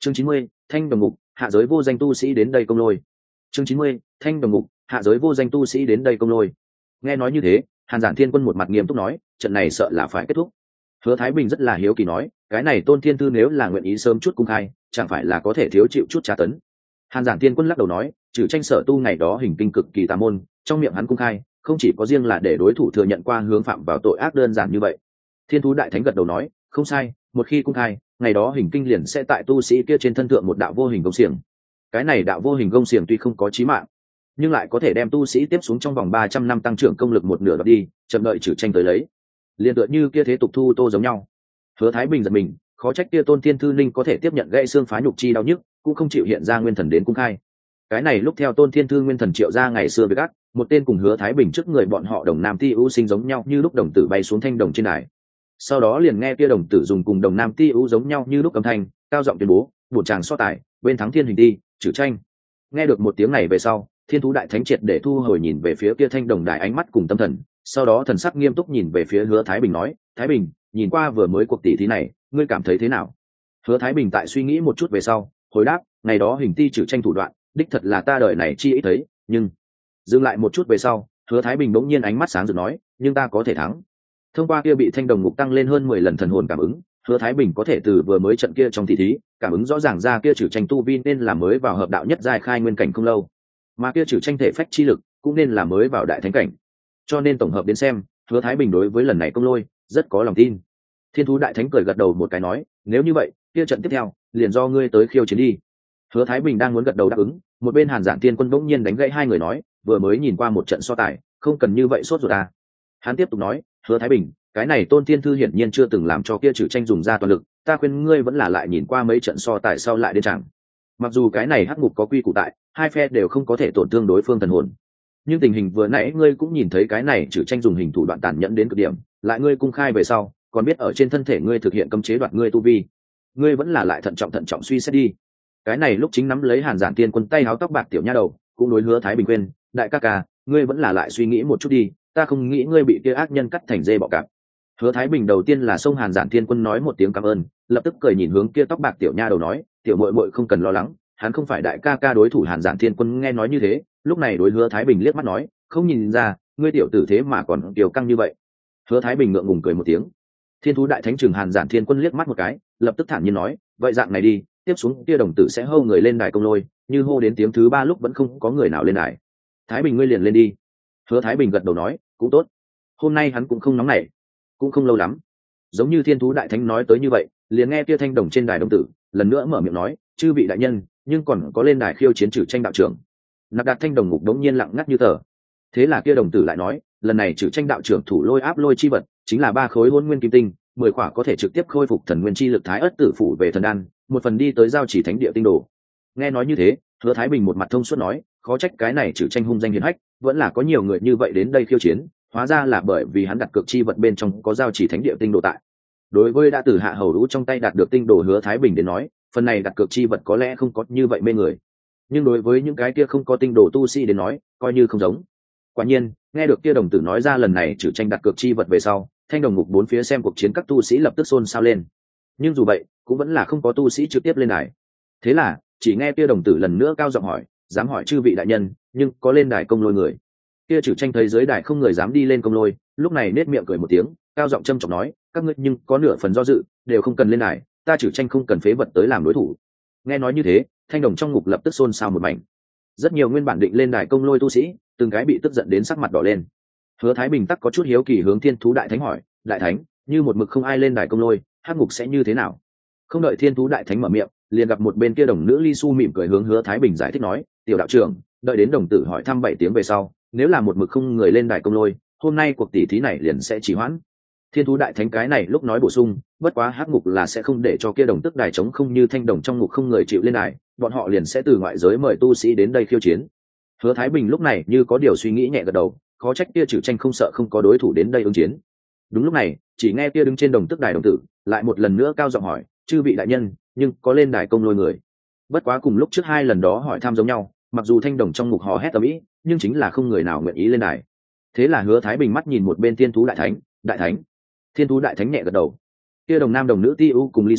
Chương 90, Thanh Đồng Ngục, hạ giới vô danh tu sĩ đến đây công lôi. Chương 90, Thanh Đồng Ngục, hạ giới vô danh tu sĩ đến đây công lôi. Nghe nói như thế, Hàn Giản Thiên Quân một mặt nghiêm túc nói, trận này sợ là phải kết thúc. Hứa Thái Bình rất là hiếu kỳ nói, cái này Tôn Thiên Thư nếu là nguyện ý sớm chút cung khai, chẳng phải là có thể thiếu chịu chút tra tấn. Hàn Giản Thiên Quân lắc đầu nói, trừ tranh sở tu ngày đó hình kinh cực kỳ tà môn, trong miệng hắn cung khai, không chỉ có riêng là để đối thủ thừa nhận qua hướng phạm vào tội ác đơn giản như vậy. Thiên Thú Đại Thánh gật đầu nói, không sai, một khi cung khai, ngày đó hình kinh liền sẽ tại tu sĩ kia trên thân thượng một đạo vô hình gông xiềng. Cái này đạo vô hình gông xiềng tuy không có chí mạng, nhưng lại có thể đem tu sĩ tiếp xuống trong vòng 300 năm tăng trưởng công lực một nửa đi, chậm đợi trừ tranh tới lấy. Liên tựa như kia thế tục thu tô giống nhau. Hứa Thái Bình giật mình, khó trách kia Tôn Thiên Thư Ninh có thể tiếp nhận gãy xương phá nhục chi đau nhức, cũng không chịu hiện ra nguyên thần đến cung khai. Cái này lúc theo Tôn Thiên Thư nguyên thần triệu ra ngày xưa với gác, một tên cùng Hứa Thái Bình trước người bọn họ đồng nam ti ưu sinh giống nhau như lúc đồng tử bay xuống thanh đồng trên đài. Sau đó liền nghe kia đồng tử dùng cùng đồng nam ti ưu giống nhau như lúc âm thanh, cao giọng tuyên bố, bổn chàng so tài, bên thắng thiên hình ti, trừ tranh. Nghe được một tiếng này về sau, Thiên Thú Đại Thánh triệt để thu hồi nhìn về phía kia thanh đồng đài ánh mắt cùng tâm thần, sau đó thần sắc nghiêm túc nhìn về phía Hứa Thái Bình nói, Thái Bình, nhìn qua vừa mới cuộc tỷ thí này, ngươi cảm thấy thế nào? Hứa Thái Bình tại suy nghĩ một chút về sau, hồi đáp, ngày đó hình ti trừ tranh thủ đoạn, đích thật là ta đời này chi ít thấy, nhưng dừng lại một chút về sau, Hứa Thái Bình bỗng nhiên ánh mắt sáng rực nói, nhưng ta có thể thắng. Thông qua kia bị thanh đồng ngục tăng lên hơn 10 lần thần hồn cảm ứng, Hứa Thái Bình có thể từ vừa mới trận kia trong tỷ thí, cảm ứng rõ ràng ra kia trừ tranh tu vi nên là mới vào hợp đạo nhất giai khai nguyên cảnh không lâu, mà kia trừ tranh thể phách chi lực cũng nên là mới vào đại thánh cảnh. Cho nên tổng hợp đến xem, Hứa Thái Bình đối với lần này công lôi rất có lòng tin. Thiên Thú Đại Thánh cười gật đầu một cái nói, nếu như vậy, kia trận tiếp theo, liền do ngươi tới khiêu chiến đi. Hứa Thái Bình đang muốn gật đầu đáp ứng, một bên Hàn Giản Thiên Quân bỗng nhiên đánh gãy hai người nói, vừa mới nhìn qua một trận so tài, không cần như vậy sốt ruột à. Hắn tiếp tục nói, Hứa Thái Bình, cái này Tôn Thiên Thư hiển nhiên chưa từng làm cho kia trừ tranh dùng ra toàn lực, ta khuyên ngươi vẫn là lại nhìn qua mấy trận so tài sau lại đến chẳng. Mặc dù cái này hắc ngục có quy củ tại, hai phe đều không có thể tổn thương đối phương thần hồn, nhưng tình hình vừa nãy ngươi cũng nhìn thấy cái này trừ tranh dùng hình thủ đoạn tàn nhẫn đến cực điểm, lại ngươi cung khai về sau, còn biết ở trên thân thể ngươi thực hiện cấm chế đoạt ngươi tu vi, ngươi vẫn là lại thận trọng suy xét đi. Cái này lúc chính nắm lấy Hàn Giản Tiên Quân tay áo tóc bạc tiểu nha đầu, cũng đối Hứa Thái Bình quên, đại ca ca, ngươi vẫn là lại suy nghĩ một chút đi, ta không nghĩ ngươi bị kia ác nhân cắt thành dê bọ cạp. Hứa Thái Bình đầu tiên là xông Hàn Giản Thiên Quân nói một tiếng cảm ơn, lập tức cười nhìn hướng kia tóc bạc tiểu nha đầu nói, tiểu muội muội không cần lo lắng, hắn không phải đại ca ca đối thủ. Hàn Giản Thiên Quân nghe nói như thế, lúc này đối Hứa Thái Bình liếc mắt nói, không nhìn ra, ngươi tiểu tử thế mà còn tiểu căng như vậy. Hứa Thái Bình ngượng ngùng cười một tiếng. Thiên Thú Đại Thánh trừng Hàn Giản Thiên Quân liếc mắt một cái, lập tức thản nhiên nói, vậy dạng này đi, tiếp xuống kia đồng tử sẽ hô người lên đài công lôi, như hô đến tiếng thứ 3 lúc vẫn không có người nào lên đài. Thái Bình ngươi liền lên đi. Hứa Thái Bình gật đầu nói, cũng tốt. Hôm nay hắn cũng không nóng nảy, cũng không lâu lắm. Giống như Thiên Thú Đại Thánh nói tới như vậy, liền nghe kia thanh đồng trên đài đồng tử lần nữa mở miệng nói, chư vị đại nhân, nhưng còn có lên đài khiêu chiến trừ tranh đạo trưởng. Nạp Đạt thanh đồng ngục đống nhiên lặng ngắt như tờ. Thế là kia đồng tử lại nói, lần này trừ tranh đạo trưởng thủ lôi áp lôi chi vật chính là 3 khối hôn nguyên kim tinh, 10 khỏa có thể trực tiếp khôi phục thần nguyên chi lực thái ất tử phủ về thần đan, một phần đi tới giao chỉ thánh địa tinh đồ. Nghe nói như thế, Hứa Thái Bình một mặt thông suốt nói, khó trách cái này trừ tranh hung danh hiển hách, vẫn là có nhiều người như vậy đến đây khiêu chiến, hóa ra là bởi vì hắn đặt cược chi vật bên trong có giao chỉ thánh địa tinh đồ tại. Đối với đã từ hạ hầu lũ trong tay đạt được tinh đồ Hứa Thái Bình đến nói, phần này đặt cược chi vật có lẽ không có như vậy mê người, nhưng đối với những cái kia không có tinh đồ tu sĩ đến nói, coi như không giống. Quả nhiên, nghe được kia đồng tử nói ra lần này trừ tranh đặt cược chi vật về sau, thanh đồng ngục bốn phía xem cuộc chiến các tu sĩ lập tức xôn xao lên. Nhưng dù vậy, cũng vẫn là không có tu sĩ trực tiếp lên đài. Thế là, chỉ nghe kia đồng tử lần nữa cao giọng hỏi, dám hỏi chư vị đại nhân, nhưng có lên đài công lôi người. Kia trừ tranh thấy dưới đài không người dám đi lên công lôi, lúc này nết miệng cười một tiếng, cao giọng trâm trọng nói, các ngươi nhưng có nửa phần do dự, đều không cần lên đài, ta trừ tranh không cần phế vật tới làm đối thủ. Nghe nói như thế, thanh đồng trong ngục lập tức xôn xao một mảnh. Rất nhiều nguyên bản định lên đài công lôi tu sĩ, từng cái bị tức giận đến sắc mặt đỏ lên. Hứa Thái Bình tắc có chút hiếu kỳ hướng Thiên Thú Đại Thánh hỏi, đại thánh, như một mực không ai lên đài công lôi, hắc ngục sẽ như thế nào? Không đợi Thiên Thú Đại Thánh mở miệng, liền gặp một bên kia đồng nữ Ly Su mỉm cười hướng Hứa Thái Bình giải thích nói, tiểu đạo trưởng, đợi đến đồng tử hỏi thăm 7 tiếng về sau, nếu là một mực không người lên đài công lôi, hôm nay cuộc tỷ thí này liền sẽ trì hoãn. Thiên Thú Đại Thánh cái này lúc nói bổ sung, bất quá hắc ngục là sẽ không để cho kia đồng tức đài trống không như thanh đồng trong ngục không người chịu lên đài, bọn họ liền sẽ từ ngoại giới mời tu sĩ đến đây khiêu chiến. Hứa Thái Bình lúc này như có điều suy nghĩ nhẹ gật đầu, khó trách kia trừ tranh không sợ không có đối thủ đến đây ứng chiến. Đúng lúc này, chỉ nghe kia đứng trên đồng tức đài đồng tử lại một lần nữa cao giọng hỏi, chư vị đại nhân, nhưng có lên đài công lôi người. Bất quá cùng lúc trước 2 lần đó hỏi thăm giống nhau, mặc dù thanh đồng trong ngục hò hét ầm ĩ, nhưng chính là không người nào nguyện ý lên đài. Thế là Hứa Thái Bình mắt nhìn một bên Thiên Thú Đại Thánh, đại thánh. Thiên Thú Đại Thánh nhẹ gật đầu. Kia đồng nam đồng nữ Ti U cùng Ly Su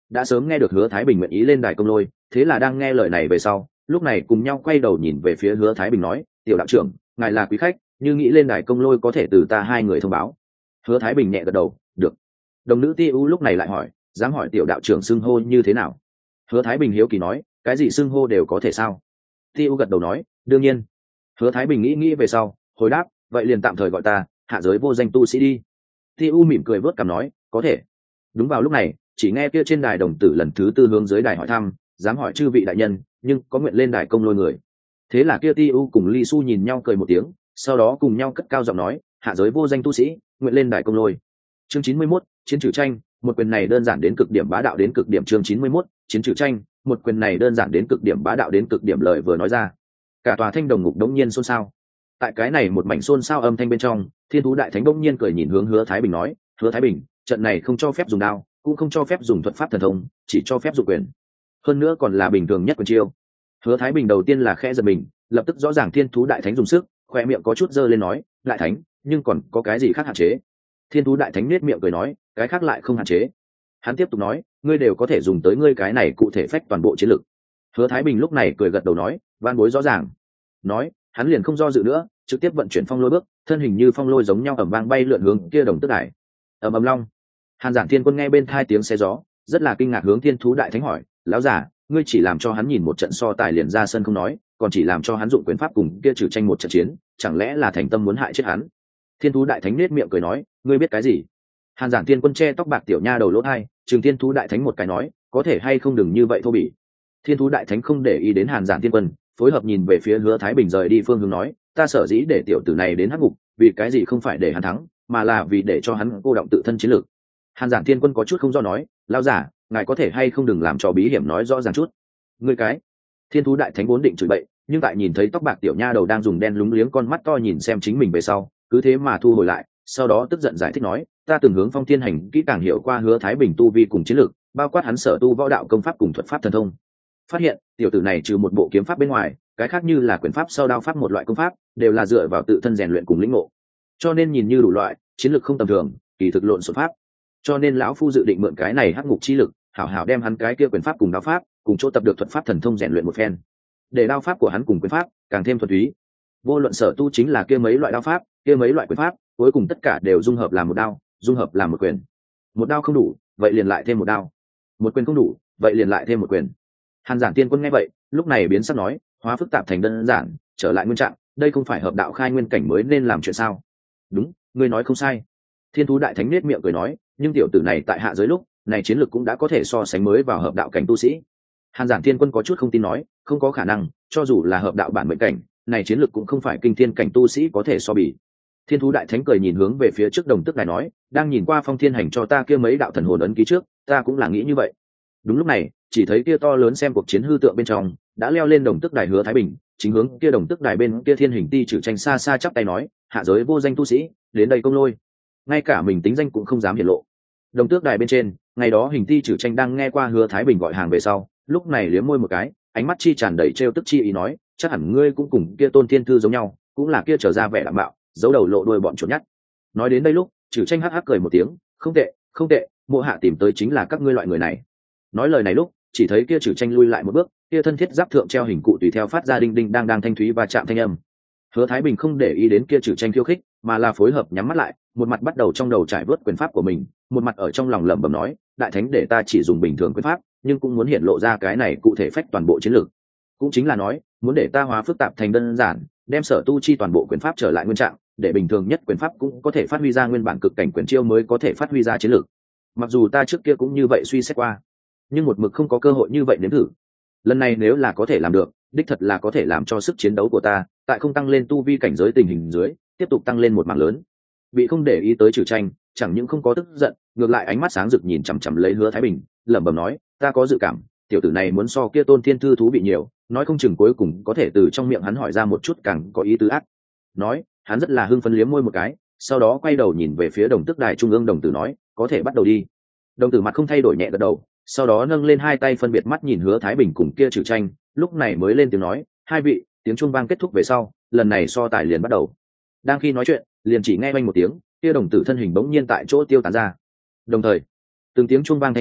đã sớm nghe được Hứa Thái Bình nguyện ý lên đài công lôi, thế là đang nghe lời này về sau, lúc này cùng nhau quay đầu nhìn về phía Hứa Thái Bình nói, tiểu đạo trưởng, ngài là quý khách, như nghĩ lên đài công lôi có thể từ ta hai người thông báo. Hứa Thái Bình nhẹ gật đầu, được. Đồng nữ Ti U lúc này lại hỏi, dám hỏi tiểu đạo trưởng xưng hô như thế nào? Hứa Thái Bình hiếu kỳ nói, cái gì xưng hô đều có thể sao? Ti U gật đầu nói, đương nhiên. Hứa Thái Bình nghĩ nghĩ về sau, hồi đáp, vậy liền tạm thời gọi ta hạ giới vô danh tu sĩ đi. Ti U mỉm cười vớt cằm nói, có thể. Đúng vào lúc này, chỉ nghe kia trên đài đồng tử lần thứ tư hướng dưới đài hỏi thăm, dám hỏi chư vị đại nhân, nhưng có nguyện lên đài công lôi người. Thế là kia Ti U cùng Li Su nhìn nhau cười một tiếng, sau đó cùng nhau cất cao giọng nói, hạ giới vô danh tu sĩ, nguyện lên đài công lôi. Chương 91, chiến trừ tranh, một quyền này đơn giản đến cực điểm bá đạo đến cực điểm. Chương 91, chiến trừ tranh, một quyền này đơn giản đến cực điểm bá đạo đến cực điểm. Lời vừa nói ra, cả tòa thanh đồng ngục đống nhiên xôn xao. Tại cái này một mảnh xôn xao âm thanh bên trong, Thiên Thú Đại Thánh đống nhiên cười nhìn hướng Hứa Thái Bình nói, Hứa Thái Bình, trận này không cho phép dùng đao, cũng không cho phép dùng thuật pháp thần thông, chỉ cho phép dụng quyền, hơn nữa còn là bình thường nhất quyền chiêu. Hứa Thái Bình đầu tiên là khẽ giật mình, lập tức rõ ràng Thiên Thú Đại Thánh dùng sức, khoe miệng có chút dơ lên nói, Đại Thánh, nhưng còn có cái gì khác hạn chế? Thiên Thú Đại Thánh nết miệng cười nói, cái khác lại không hạn chế. Hắn tiếp tục nói, ngươi đều có thể dùng tới ngươi cái này cụ thể phách toàn bộ chiến lực. Hứa Thái Bình lúc này cười gật đầu nói, van bối rõ ràng. Nói, hắn liền không do dự nữa, trực tiếp vận chuyển phong lôi bước, thân hình như phong lôi giống nhau ầm vang bay lượn hướng kia đồng tức đài. Ầm ầm long. Hàn Giản Thiên Quân nghe bên tai tiếng xe gió, rất là kinh ngạc hướng Thiên Thú Đại Thánh hỏi, lão giả, ngươi chỉ làm cho hắn nhìn một trận so tài liền ra sân không nói, còn chỉ làm cho hắn dụng quyền pháp cùng kia trừ tranh một trận chiến, chẳng lẽ là thành tâm muốn hại chết hắn? Thiên Thú Đại Thánh nết miệng cười nói, ngươi biết cái gì? Hàn Giản Thiên Quân che tóc bạc tiểu nha đầu lỗ hai, trừng Thiên Thú Đại Thánh một cái nói, có thể hay không đừng như vậy thô bỉ. Thiên Thú Đại Thánh không để ý đến Hàn Giản Thiên Quân, phối hợp nhìn về phía Hứa Thái Bình rời đi phương hướng nói, ta sở dĩ để tiểu tử này đến hắc ngục, vì cái gì không phải để hắn thắng, mà là vì để cho hắn cô động tự thân chiến lược. Hàn Giản Thiên Quân có chút không do nói, lão giả, ngài có thể hay không đừng làm cho bí hiểm nói rõ ràng chút. Ngươi cái. Thiên Thú Đại Thánh vốn định chửi bậy, nhưng tại nhìn thấy tóc bạc tiểu nha đầu đang dùng đen lúng liếng con mắt to nhìn xem chính mình về sau, cứ thế mà thu hồi lại, sau đó tức giận giải thích nói, ta từng hướng Phong Thiên Hành kỹ càng hiểu qua Hứa Thái Bình tu vi cùng chiến lược, bao quát hắn sở tu võ đạo công pháp cùng thuật pháp thần thông. Phát hiện, tiểu tử này trừ một bộ kiếm pháp bên ngoài, cái khác như là quyền pháp sau đao pháp một loại công pháp, đều là dựa vào tự thân rèn luyện cùng lĩnh ngộ. Cho nên nhìn như đủ loại, chiến lược không tầm thường, kỳ thực lộn xộn pháp. Cho nên lão phu dự định mượn cái này hắc ngục chi lực, hảo hảo đem hắn cái kia quyền pháp cùng đao pháp, cùng chỗ tập được thuật pháp thần thông rèn luyện một phen. Để đao pháp của hắn cùng quyền pháp càng thêm thuần túy. Vô luận sở tu chính là kia mấy loại đao pháp, kia mấy loại quyền pháp, cuối cùng tất cả đều dung hợp làm một đao, dung hợp làm một quyền. Một đao không đủ, vậy liền lại thêm một đao. Một quyền không đủ, vậy liền lại thêm một quyền. Hàn Giản Tiên Quân nghe vậy, lúc này biến sắc nói, hóa phức tạp thành đơn giản, trở lại nguyên trạng, đây không phải hợp đạo khai nguyên cảnh mới nên làm chuyện sao? Đúng, ngươi nói không sai. Thiên Thú Đại Thánh nết miệng cười nói, nhưng tiểu tử này tại hạ giới lúc này chiến lược cũng đã có thể so sánh mới vào hợp đạo cảnh tu sĩ. Hàn Giản Thiên Quân có chút không tin nói, không có khả năng, cho dù là hợp đạo bản mệnh cảnh, này chiến lược cũng không phải kinh thiên cảnh tu sĩ có thể so bì. Thiên Thú Đại Thánh cười nhìn hướng về phía trước đồng tức đài nói, đang nhìn qua Phong Thiên Hành cho ta kia mấy đạo thần hồn ấn ký trước, ta cũng là nghĩ như vậy. Đúng lúc này, chỉ thấy kia to lớn xem cuộc chiến hư tượng bên trong, đã leo lên đồng tức đài Hứa Thái Bình, chính hướng kia đồng tức đài bên kia thiên hình ti trừ tranh xa xa chắp tay nói, hạ giới vô danh tu sĩ, đến đây công lôi. Ngay cả mình tính danh cũng không dám hiển lộ. Đồng tước đài bên trên, ngày đó hình ti trừ tranh đang nghe qua Hứa Thái Bình gọi hàng về sau, lúc này liếm môi một cái, ánh mắt chi tràn đầy trêu tức chi ý nói, chắc hẳn ngươi cũng cùng kia Tôn Thiên Thư giống nhau, cũng là kia trở ra vẻ đạm bạo, giấu đầu lộ đuôi bọn chuột nhắt. Nói đến đây lúc, trừ tranh hắc hắc cười một tiếng, không tệ, không tệ, mộ hạ tìm tới chính là các ngươi loại người này. Nói lời này lúc, chỉ thấy kia trừ tranh lui lại một bước, kia thân thiết giáp thượng treo hình cụ tùy theo phát ra đinh đinh đang thanh thúy và chạm thanh âm. Hứa Thái Bình không để ý đến kia trừ tranh khiêu khích, mà là phối hợp nhắm mắt lại, một mặt bắt đầu trong đầu trải vớt quyền pháp của mình, một mặt ở trong lòng lẩm bẩm nói, đại thánh để ta chỉ dùng bình thường quyền pháp, nhưng cũng muốn hiện lộ ra cái này cụ thể phách toàn bộ chiến lược. Cũng chính là nói, muốn để ta hóa phức tạp thành đơn giản, đem sở tu chi toàn bộ quyền pháp trở lại nguyên trạng, để bình thường nhất quyền pháp cũng có thể phát huy ra nguyên bản cực cảnh quyền chiêu mới có thể phát huy ra chiến lược. Mặc dù ta trước kia cũng như vậy suy xét qua, nhưng một mực không có cơ hội như vậy nếm thử. Lần này nếu là có thể làm được, đích thật là có thể làm cho sức chiến đấu của ta tại không tăng lên tu vi cảnh giới tình hình dưới tiếp tục tăng lên một mảng lớn. Bị không để ý tới trừ tranh, chẳng những không có tức giận, ngược lại ánh mắt sáng rực nhìn chằm chằm lấy Hứa Thái Bình, lẩm bẩm nói, ta có dự cảm, tiểu tử này muốn so kia Tôn Thiên Thư thú bị nhiều, nói không chừng cuối cùng có thể từ trong miệng hắn hỏi ra một chút càng có ý tứ ác. Nói, hắn rất là hưng phấn liếm môi một cái, sau đó quay đầu nhìn về phía đồng tức đài trung ương đồng tử nói, có thể bắt đầu đi. Đồng tử mặt không thay đổi nhẹ gật đầu, sau đó nâng lên hai tay phân biệt mắt nhìn Hứa Thái Bình cùng kia trừ tranh, lúc này mới lên tiếng nói, hai vị, tiếng chuông vang kết thúc về sau, lần này so tài liền bắt đầu. Đang khi nói chuyện, liền chỉ nghe vang một tiếng, kia đồng tử thân hình bỗng nhiên tại chỗ tiêu tán ra. Đồng thời, từng tiếng chuông vang thanh âm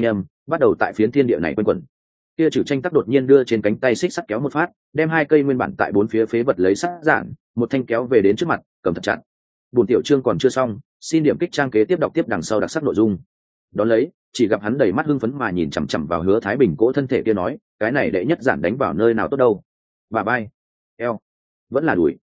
bắt đầu tại phiến thiên địa này quanh quẩn. Kia Trử Tranh tắc đột nhiên đưa trên cánh tay xích sắt kéo một phát, đem hai cây nguyên bản tại bốn phía phế vật lấy sắt giản, một thanh kéo về đến trước mặt, cầm thật chặt. Buồn tiểu chương còn chưa xong, xin điểm kích trang kế tiếp đọc tiếp đằng sau đặc sắc nội dung. Đón lấy, chỉ gặp hắn đầy mắt hưng phấn mà nhìn chằm chằm vào Hứa Thái Bình cỗ thân thể kia nói, cái này đệ nhất giản đánh vào nơi nào tốt đâu? Bà bay, eo, vẫn là đùi.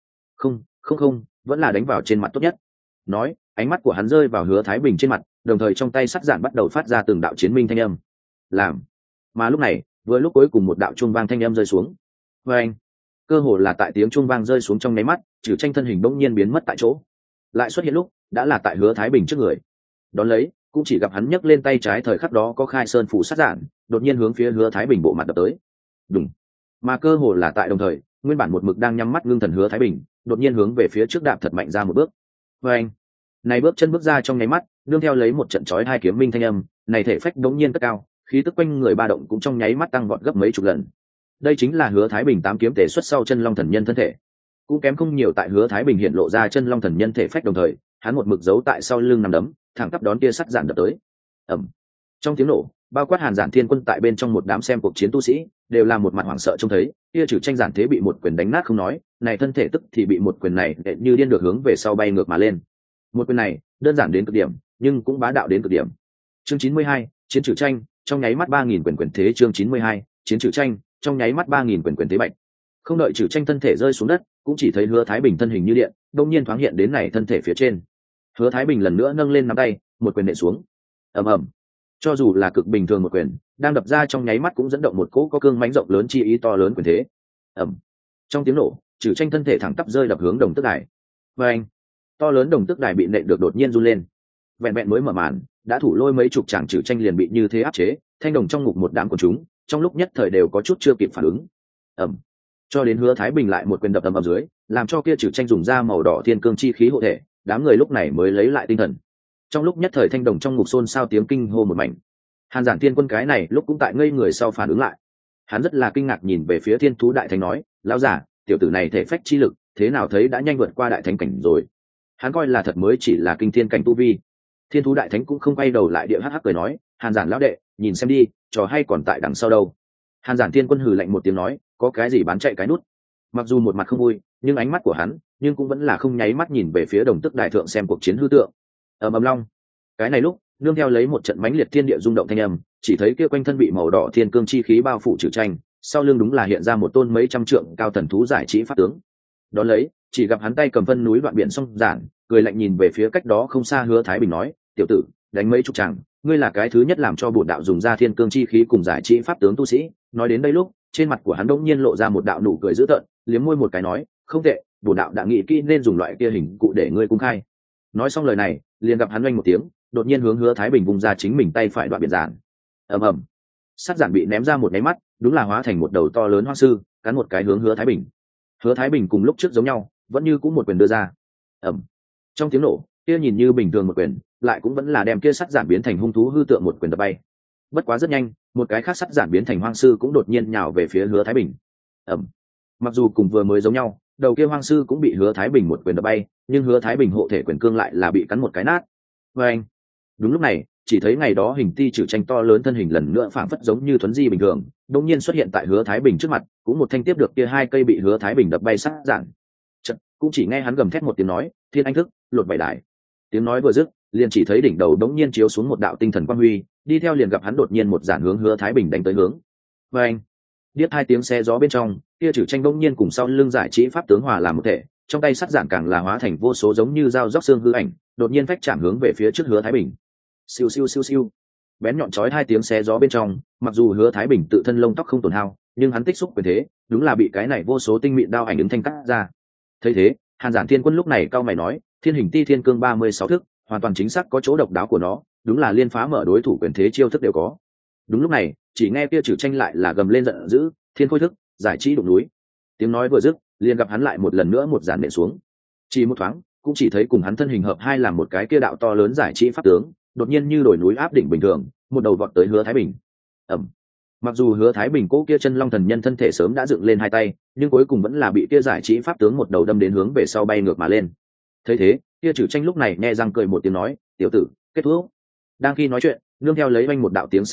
Không, vẫn là đánh vào trên mặt tốt nhất. Nói, ánh mắt của hắn rơi vào Hứa Thái Bình trên mặt, đồng thời trong tay sắt giản bắt đầu phát ra từng đạo chiến minh thanh âm. Làm. Mà lúc này, vừa lúc cuối cùng một đạo chuông vang thanh âm rơi xuống. Và anh, cơ hồ là tại tiếng chuông vang rơi xuống trong nháy mắt, Trử Tranh thân hình bỗng nhiên biến mất tại chỗ, lại xuất hiện lúc đã là tại Hứa Thái Bình trước người. Đón lấy, cũng chỉ gặp hắn nhấc lên tay trái, thời khắc đó có khai sơn phủ sát giản, đột nhiên hướng phía Hứa Thái Bình bộ mặt đập tới. Đùng. Mà cơ hồ là tại đồng thời, nguyên bản một mực đang nhắm mắt ngưng thần Hứa Thái Bình, đột nhiên hướng về phía trước đạp thật mạnh ra một bước. Và anh, này bước chân bước ra trong nháy mắt, nương theo lấy một trận chói hai kiếm minh thanh âm, này thể phách đống nhiên cất cao, khí tức quanh người ba động cũng trong nháy mắt tăng vọt gấp mấy chục lần. Đây chính là Hứa Thái Bình tám kiếm tề xuất sau chân long thần nhân thân thể, cũng kém không nhiều tại Hứa Thái Bình hiện lộ ra chân long thần nhân thể phách đồng thời, hắn một mực giấu tại sau lưng nằm đấm, thẳng tắp đón kia sắt giản đập tới. Ầm. Trong tiếng nổ, bao quát Hàn Giản Thiên Quân tại bên trong một đám xem cuộc chiến tu sĩ, đều là một mặt hoảng sợ trông thấy, kia Trử Tranh giản thế bị một quyền đánh nát không nói, này thân thể tức thì bị một quyền này đệm như điên được hướng về sau bay ngược mà lên. Một quyền này, đơn giản đến cực điểm, nhưng cũng bá đạo đến cực điểm. Chương 92, chiến Trử Tranh, trong nháy mắt 3000 quyền thế. Chương 92, chiến Trử Tranh, trong nháy mắt 3000 quyền thế bạch. Không đợi Trử Tranh thân thể rơi xuống đất, cũng chỉ thấy Hứa Thái Bình thân hình như điện, đột nhiên thoáng hiện đến này thân thể phía trên. Hứa Thái Bình lần nữa nâng lên nắm tay, một quyền nện xuống. Ầm ầm. Cho dù là cực bình thường một quyền, đang đập ra trong nháy mắt cũng dẫn động một cỗ có cương mãnh rộng lớn chi ý to lớn quyền thế. Ầm. Trong tiếng nổ, Trử Tranh thân thể thẳng tắp rơi đập hướng đồng tức đài. Và anh, to lớn đồng tức đài bị nện được đột nhiên run lên. Vẹn vẹn mới mở màn, đã thủ lôi mấy chục chàng Trử Tranh liền bị như thế áp chế, thanh đồng trong ngục một đám của chúng, trong lúc nhất thời đều có chút chưa kịp phản ứng. Ầm. Cho đến Hứa Thái Bình lại một quyền đập ầm ầm dưới, làm cho kia Trử Tranh dùng ra màu đỏ thiên cương chi khí hộ thể, đám người lúc này mới lấy lại tinh thần. Trong lúc nhất thời thanh đồng trong ngục xôn xao tiếng kinh hô một mảnh. Hàn Giản Thiên Quân cái này lúc cũng tại ngây người sau phản ứng lại, hắn rất là kinh ngạc nhìn về phía Thiên Thú Đại Thánh nói, lão giả, tiểu tử này thể phách chi lực thế nào thấy đã nhanh vượt qua đại thánh cảnh rồi. Hắn coi là thật mới chỉ là kinh thiên cảnh tu vi. Thiên Thú Đại Thánh cũng không quay đầu lại địa hắc hắc cười nói, Hàn Giản lão đệ, nhìn xem đi, trò hay còn tại đằng sau đâu. Hàn Giản Thiên Quân hừ lạnh một tiếng nói, có cái gì bán chạy cái nút. Mặc dù một mặt không vui, nhưng ánh mắt của hắn nhưng cũng vẫn là không nháy mắt nhìn về phía đồng tức đại thượng xem cuộc chiến hư tượng. Ầm ầm long. Cái này lúc nương theo lấy một trận mãnh liệt thiên địa rung động thanh âm, chỉ thấy kia quanh thân bị màu đỏ thiên cương chi khí bao phủ Trử Tranh, sau lưng đúng là hiện ra một tôn mấy trăm trượng cao thần thú giải trí pháp tướng. Đón lấy, chỉ gặp hắn tay cầm vân núi đoạn biển song giản, cười lạnh nhìn về phía cách đó không xa Hứa Thái Bình nói, tiểu tử, đánh mấy chục chàng, ngươi là cái thứ nhất làm cho bổn đạo dùng ra thiên cương chi khí cùng giải trí pháp tướng tu sĩ. Nói đến đây lúc, trên mặt của hắn đống nhiên lộ ra một đạo nụ cười dữ tợn, liếm môi một cái nói, không tệ, bổn đạo đã nghĩ kỹ nên dùng loại kia hình cụ để ngươi cung khai. Nói xong lời này, liền gặp hắn oanh một tiếng, đột nhiên hướng Hứa Thái Bình vùng ra chính mình tay phải đoạn biển giản. Ầm ầm. Sắt giản bị ném ra một cái mắt, đúng là hóa thành một đầu to lớn hoang sư, cắn một cái hướng Hứa Thái Bình. Hứa Thái Bình cùng lúc trước giống nhau, vẫn như cũng một quyền đưa ra. Ầm. Trong tiếng nổ, kia nhìn như bình thường một quyền, lại cũng vẫn là đem kia sắt giản biến thành hung thú hư tượng một quyền đập bay. Bất quá rất nhanh, một cái khác sắt giản biến thành hoang sư cũng đột nhiên nhào về phía Hứa Thái Bình. Ầm. Mặc dù cùng vừa mới giống nhau, đầu kia hoang sư cũng bị Hứa Thái Bình một quyền đập bay, nhưng Hứa Thái Bình hộ thể quyền cương lại là bị cắn một cái nát. Và anh, đúng lúc này, chỉ thấy ngày đó hình ti Trử Tranh to lớn thân hình lần nữa phảng phất giống như thuấn di bình thường, đột nhiên xuất hiện tại Hứa Thái Bình trước mặt, cũng một thanh tiếp được kia hai cây bị Hứa Thái Bình đập bay sắt giản. Chợt, cũng chỉ nghe hắn gầm thét một tiếng nói, Thiên Anh thức, lột bảy đại. Tiếng nói vừa dứt, liền chỉ thấy đỉnh đầu đống nhiên chiếu xuống một đạo tinh thần quang huy, đi theo liền gặp hắn đột nhiên một giản hướng Hứa Thái Bình đánh tới hướng. Và anh, điếc hai tiếng xe gió bên trong, kia Trử Tranh đống nhiên cùng sau lưng giải trí pháp tướng hòa làm một thể, trong tay sắt giản càng là hóa thành vô số giống như dao róc xương hư ảnh, đột nhiên phách chạm hướng về phía trước Hứa Thái Bình. Siêu siêu siêu siêu. Bén nhọn chói hai tiếng xe gió bên trong, mặc dù Hứa Thái Bình tự thân lông tóc không tổn hao, nhưng hắn tích xúc quyền thế, đúng là bị cái này vô số tinh mịn đao ảnh ứng thanh cắt ra. Thấy thế, Hàn Giản Thiên Quân lúc này cao mày nói, Thiên Hình Ti Thiên Cương 36 thức, hoàn toàn chính xác có chỗ độc đáo của nó, đúng là liên phá mở đối thủ quyền thế chiêu thức đều có. Đúng lúc này, chỉ nghe kia Trử Tranh lại là gầm lên giận dữ, Thiên Khôi thức, giải trí đụng núi. Tiếng nói vừa dứt, liền gặp hắn lại một lần nữa một giản nện xuống. Chỉ một thoáng, cũng chỉ thấy cùng hắn thân hình hợp hai làm một cái kia đạo to lớn giải trí pháp tướng, đột nhiên như đổi núi áp đỉnh bình thường, một đầu vọt tới Hứa Thái Bình. Ầm. Mặc dù Hứa Thái Bình cố kia chân long thần nhân thân thể sớm đã dựng lên hai tay, nhưng cuối cùng vẫn là bị kia giải trí pháp tướng một đầu đâm đến hướng về sau bay ngược mà lên. Thấy thế, kia Trử Tranh lúc này nghe răng cười một tiếng nói, tiểu tử, kết thúc. Đang khi nói chuyện, nương theo lấy vang một đạo tiếng xé gió,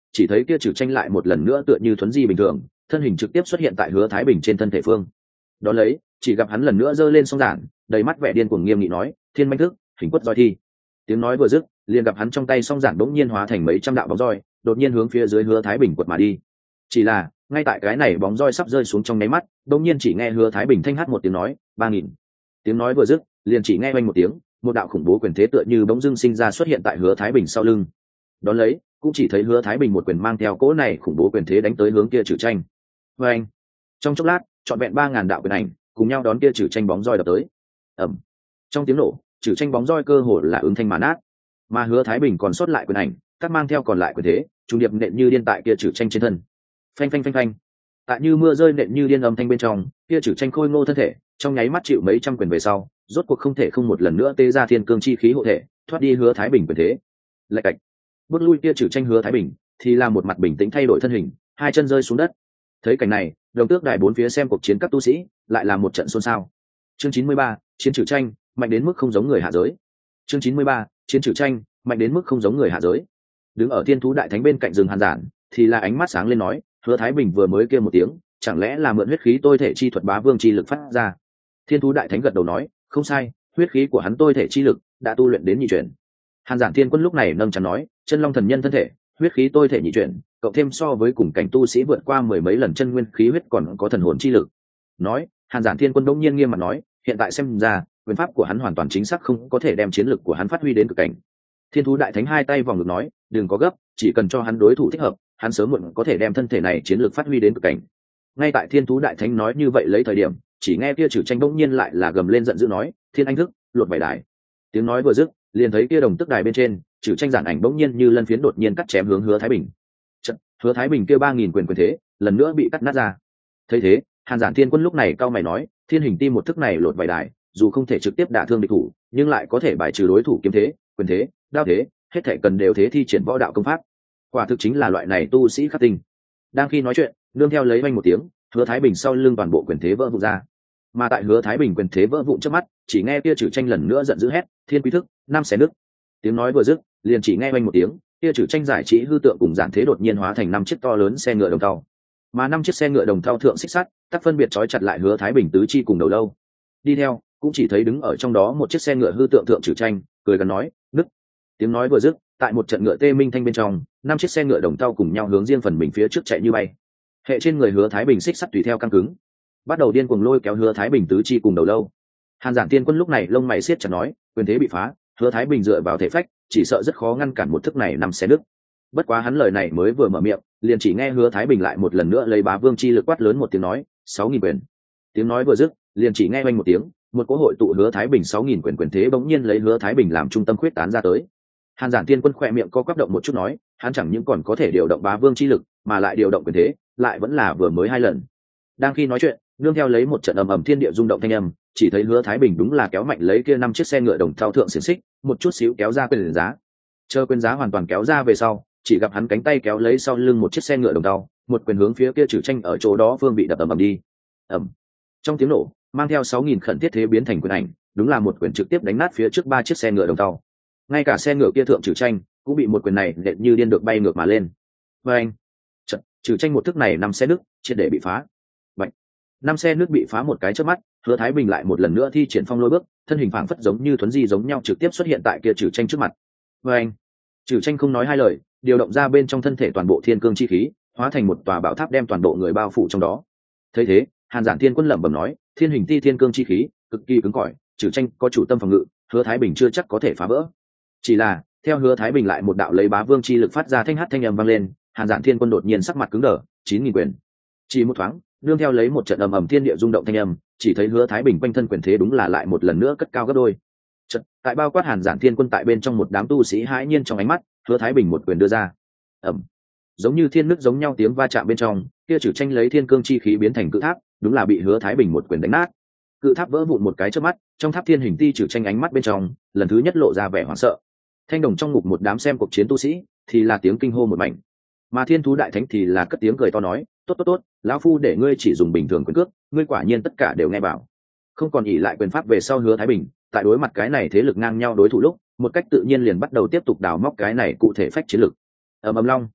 chỉ thấy kia trừ tranh lại một lần nữa tựa như thuấn di bình thường, thân hình trực tiếp xuất hiện tại Hứa Thái Bình trên thân thể phương. Đó lấy, chỉ gặp hắn lần nữa giơ lên song giản, đầy mắt vẻ điên cuồng nghiêm nghị nói, thiên manh thức, hình quất roi thi. Tiếng nói vừa dứt, liền gặp hắn trong tay song giản bỗng nhiên hóa thành mấy trăm đạo bóng roi, đột nhiên hướng phía dưới Hứa Thái Bình quật mà đi. Chỉ là, ngay tại cái này bóng roi sắp rơi xuống trong nháy mắt, bỗng nhiên chỉ nghe Hứa Thái Bình thanh hát một tiếng nói, 3000. Tiếng nói vừa dứt, liền chỉ nghe oanh một tiếng, một đạo khủng bố quyền thế tựa như bỗng dưng sinh ra xuất hiện tại Hứa Thái Bình sau lưng. Đón lấy, cũng chỉ thấy Hứa Thái Bình một quyền mang theo cỗ này khủng bố quyền thế đánh tới hướng kia trừ tranh. Và anh, trong chốc lát, trọn vẹn 3000 đạo quyền ảnh cùng nhau đón kia trừ tranh bóng roi đập tới. Ầm. Trong tiếng nổ, trừ tranh bóng roi cơ hồ là ứng thanh mà nát. Mà Hứa Thái Bình còn sót lại quyền ảnh, các mang theo còn lại quyền thế, trung điệp nện như điên tại kia trừ tranh trên thân. Phanh phanh phanh phanh. Tại như mưa rơi nện như điên âm thanh bên trong, kia trừ tranh khôi ngô thân thể, trong nháy mắt chịu mấy trăm quyền về sau, rốt cuộc không thể không một lần nữa tê ra thiên cương chi khí hộ thể, thoát đi Hứa Thái Bình quyền thế. Lạch cạch. Bước lui kia trừ tranh Hứa Thái Bình, thì là một mặt bình tĩnh thay đổi thân hình, hai chân rơi xuống đất. Thấy cảnh này, đồng tước đài bốn phía xem cuộc chiến các tu sĩ, lại là một trận xôn xao. Chương 93, chiến trừ tranh, mạnh đến mức không giống người hạ giới. Chương 93, chiến trừ tranh, mạnh đến mức không giống người hạ giới. Đứng ở Thiên Thú Đại Thánh bên cạnh rừng Hàn Giản, thì là ánh mắt sáng lên nói, Hứa Thái Bình vừa mới kêu một tiếng, chẳng lẽ là mượn huyết khí tôi thể chi thuật bá vương chi lực phát ra. Thiên Thú Đại Thánh gật đầu nói, không sai, huyết khí của hắn tôi thể chi lực đã tu luyện đến nhị chuyển. Hàn Giản Thiên Quân lúc này nâng chán nói, chân long thần nhân thân thể, huyết khí tôi thể nhị chuyển, cộng thêm so với cùng cảnh tu sĩ vượt qua mười mấy lần chân nguyên khí huyết còn có thần hồn chi lực. Nói, Hàn Giản Thiên Quân đống nhiên nghiêm mặt nói, hiện tại xem ra, quyền pháp của hắn hoàn toàn chính xác không có thể đem chiến lực của hắn phát huy đến cực cảnh. Thiên Thú Đại Thánh hai tay vòng ngực nói, đừng có gấp, chỉ cần cho hắn đối thủ thích hợp, hắn sớm muộn có thể đem thân thể này chiến lực phát huy đến cực cảnh. Ngay tại Thiên Thú Đại Thánh nói như vậy lấy thời điểm, chỉ nghe kia trừ tranh bỗng nhiên lại là gầm lên giận dữ nói, thiên anh thức, luột bảy đài. Tiếng nói vừa dứt, liền thấy kia đồng tức đài bên trên, trừ tranh giản ảnh bỗng nhiên như lân phiến đột nhiên cắt chém hướng Hứa Thái Bình. Hứa Thái Bình kia 3000 quyền thế, lần nữa bị cắt nát ra. Thấy thế, Hàn Giản Thiên Quân lúc này cao mày nói, thiên hình ti một thức này lột bảy đài, dù không thể trực tiếp đả thương địch thủ, nhưng lại có thể bài trừ đối thủ kiếm thế, quyền thế, đao thế, hết thảy cần đều thế thi triển võ đạo công pháp. Quả thực chính là loại này tu sĩ khắc tinh. Đang khi nói chuyện, nương theo lấy vang một tiếng, Hứa Thái Bình sau lưng toàn bộ quyền thế vỡ vụn ra. Mà tại Hứa Thái Bình quyền thế vỡ vụn trước mắt, chỉ nghe kia trừ tranh lần nữa giận dữ hét, thiên quý thức, năm xé nước. Tiếng nói vừa dứt, liền chỉ nghe vang một tiếng, kia trừ tranh giải trí hư tượng cùng giản thế đột nhiên hóa thành 5 chiếc to lớn xe ngựa đồng tàu. Mà 5 chiếc xe ngựa đồng thau thượng xích sắt, tác phân biệt trói chặt lại Hứa Thái Bình tứ chi cùng đầu lâu. Đi theo, cũng chỉ thấy đứng ở trong đó một chiếc xe ngựa hư tượng thượng trừ tranh, cười gần nói, nứt. Tiếng nói vừa dứt, tại một trận ngựa tê minh thanh bên trong, 5 chiếc xe ngựa đồng thau cùng nhau hướng riêng phần mình phía trước chạy như bay. Hệ trên người Hứa Thái Bình xích sắt tùy theo căng cứng, bắt đầu điên cuồng lôi kéo Hứa Thái Bình tứ chi cùng đầu lâu. Hàn Giản Tiên Quân lúc này lông mày siết chặt nói, quyền thế bị phá, Hứa Thái Bình dựa vào thể phách, chỉ sợ rất khó ngăn cản một thức này nằm xé đứt. Bất quá hắn lời này mới vừa mở miệng, liền chỉ nghe Hứa Thái Bình lại một lần nữa lấy bá vương chi lực quát lớn một tiếng nói, 6000 quyền. Tiếng nói vừa dứt, liền chỉ nghe oanh một tiếng, một cỗ hội tụ Hứa Thái Bình 6000 quyền thế bỗng nhiên lấy Hứa Thái Bình làm trung tâm khuyết tán ra tới. Hàn Giản Tiên Quân khẽ miệng co quắp động một chút nói, hắn chẳng những còn có thể điều động bá vương chi lực, mà lại điều động quyền thế, lại vẫn là vừa mới 2 lần. Đang khi nói chuyện, nương theo lấy một trận ầm ầm thiên địa rung động thanh âm, chỉ thấy Hứa Thái Bình đúng là kéo mạnh lấy kia 5 chiếc xe ngựa đồng thau thượng xiển xích, một chút xíu kéo ra quyền giá. Chờ quyền giá hoàn toàn kéo ra về sau, chỉ gặp hắn cánh tay kéo lấy sau lưng một chiếc xe ngựa đồng thau, một quyền hướng phía kia trừ tranh ở chỗ đó phương bị đập ầm ầm đi. Ầm. Trong tiếng nổ, mang theo 6000 khẩn thiết thế biến thành quyền ảnh, đúng là một quyền trực tiếp đánh nát phía trước 3 chiếc xe ngựa đồng thau. Ngay cả xe ngựa kia thượng trừ tranh cũng bị một quyền này nện như điên được bay ngược mà lên. Và anh, trừ tranh một thức này 5 xe nước triệt để bị phá. Bạch. 5 xe nước bị phá một cái chớp mắt, Hứa Thái Bình lại một lần nữa thi triển phong lôi bước, thân hình phảng phất giống như thuấn di giống nhau trực tiếp xuất hiện tại kia trừ tranh trước mặt. Và anh, trừ tranh không nói hai lời, điều động ra bên trong thân thể toàn bộ thiên cương chi khí, hóa thành một tòa bảo tháp đem toàn bộ người bao phủ trong đó. Thấy thế, Hàn Giản Thiên Quân lẩm bẩm nói, thiên hình ti thiên cương chi khí cực kỳ cứng cỏi, trừ tranh có chủ tâm phòng ngự, Hứa Thái Bình chưa chắc có thể phá vỡ. Chỉ là, theo Hứa Thái Bình lại một đạo lấy bá vương chi lực phát ra thanh hát thanh âm vang lên, Hàn Giản Thiên Quân đột nhiên sắc mặt cứng đờ, 9000 quyền. Chỉ một thoáng, nương theo lấy một trận ầm ầm thiên địa rung động thanh âm, chỉ thấy Hứa Thái Bình quanh thân quyền thế đúng là lại một lần nữa cất cao gấp đôi. Chợt, tại bao quát Hàn Giản Thiên Quân tại bên trong một đám tu sĩ hãi nhiên trong ánh mắt, Hứa Thái Bình một quyền đưa ra. Ầm. Giống như thiên nước giống nhau tiếng va chạm bên trong, kia trừ tranh lấy thiên cương chi khí biến thành cự tháp, đúng là bị Hứa Thái Bình một quyền đánh nát. Cự tháp vỡ vụn một cái chớp mắt, trong tháp thiên hình ti trừ tranh ánh mắt bên trong, lần thứ nhất lộ ra vẻ hoảng sợ. Thanh đồng trong ngục một đám xem cuộc chiến tu sĩ, thì là tiếng kinh hô một mảnh. Mà Thiên Thú Đại Thánh thì là cất tiếng cười to nói, tốt tốt tốt, lão phu để ngươi chỉ dùng bình thường quyền cước, ngươi quả nhiên tất cả đều nghe bảo. Không còn ỷ lại quyền pháp về sau Hứa Thái Bình, tại đối mặt cái này thế lực ngang nhau đối thủ lúc, một cách tự nhiên liền bắt đầu tiếp tục đào móc cái này cụ thể phách chiến lực. Ầm ầm long,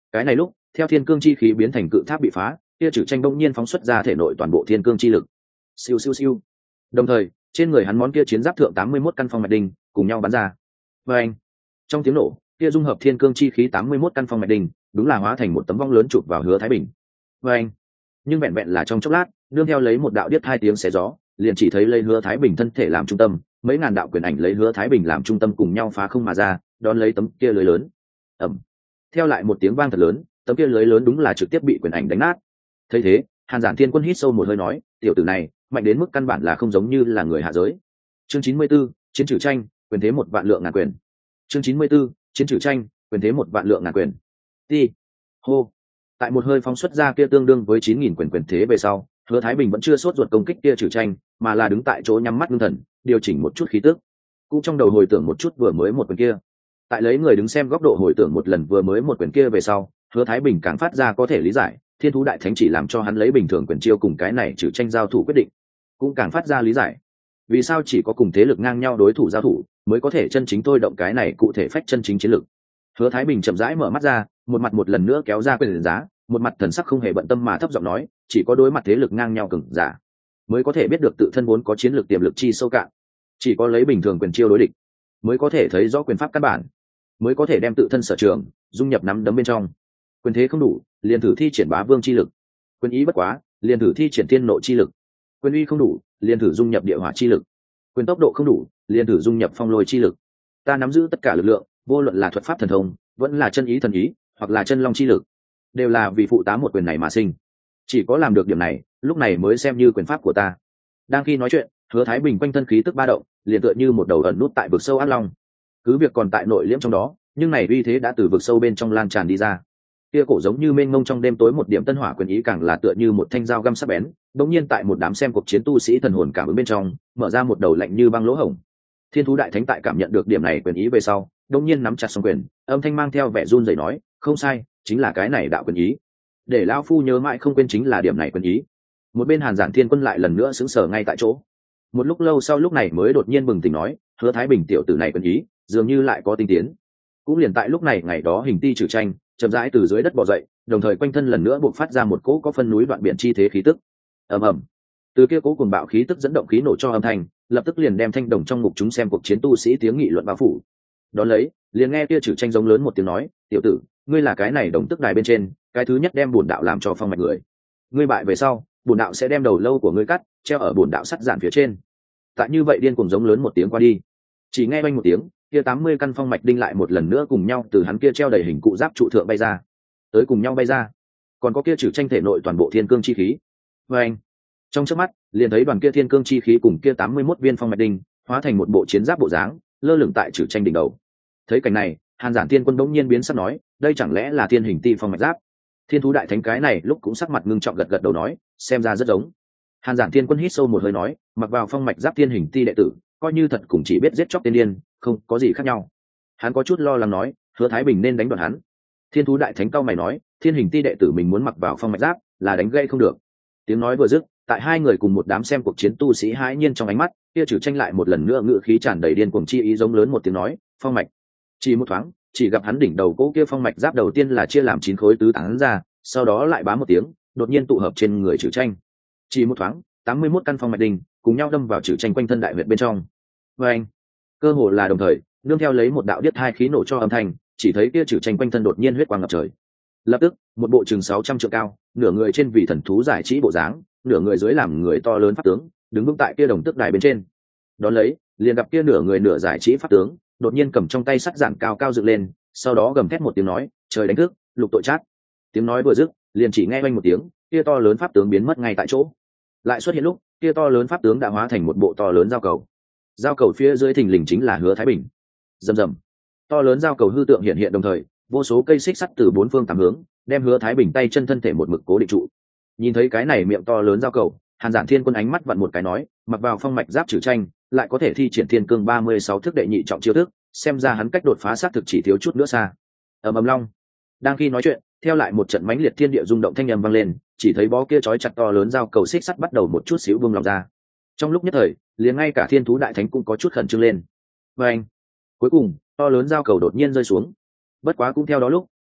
Cái này lúc theo thiên cương chi khí biến thành cự tháp bị phá, kia trừ tranh bỗng nhiên phóng xuất ra thể nội toàn bộ thiên cương chi lực. Siêu siêu siêu. Đồng thời trên người hắn món kia chiến giáp thượng 81 căn phong mạch đinh cùng nhau bắn ra. Và anh, trong tiếng nổ kia dung hợp thiên cương chi khí 81 căn phong mạch đinh đúng là hóa thành một tấm vong lớn chụp vào Hứa Thái Bình. Và anh, nhưng vẹn vẹn là trong chốc lát, nương theo lấy một đạo điếc hai tiếng xé gió, liền chỉ thấy lấy Hứa Thái Bình thân thể làm trung tâm, mấy ngàn đạo quyền ảnh lấy Hứa Thái Bình làm trung tâm cùng nhau phá không mà ra, đón lấy tấm kia lưới lớn. Ầm. Theo lại một tiếng vang thật lớn, tấm kia lưới lớn đúng là trực tiếp bị quyền ảnh đánh nát. Thấy thế, Hàn Giản Thiên Quân hít sâu một hơi nói, tiểu tử này mạnh đến mức căn bản là không giống như là người hạ giới. Chương 94, chiến trừ tranh, quyền thế 1 vạn lượng ngàn quyền. Chương 94, chiến trừ tranh, quyền thế 1 vạn lượng ngàn quyền. Ti. Hô. Tại một hơi phóng xuất ra kia tương đương với 9000 quyền thế về sau, Hứa Thái Bình vẫn chưa sốt ruột công kích kia trừ tranh, mà là đứng tại chỗ nhắm mắt ngưng thần, điều chỉnh một chút khí tức. Cũng trong đầu hồi tưởng một chút vừa mới một quyền kia. Tại lấy người đứng xem góc độ hồi tưởng một lần vừa mới một quyền kia về sau, Hứa Thái Bình càng phát ra có thể lý giải, Thiên Thú Đại Thánh chỉ làm cho hắn lấy bình thường quyền chiêu cùng cái này trừ tranh giao thủ quyết định, cũng càng phát ra lý giải vì sao chỉ có cùng thế lực ngang nhau đối thủ giao thủ mới có thể chân chính thôi động cái này cụ thể phách chân chính chiến lực. Hứa Thái Bình chậm rãi mở mắt ra, một mặt một lần nữa kéo ra quyền giá, một mặt thần sắc không hề bận tâm mà thấp giọng nói, chỉ có đối mặt thế lực ngang nhau cường giả mới có thể biết được tự thân vốn có chiến lược tiềm lực chi sâu cạn, chỉ có lấy bình thường quyền chiêu đối địch mới có thể thấy rõ quyền pháp căn bản, mới có thể đem tự thân sở trường dung nhập nắm đấm bên trong. Quyền thế không đủ, liền thử thi triển bá vương chi lực; quyền ý bất quá, liền thử thi triển thiên nộ chi lực; quyền uy không đủ, liền thử dung nhập địa hỏa chi lực; quyền tốc độ không đủ, liền thử dung nhập phong lôi chi lực. Ta nắm giữ tất cả lực lượng, vô luận là thuật pháp thần thông, vẫn là chân ý thần ý, hoặc là chân long chi lực, đều là vì phụ tá một quyền này mà sinh. Chỉ có làm được điểm này, lúc này mới xem như quyền pháp của ta. Đang khi nói chuyện, Hứa Thái Bình quanh thân khí tức ba động, liền tựa như một đầu ẩn nút tại vực sâu ác long. Cứ việc còn tại nội liễm trong đó, nhưng này uy thế đã từ vực sâu bên trong lan tràn đi ra. Kia cổ giống như mênh mông trong đêm tối một điểm tân hỏa quyền ý càng là tựa như một thanh dao găm sắc bén, đống nhiên tại một đám xem cuộc chiến tu sĩ thần hồn cảm ứng bên trong, mở ra một đầu lạnh như băng lỗ hổng. Thiên Thú Đại Thánh tại cảm nhận được điểm này quyền ý về sau, đống nhiên nắm chặt song quyền, âm thanh mang theo vẻ run rẩy nói, không sai, chính là cái này đạo quyền ý. Để lão phu nhớ mãi không quên chính là điểm này quyền ý. Một bên Hàn Giản Thiên Quân lại lần nữa sững sờ ngay tại chỗ. Một lúc lâu sau lúc này mới đột nhiên bừng tỉnh nói, Hứa Thái Bình tiểu tử này quyền ý, dường như lại có tinh tiến. Cũng liền tại lúc này ngày đó hình ti trừ tranh chậm rãi từ dưới đất bò dậy, đồng thời quanh thân lần nữa buộc phát ra một cỗ có phân núi đoạn biển chi thế khí tức. Ầm ầm. Từ kia cỗ cuồng bạo khí tức dẫn động khí nổ cho âm thanh, lập tức liền đem thanh đồng trong ngục chúng xem cuộc chiến tu sĩ tiếng nghị luận bao phủ. Đón lấy, liền nghe kia trừ tranh giống lớn một tiếng nói, tiểu tử, ngươi là cái này đồng tức đài bên trên, cái thứ nhất đem bổn đạo làm cho phong mạch người. Ngươi bại về sau, bổn đạo sẽ đem đầu lâu của ngươi cắt, treo ở bổn đạo sắt giản phía trên. Tại như vậy điên cuồng giống lớn một tiếng qua đi. Chỉ nghe oanh một tiếng, kia 80 căn phong mạch đinh lại một lần nữa cùng nhau từ hắn kia treo đầy hình cụ giáp trụ thượng bay ra, tới cùng nhau bay ra. Còn có kia trừ tranh thể nội toàn bộ thiên cương chi khí. Và anh, trong chớp mắt, liền thấy đoàn kia thiên cương chi khí cùng kia 81 viên phong mạch đinh hóa thành một bộ chiến giáp bộ dáng, lơ lửng tại trừ tranh đỉnh đầu. Thấy cảnh này, Hàn Giản Thiên Quân đống nhiên biến sắc nói, đây chẳng lẽ là thiên hình ti phong mạch giáp? Thiên Thú Đại Thánh cái này lúc cũng sắc mặt ngưng trọng gật gật đầu nói, xem ra rất giống. Hàn Giản Thiên Quân hít sâu một hơi nói, mặc vào phong mạch giáp thiên hình ti đệ tử, coi như thật cũng chỉ biết giết chóc tiên điên, không có gì khác nhau. Hắn có chút lo lắng nói, Hứa Thái Bình nên đánh đoạn hắn. Thiên Thú Đại Thánh cao mày nói, thiên hình ti đệ tử mình muốn mặc vào phong mạch giáp, là đánh gây không được. Tiếng nói vừa dứt, tại hai người cùng một đám xem cuộc chiến tu sĩ hãi nhiên trong ánh mắt, kia trừ tranh lại một lần nữa ngự khí tràn đầy điên cuồng chi ý giống lớn một tiếng nói, phong mạch. Chỉ một thoáng, chỉ gặp hắn đỉnh đầu cỗ kia phong mạch giáp đầu tiên là chia làm 9 khối tứ tán ra, sau đó lại bám một tiếng, đột nhiên tụ hợp trên người trừ tranh. Chỉ một thoáng, 81 căn phong mạch đinh cùng nhau đâm vào trừ tranh quanh thân đại huyệt bên trong. Và anh, cơ hồ là đồng thời, nương theo lấy một đạo điếc hai khí nổ cho âm thanh, chỉ thấy kia trừ tranh quanh thân đột nhiên huyết quang ngập trời. Lập tức, một bộ chừng 600 trượng cao, nửa người trên vì thần thú giải trí bộ dáng, nửa người dưới làm người to lớn pháp tướng, đứng vững tại kia đồng tức đài bên trên. Đón lấy, liền gặp kia nửa người nửa giải trí pháp tướng, đột nhiên cầm trong tay sắt giản cao cao dựng lên, sau đó gầm thét một tiếng nói, trời đánh thức, lục tội chát. Tiếng nói vừa dứt, liền chỉ nghe oanh một tiếng, kia to lớn pháp tướng biến mất ngay tại chỗ. Lại xuất hiện lúc, kia to lớn pháp tướng đã hóa thành một bộ to lớn giao cầu. Giao cầu phía dưới thình lình chính là Hứa Thái Bình. Rầm rầm, to lớn giao cầu hư tượng hiện hiện đồng thời, vô số cây xích sắt từ bốn phương tám hướng, đem Hứa Thái Bình tay chân thân thể một mực cố định trụ. Nhìn thấy cái này miệng to lớn giao cầu, Hàn Giản Thiên Quân ánh mắt vặn một cái nói, mặc vào phong mạch giáp trừ tranh, lại có thể thi triển thiên cương 36 thức đệ nhị trọng chiêu thức, xem ra hắn cách đột phá xác thực chỉ thiếu chút nữa xa. Ầm ầm long. Đang khi nói chuyện, theo lại một trận mãnh liệt thiên địa rung động thanh âm vang lên, chỉ thấy bó kia chói chặt to lớn giao cầu xích sắt bắt đầu một chút xíu buông lòng ra. Trong lúc nhất thời, liền ngay cả Thiên Thú Đại Thánh cũng có chút khẩn trương lên. Và anh, cuối cùng, to lớn giao cầu đột nhiên rơi xuống. Bất quá cũng theo đó lúc,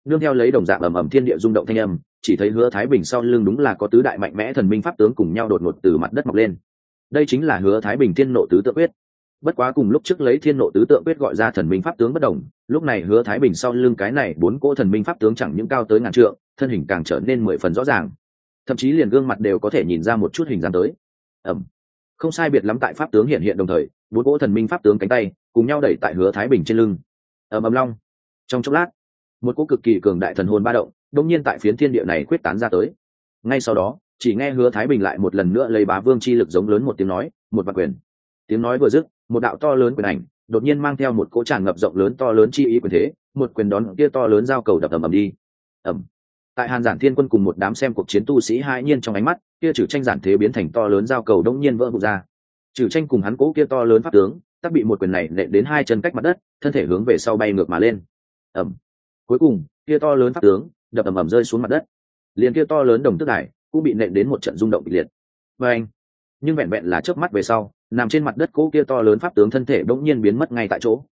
nương theo lấy đồng dạng ầm ầm thiên địa rung động thanh âm, chỉ thấy Hứa Thái Bình sau lưng đúng là có tứ đại mạnh mẽ thần minh pháp tướng cùng nhau đột ngột từ mặt đất mọc lên. Đây chính là Hứa Thái Bình Thiên Nộ Tứ Tượng Quyết. Bất quá cùng lúc trước lấy Thiên Nộ Tứ Tượng Quyết gọi ra thần minh pháp tướng bất đồng, lúc này Hứa Thái Bình sau lưng cái này bốn cỗ thần minh pháp tướng chẳng những cao tới ngàn trượng, thân hình càng trở nên 10 phần rõ ràng, thậm chí liền gương mặt đều có thể nhìn ra một chút hình dáng tới. Không sai biệt lắm tại pháp tướng hiện hiện đồng thời, bốn cỗ thần minh pháp tướng cánh tay cùng nhau đẩy tại Hứa Thái Bình trên lưng. Long. Trong chốc lát, một cỗ cực kỳ cường đại thần hồn ba động, đột nhiên tại phiến thiên địa này quyết tán ra tới. Ngay sau đó, chỉ nghe Hứa Thái Bình lại một lần nữa lấy bá vương chi lực giống lớn một tiếng nói, một vạn quyền. Tiếng nói vừa dứt, một đạo to lớn quyền ảnh đột nhiên mang theo một cỗ tràn ngập rộng lớn to lớn chi ý quyền thế, một quyền đón kia to lớn giao cầu đập ầm ầm đi. Tại Hàn Giản Thiên Quân cùng một đám xem cuộc chiến tu sĩ hai nhiên trong ánh mắt, kia Trử Tranh giản thế biến thành to lớn giao cầu đống nhiên vỡ vụn ra. Trử Tranh cùng hắn cố kia to lớn pháp tướng, tất bị một quyền này nện đến hai chân cách mặt đất, thân thể hướng về sau bay ngược mà lên. Cuối cùng, kia to lớn pháp tướng đập ầm ầm rơi xuống mặt đất. Liền kia to lớn đồng tước đài cũng bị nện đến một trận rung động kịch liệt. Nhưng vẹn vẹn là chớp mắt về sau, nằm trên mặt đất cố kia to lớn pháp tướng thân thể đống nhiên biến mất ngay tại chỗ.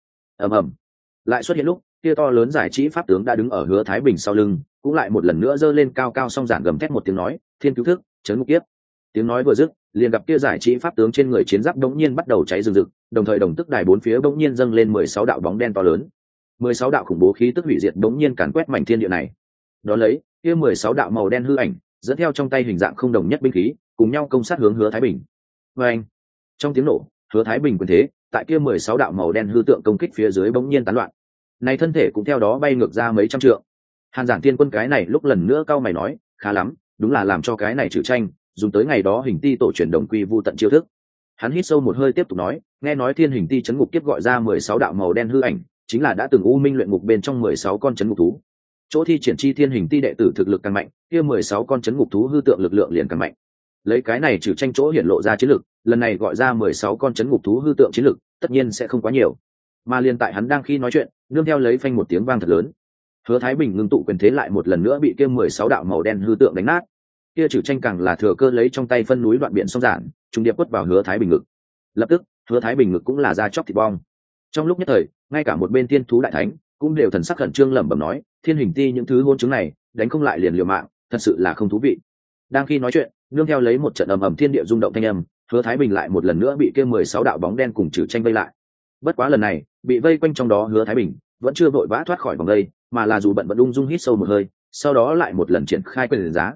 Lại xuất hiện lúc, kia to lớn giải trí pháp tướng đã đứng ở Hứa Thái Bình sau lưng, cũng lại một lần nữa giơ lên cao cao song giản gầm thét một tiếng nói, thiên cứu thức, chấn ngục kiếp. Tiếng nói vừa dứt, liền gặp kia giải trí pháp tướng trên người chiến giáp đống nhiên bắt đầu cháy rừng rực, đồng thời đồng tức đài bốn phía đống nhiên dâng lên 16 đạo bóng đen to lớn. 16 đạo khủng bố khí tức hủy diệt đống nhiên càn quét mảnh thiên địa này. Đó lấy, kia 16 đạo màu đen hư ảnh, dẫn theo trong tay hình dạng không đồng nhất binh khí, cùng nhau công sát hướng Hứa Thái Bình. Trong tiếng nổ, Hứa Thái Bình quyền thế, tại kia 16 đạo màu đen hư tượng công kích phía dưới bỗng nhiên tán loạn. Này thân thể cũng theo đó bay ngược ra mấy trăm trượng. Hàn Giản Thiên Quân cái này lúc lần nữa cau mày nói, khá lắm, đúng là làm cho cái này Trử Tranh dùng tới ngày đó hình ti tổ truyền đồng quy vu tận chiêu thức. Hắn hít sâu một hơi tiếp tục nói, nghe nói thiên hình ti chấn ngục kiếp gọi ra 16 đạo màu đen hư ảnh, chính là đã từng u minh luyện ngục bên trong 16 con chấn ngục thú. Chỗ thi triển chi thiên hình ti đệ tử thực lực càng mạnh, kia 16 con chấn ngục thú hư tượng lực lượng liền càng mạnh. Lấy cái này Trử Tranh chỗ hiển lộ ra chiến lực, lần này gọi ra 16 con chấn ngục thú hư tượng chiến lực, tất nhiên sẽ không quá nhiều. Mà liền tại hắn đang khi nói chuyện, nương theo lấy phanh một tiếng vang thật lớn, Hứa Thái Bình ngưng tụ quyền thế lại một lần nữa bị kia 16 đạo màu đen hư tượng đánh nát. Kia Trử Tranh càng là thừa cơ lấy trong tay phân núi đoạn biển song giản, trùng điệp quất vào Hứa Thái Bình ngực. Lập tức, Hứa Thái Bình ngực cũng là da chóc thịt bong. Trong lúc nhất thời, ngay cả một bên Thiên Thú Đại Thánh cũng đều thần sắc khẩn trương lẩm bẩm nói, thiên hình ti những thứ hôn chứng này, đánh không lại liền liều mạng, thật sự là không thú vị. Đang khi nói chuyện, nương theo lấy một trận ầm ầm thiên địa rung động thanh âm, Hứa Thái Bình lại một lần nữa bị kia 16 đạo bóng đen cùng Trử Tranh vây lại. Bất quá lần này, bị vây quanh trong đó Hứa Thái Bình vẫn chưa vội vã thoát khỏi vòng vây, mà là dù bận vẫn ung dung hít sâu một hơi, sau đó lại một lần triển khai quyền giá.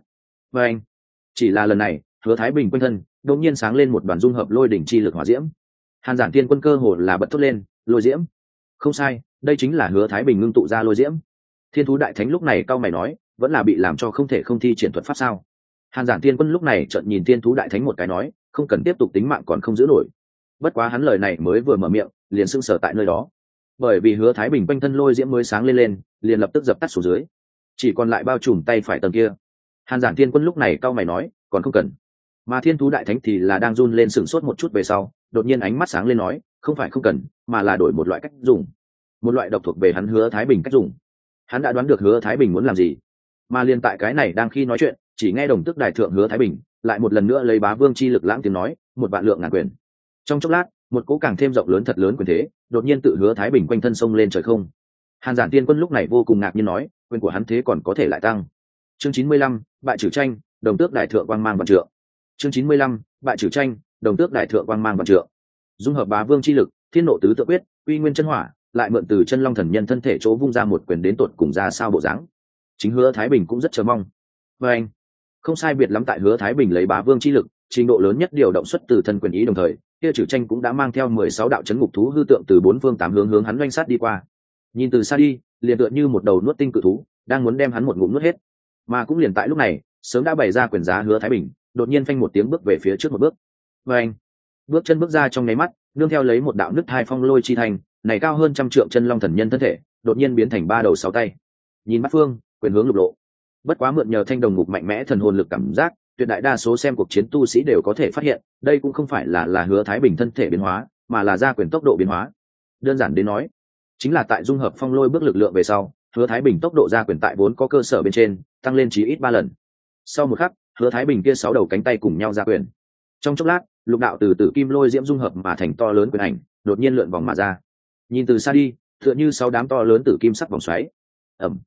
Chỉ là lần này, Hứa Thái Bình quanh thân đột nhiên sáng lên một đoàn dung hợp lôi đỉnh chi lực hỏa diễm. Hàn Giản Thiên Quân cơ hồ là bật thốt lên, lôi diễm. Không sai, đây chính là Hứa Thái Bình ngưng tụ ra lôi diễm. Thiên Thú Đại Thánh lúc này cau mày nói, vẫn là bị làm cho không thể không thi triển thuật pháp sao? Hàn Giản Thiên Quân lúc này trợn nhìn Thiên Thú Đại Thánh một cái nói, không cần tiếp tục tính mạng còn không giữ nổi. Bất quá hắn lời này mới vừa mở miệng, liền sững sờ tại nơi đó. Bởi vì Hứa Thái Bình quanh thân lôi diễm mới sáng lên, liền lập tức dập tắt xuống dưới, chỉ còn lại bao trùm tay phải tầng kia. Hàn Giản Thiên Quân lúc này cau mày nói, còn không cần. Mà Thiên Thú Đại Thánh thì là đang run lên sửng sốt một chút về sau, đột nhiên ánh mắt sáng lên nói, không phải không cần, mà là đổi một loại cách dùng, một loại độc thuộc về hắn Hứa Thái Bình cách dùng. Hắn đã đoán được Hứa Thái Bình muốn làm gì, mà liên tại cái này đang khi nói chuyện, chỉ nghe đồng tước đài thượng Hứa Thái Bình lại một lần nữa lấy bá vương chi lực lãng tiếng nói, một vạn lượng ngàn quyền. Trong chốc lát, một cỗ càng thêm rộng lớn thật lớn quyền thế đột nhiên tự Hứa Thái Bình quanh thân sông lên trời không. Hàn Giản Thiên Quân lúc này vô cùng ngạc nhiên nói, quyền của hắn thế còn có thể lại tăng. Chương 95, bại Trử Tranh, đồng tước đại thượng quang mang vạn trượng. Chương 95, bại Trử Tranh, đồng tước đại thượng quang mang vạn trượng. Dung hợp bá vương chi lực, thiên nộ tứ tượng quyết, uy nguyên chân hỏa, lại mượn từ chân long thần nhân thân thể chỗ vung ra một quyền đến tột cùng ra sao bộ dáng. Chính Hứa Thái Bình cũng rất chờ mong. Không sai biệt lắm tại Hứa Thái Bình lấy bá vương chi lực, trình độ lớn nhất điều động xuất từ thân quyền ý đồng thời, kia Trử Tranh cũng đã mang theo 16 đạo chấn ngục thú hư tượng từ bốn phương tám hướng hắn doanh sát đi qua. Nhìn từ xa đi, liền tựa như một đầu nuốt tinh cự thú, đang muốn đem hắn một ngụm nuốt hết. Mà cũng liền tại lúc này, sớm đã bày ra quyền giá Hứa Thái Bình, đột nhiên phanh một tiếng bước về phía trước một bước. Bước chân bước ra trong nháy mắt, nương theo lấy một đạo nứt hai phong lôi chi thành, này cao hơn trăm trượng chân long thần nhân thân thể, đột nhiên biến thành ba đầu sáu tay. Nhìn bát phương, quyền hướng lục lộ. Bất quá mượn nhờ thanh đồng ngục mạnh mẽ thần hồn lực cảm giác, tuyệt đại đa số xem cuộc chiến tu sĩ đều có thể phát hiện, đây cũng không phải là Hứa Thái Bình thân thể biến hóa, mà là ra quyền tốc độ biến hóa. Đơn giản đến nói, chính là tại dung hợp phong lôi bước lực lượng về sau, Hứa Thái Bình tốc độ ra quyền tại vốn có cơ sở bên trên, tăng lên chí ít 3 lần. Sau một khắc, Hứa Thái Bình kia 6 đầu cánh tay cùng nhau ra quyền. Trong chốc lát, lục đạo từ tử kim lôi diễm dung hợp mà thành to lớn quyền ảnh, đột nhiên lượn vòng mà ra. Nhìn từ xa đi, tựa như 6 đám to lớn tử kim sắc vòng xoáy.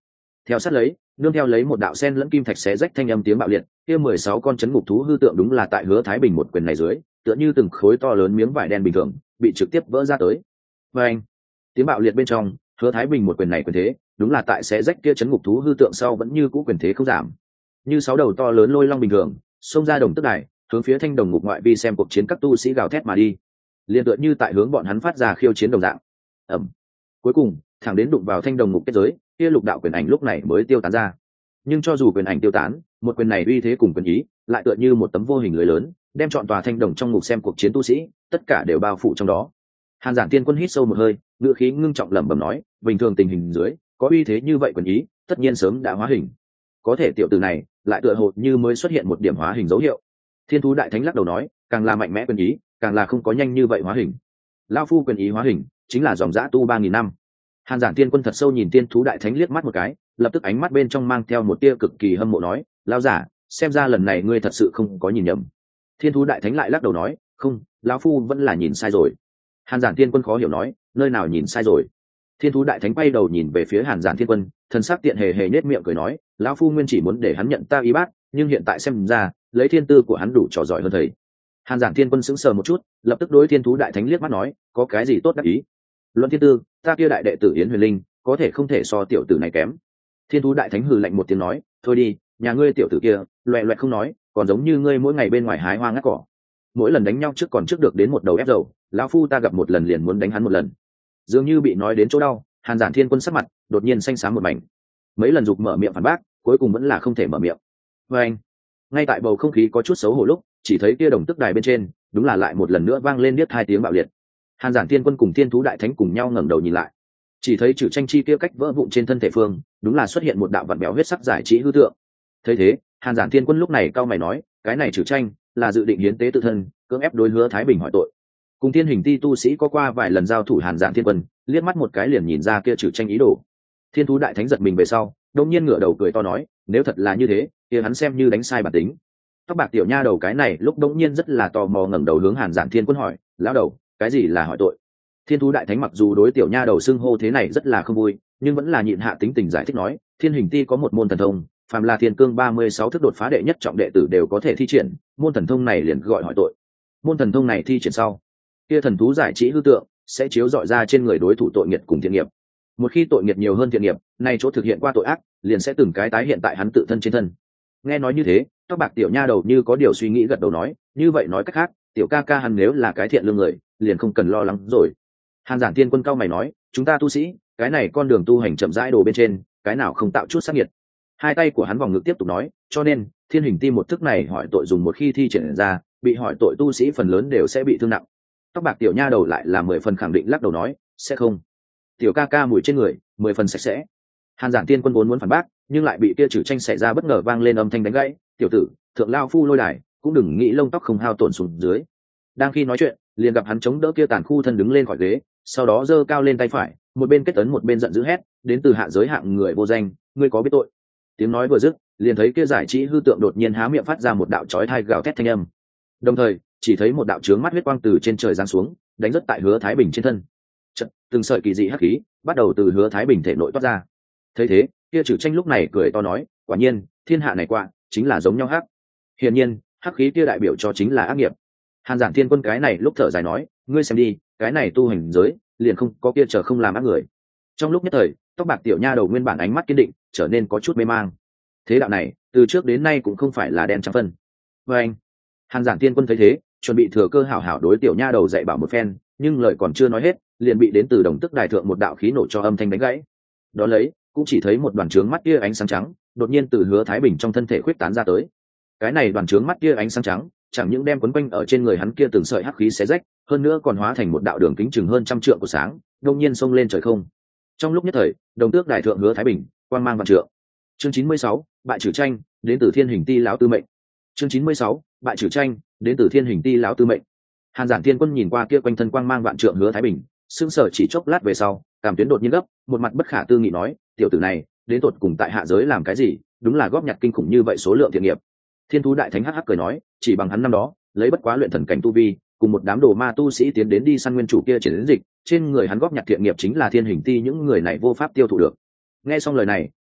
Theo sát lấy, nương theo lấy một đạo sen lẫn kim thạch xé rách thanh âm tiếng bạo liệt, kia 16 con chấn ngục thú hư tượng đúng là tại Hứa Thái Bình một quyền này dưới, tựa như từng khối to lớn miếng vải đen bình thường, bị trực tiếp vỡ ra tới. Và anh, tiếng bạo liệt bên trong, Hứa Thái Bình một quyền này quyền thế, đúng là tại xé rách kia chấn ngục thú hư tượng sau vẫn như cũ quyền thế không giảm. Như 6 đầu to lớn lôi long bình thường, xông ra đồng tức đài, hướng phía thanh đồng ngục ngoại vi xem cuộc chiến các tu sĩ gào thét mà đi. Liên tựa như tại hướng bọn hắn phát ra khiêu chiến đồng dạng. Ầm. Cuối cùng, thẳng đến đụng vào thanh đồng ngục kết giới, kia lục đạo quyền ảnh lúc này mới tiêu tán ra. Nhưng cho dù quyền ảnh tiêu tán, một quyền này uy thế cùng quyền ý, lại tựa như một tấm vô hình lưới lớn, đem trọn tòa thanh đồng trong ngục xem cuộc chiến tu sĩ, tất cả đều bao phủ trong đó. Hàn Giản Tiên Quân hít sâu một hơi, ngữ khí ngưng trọng lẩm bẩm nói, bình thường tình hình dưới, có uy thế như vậy quyền ý, tất nhiên sớm đã hóa hình. Có thể tiểu tử này, lại tựa hồ như mới xuất hiện một điểm hóa hình dấu hiệu. Thiên thú đại thánh lắc đầu nói, càng là mạnh mẽ quyền ý, càng là không có nhanh như vậy hóa hình. Lão phu quyền ý hóa hình, chính là dòng dã tu 3000 năm. Hàn Giản Tiên Quân thật sâu nhìn Thiên thú đại thánh liếc mắt một cái, lập tức ánh mắt bên trong mang theo một tia cực kỳ hâm mộ nói, lão giả, xem ra lần này ngươi thật sự không có nhìn nhầm. Thiên thú đại thánh lại lắc đầu nói, không, lão phu vẫn là nhìn sai rồi. Hàn Giản Tiên Quân khó hiểu nói, nơi nào nhìn sai rồi? Thiên thú đại thánh bay đầu nhìn về phía Hàn Giản Thiên Quân, thần sắc tiện hề hề nhếch miệng cười nói, lão phu nguyên chỉ muốn để hắn nhận ta y bát, nhưng hiện tại xem ra, lấy thiên tư của hắn đủ trò giỏi hơn thầy. Hàn Giản Thiên Quân sững sờ một chút, lập tức đối Thiên thú đại thánh liếc mắt nói, có cái gì tốt đắc ý? Luận thiên tư, ta kia đại đệ tử Yến Huyền Linh, có thể không thể so tiểu tử này kém. Thiên thú đại thánh hừ lạnh một tiếng nói, thôi đi, nhà ngươi tiểu tử kia, loẹt loẹt không nói, còn giống như ngươi mỗi ngày bên ngoài hái hoa ngắt cỏ. Mỗi lần đánh nhau trước còn trước được đến một đầu ép dầu, lão phu ta gặp một lần liền muốn đánh hắn một lần. Dường như bị nói đến chỗ đau, Hàn Giản Thiên Quân sắc mặt đột nhiên xanh xám một mảnh. Mấy lần giục mở miệng phản bác, cuối cùng vẫn là không thể mở miệng. Và anh, ngay tại bầu không khí có chút xấu hổ lúc, chỉ thấy kia đồng tức đài bên trên, đúng là lại một lần nữa vang lên biết hai tiếng bạo liệt. Hàn Giản Thiên Quân cùng Thiên thú đại thánh cùng nhau ngẩng đầu nhìn lại, chỉ thấy chữ tranh chi kia cách vỡ vụn trên thân thể phương, đúng là xuất hiện một đạo vặn béo huyết sắc giải trí hư tượng. Thấy thế, Hàn Giản Thiên Quân lúc này cau mày nói, cái này chữ tranh là dự định hiến tế tự thân, cưỡng ép đối Hứa Thái Bình hỏi tội. Cùng Thiên Hình Ti tu sĩ có qua vài lần giao thủ, Hàn Giản Thiên Quân liếc mắt một cái liền nhìn ra kia chữ tranh ý đồ. Thiên thú đại thánh giật mình về sau, đột nhiên ngửa đầu cười to nói, nếu thật là như thế, kia hắn xem như đánh sai bản tính. Tóc bạc tiểu nha đầu cái này lúc đột nhiên rất là tò mò ngẩng đầu hướng Hàn Giản Thiên Quân hỏi, lão đầu, cái gì là hỏi tội? Thiên thú đại thánh mặc dù đối tiểu nha đầu xưng hô thế này rất là không vui, nhưng vẫn là nhịn hạ tính tình giải thích nói, Thiên Hình Ti có một môn thần thông, phàm là thiên cương 36 thức đột phá đệ nhất trọng đệ tử đều có thể thi triển, môn thần thông này liền gọi hỏi tội. Môn thần thông này thi triển sau, kia thần thú giải trí hư tượng sẽ chiếu dọi ra trên người đối thủ tội nghiệp cùng thiện nghiệp. Một khi tội nghiệp nhiều hơn thiện nghiệp, nay chỗ thực hiện qua tội ác liền sẽ từng cái tái hiện tại hắn tự thân trên thân. Nghe nói như thế, tóc bạc tiểu nha đầu như có điều suy nghĩ gật đầu nói, như vậy nói cách khác, tiểu ca ca hắn nếu là cái thiện lương người, liền không cần lo lắng rồi. Hàn Giản Thiên Quân cao mày nói, chúng ta tu sĩ, cái này con đường tu hành chậm rãi đồ bên trên, cái nào không tạo chút sát nhiệt. Hai tay của hắn vòng ngực tiếp tục nói, cho nên Thiên Hình Ti một thức này hỏi tội dùng một khi thi triển ra, bị hỏi tội tu sĩ phần lớn đều sẽ bị thương nặng. Tóc bạc tiểu nha đầu lại là 10 phần khẳng định lắc đầu nói, sẽ không. Tiểu ca ca mùi trên người 10 phần sạch sẽ. Hàn Giản Tiên Quân vốn muốn phản bác, nhưng lại bị kia chữ tranh xảy ra bất ngờ vang lên âm thanh đánh gãy, tiểu tử, thượng lao phu lôi đài, cũng đừng nghĩ lông tóc không hao tổn xuống dưới. Đang khi nói chuyện, liền gặp hắn chống đỡ kia tàn khu thân đứng lên khỏi ghế, sau đó giơ cao lên tay phải, một bên kết ấn một bên giận dữ hét, đến từ hạ giới hạng người vô danh, ngươi có biết tội? Tiếng nói vừa dứt, liền thấy kia giải trí hư tượng đột nhiên há miệng phát ra một đạo chói tai gào thét thanh âm. Đồng thời, chỉ thấy một đạo chướng mắt huyết quang từ trên trời giáng xuống, đánh rất tại Hứa Thái Bình trên thân. Chợt, từng sợi kỳ dị hắc khí bắt đầu từ Hứa Thái Bình thể nội toát ra. Thấy thế, kia chữ tranh lúc này cười to nói, quả nhiên, thiên hạ này quạ, chính là giống nhau hắc. Hiển nhiên, hắc khí kia đại biểu cho chính là ác nghiệp. Hàn Giản Thiên Quân cái này lúc thở dài nói, ngươi xem đi, cái này tu hành giới, liền không có kia chờ không làm ác người. Trong lúc nhất thời, tóc bạc tiểu nha đầu nguyên bản ánh mắt kiên định, trở nên có chút mê mang. Thế đạo này, từ trước đến nay cũng không phải là đen trắng phân. Và anh, Hàn Giản Thiên Quân thấy thế, chuẩn bị thừa cơ hảo hảo đối tiểu nha đầu dạy bảo một phen, nhưng lời còn chưa nói hết, liền bị đến từ đồng tức đài thượng một đạo khí nổ cho âm thanh đánh gãy. Đó lấy, cũng chỉ thấy một đoàn trướng mắt kia ánh sáng trắng, đột nhiên từ Hứa Thái Bình trong thân thể khuyết tán ra tới. Cái này đoàn trướng mắt kia ánh sáng trắng, chẳng những đem quấn quanh ở trên người hắn kia từng sợi hắc khí xé rách, hơn nữa còn hóa thành một đạo đường kính chừng hơn 100 trượng của sáng, đột nhiên xông lên trời không. Trong lúc nhất thời, đồng tước đại thượng Hứa Thái Bình, quang mang vạn trượng. Chương 96, bại trừ tranh, đến từ Thiên Hình Ti lão tư mệnh. Chương 96, bại trừ tranh, đến từ Thiên Hình Ti lão tư mệnh. Hàn Giản Thiên Quân nhìn qua kia quanh thân quang mang vạn trượng Hứa Thái Bình, sững sờ chỉ chốc lát về sau, cảm tuyến đột nhiên gấp, một mặt bất khả tư nghị nói, tiểu tử này, đến tột cùng tại hạ giới làm cái gì, đúng là góp nhặt kinh khủng như vậy số lượng thiện nghiệp. Thiên thú đại thánh hắc hắc cười nói, chỉ bằng hắn năm đó, lấy bất quá luyện thần cảnh tu vi, cùng một đám đồ ma tu sĩ tiến đến đi săn nguyên chủ kia triển đến dịch, trên người hắn góp nhặt thiện nghiệp chính là Thiên Hình Ti những người này vô pháp tiêu thụ được. Nghe xong lời này,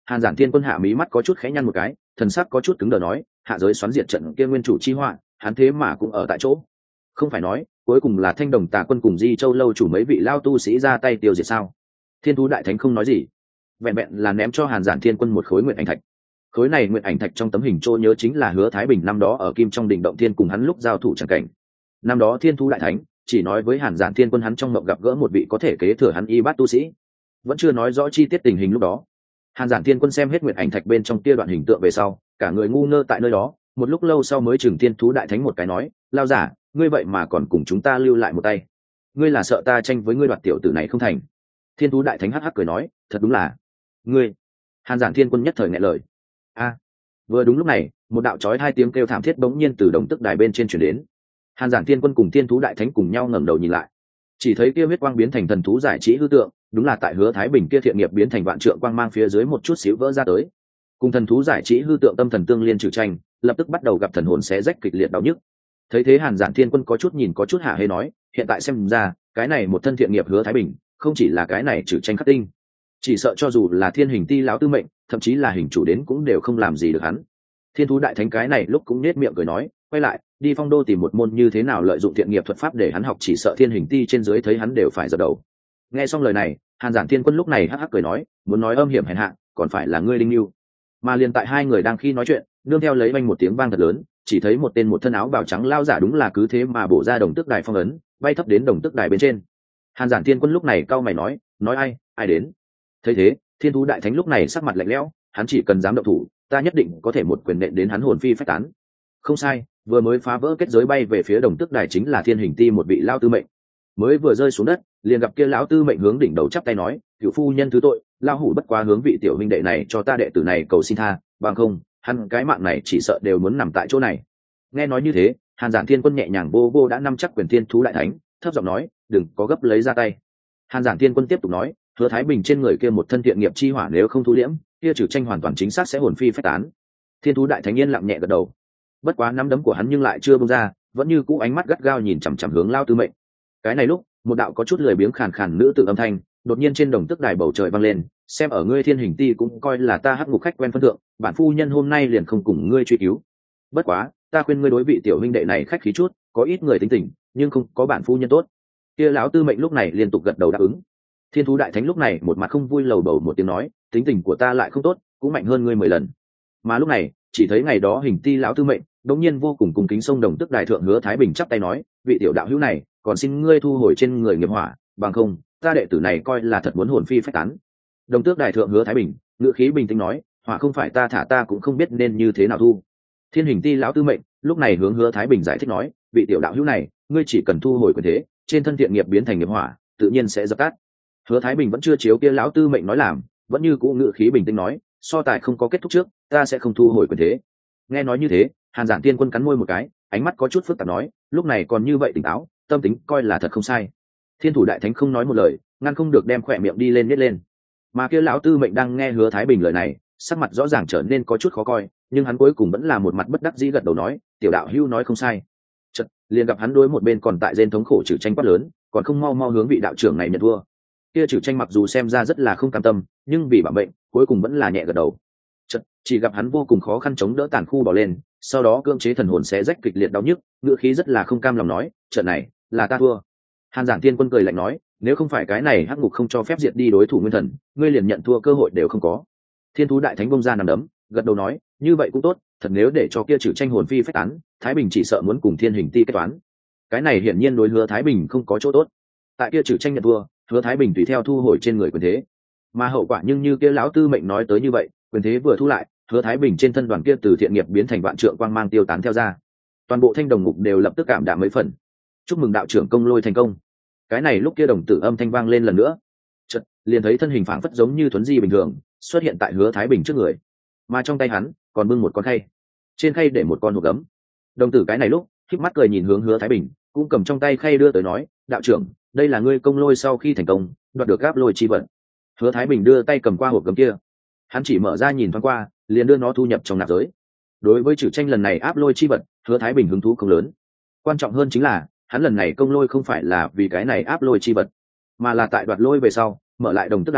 Hàn Giản Thiên Quân hạ mí mắt có chút khẽ nhăn một cái, thần sắc có chút cứng đờ nói, hạ giới xoắn diệt trận kia nguyên chủ chi họa, hắn thế mà cũng ở tại chỗ. Không phải nói, cuối cùng là Thanh Đồng Tà Quân cùng Di Châu lâu chủ mấy vị lao tu sĩ ra tay tiêu diệt sao? Thiên Thú Đại Thánh không nói gì, vẹn vẹn là ném cho Hàn Giản Thiên Quân một khối nguyện ảnh thạch. Khối này nguyện ảnh thạch trong tấm hình trô nhớ chính là Hứa Thái Bình năm đó ở Kim trong đỉnh động thiên cùng hắn lúc giao thủ chẳng cảnh. Năm đó Thiên Thú Đại Thánh chỉ nói với Hàn Giản Thiên Quân hắn trong mộng gặp gỡ một vị có thể kế thừa hắn y bát tu sĩ, vẫn chưa nói rõ chi tiết tình hình lúc đó. Hàn Giản Thiên Quân xem hết nguyện ảnh thạch bên trong tia đoạn hình tượng về sau, cả người ngu ngơ tại nơi đó, một lúc lâu sau mới chừng Thiên Thú Đại Thánh một cái nói, lao giả, ngươi vậy mà còn cùng chúng ta lưu lại một tay, ngươi là sợ ta tranh với ngươi đoạt tiểu tử này không thành? Thiên Thú Đại Thánh hắc hắc cười nói, thật đúng là ngươi. Hàn Giản Thiên Quân nhất thời nghẹn lời. A. Vừa đúng lúc này, một đạo chói hai tiếng kêu thảm thiết bỗng nhiên từ đồng tức đài bên trên truyền đến. Hàn Giản Thiên Quân cùng Thiên Thú Đại Thánh cùng nhau ngẩng đầu nhìn lại, chỉ thấy kia huyết quang biến thành thần thú giải trí hư tượng, đúng là tại Hứa Thái Bình kia thiện nghiệp biến thành vạn trượng quang mang phía dưới một chút xíu vỡ ra tới. Cùng thần thú giải trí hư tượng tâm thần tương liên trừ tranh, lập tức bắt đầu gặp thần hồn xé rách kịch liệt đau nhức. Thấy thế Hàn Giản Thiên Quân có chút nhìn có chút hạ hê nói, hiện tại xem ra, cái này một thân thiện nghiệp Hứa Thái Bình, không chỉ là cái này trừ tranh khắc tinh, chỉ sợ cho dù là Thiên Hình Ti lão tư mệnh, thậm chí là hình chủ đến cũng đều không làm gì được hắn. Thiên Thú Đại Thánh cái này lúc cũng nết miệng cười nói, quay lại, đi Phong Đô tìm một môn như thế nào lợi dụng thiện nghiệp thuật pháp để hắn học, chỉ sợ Thiên Hình Ti trên dưới thấy hắn đều phải giật đầu. Nghe xong lời này, Hàn Giản Thiên Quân lúc này hắc hắc cười nói, muốn nói âm hiểm hèn hạ, còn phải là ngươi đinh lưu. Mà liền tại hai người đang khi nói chuyện, nương theo lấy vang một tiếng vang thật lớn, chỉ thấy một tên một thân áo bào trắng lao giả đúng là cứ thế mà bổ ra đồng tước đài phong ấn, bay thấp đến đồng tước đài bên trên. Hàn Giản Thiên Quân lúc này cau mày nói ai đến? Thấy thế, Thiên Thú Đại Thánh lúc này sắc mặt lạnh lẽo, hắn chỉ cần dám động thủ, ta nhất định có thể một quyền nện đến hắn hồn phi phách tán. Không sai, vừa mới phá vỡ kết giới bay về phía đồng tước đài chính là Thiên Hình Ti một vị lao tư mệnh. Mới vừa rơi xuống đất, liền gặp kia lão tư mệnh hướng đỉnh đầu chắp tay nói, cửu phu nhân thứ tội, lao hủ bất quá hướng vị tiểu huynh đệ này cho ta đệ tử này cầu xin tha, bằng không hắn cái mạng này chỉ sợ đều muốn nằm tại chỗ này. Nghe nói như thế, Hàn Giản Thiên Quân nhẹ nhàng vô đã nắm chắc quyền Thiên Thú Đại Thánh, thấp giọng nói, đừng có gấp lấy ra tay. Hàn Giản Thiên Quân tiếp tục nói, Hứa Thái Bình trên người kia một thân thiện nghiệp chi hỏa nếu không thu liễm, kia trừ tranh hoàn toàn chính xác sẽ hồn phi phách tán. Thiên Thú Đại Thánh yên lặng nhẹ gật đầu, bất quá nắm đấm của hắn nhưng lại chưa buông ra, vẫn như cũ ánh mắt gắt gao nhìn chằm chằm hướng lao tư mệnh. Cái này lúc, một đạo có chút lười biếng khàn khàn nữ tự âm thanh đột nhiên trên đồng tước đài bầu trời vang lên, xem ở ngươi Thiên Hình Ti cũng coi là ta hắc ngục khách quen phân thượng, bản phu nhân hôm nay liền không cùng ngươi truy cứu. Bất quá, ta khuyên ngươi đối vị tiểu huynh đệ này khách khí chút, có ít người tính tình, nhưng không có bản phu nhân tốt. Kia lão tư mệnh lúc này liên tục gật đầu đáp ứng. Thiên Thú Đại Thánh lúc này một mặt không vui lầu bầu một tiếng nói, tính tình của ta lại không tốt, cũng mạnh hơn ngươi 10 lần. Mà lúc này, chỉ thấy ngày đó Hình Ti lão tư mệnh đột nhiên vô cùng cung kính sông đồng tước đài thượng Hứa Thái Bình chắp tay nói, vị tiểu đạo hữu này, còn xin ngươi thu hồi trên người nghiệp hỏa, bằng không ta đệ tử này coi là thật muốn hồn phi phách tán. Đồng tước đài thượng Hứa Thái Bình ngữ khí bình tĩnh nói, hỏa không phải ta thả, ta cũng không biết nên như thế nào thu. Thiên Hình Ti lão tư mệnh lúc này hướng Hứa Thái Bình giải thích nói, vị tiểu đạo hữu này, ngươi chỉ cần thu hồi quyền thế, trên thân thiện nghiệp biến thành nghiệp hỏa, tự nhiên sẽ dập tắt. Hứa Thái Bình vẫn chưa chiếu kia lão tư mệnh nói làm, vẫn như cũ ngữ khí bình tĩnh nói, so tài không có kết thúc trước, ta sẽ không thu hồi quyền thế. Nghe nói như thế, Hàn Giản Thiên Quân cắn môi một cái, ánh mắt có chút phức tạp nói, lúc này còn như vậy tỉnh táo, tâm tính coi là thật không sai. Thiên Thủ Đại Thánh không nói một lời, ngăn không được đem khỏe miệng đi lên nhếch lên. Mà kia lão tư mệnh đang nghe Hứa Thái Bình lời này, sắc mặt rõ ràng trở nên có chút khó coi, nhưng hắn cuối cùng vẫn là một mặt bất đắc dĩ gật đầu nói, tiểu đạo hữu nói không sai. Chợt, liền gặp hắn đối một bên còn tại rên thống khổ trừ tranh quát lớn, còn không mau hướng vị đạo trưởng này nhận thua. Kia trừ tranh mặc dù xem ra rất là không cam tâm, nhưng vì bảo mệnh, cuối cùng vẫn là nhẹ gật đầu. Chợt, chỉ gặp hắn vô cùng khó khăn chống đỡ tàn khu bỏ lên, sau đó cưỡng chế thần hồn xé rách kịch liệt đau nhức, ngữ khí rất là không cam lòng nói, trận này là ta thua. Hàn Giản Thiên Quân cười lạnh nói, nếu không phải cái này hắc ngục không cho phép diệt đi đối thủ nguyên thần, ngươi liền nhận thua cơ hội đều không có. Thiên Thú Đại Thánh bông ra nằm đấm, gật đầu nói, như vậy cũng tốt, thật nếu để cho kia trừ tranh hồn phi phách tán, Thái Bình chỉ sợ muốn cùng Thiên Hình Ti kết toán. Cái này hiển nhiên đối Hứa Thái Bình không có chỗ tốt. Tại kia trừ tranh nhận thua, Hứa Thái Bình tùy theo thu hồi trên người quyền thế, mà hậu quả nhưng như kia lão tư mệnh nói tới như vậy, quyền thế vừa thu lại, Hứa Thái Bình trên thân đoàn kia từ thiện nghiệp biến thành vạn trượng quang mang tiêu tán theo ra, toàn bộ thanh đồng ngục đều lập tức cảm đạm mấy phần. Chúc mừng đạo trưởng công lôi thành công. Cái này lúc kia đồng tử âm thanh vang lên lần nữa, chợt liền thấy thân hình phảng phất giống như thuấn di bình thường xuất hiện tại Hứa Thái Bình trước người, mà trong tay hắn còn bưng một con khay, trên khay để một con hộp gấm. Đồng tử cái này lúc khép mắt cười nhìn hướng Hứa Thái Bình, cũng cầm trong tay khay đưa tới nói, đạo trưởng, đây là ngươi công lôi sau khi thành công đoạt được gáp lôi chi vật. Hứa Thái Bình đưa tay cầm qua hộp gấm kia, hắn chỉ mở ra nhìn thoáng qua, liền đưa nó thu nhập trong nạp giới. Đối với trừ tranh lần này áp lôi chi vật, Hứa Thái Bình hứng thú không lớn. Quan trọng hơn chính là hắn lần này công lôi không phải là vì cái này áp lôi chi vật, mà là tại đoạt lôi về sau mở lại đồng tước đài,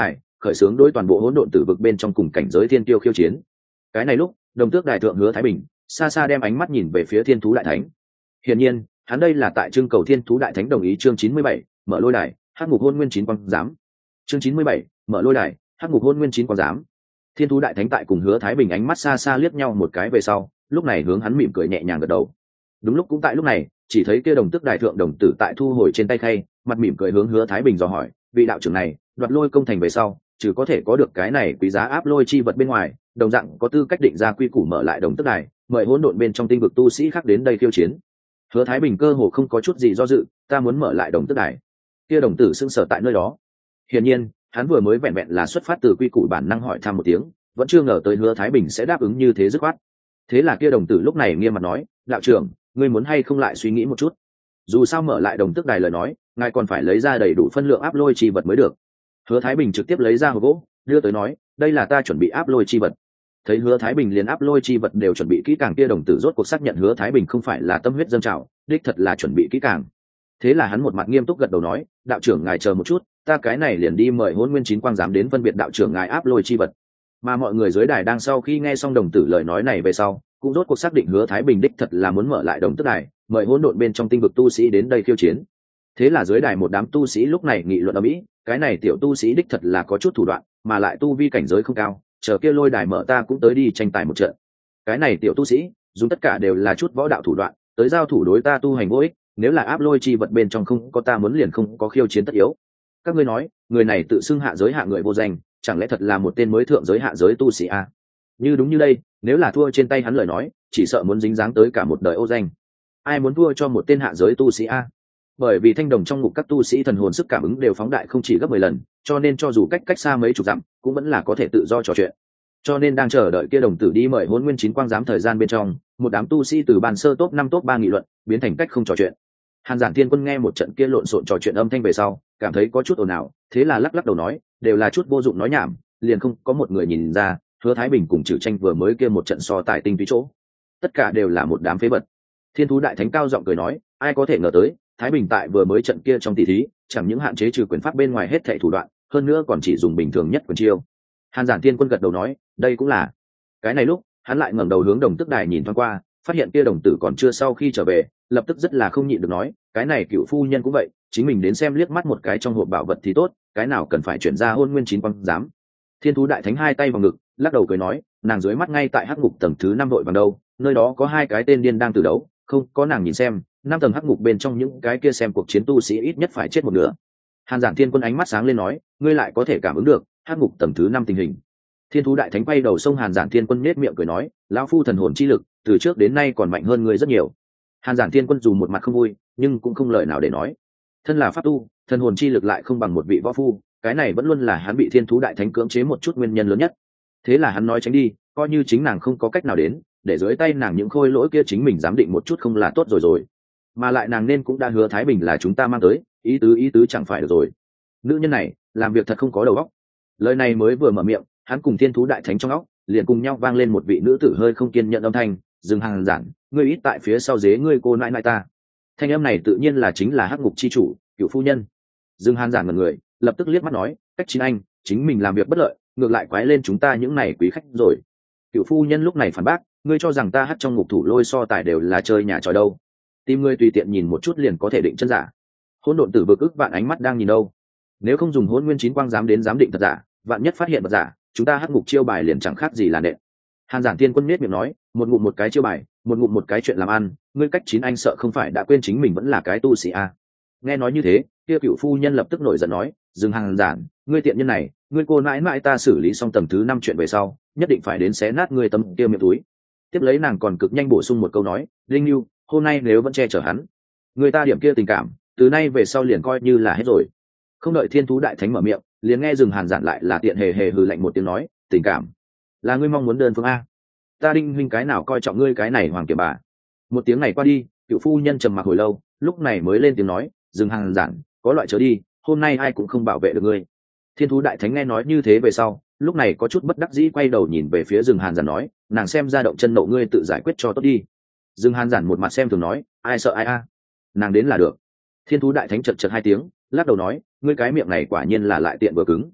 khởi xướng đối toàn bộ hỗn độn tử vực bên trong cùng cảnh giới thiên tiêu khiêu chiến. Cái này lúc đồng tước đại thượng Hứa Thái Bình xa xa đem ánh mắt nhìn về phía thiên thú đại thánh. Hiển nhiên hắn đây là tại trưng cầu thiên thú đại thánh đồng ý. Chương 97, mở lôi đài, hắc ngục hôn nguyên chín quang giám. Chương 97, mở lôi đài, hắc ngục hôn nguyên chín quang giám. Thiên thú đại thánh tại cùng Hứa Thái Bình ánh mắt xa xa liếc nhau một cái về sau, lúc này hướng hắn mỉm cười nhẹ nhàng gật đầu. Đúng lúc cũng tại lúc này, chỉ thấy kia đồng tước đại thượng đồng tử tại thu hồi trên tay khay, mặt mỉm cười hướng Hứa Thái Bình dò hỏi, vị đạo trưởng này đoạt lôi công thành về sau, trừ có thể có được cái này quý giá áp lôi chi vật bên ngoài, đồng dạng có tư cách định ra quy củ mở lại đồng tước đài, mời hỗn độn bên trong tinh vực tu sĩ khác đến đây khiêu chiến. Hứa Thái Bình cơ hồ không có chút gì do dự, ta muốn mở lại đồng tước đài. Kia đồng tử sững sờ tại nơi đó. Hiển nhiên hắn vừa mới vẹn vẹn là xuất phát từ quy củ bản năng hỏi thăm một tiếng, vẫn chưa ngờ tới Hứa Thái Bình sẽ đáp ứng như thế dứt khoát. Thế là kia đồng tử lúc này nghiêm mặt nói, đạo trưởng, ngươi muốn hay không lại suy nghĩ một chút, dù sao mở lại đồng tước đài lời nói, ngài còn phải lấy ra đầy đủ phân lượng áp lôi chi vật mới được. Hứa Thái Bình trực tiếp lấy ra hộp gỗ đưa tới nói, đây là ta chuẩn bị áp lôi chi vật. Thấy Hứa Thái Bình liền áp lôi chi vật đều chuẩn bị kỹ càng, kia đồng tử rốt cuộc xác nhận Hứa Thái Bình không phải là tâm huyết dâng trào, đích thật là chuẩn bị kỹ càng. Thế là hắn một mặt nghiêm túc gật đầu nói, đạo trưởng ngài chờ một chút, ta cái này liền đi mời hôn nguyên chín quang giám đến phân biệt đạo trưởng ngài áp lôi chi vật. Mà mọi người dưới đài đang sau khi nghe xong đồng tử lời nói này về sau, cũng rốt cuộc xác định Hứa Thái Bình đích thật là muốn mở lại đồng tước đài, mời hỗn độn bên trong tinh vực tu sĩ đến đây khiêu chiến. Thế là dưới đài một đám tu sĩ lúc này nghị luận ở mỹ, cái này tiểu tu sĩ đích thật là có chút thủ đoạn, mà lại tu vi cảnh giới không cao, chờ kia lôi đài mở ta cũng tới đi tranh tài một trận. Cái này tiểu tu sĩ dùng tất cả đều là chút võ đạo thủ đoạn tới giao thủ đối ta tu hành vô ích, nếu là áp lôi chi vật bên trong không có ta muốn liền không có khiêu chiến tất yếu. Các ngươi nói người này tự xưng hạ giới hạ người vô danh, chẳng lẽ thật là một tên mới thượng giới hạ giới tu sĩ à? Như đúng như đây, nếu là thua trên tay hắn lời nói, chỉ sợ muốn dính dáng tới cả một đời ô danh. Ai muốn thua cho một tên hạ giới tu sĩ a? Bởi vì thanh đồng trong ngục các tu sĩ thần hồn sức cảm ứng đều phóng đại không chỉ gấp 10 lần, cho nên cho dù cách xa mấy chục dặm, cũng vẫn là có thể tự do trò chuyện. Cho nên đang chờ đợi kia đồng tử đi mời hôn nguyên chín quang giám thời gian bên trong, một đám tu sĩ từ bàn sơ top 5 top 3 nghị luận, biến thành cách không trò chuyện. Hàn Giản Thiên Quân nghe một trận kia lộn xộn trò chuyện âm thanh về sau, cảm thấy có chút ồn ào, thế là lắc lắc đầu nói, đều là chút vô dụng nói nhảm, liền không có một người nhìn ra, Hứa Thái Bình cùng Trử Tranh vừa mới kia một trận so tài tinh túy chỗ, tất cả đều là một đám phế vật. Thiên thú đại thánh cao giọng cười nói, ai có thể ngờ tới, Thái Bình tại vừa mới trận kia trong tỷ thí, chẳng những hạn chế trừ quyền pháp bên ngoài hết thảy thủ đoạn, hơn nữa còn chỉ dùng bình thường nhất quyền chiêu. Hàn Giản Thiên Quân gật đầu nói, đây cũng là. Cái này lúc, hắn lại ngẩng đầu hướng đồng tước đài nhìn thoáng qua, phát hiện kia đồng tử còn chưa sau khi trở về, lập tức rất là không nhịn được nói, cái này cựu phu nhân cũng vậy, chính mình đến xem liếc mắt một cái trong hộp bảo vật thì tốt, cái nào cần phải chuyển ra hôn nguyên chín quang giám. Thiên thú đại thánh hai tay vào ngực, lắc đầu cười nói, nàng dưới mắt ngay tại hắc ngục tầng thứ 5 đội bằng đâu, nơi đó có hai cái tên điên đang từ đấu, không có nàng nhìn xem, 5 tầng hắc ngục bên trong những cái kia xem cuộc chiến tu sĩ ít nhất phải chết một nửa. Hàn Giản Thiên Quân ánh mắt sáng lên nói, ngươi lại có thể cảm ứng được hắc ngục tầng thứ 5 tình hình. Thiên thú đại thánh quay đầu xông Hàn Giản Thiên Quân nhếch miệng cười nói, lão phu thần hồn chi lực từ trước đến nay còn mạnh hơn ngươi rất nhiều. Hàn Giản Thiên Quân dù một mặt không vui, nhưng cũng không lời nào để nói. Thân là pháp tu, thần hồn chi lực lại không bằng một vị võ phu, cái này vẫn luôn là hắn bị Thiên thú đại thánh cưỡng chế một chút nguyên nhân lớn nhất. Thế là hắn nói tránh đi, coi như chính nàng không có cách nào đến, để dưới tay nàng những khôi lỗi kia chính mình giám định một chút không là tốt rồi. Mà lại nàng nên cũng đã hứa Thái Bình là chúng ta mang tới, ý tứ chẳng phải được rồi. Nữ nhân này làm việc thật không có đầu óc. Lời này mới vừa mở miệng, hắn cùng Thiên thú đại thánh trong óc liền cùng nhau vang lên một vị nữ tử hơi không kiên nhẫn âm thanh, dừng Hàn Giản, ngươi ít tại phía sau dế ngươi cô nãi nãi ta. Thanh âm này tự nhiên là chính là hắc ngục chi chủ Cửu phu nhân. Dừng Hàn Giản ngẩn người, lập tức liếc mắt nói, cách chín anh chính mình làm việc bất lợi, ngược lại quái lên chúng ta những này quý khách rồi. Cửu phu nhân lúc này phản bác, ngươi cho rằng ta hắt trong ngục thủ lôi so tài đều là chơi nhà tròi đâu? Tìm ngươi tùy tiện nhìn một chút liền có thể định chân giả. Hỗn độn tử vực ức vạn ánh mắt đang nhìn đâu, nếu không dùng hỗn nguyên chín quang dám đến giám định thật giả, vạn nhất phát hiện vật giả, chúng ta hắc ngục chiêu bài liền chẳng khác gì là nện. Hàn Giản Thiên Quân nết miệng nói, một ngụm một cái chiêu bài, một ngụm một cái chuyện làm ăn, ngươi cách chín anh sợ không phải đã quên chính mình vẫn là cái tu sĩ à? Nghe nói như thế, kia Cửu phu nhân lập tức nổi giận nói, dừng Hàn Giản, ngươi tiện nhân này, ngươi cô mãi mãi ta xử lý xong tầng thứ 5 chuyện về sau, nhất định phải đến xé nát ngươi tấm kia miệng túi. Tiếp lấy nàng còn cực nhanh bổ sung một câu nói, Linh Nhu, hôm nay nếu vẫn che chở hắn, người ta điểm kia tình cảm, từ nay về sau liền coi như là hết rồi. Không đợi Thiên thú đại thánh mở miệng, liền nghe dừng Hàn Giản lại là tiện hề hề hừ lạnh một tiếng nói, tình cảm là ngươi mong muốn đơn phương a? Ta Đinh huynh cái nào coi trọng ngươi cái này hoàng kiểm bà. Một tiếng này qua đi, Cửu phu nhân trầm mặc hồi lâu, lúc này mới lên tiếng nói, dừng Hàn Giản, có loại chớ đi, hôm nay ai cũng không bảo vệ được ngươi. Thiên thú đại thánh nghe nói như thế về sau, lúc này có chút bất đắc dĩ quay đầu nhìn về phía rừng Hàn Giản nói, nàng xem ra động chân nộ ngươi tự giải quyết cho tốt đi. Rừng Hàn Giản một mặt xem thường nói, ai sợ ai a, nàng đến là được. Thiên thú đại thánh chật chật hai tiếng, lắc đầu nói, ngươi cái miệng này quả nhiên là lại tiện vừa cứng.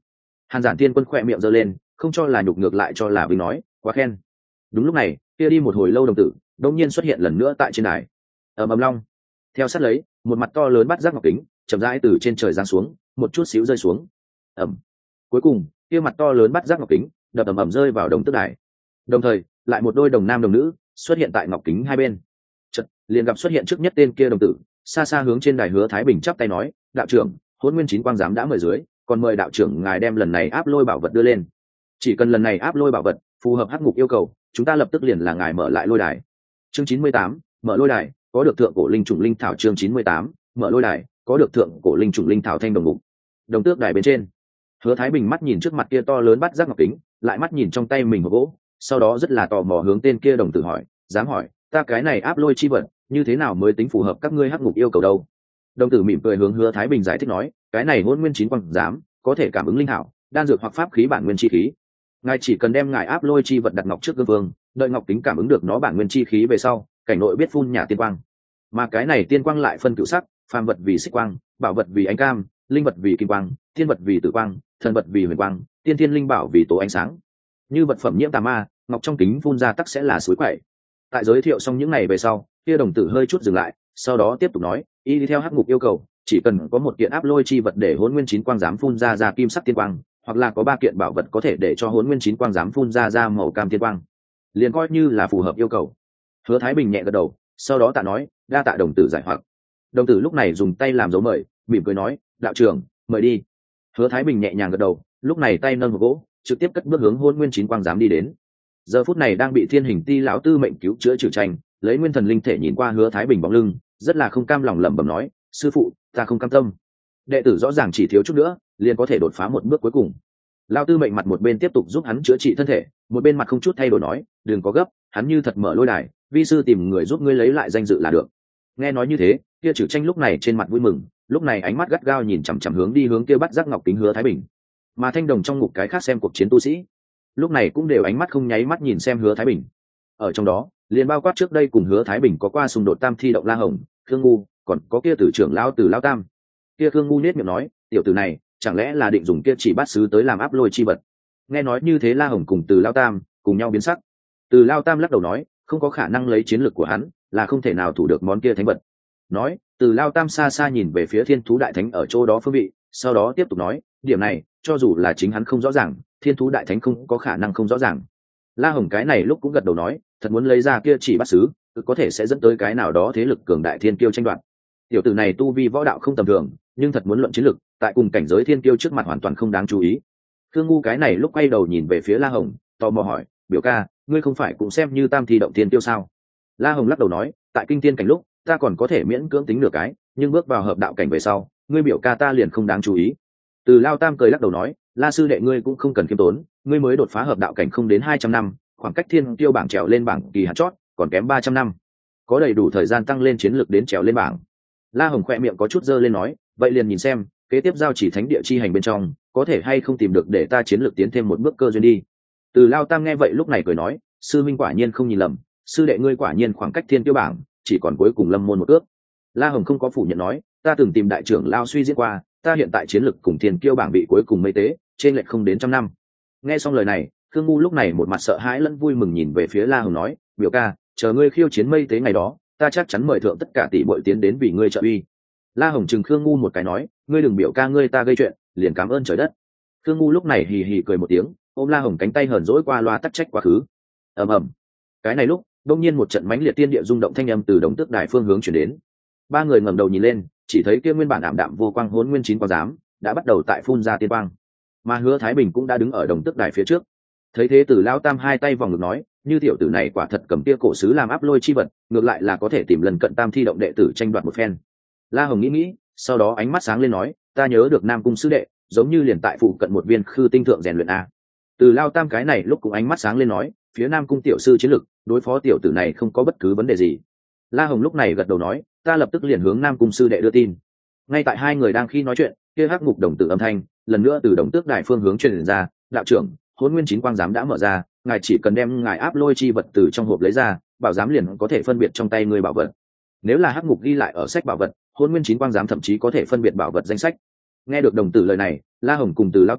Hàn Giản Thiên Quân khỏe miệng giơ lên, không cho là nhục ngược lại cho là vinh nói, quá khen. Đúng lúc này, kia đi một hồi lâu đồng tử đột nhiên xuất hiện lần nữa tại trên đài. Ầm long. Theo sát lấy, một mặt to lớn bắt giác ngọc kính, chậm rãi từ trên trời giáng xuống, một chút xíu rơi xuống. Ầm. Cuối cùng, kia mặt to lớn bắt giác ngọc kính, đập ầm rơi vào đồng tước đài. Đồng thời, lại một đôi đồng nam đồng nữ xuất hiện tại ngọc kính hai bên. Chợt, liền gặp xuất hiện trước nhất tên kia đồng tử, xa xa hướng trên đài Hứa Thái Bình chắp tay nói, đạo trưởng, Hỗn Nguyên Chín Quang giám đã mời dưới, còn mời đạo trưởng ngài đem lần này áp lôi bảo vật đưa lên. Chỉ cần lần này áp lôi bảo vật phù hợp hắc ngục yêu cầu, chúng ta lập tức liền là ngài mở lại lôi đài. Chương 98, mở lôi đài, có được thượng cổ linh trùng linh thảo. Chương 98, mở lôi đài, có được thượng cổ linh trùng linh thảo. Thanh đồng ngục, đồng tước đài bên trên, Hứa Thái Bình mắt nhìn trước mặt kia to lớn bắt giác ngọc kính, lại mắt nhìn trong tay mình hộp gỗ, sau đó rất là tò mò hướng tên kia đồng tử hỏi, dám hỏi, ta cái này áp lôi chi vật như thế nào mới tính phù hợp các ngươi hắc ngục yêu cầu đâu? Đồng tử mỉm cười hướng Hứa Thái Bình giải thích nói, cái này Hỗn Nguyên Chín Quang giám có thể cảm ứng linh thảo, đan dược hoặc pháp khí bản nguyên chi khí. Ngài chỉ cần đem ngài áp lôi chi vật đặt ngọc trước gương vương, đợi ngọc kính cảm ứng được nó bản nguyên chi khí về sau, cảnh nội biết phun nhả tiên quang. Mà cái này tiên quang lại phân cửu sắc, phàm vật vì xích quang, bảo vật vì ánh cam, linh vật vì kim quang, thiên vật vì tử quang, thần vật vì huyền quang, tiên thiên linh bảo vì tố ánh sáng. Như vật phẩm nhiễm tà ma, ngọc trong kính phun ra tắc sẽ là suối quậy. Tại giới thiệu xong những ngày về sau, kia đồng tử hơi chút dừng lại, sau đó tiếp tục nói, y đi theo hắc ngục yêu cầu, chỉ cần có một kiện áp lôi chi vật để Hỗn Nguyên Chín Quang giám phun ra kim sắc tiên quang, hoặc là có 3 kiện bảo vật có thể để cho Hỗn Nguyên Chín Quang giám phun ra màu cam tiên quang, liền coi như là phù hợp yêu cầu. Hứa Thái Bình nhẹ gật đầu, sau đó tạ nói, đa tạ đồng tử giải hoặc. Đồng tử lúc này dùng tay làm dấu mời, mỉm cười nói, đạo trưởng, mời đi. Hứa Thái Bình nhẹ nhàng gật đầu, lúc này tay nâng hộp gỗ, trực tiếp cất bước hướng Hỗn Nguyên Chín Quang giám đi đến. Giờ phút này đang bị Thiên Hình Ti lão tư mệnh cứu chữa trừ tranh, lấy nguyên thần linh thể nhìn qua Hứa Thái Bình bóng lưng, rất là không cam lòng lẩm bẩm nói, sư phụ, ta không cam tâm. Đệ tử rõ ràng chỉ thiếu chút nữa, liền có thể đột phá một bước cuối cùng. Lão tư mệnh mặt một bên tiếp tục giúp hắn chữa trị thân thể, một bên mặt không chút thay đổi nói, đừng có gấp, hắn như thật mở lôi đài, vi sư tìm người giúp ngươi lấy lại danh dự là được. Nghe nói như thế, kia trừ tranh lúc này trên mặt vui mừng, lúc này ánh mắt gắt gao nhìn chằm chằm hướng kia bắt giác ngọc kính Hứa Thái Bình. Mà thanh đồng trong ngục cái khác xem cuộc chiến tu sĩ, lúc này cũng đều ánh mắt không nháy mắt nhìn xem Hứa Thái Bình. Ở trong đó, liền bao quát trước đây cùng Hứa Thái Bình có qua xung đột tam thi động La Hồng, Khương Ngu, còn có kia tử trưởng lão Tử Lão Tam. Kia Khương Ngu nết miệng nói, tiểu tử này chẳng lẽ là định dùng kia chỉ bát sứ tới làm áp lôi chi vật? Nghe nói như thế, La Hồng cùng Tử Lão Tam cùng nhau biến sắc. Tử Lão Tam lắc đầu nói, không có khả năng, lấy chiến lược của hắn là không thể nào thủ được món kia thánh vật. Nói, Tử Lão Tam xa xa nhìn về phía Thiên Thú Đại Thánh ở chỗ đó phương vị, sau đó tiếp tục nói, điểm này cho dù là chính hắn không rõ ràng, Thiên Thú Đại Thánh không có khả năng không rõ ràng. La Hồng cái này lúc cũng gật đầu nói, thật muốn lấy ra kia chỉ bát sứ, có thể sẽ dẫn tới cái nào đó thế lực cường đại thiên kiêu tranh đoạt. Tiểu tử này tu vi võ đạo không tầm thường, nhưng thật muốn luận chiến lực, tại cùng cảnh giới thiên kiêu trước mặt hoàn toàn không đáng chú ý. Khương Ngu cái này lúc quay đầu nhìn về phía La Hồng, tò mò hỏi, biểu ca, ngươi không phải cũng xem như tam thi động thiên kiêu sao? La Hồng lắc đầu nói, tại kinh thiên cảnh lúc ta còn có thể miễn cưỡng tính được cái, nhưng bước vào hợp đạo cảnh về sau, ngươi biểu ca ta liền không đáng chú ý. Từ Lao Tam cười lắc đầu nói, La sư đệ ngươi cũng không cần khiêm tốn, ngươi mới đột phá hợp đạo cảnh không đến 200 năm, khoảng cách thiên tiêu bảng trèo lên bảng kỳ hạn chót còn kém 300 năm, có đầy đủ thời gian tăng lên chiến lược đến trèo lên bảng. La Hồng khỏe miệng có chút dơ lên nói, vậy liền nhìn xem kế tiếp giao chỉ thánh địa chi hành bên trong có thể hay không tìm được để ta chiến lược tiến thêm một bước cơ duyên đi. Từ Lao Tam nghe vậy lúc này cười nói, sư minh quả nhiên không nhìn lầm, sư đệ ngươi quả nhiên khoảng cách thiên tiêu bảng chỉ còn cuối cùng lâm môn một ước. La Hồng không có phủ nhận nói, ta từng tìm đại trưởng Lao suy diễn qua, ta hiện tại chiến lược cùng thiên kiêu bảng bị cuối cùng mấy tế trên lệch không đến 100 năm. Nghe xong lời này, Khương Ngu lúc này một mặt sợ hãi lẫn vui mừng nhìn về phía La Hồng nói, biểu ca, chờ ngươi khiêu chiến mây tế ngày đó, ta chắc chắn mời thượng tất cả tỷ bội tiến đến vì ngươi trợ uy. La Hồng chừng Khương Ngu một cái nói, ngươi đừng biểu ca ngươi ta gây chuyện, liền cảm ơn trời đất. Khương Ngu lúc này hì hì cười một tiếng, ôm La Hồng cánh tay hờn dỗi qua loa tắc trách quá khứ. Ầm ầm. Cái này lúc, đông nhiên một trận mãnh liệt tiên địa rung động thanh âm từ Đồng Tước Đài phương hướng chuyển đến. Ba người ngẩng đầu nhìn lên, chỉ thấy kia nguyên bản ảm đạm vô quang Hỗn Nguyên Chín Quang giám đã bắt đầu tại phun ra tiên quang, mà Hứa Thái Bình cũng đã đứng ở Đồng Tước Đài phía trước. Thấy thế, Từ Lao Tam hai tay vòng ngực nói, như tiểu tử này quả thật cầm kia cổ sứ làm áp lôi chi vật, ngược lại là có thể tìm lần cận tam thi động đệ tử tranh đoạt một phen. La Hồng nghĩ, sau đó ánh mắt sáng lên nói, ta nhớ được Nam Cung sư đệ giống như liền tại phụ cận một viên khư tinh thượng rèn luyện a. Từ Lao Tam cái này lúc cũng ánh mắt sáng lên nói, phía Nam Cung tiểu sư chiến lực đối phó tiểu tử này không có bất cứ vấn đề gì. La Hồng lúc này gật đầu nói, ta lập tức liền hướng Nam Cung sư đệ đưa tin. Ngay tại hai người đang khi nói chuyện, kia hắc ngục đồng tử âm thanh lần nữa từ Đồng Tước Đài phương hướng truyền ra, đạo trưởng, Hỗn Nguyên Chín Quang giám đã mở ra, ngài chỉ cần đem ngài áp lôi chi vật từ trong hộp lấy ra, bảo giám liền có thể phân biệt trong tay người bảo vật. Nếu là hắc ngục ghi lại ở sách bảo vật, Hỗn Nguyên Chín Quang giám thậm chí có thể phân biệt bảo vật danh sách. Nghe được đồng tử lời này, La Hồng cùng Từ Lao Tam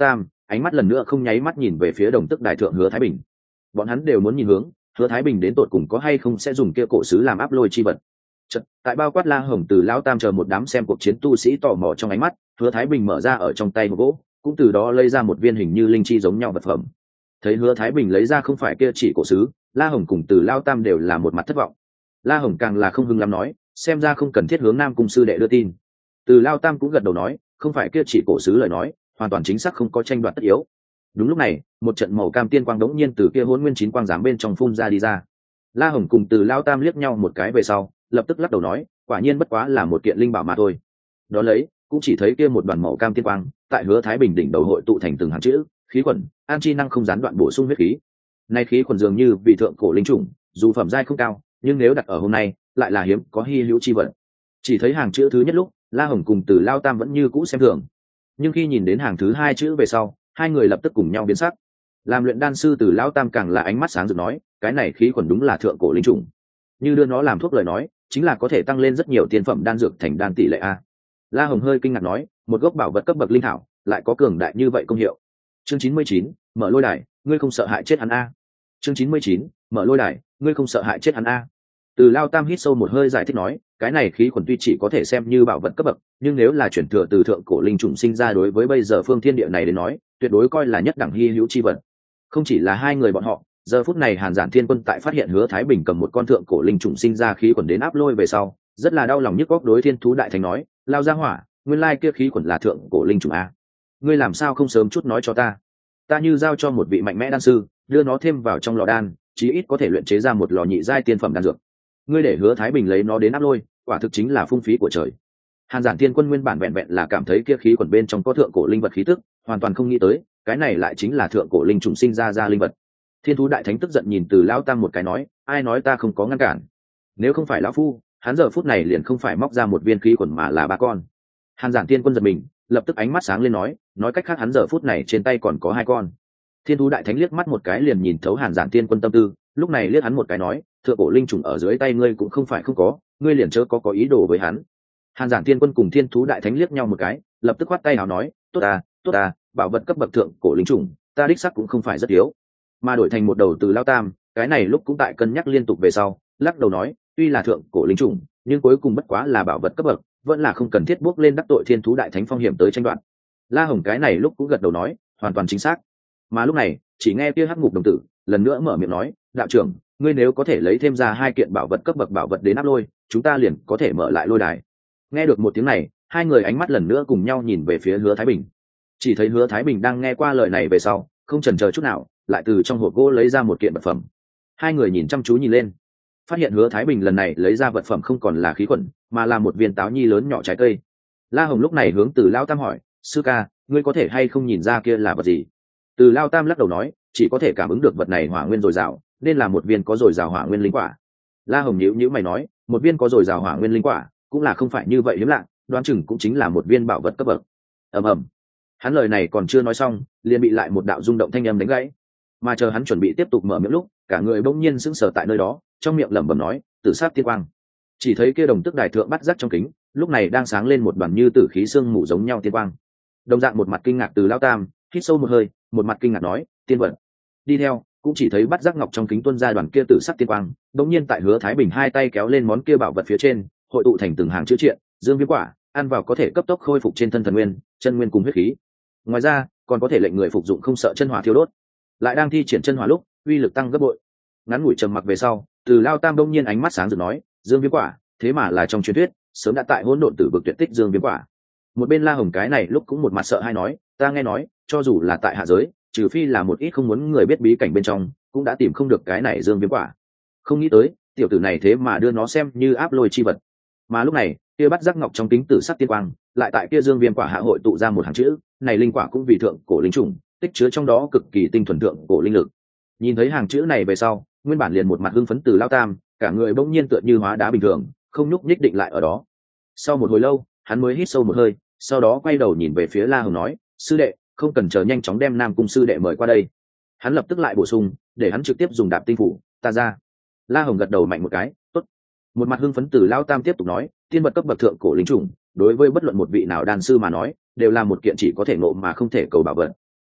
ánh mắt lần nữa không nháy mắt nhìn về phía đồng tức đại thượng Hứa Thái Bình. Bọn hắn đều muốn nhìn hướng Hứa Thái Bình đến tột cùng có hay không sẽ dùng kia cổ sứ làm áp lôi chi vật. Chật, tại bao quát La Hồng từ lão tam chờ một đám xem cuộc chiến tu sĩ tò mò trong ánh mắt, Hứa Thái Bình mở ra ở trong tay một gỗ, cũng từ đó lấy ra một viên hình như linh chi giống nhau vật phẩm. Thấy Hứa Thái Bình lấy ra không phải kia chỉ cổ sứ, La Hồng cùng từ lão tam đều là một mặt thất vọng. La Hồng càng là không hưng lắm nói, xem ra không cần thiết hướng Nam cung sư đệ đưa tin. Từ lão tam cũng gật đầu nói, không phải kia chỉ cổ sứ lời nói, hoàn toàn chính xác không có tranh đoạt tất yếu. Đúng lúc này, một trận màu cam tiên quang đống nhiên từ kia Hỗn Nguyên chín quang giám bên trong phun ra đi ra. La Hồng cùng từ lão tam liếc nhau một cái về sau, lập tức lắc đầu nói, quả nhiên bất quá là một kiện linh bảo mà thôi. Đó lấy, cũng chỉ thấy kia một đoàn màu cam tiên quang, tại Hứa Thái Bình đỉnh đầu hội tụ thành từng hàng chữ, khí khuẩn, an chi năng không gián đoạn bổ sung huyết khí. Nay khí khuẩn dường như vị thượng cổ linh chủng, dù phẩm giai không cao, nhưng nếu đặt ở hôm nay, lại là hiếm có hi hữu chi vật. Chỉ thấy hàng chữ thứ nhất lúc, La Hồng cùng từ Lao Tam vẫn như cũ xem thường, nhưng khi nhìn đến hàng thứ hai chữ về sau, hai người lập tức cùng nhau biến sắc. Làm luyện đan sư từ Lao Tam càng là ánh mắt sáng rực nói, cái này khí khuẩn đúng là thượng cổ linh chủng, như đưa nó làm thuốc lời nói, chính là có thể tăng lên rất nhiều tiên phẩm đan dược thành đan tỷ lệ a. La Hồng hơi kinh ngạc nói, một gốc bảo vật cấp bậc linh thảo lại có cường đại như vậy công hiệu. Chương 99, mở lôi đài, ngươi không sợ hại chết hắn a. Chương 99, mở lôi đài, ngươi không sợ hại chết hắn a. Từ Lao Tam hít sâu một hơi giải thích nói, cái này khí khuẩn tuy chỉ có thể xem như bảo vật cấp bậc, nhưng nếu là chuyển thừa từ thượng cổ linh trùng sinh ra đối với bây giờ phương thiên địa này đến nói, tuyệt đối coi là nhất đẳng hi hữu chi vật. Không chỉ là hai người bọn họ, giờ phút này Hàn Giản Thiên Quân tại phát hiện Hứa Thái Bình cầm một con thượng cổ linh trùng sinh ra khí khuẩn đến áp lôi về sau, rất là đau lòng nhức góc đối Thiên Thú Đại Thánh nói, lao ra hỏa, nguyên lai kia khí khuẩn là thượng cổ linh trùng a. Ngươi làm sao không sớm chút nói cho ta? Ta như giao cho một vị mạnh mẽ đan sư, đưa nó thêm vào trong lò đan, chí ít có thể luyện chế ra một lò nhị giai tiên phẩm đan dược. Ngươi để Hứa Thái Bình lấy nó đến áp lôi, quả thực chính là phung phí của trời. Hàn Giản Thiên Quân nguyên bản vẹn vẹn là cảm thấy kia khí khuẩn bên trong có thượng cổ linh vật khí tức, hoàn toàn không nghĩ tới, cái này lại chính là thượng cổ linh trùng sinh ra linh vật. Thiên Thú Đại Thánh tức giận nhìn từ Lão Tam một cái nói, ai nói ta không có ngăn cản? Nếu không phải lão phu, hắn giờ phút này liền không phải móc ra một viên khí khuẩn mà là ba con. Hàn Giản Thiên Quân giật mình, lập tức ánh mắt sáng lên nói cách khác hắn giờ phút này trên tay còn có hai con. Thiên Thú Đại Thánh liếc mắt một cái liền nhìn thấu Hàn Giản Thiên Quân tâm tư, lúc này liếc hắn một cái nói, thượng cổ linh trùng ở dưới tay ngươi cũng không phải không có, ngươi liền chớ có ý đồ với hắn. Hàn Giản Thiên Quân cùng Thiên Thú Đại Thánh liếc nhau một cái, lập tức khoát tay hào nói, tốt à, bảo vật cấp bậc thượng cổ linh trùng, ta đích xác cũng không phải rất yếu. Mà đổi thành một đầu từ Lao Tam, cái này lúc cũng tại cân nhắc liên tục về sau, lắc đầu nói, tuy là thượng cổ linh trùng, nhưng cuối cùng bất quá là bảo vật cấp bậc, vẫn là không cần thiết bước lên đắc tội Thiên Thú Đại Thánh phong hiểm tới tranh đoạt. La Hồng cái này lúc cũng gật đầu nói, hoàn toàn chính xác. Mà lúc này, chỉ nghe kia Hắc Ngục đồng tử lần nữa mở miệng nói, đạo trưởng, ngươi nếu có thể lấy thêm ra hai kiện bảo vật cấp bậc bảo vật đến áp lôi, chúng ta liền có thể mở lại lôi đài. Nghe được một tiếng này, hai người ánh mắt lần nữa cùng nhau nhìn về phía Hứa Thái Bình. Chỉ thấy Hứa Thái Bình đang nghe qua lời này về sau, không chần chờ chút nào, lại từ trong hộp gỗ lấy ra một kiện vật phẩm. Hai người nhìn chăm chú nhìn lên, phát hiện Hứa Thái Bình lần này lấy ra vật phẩm không còn là khí khuẩn, mà là một viên táo nhi lớn nhỏ trái cây. La Hồng lúc này hướng từ Lao Tam hỏi, sư ca, ngươi có thể hay không nhìn ra kia là vật gì? Từ Lao Tam lắc đầu nói, chỉ có thể cảm ứng được vật này hỏa nguyên dồi dào, nên là một viên có dồi dào hỏa nguyên linh quả. La Hồng nhíu mày nói, một viên có dồi dào hỏa nguyên linh quả, cũng là không phải như vậy hiếm lạ, đoán chừng cũng chính là một viên bảo vật cấp bậc. Ầm ầm. Hắn lời này còn chưa nói xong, liền bị lại một đạo rung động thanh âm đánh gãy. Mà chờ hắn chuẩn bị tiếp tục mở miệng lúc, cả người bỗng nhiên sững sờ tại nơi đó, trong miệng lẩm bẩm nói, tử sát tiên quang. Chỉ thấy kia đồng tức đài thượng bắt giác trong kính, lúc này đang sáng lên một đoàn như tử khí xương mù giống nhau tiên quang. Đồng dạng một mặt kinh ngạc từ Lao Tam, hít sâu một hơi, một mặt kinh ngạc nói, tiên vật. Đi theo, cũng chỉ thấy bắt giác ngọc trong kính tuôn ra đoàn kia tử sắc tiên quang, đống nhiên tại Hứa Thái Bình hai tay kéo lên món kia bảo vật phía trên, hội tụ thành từng hàng chữ triện, dương viêm quả, ăn vào có thể cấp tốc khôi phục trên thân thần nguyên, chân nguyên cùng huyết khí. Ngoài ra, còn có thể lệnh người phục dụng không sợ chân hỏa thiêu đốt. Lại đang thi triển chân hỏa lúc, uy lực tăng gấp bội. Ngắn ngủi trầm mặc về sau, từ Lao Tam đông nhiên ánh mắt sáng rực nói, dương viêm quả, thế mà là trong truyền thuyết, sớm đã tại hỗn độn tử vực tuyệt tích dương viêm quả. Một bên La Hồng cái này lúc cũng một mặt sợ hai nói, ta nghe nói, cho dù là tại hạ giới, trừ phi là một ít không muốn người biết bí cảnh bên trong, cũng đã tìm không được cái này dương viêm quả. Không nghĩ tới, tiểu tử này thế mà đưa nó xem như áp lôi chi vật. Mà lúc này, kia bắt giác ngọc trong kính tử sắc tiên quang, lại tại kia dương viêm quả hạ hội tụ ra một hàng chữ, này linh quả cũng vì thượng cổ linh trùng, tích chứa trong đó cực kỳ tinh thuần thượng cổ linh lực. Nhìn thấy hàng chữ này về sau, nguyên bản liền một mặt hưng phấn từ Lao Tam, cả người bỗng nhiên tựa như hóa đá bình thường, không nhúc nhích định lại ở đó. Sau một hồi lâu, hắn mới hít sâu một hơi, sau đó quay đầu nhìn về phía La Hồng nói, sư đệ, không cần chờ, nhanh chóng đem Nam Cung sư đệ mời qua đây. Hắn lập tức lại bổ sung, để hắn trực tiếp dùng đạp tinh phủ, ta ra. La Hồng gật đầu mạnh một cái, tốt. Một mặt hưng phấn từ Lao Tam tiếp tục nói, tiên vật cấp bậc thượng cổ linh trùng, đối với bất luận một vị nào đan sư mà nói, đều là một kiện chỉ có thể ngộ mà không thể cầu bảo vật.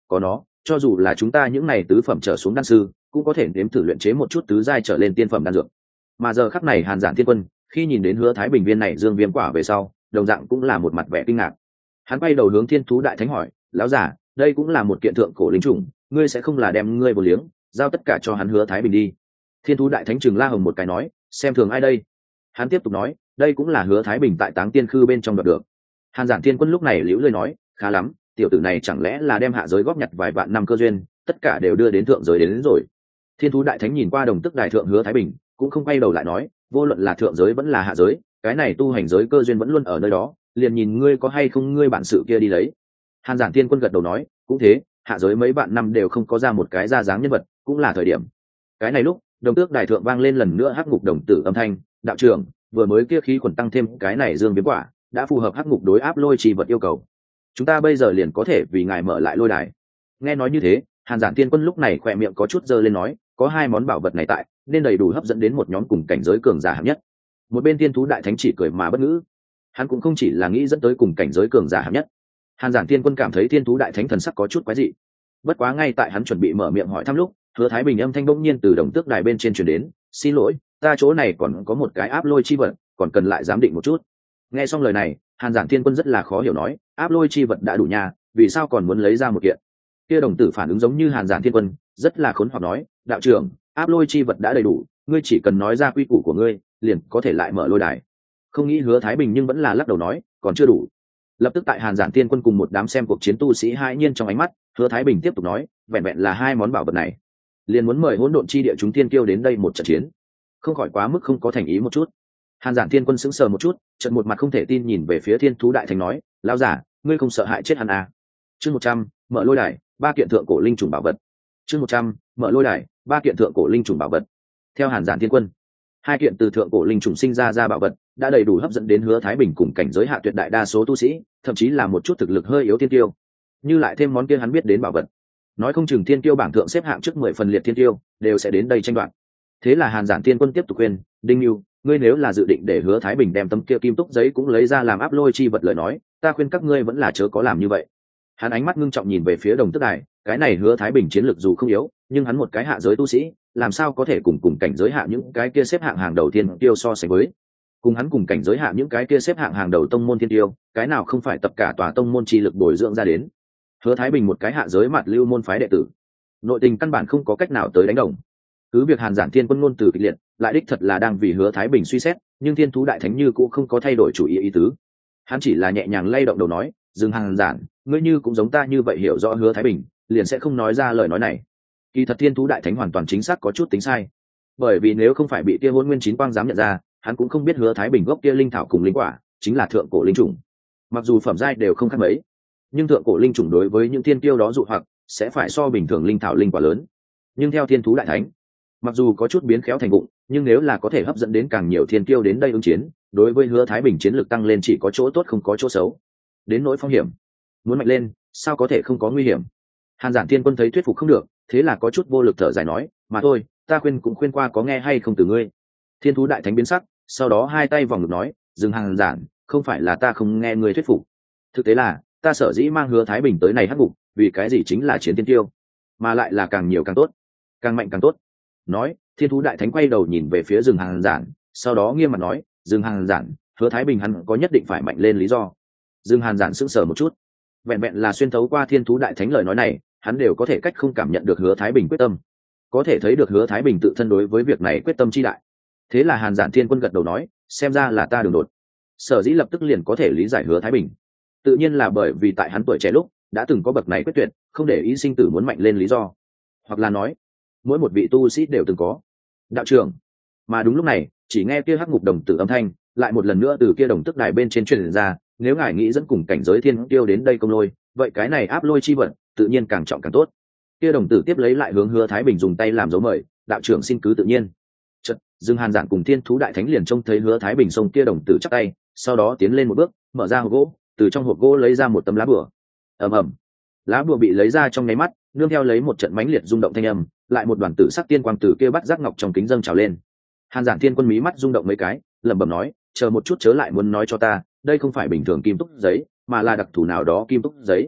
có nó, cho dù là chúng ta những này tứ phẩm trở xuống đan sư cũng có thể nếm thử luyện chế một chút tứ giai trở lên tiên phẩm đan dược. Mà giờ khắc này Hàn Giản Thiên Quân khi nhìn đến Hứa Thái Bình viên này dương viêm quả về sau, đồng dạng cũng là một mặt vẻ kinh ngạc. Hắn quay đầu hướng Thiên Thú Đại Thánh hỏi, lão giả, đây cũng là một kiện thượng cổ linh chủng, ngươi sẽ không là đem ngươi vô liếng giao tất cả cho hắn Hứa Thái Bình đi? Thiên Thú Đại Thánh trừng La Hồng một cái nói, xem thường ai đây? Hắn tiếp tục nói, đây cũng là Hứa Thái Bình tại Táng Tiên Khư bên trong đoạt được. Hàn Giản Thiên Quân lúc này liễu lơi nói, khá lắm, tiểu tử này chẳng lẽ là đem hạ giới góp nhặt vài vạn năm cơ duyên, tất cả đều đưa đến thượng giới đến rồi. Thiên Thú Đại Thánh nhìn qua đồng tức đại thượng Hứa Thái Bình, cũng không quay đầu lại nói, vô luận là thượng giới vẫn là hạ giới, cái này tu hành giới cơ duyên vẫn luôn ở nơi đó, liền nhìn ngươi có hay không ngươi bản sự kia đi lấy. Hàn Giản Thiên Quân gật đầu nói, cũng thế, hạ giới mấy bạn năm đều không có ra một cái ra dáng nhân vật, cũng là thời điểm. Cái này lúc đồng tước đại thượng vang lên lần nữa hắc ngục đồng tử âm thanh, đạo trưởng, vừa mới kia khí khuẩn tăng thêm cái này dương biến quả đã phù hợp hắc ngục đối áp lôi trì vật yêu cầu, chúng ta bây giờ liền có thể vì ngài mở lại lôi đài. Nghe nói như thế, Hàn Giản Thiên Quân lúc này khỏe miệng có chút giơ lên nói, có hai món bảo vật này tại nên đầy đủ hấp dẫn đến một nhóm cùng cảnh giới cường giả hạng nhất. Một bên Thiên Thú Đại Thánh chỉ cười mà bất ngữ, hắn cũng không chỉ là nghĩ dẫn tới cùng cảnh giới cường giả hạng nhất. Hàn Giản Thiên Quân cảm thấy Thiên Thú Đại Thánh thần sắc có chút quái dị. Bất quá ngay tại hắn chuẩn bị mở miệng hỏi thăm lúc, Hứa Thái Bình âm thanh bỗng nhiên từ đồng tước đài bên trên truyền đến, xin lỗi, ta chỗ này còn có một cái áp lôi chi vật, còn cần lại giám định một chút. Nghe xong lời này, Hàn Giản Thiên Quân rất là khó hiểu nói, áp lôi chi vật đã đủ nhà, vì sao còn muốn lấy ra một kiện? Kia đồng tử phản ứng giống như Hàn Giản Thiên Quân, rất là khốn hoặc nói, đạo trưởng, áp lôi chi vật đã đầy đủ, ngươi chỉ cần nói ra quy củ của ngươi, liền có thể lại mở lôi đài. Không nghĩ Hứa Thái Bình nhưng vẫn là lắc đầu nói, còn chưa đủ. Lập tức tại Hàn Giản Thiên Quân cùng một đám xem cuộc chiến tu sĩ hai nhiên trong ánh mắt, Hứa Thái Bình tiếp tục nói, vẹn vẹn là hai món bảo vật này, liền muốn mời hỗn độn chi địa chúng tiên kiêu đến đây một trận chiến, không khỏi quá mức không có thành ý một chút. Hàn Giản Thiên Quân sững sờ một chút, chợt một mặt không thể tin nhìn về phía Thiên Thú Đại Thánh nói, lão giả, ngươi không sợ hại chết hắn à? Chương 100, mở lôi đài, ba kiện thượng cổ linh trùng bảo vật. Chương 100, mở lôi đài, ba kiện thượng cổ linh trùng bảo vật. Theo Hàn Giản Thiên Quân, hai kiện từ thượng cổ linh trùng sinh ra bảo vật đã đầy đủ hấp dẫn đến Hứa Thái Bình cùng cảnh giới hạ tuyệt đại đa số tu sĩ, thậm chí là một chút thực lực hơi yếu thiên tiêu. Như lại thêm món kia hắn biết đến bảo vật, nói không chừng thiên tiêu bảng thượng xếp hạng trước 10 phần liệt thiên tiêu đều sẽ đến đây tranh đoạt. Thế là Hàn Giản Thiên Quân tiếp tục khuyên, Đinh Nưu, ngươi nếu là dự định để Hứa Thái Bình đem tấm kia kim túc giấy cũng lấy ra làm áp lôi chi vật lời nói, ta khuyên các ngươi vẫn là chớ có làm như vậy. Hắn ánh mắt ngưng trọng nhìn về phía đồng tức đài, cái này Hứa Thái Bình chiến lược dù không yếu, nhưng hắn một cái hạ giới tu sĩ, làm sao có thể cùng cảnh giới hạ những cái kia xếp hạng hàng đầu tiên tiêu so sánh với? Cùng hắn cùng cảnh giới hạ những cái kia xếp hạng hàng đầu tông môn thiên tiêu, cái nào không phải tập cả tòa tông môn chi lực bồi dưỡng ra đến? Hứa Thái Bình một cái hạ giới mặt lưu môn phái đệ tử, nội tình căn bản không có cách nào tới đánh đồng. Cứ việc Hàn Giản Thiên Quân ngôn từ kịch liệt, lại đích thật là đang vì Hứa Thái Bình suy xét, nhưng Thiên Thú Đại Thánh như cũng không có thay đổi chủ ý tứ. Hắn chỉ là nhẹ nhàng lay động đầu nói, dừng Hàn Giản, ngươi như cũng giống ta như vậy hiểu rõ Hứa Thái Bình, liền sẽ không nói ra lời nói này. Kỳ thật Thiên Thú Đại Thánh hoàn toàn chính xác có chút tính sai, bởi vì nếu không phải bị kia Hỗn Nguyên Chín Quang dám nhận ra, hắn cũng không biết Hứa Thái Bình gốc kia linh thảo cùng linh quả chính là thượng cổ linh chủng. Mặc dù phẩm giai đều không khác mấy, nhưng thượng cổ linh chủng đối với những thiên kiêu đó dụ hoặc sẽ phải so bình thường linh thảo linh quả lớn. Nhưng theo Thiên Thú Đại Thánh, mặc dù có chút biến khéo thành vụng, nhưng nếu là có thể hấp dẫn đến càng nhiều thiên kiêu đến đây ứng chiến, đối với Hứa Thái Bình chiến lược tăng lên chỉ có chỗ tốt không có chỗ xấu. Đến nỗi phong hiểm, muốn mạnh lên sao có thể không có nguy hiểm? Hàn Giản Thiên Quân thấy thuyết phục không được, thế là có chút vô lực thở dài nói, mà thôi, ta khuyên cũng khuyên qua, có nghe hay không từ ngươi? Thiên Thú Đại Thánh biến sắc, sau đó hai tay vòng ngực nói, dừng Hàn Giản, không phải là ta không nghe ngươi thuyết phục, thực tế là ta sở dĩ mang Hứa Thái Bình tới này hắc ngục, vì cái gì chính là chiến tiên tiêu, mà lại là càng nhiều càng tốt, càng mạnh càng tốt. Nói, Thiên Thú Đại Thánh quay đầu nhìn về phía rừng Hàn Giản, sau đó nghiêm mặt nói, rừng Hàn Giản, Hứa Thái Bình hắn có nhất định phải mạnh lên lý do? Rừng Hàn Giản sững sờ một chút, vẹn vẹn là xuyên thấu qua Thiên Thú Đại Thánh lời nói này, hắn đều có thể cách không cảm nhận được Hứa Thái Bình quyết tâm, có thể thấy được Hứa Thái Bình tự thân đối với việc này quyết tâm chi đại. Thế là Hàn Giản Thiên Quân gật đầu nói, xem ra là ta đường đột. Sở dĩ lập tức liền có thể lý giải Hứa Thái Bình, tự nhiên là bởi vì tại hắn tuổi trẻ lúc đã từng có bậc này quyết tuyệt, không để ý sinh tử muốn mạnh lên lý do, hoặc là nói mỗi một vị tu sĩ đều từng có. Đạo trưởng. Mà đúng lúc này, chỉ nghe kia hắc ngục đồng tử âm thanh lại một lần nữa từ kia đồng tức đài bên trên truyền ra, nếu ngài nghĩ dẫn cùng cảnh giới thiên tiêu đến đây công lôi, vậy cái này áp lôi chi vận tự nhiên càng trọng càng tốt. Kia đồng tử tiếp lấy lại hướng Hứa Thái Bình dùng tay làm dấu mời, đạo trưởng xin cứ tự nhiên. Chợt, Dương Hàn Giản cùng Thiên Thú Đại Thánh liền trông thấy Hứa Thái Bình xông kia đồng tử chắp tay, sau đó tiến lên một bước, mở ra hộp gỗ, từ trong hộp gỗ lấy ra một tấm lá bùa. Ầm ầm. Lá bùa bị lấy ra trong nháy mắt, nương theo lấy một trận mãnh liệt rung động thanh âm, lại một đoàn tử sắc tiên quang từ kia bắt giác ngọc trong kính dâng trào lên. Hàn Giản Thiên Quân mí mắt rung động mấy cái, lẩm bẩm nói, chờ một chút chớ lại muốn nói cho ta, đây không phải bình thường kim túc giấy, mà là đặc thù nào đó kim túc giấy.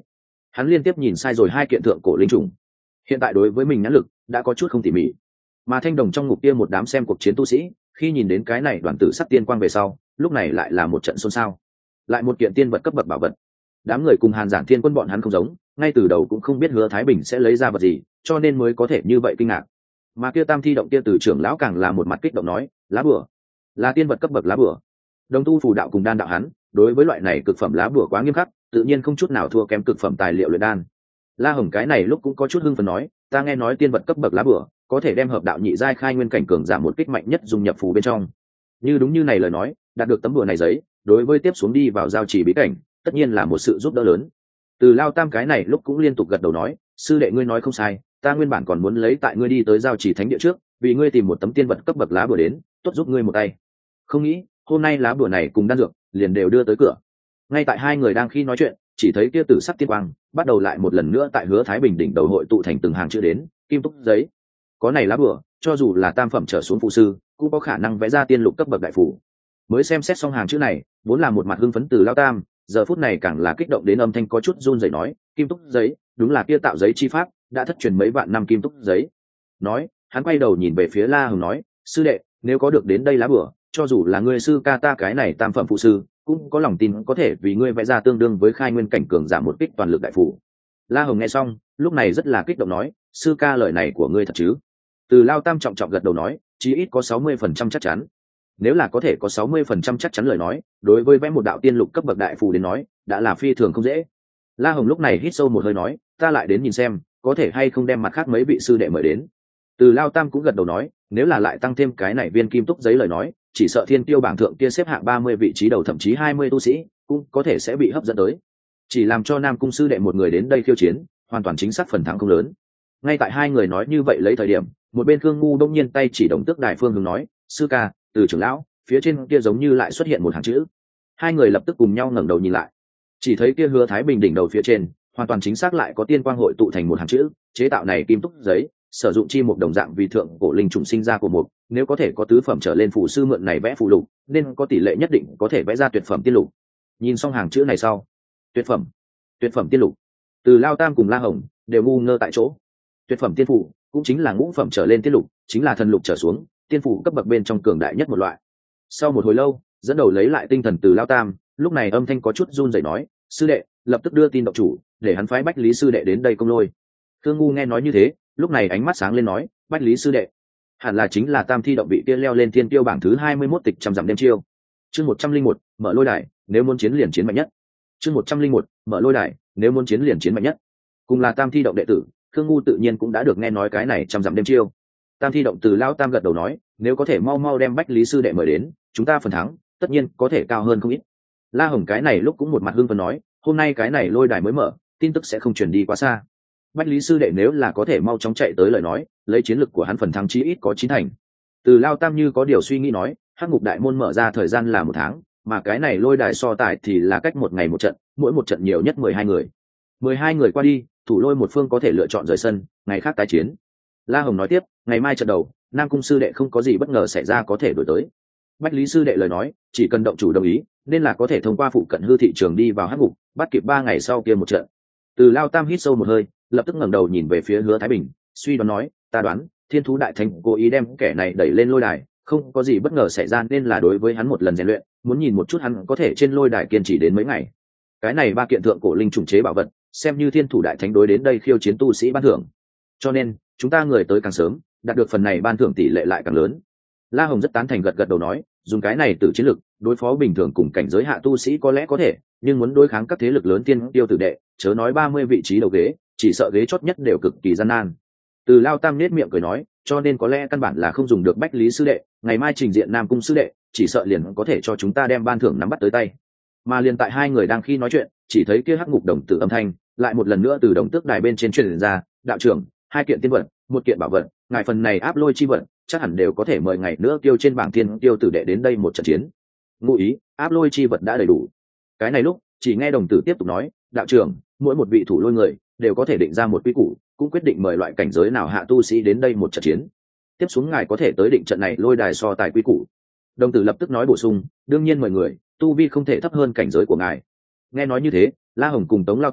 Hắn liên tiếp nhìn sai rồi hai kiện thượng cổ linh trùng, hiện tại đối với mình nhãn lực đã có chút không tỉ mỉ. Mà thanh đồng trong ngục kia một đám xem cuộc chiến tu sĩ khi nhìn đến cái này đoàn tử sắc tiên quang về sau, lúc này lại là một trận xôn xao. Lại một kiện tiên vật cấp bậc bảo vật. Đám người cùng Hàn Giản Thiên Quân bọn hắn không giống, ngay từ đầu cũng không biết Hứa Thái Bình sẽ lấy ra vật gì, cho nên mới có thể như vậy kinh ngạc. Mà kia Tam Thi động kia từ trưởng lão càng là một mặt kích động nói, lá bùa, là tiên vật cấp bậc lá bùa. Đồng tu phù đạo cùng đan đạo hắn, đối với loại này cực phẩm lá bùa quá nghiêm khắc, tự nhiên không chút nào thua kém cực phẩm tài liệu luyện đan. La Hồng cái này lúc cũng có chút hưng phấn nói, ta nghe nói tiên vật cấp bậc lá bùa có thể đem hợp đạo nhị giai khai nguyên cảnh cường giảm một kích mạnh nhất dung nhập phù bên trong. Như đúng như này lời nói, đạt được tấm bùa này giấy, đối với tiếp xuống đi vào giao chỉ bí cảnh, tất nhiên là một sự giúp đỡ lớn. Từ Lao Tam cái này lúc cũng liên tục gật đầu nói, sư đệ ngươi nói không sai, ta nguyên bản còn muốn lấy tại ngươi đi tới giao chỉ thánh địa trước, vì ngươi tìm một tấm tiên vật cấp bậc lá bùa đến, tốt giúp ngươi một tay. Không nghĩ, hôm nay lá bùa này cùng đan dược, liền đều đưa tới cửa. Ngay tại hai người đang khi nói chuyện, chỉ thấy kia tử sắc tiên quang bắt đầu lại một lần nữa tại Hứa Thái Bình đỉnh đầu hội tụ thành từng hàng chữ đến, kim túc giấy. Có này lá bùa, cho dù là tam phẩm trở xuống phụ sư, cũng có khả năng vẽ ra tiên lục cấp bậc đại phủ. Mới xem xét xong hàng chữ này, vốn là một mặt hưng phấn Từ Lao Tam, giờ phút này càng là kích động đến âm thanh có chút run rẩy nói, kim túc giấy, đúng là kia tạo giấy chi pháp, đã thất truyền mấy vạn năm kim túc giấy. Nói, hắn quay đầu nhìn về phía La Hồng nói, sư đệ, nếu có được đến đây lá bùa, cho dù là ngươi sư ca ta cái này tam phẩm phụ sư, cũng có lòng tin có thể vì ngươi vẽ ra tương đương với khai nguyên cảnh cường giảm một kích toàn lực đại phủ. La Hồng nghe xong, lúc này rất là kích động nói, sư ca lời này của ngươi thật chứ? Từ Lao Tam trọng trọng gật đầu nói, chí ít có 60% chắc chắn. Nếu là có thể có 60% chắc chắn lời nói, đối với vẽ một đạo tiên lục cấp bậc đại phù đến nói, đã là phi thường không dễ. La Hồng lúc này hít sâu một hơi nói, ta lại đến nhìn xem, có thể hay không đem mặt khác mấy vị sư đệ mời đến. Từ Lao Tam cũng gật đầu nói, nếu là lại tăng thêm cái này viên kim túc giấy lời nói, chỉ sợ thiên tiêu bảng thượng kia xếp hạng 30 vị trí đầu thậm chí 20 tu sĩ, cũng có thể sẽ bị hấp dẫn tới. Chỉ làm cho Nam cung sư đệ một người đến đây khiêu chiến, hoàn toàn chính xác phần thắng không lớn. Ngay tại hai người nói như vậy lấy thời điểm, một bên Khương Ngu đông nhiên tay chỉ Đồng Tước Đài phương hướng nói, sư ca, Từ trưởng lão, phía trên kia giống như lại xuất hiện một hàng chữ. Hai người lập tức cùng nhau ngẩng đầu nhìn lại, chỉ thấy kia Hứa Thái Bình đỉnh đầu phía trên, hoàn toàn chính xác lại có tiên quang hội tụ thành một hàng chữ, chế tạo này kim túc giấy, sử dụng chi một đồng dạng vì thượng cổ linh trùng sinh ra của một, nếu có thể có tứ phẩm trở lên phù sư mượn này vẽ phù lục, nên có tỷ lệ nhất định có thể vẽ ra tuyệt phẩm tiên lục. Nhìn xong hàng chữ này sau, tuyệt phẩm tiên lục, Từ Lao Tam cùng La Hồng đều ngu ngơ tại chỗ. Tuyệt phẩm tiên phù cũng chính là ngũ phẩm trở lên tiên lục, chính là thần lục trở xuống, tiên phù cấp bậc bên trong cường đại nhất một loại. Sau một hồi lâu, dẫn đầu lấy lại tinh thần Từ Lao Tam, lúc này âm thanh có chút run rẩy nói, sư đệ, lập tức đưa tin động chủ, để hắn phái Bách Lý sư đệ đến đây công lôi. Thương Ngu nghe nói như thế, lúc này ánh mắt sáng lên nói, Bách Lý sư đệ, hẳn là chính là Tam Thi động vị kia leo lên thiên tiêu bảng thứ 21 tịch trăm dặm đêm chiêu. Chương 101, mở lôi đài, nếu muốn chiến liền chiến mạnh nhất. Chương 101, mở lôi đài, nếu muốn chiến liền chiến mạnh nhất. Cùng là Tam Thi động đệ tử, Khương Ngu tự nhiên cũng đã được nghe nói cái này trăm dặm đêm chiêu. Tam Thi động Từ Lao Tam gật đầu nói, nếu có thể mau mau đem Bách Lý sư đệ mời đến, chúng ta phần thắng tất nhiên có thể cao hơn không ít. La Hồng cái này lúc cũng một mặt hưng phấn nói, hôm nay cái này lôi đài mới mở, tin tức sẽ không truyền đi quá xa. Bách Lý sư đệ nếu là có thể mau chóng chạy tới lời nói, lấy chiến lực của hắn phần thắng chí ít có 9 thành. Từ Lao Tam như có điều suy nghĩ nói, Hắc Ngục đại môn mở ra thời gian là 1 tháng, mà cái này lôi đài so tài thì là cách một ngày một trận, mỗi một trận nhiều nhất 12 người. 12 người qua đi, thủ lôi một phương có thể lựa chọn rời sân, ngày khác tái chiến. La Hồng nói tiếp, ngày mai trận đầu, Nam cung sư đệ không có gì bất ngờ xảy ra có thể đổi tới. Bách Lý sư đệ lời nói, chỉ cần động chủ đồng ý, nên là có thể thông qua phụ cận hư thị trường đi vào Hắc Ngục, bắt kịp 3 ngày sau kia một trận. Từ Lao Tam hít sâu một hơi, lập tức ngẩng đầu nhìn về phía Hứa Thái Bình, suy đoán nói, ta đoán, Thiên Thú Đại Thánh cố ý đem kẻ này đẩy lên lôi đài, không có gì bất ngờ xảy ra nên là đối với hắn một lần rèn luyện, muốn nhìn một chút hắn có thể trên lôi đài kiên trì đến mấy ngày. Cái này 3 kiện thượng cổ linh trùng chế bảo vật, xem như Thiên Thủ Đại Thánh đối đến đây khiêu chiến tu sĩ ban thưởng. Cho nên, chúng ta người tới càng sớm, đạt được phần này ban thưởng tỷ lệ lại càng lớn. La Hồng rất tán thành gật gật đầu nói, dùng cái này từ chiến lực đối phó bình thường cùng cảnh giới hạ tu sĩ có lẽ có thể, nhưng muốn đối kháng các thế lực lớn tiên tiêu tử đệ, chớ nói 30 vị trí đầu ghế, chỉ sợ ghế chót nhất đều cực kỳ gian nan. Từ Lao Tam nết miệng cười nói, cho nên có lẽ căn bản là không dùng được Bách Lý sư đệ, ngày mai trình diện Nam cung sư đệ, chỉ sợ liền có thể cho chúng ta đem ban thưởng nắm bắt tới tay. Mà liền tại hai người đang khi nói chuyện, chỉ thấy kia Hắc Ngục đồng tử âm thanh lại một lần nữa từ Đồng Tước Đài bên trên truyền ra, đạo trưởng, 2 kiện tiên vật, 1 kiện bảo vật, ngài phần này áp lôi chi vật, chắc hẳn đều có thể mời ngày nữa tiêu trên bảng thiên tiêu tử đệ đến đây một trận chiến. Ngụ ý, áp lôi chi vật đã đầy đủ. Cái này lúc, chỉ nghe đồng tử tiếp tục nói, đạo trưởng, mỗi một vị thủ lôi người đều có thể định ra một quy củ, cũng quyết định mời loại cảnh giới nào hạ tu sĩ đến đây một trận chiến. Tiếp xuống ngài có thể tới định trận này lôi đài so tài quy củ. Đồng tử lập tức nói bổ sung, đương nhiên mời người tu vi không thể thấp hơn cảnh giới của ngài. Nghe nói như thế, La Hồng cùng Tống Lao Tam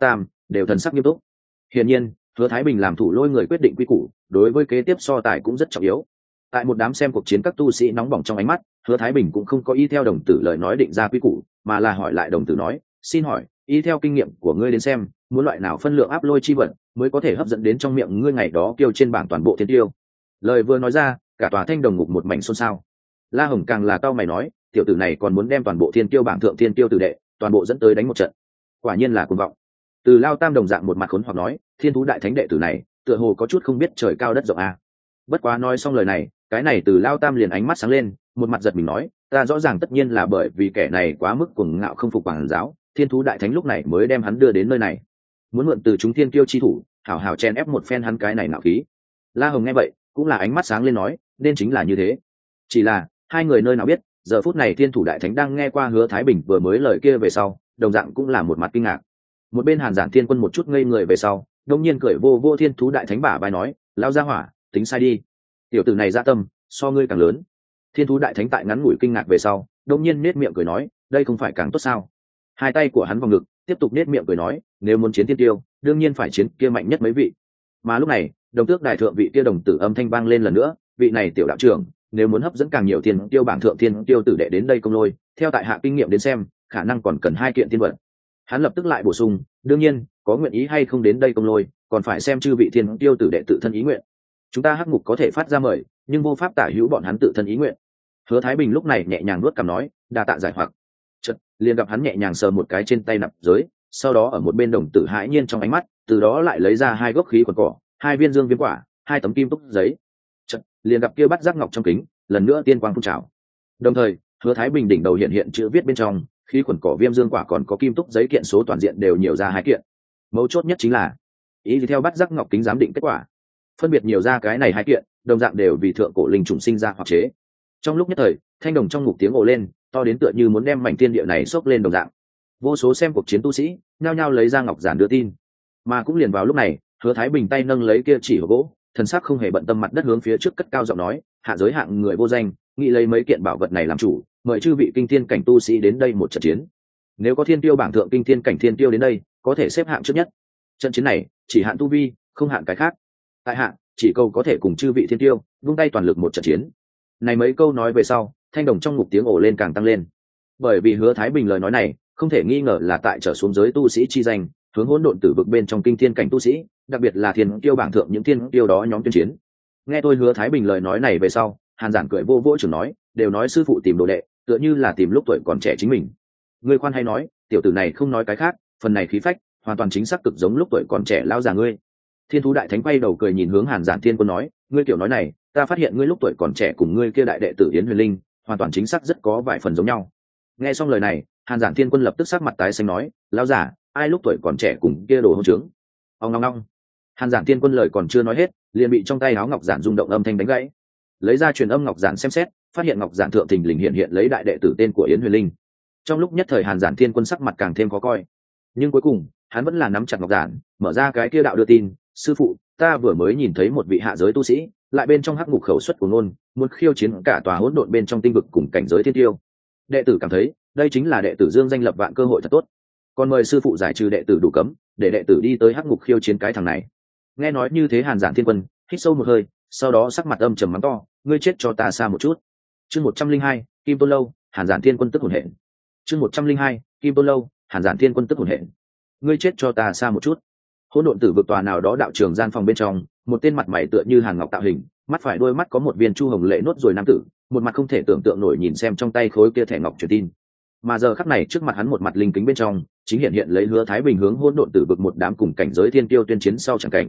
đều thần sắc nghiêm túc. Hiển nhiên Hứa Thái Bình làm thủ lôi người quyết định quy củ, đối với kế tiếp so tài cũng rất trọng yếu. Tại một đám xem cuộc chiến các tu sĩ nóng bỏng trong ánh mắt, Hứa Thái Bình cũng không có y theo đồng tử lời nói định ra quy củ, mà là hỏi lại đồng tử nói, xin hỏi y theo kinh nghiệm của ngươi đến xem, muốn loại nào phân lượng áp lôi chi vật mới có thể hấp dẫn đến trong miệng ngươi ngày đó kêu trên bảng toàn bộ thiên tiêu. Lời vừa nói ra, cả tòa Thanh Đồng Ngục một mảnh xôn xao. La Hồng càng là cao mày nói, tiểu tử này còn muốn đem toàn bộ thiên tiêu bảng thượng thiên tiêu tử đệ toàn bộ dẫn tới đánh một trận, quả nhiên là cuồng vọng. Từ Lao Tam đồng dạng một mặt khốn hoặc nói, thiên thú đại thánh đệ tử này tựa hồ có chút không biết trời cao đất rộng a. Bất quá nói xong lời này, cái này Từ Lao Tam liền ánh mắt sáng lên, một mặt giật mình nói, ta rõ ràng tất nhiên là bởi vì kẻ này quá mức cuồng ngạo không phục quản giáo, thiên thú đại thánh lúc này mới đem hắn đưa đến nơi này, muốn mượn từ chúng thiên kiêu chi thủ hảo hảo chen ép một phen hắn cái này nạo khí. La Hồng nghe vậy cũng là ánh mắt sáng lên nói, nên chính là như thế. Chỉ là hai người nơi nào biết, giờ phút này thiên thủ đại thánh đang nghe qua Hứa Thái Bình vừa mới lời kia về sau, đồng dạng cũng là một mặt kinh ngạc. Một bên Hàn Giản Thiên Quân một chút ngây người về sau, đông nhiên cười vô vô thiên thú đại thánh bả vai nói, lao ra hỏa, tính sai đi, tiểu tử này dạ tâm so ngươi càng lớn. Thiên thú đại thánh tại ngắn ngủi kinh ngạc về sau, đông nhiên nết miệng cười nói, đây không phải càng tốt sao? Hai tay của hắn vào ngực, tiếp tục nết miệng cười nói, nếu muốn chiến thiên tiêu, đương nhiên phải chiến kia mạnh nhất mấy vị. Mà lúc này, Đồng Tước đại thượng vị kia đồng tử âm thanh vang lên lần nữa, vị này tiểu đạo trưởng, nếu muốn hấp dẫn càng nhiều thiên tiêu bảng thượng thiên tiêu tử đệ đến đây công lôi, theo tại hạ kinh nghiệm đến xem, khả năng còn cần 2 kiện tiên vật. Hắn lập tức lại bổ sung, đương nhiên, có nguyện ý hay không đến đây công lôi, còn phải xem chư vị thiên tiêu tử đệ tự thân ý nguyện. Chúng ta Hắc Ngục có thể phát ra mời, nhưng vô pháp tả hữu bọn hắn tự thân ý nguyện. Hứa Thái Bình lúc này nhẹ nhàng nuốt cằm nói, đa tạ giải hoặc. Chợt, liền gặp hắn nhẹ nhàng sờ một cái trên tay nạp giới, sau đó ở một bên đồng tử hãi nhiên trong ánh mắt, từ đó lại lấy ra 2 gốc khí quần cỏ, 2 viên dương viêm quả, 2 tấm kim túc giấy. Chợt, liền gặp kia bắt giác ngọc trong kính, lần nữa tiên quang phun trào. Đồng thời, Hứa Thái Bình đỉnh đầu hiện hiện chữ viết bên trong, khí quần cỏ viêm dương quả còn có kim túc giấy kiện số toàn diện đều nhiều ra 2 kiện. Mấu chốt nhất chính là, ý thì theo bắt giác ngọc kính giám định kết quả, phân biệt nhiều ra cái này 2 kiện, đồng dạng đều vì thượng cổ linh trùng sinh ra hoặc chế. Trong lúc nhất thời, thanh đồng trong ngục tiếng ồ lên, to đến tựa như muốn đem mảnh thiên địa này xốc lên đồng dạng. Vô số xem cuộc chiến tu sĩ nhao nhao lấy ra ngọc giản đưa tin. Mà cũng liền vào lúc này, Hứa Thái Bình tay nâng lấy kia chỉ hộp gỗ, thần sắc không hề bận tâm mặt đất hướng phía trước cất cao giọng nói, hạ giới hạng người vô danh, nghĩ lấy mấy kiện bảo vật này làm chủ, mời chư vị kinh thiên cảnh tu sĩ đến đây một trận chiến. Nếu có thiên tiêu bảng thượng kinh thiên cảnh thiên tiêu đến đây, có thể xếp hạng trước nhất. Trận chiến này chỉ hạn tu vi, không hạn cái khác. Tại hạ chỉ câu có thể cùng chư vị thiên tiêu vung tay toàn lực một trận chiến. Này mấy câu nói về sau, thanh đồng trong ngục tiếng ồ lên càng tăng lên. Bởi vì Hứa Thái Bình lời nói này, không thể nghi ngờ là tại trở xuống giới tu sĩ chi danh, hướng hỗn độn tử vực bên trong kinh thiên cảnh tu sĩ, đặc biệt là thiên tiêu bảng thượng những thiên tiêu đó nhóm tuyên chiến. Nghe tôi Hứa Thái Bình lời nói này về sau, Hàn Giản cười vô vỗ trưởng nói, đều nói sư phụ tìm đồ đệ, tựa như là tìm lúc tuổi còn trẻ chính mình. Ngươi khoan hay nói, tiểu tử này không nói cái khác, phần này khí phách, hoàn toàn chính xác cực giống lúc tuổi còn trẻ lao già ngươi. Thiên thú đại thánh quay đầu cười nhìn hướng Hàn Giản Thiên Quân nói, ngươi kiểu nói này, ta phát hiện ngươi lúc tuổi còn trẻ cùng ngươi kia đại đệ tử Yến Huyền Linh, hoàn toàn chính xác rất có vài phần giống nhau. Nghe xong lời này, Hàn Giản Thiên Quân lập tức sắc mặt tái xanh nói, lão giả, ai lúc tuổi còn trẻ cùng kia đồ hỗn trướng. Ông ngong ngong. Hàn Giản Thiên Quân lời còn chưa nói hết, liền bị trong tay áo ngọc giản rung động âm thanh đánh gãy. Lấy ra truyền âm ngọc giản xem xét, phát hiện ngọc giản thượng thình lình hiện lấy đại đệ tử tên của Yến Huyền Linh. Trong lúc nhất thời Hàn Giản Thiên Quân sắc mặt càng thêm khó coi, nhưng cuối cùng hắn vẫn là nắm chặt ngọc giản, mở ra cái kia đạo đưa tin, sư phụ, ta vừa mới nhìn thấy một vị hạ giới tu sĩ, lại bên trong hắc ngục khẩu xuất của ngôn, muốn khiêu chiến cả tòa hỗn độn bên trong tinh vực cùng cảnh giới thiên tiêu. Đệ tử cảm thấy, đây chính là đệ tử dương danh lập vạn cơ hội thật tốt. Còn mời sư phụ giải trừ đệ tử đủ cấm, để đệ tử đi tới hắc ngục khiêu chiến cái thằng này. Nghe nói như thế Hàn Giản Thiên Quân hít sâu một hơi, sau đó sắc mặt âm trầm mắng to, ngươi chết cho ta xa một chút. Chương 102, Kim Tôn Lâu, Hàn Giản Thiên Quân tức hồn hển. Chương 102, Kim Tôn Lâu, Hàn Giản Thiên Quân tức hồn hển. Ngươi chết cho ta xa một chút. Hỗn độn tử vực tòa nào đó đạo trường gian phòng bên trong, một tên mặt mày tựa như hàn ngọc tạo hình, mắt phải đôi mắt có một viên chu hồng lệ nốt rồi nam tử, một mặt không thể tưởng tượng nổi nhìn xem trong tay khối kia thẻ ngọc truyền tin. Mà giờ khắc này trước mặt hắn một mặt linh kính bên trong, chính hiện lấy Hứa Thái Bình hướng hỗn độn tử vực một đám cùng cảnh giới thiên tiêu tuyên chiến sau chẳng cảnh.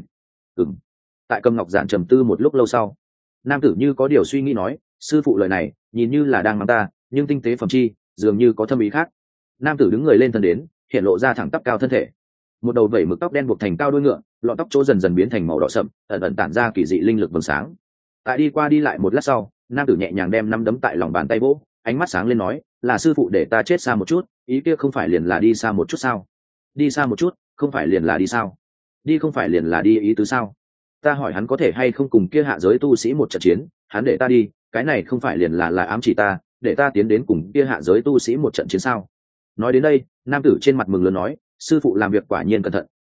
Tại cầm ngọc giản trầm tư một lúc lâu sau, nam tử như có điều suy nghĩ nói, sư phụ lời này nhìn như là đang mắng ta, nhưng tinh tế phẩm chi dường như có thâm ý khác. Nam tử đứng người lên thân đến, hiện lộ ra thẳng tắp cao thân thể, một đầu vẩy mực tóc đen buộc thành cao đuôi ngựa, lọn tóc chỗ dần dần biến thành màu đỏ sậm, ẩn ẩn tản ra kỳ dị linh lực vầng sáng. Tại đi qua đi lại một lát sau, nam tử nhẹ nhàng đem nắm đấm tại lòng bàn tay vỗ, ánh mắt sáng lên nói, là sư phụ để ta chết xa một chút, ý kia không phải liền là đi xa một chút sao? Đi xa một chút, không phải liền là đi sao? Đi không phải liền là đi ý tứ sao? Ta hỏi hắn có thể hay không cùng kia hạ giới tu sĩ một trận chiến, hắn để ta đi, cái này không phải liền là ám chỉ ta, để ta tiến đến cùng kia hạ giới tu sĩ một trận chiến sao? Nói đến đây, nam tử trên mặt mừng lớn nói, sư phụ làm việc quả nhiên cẩn thận,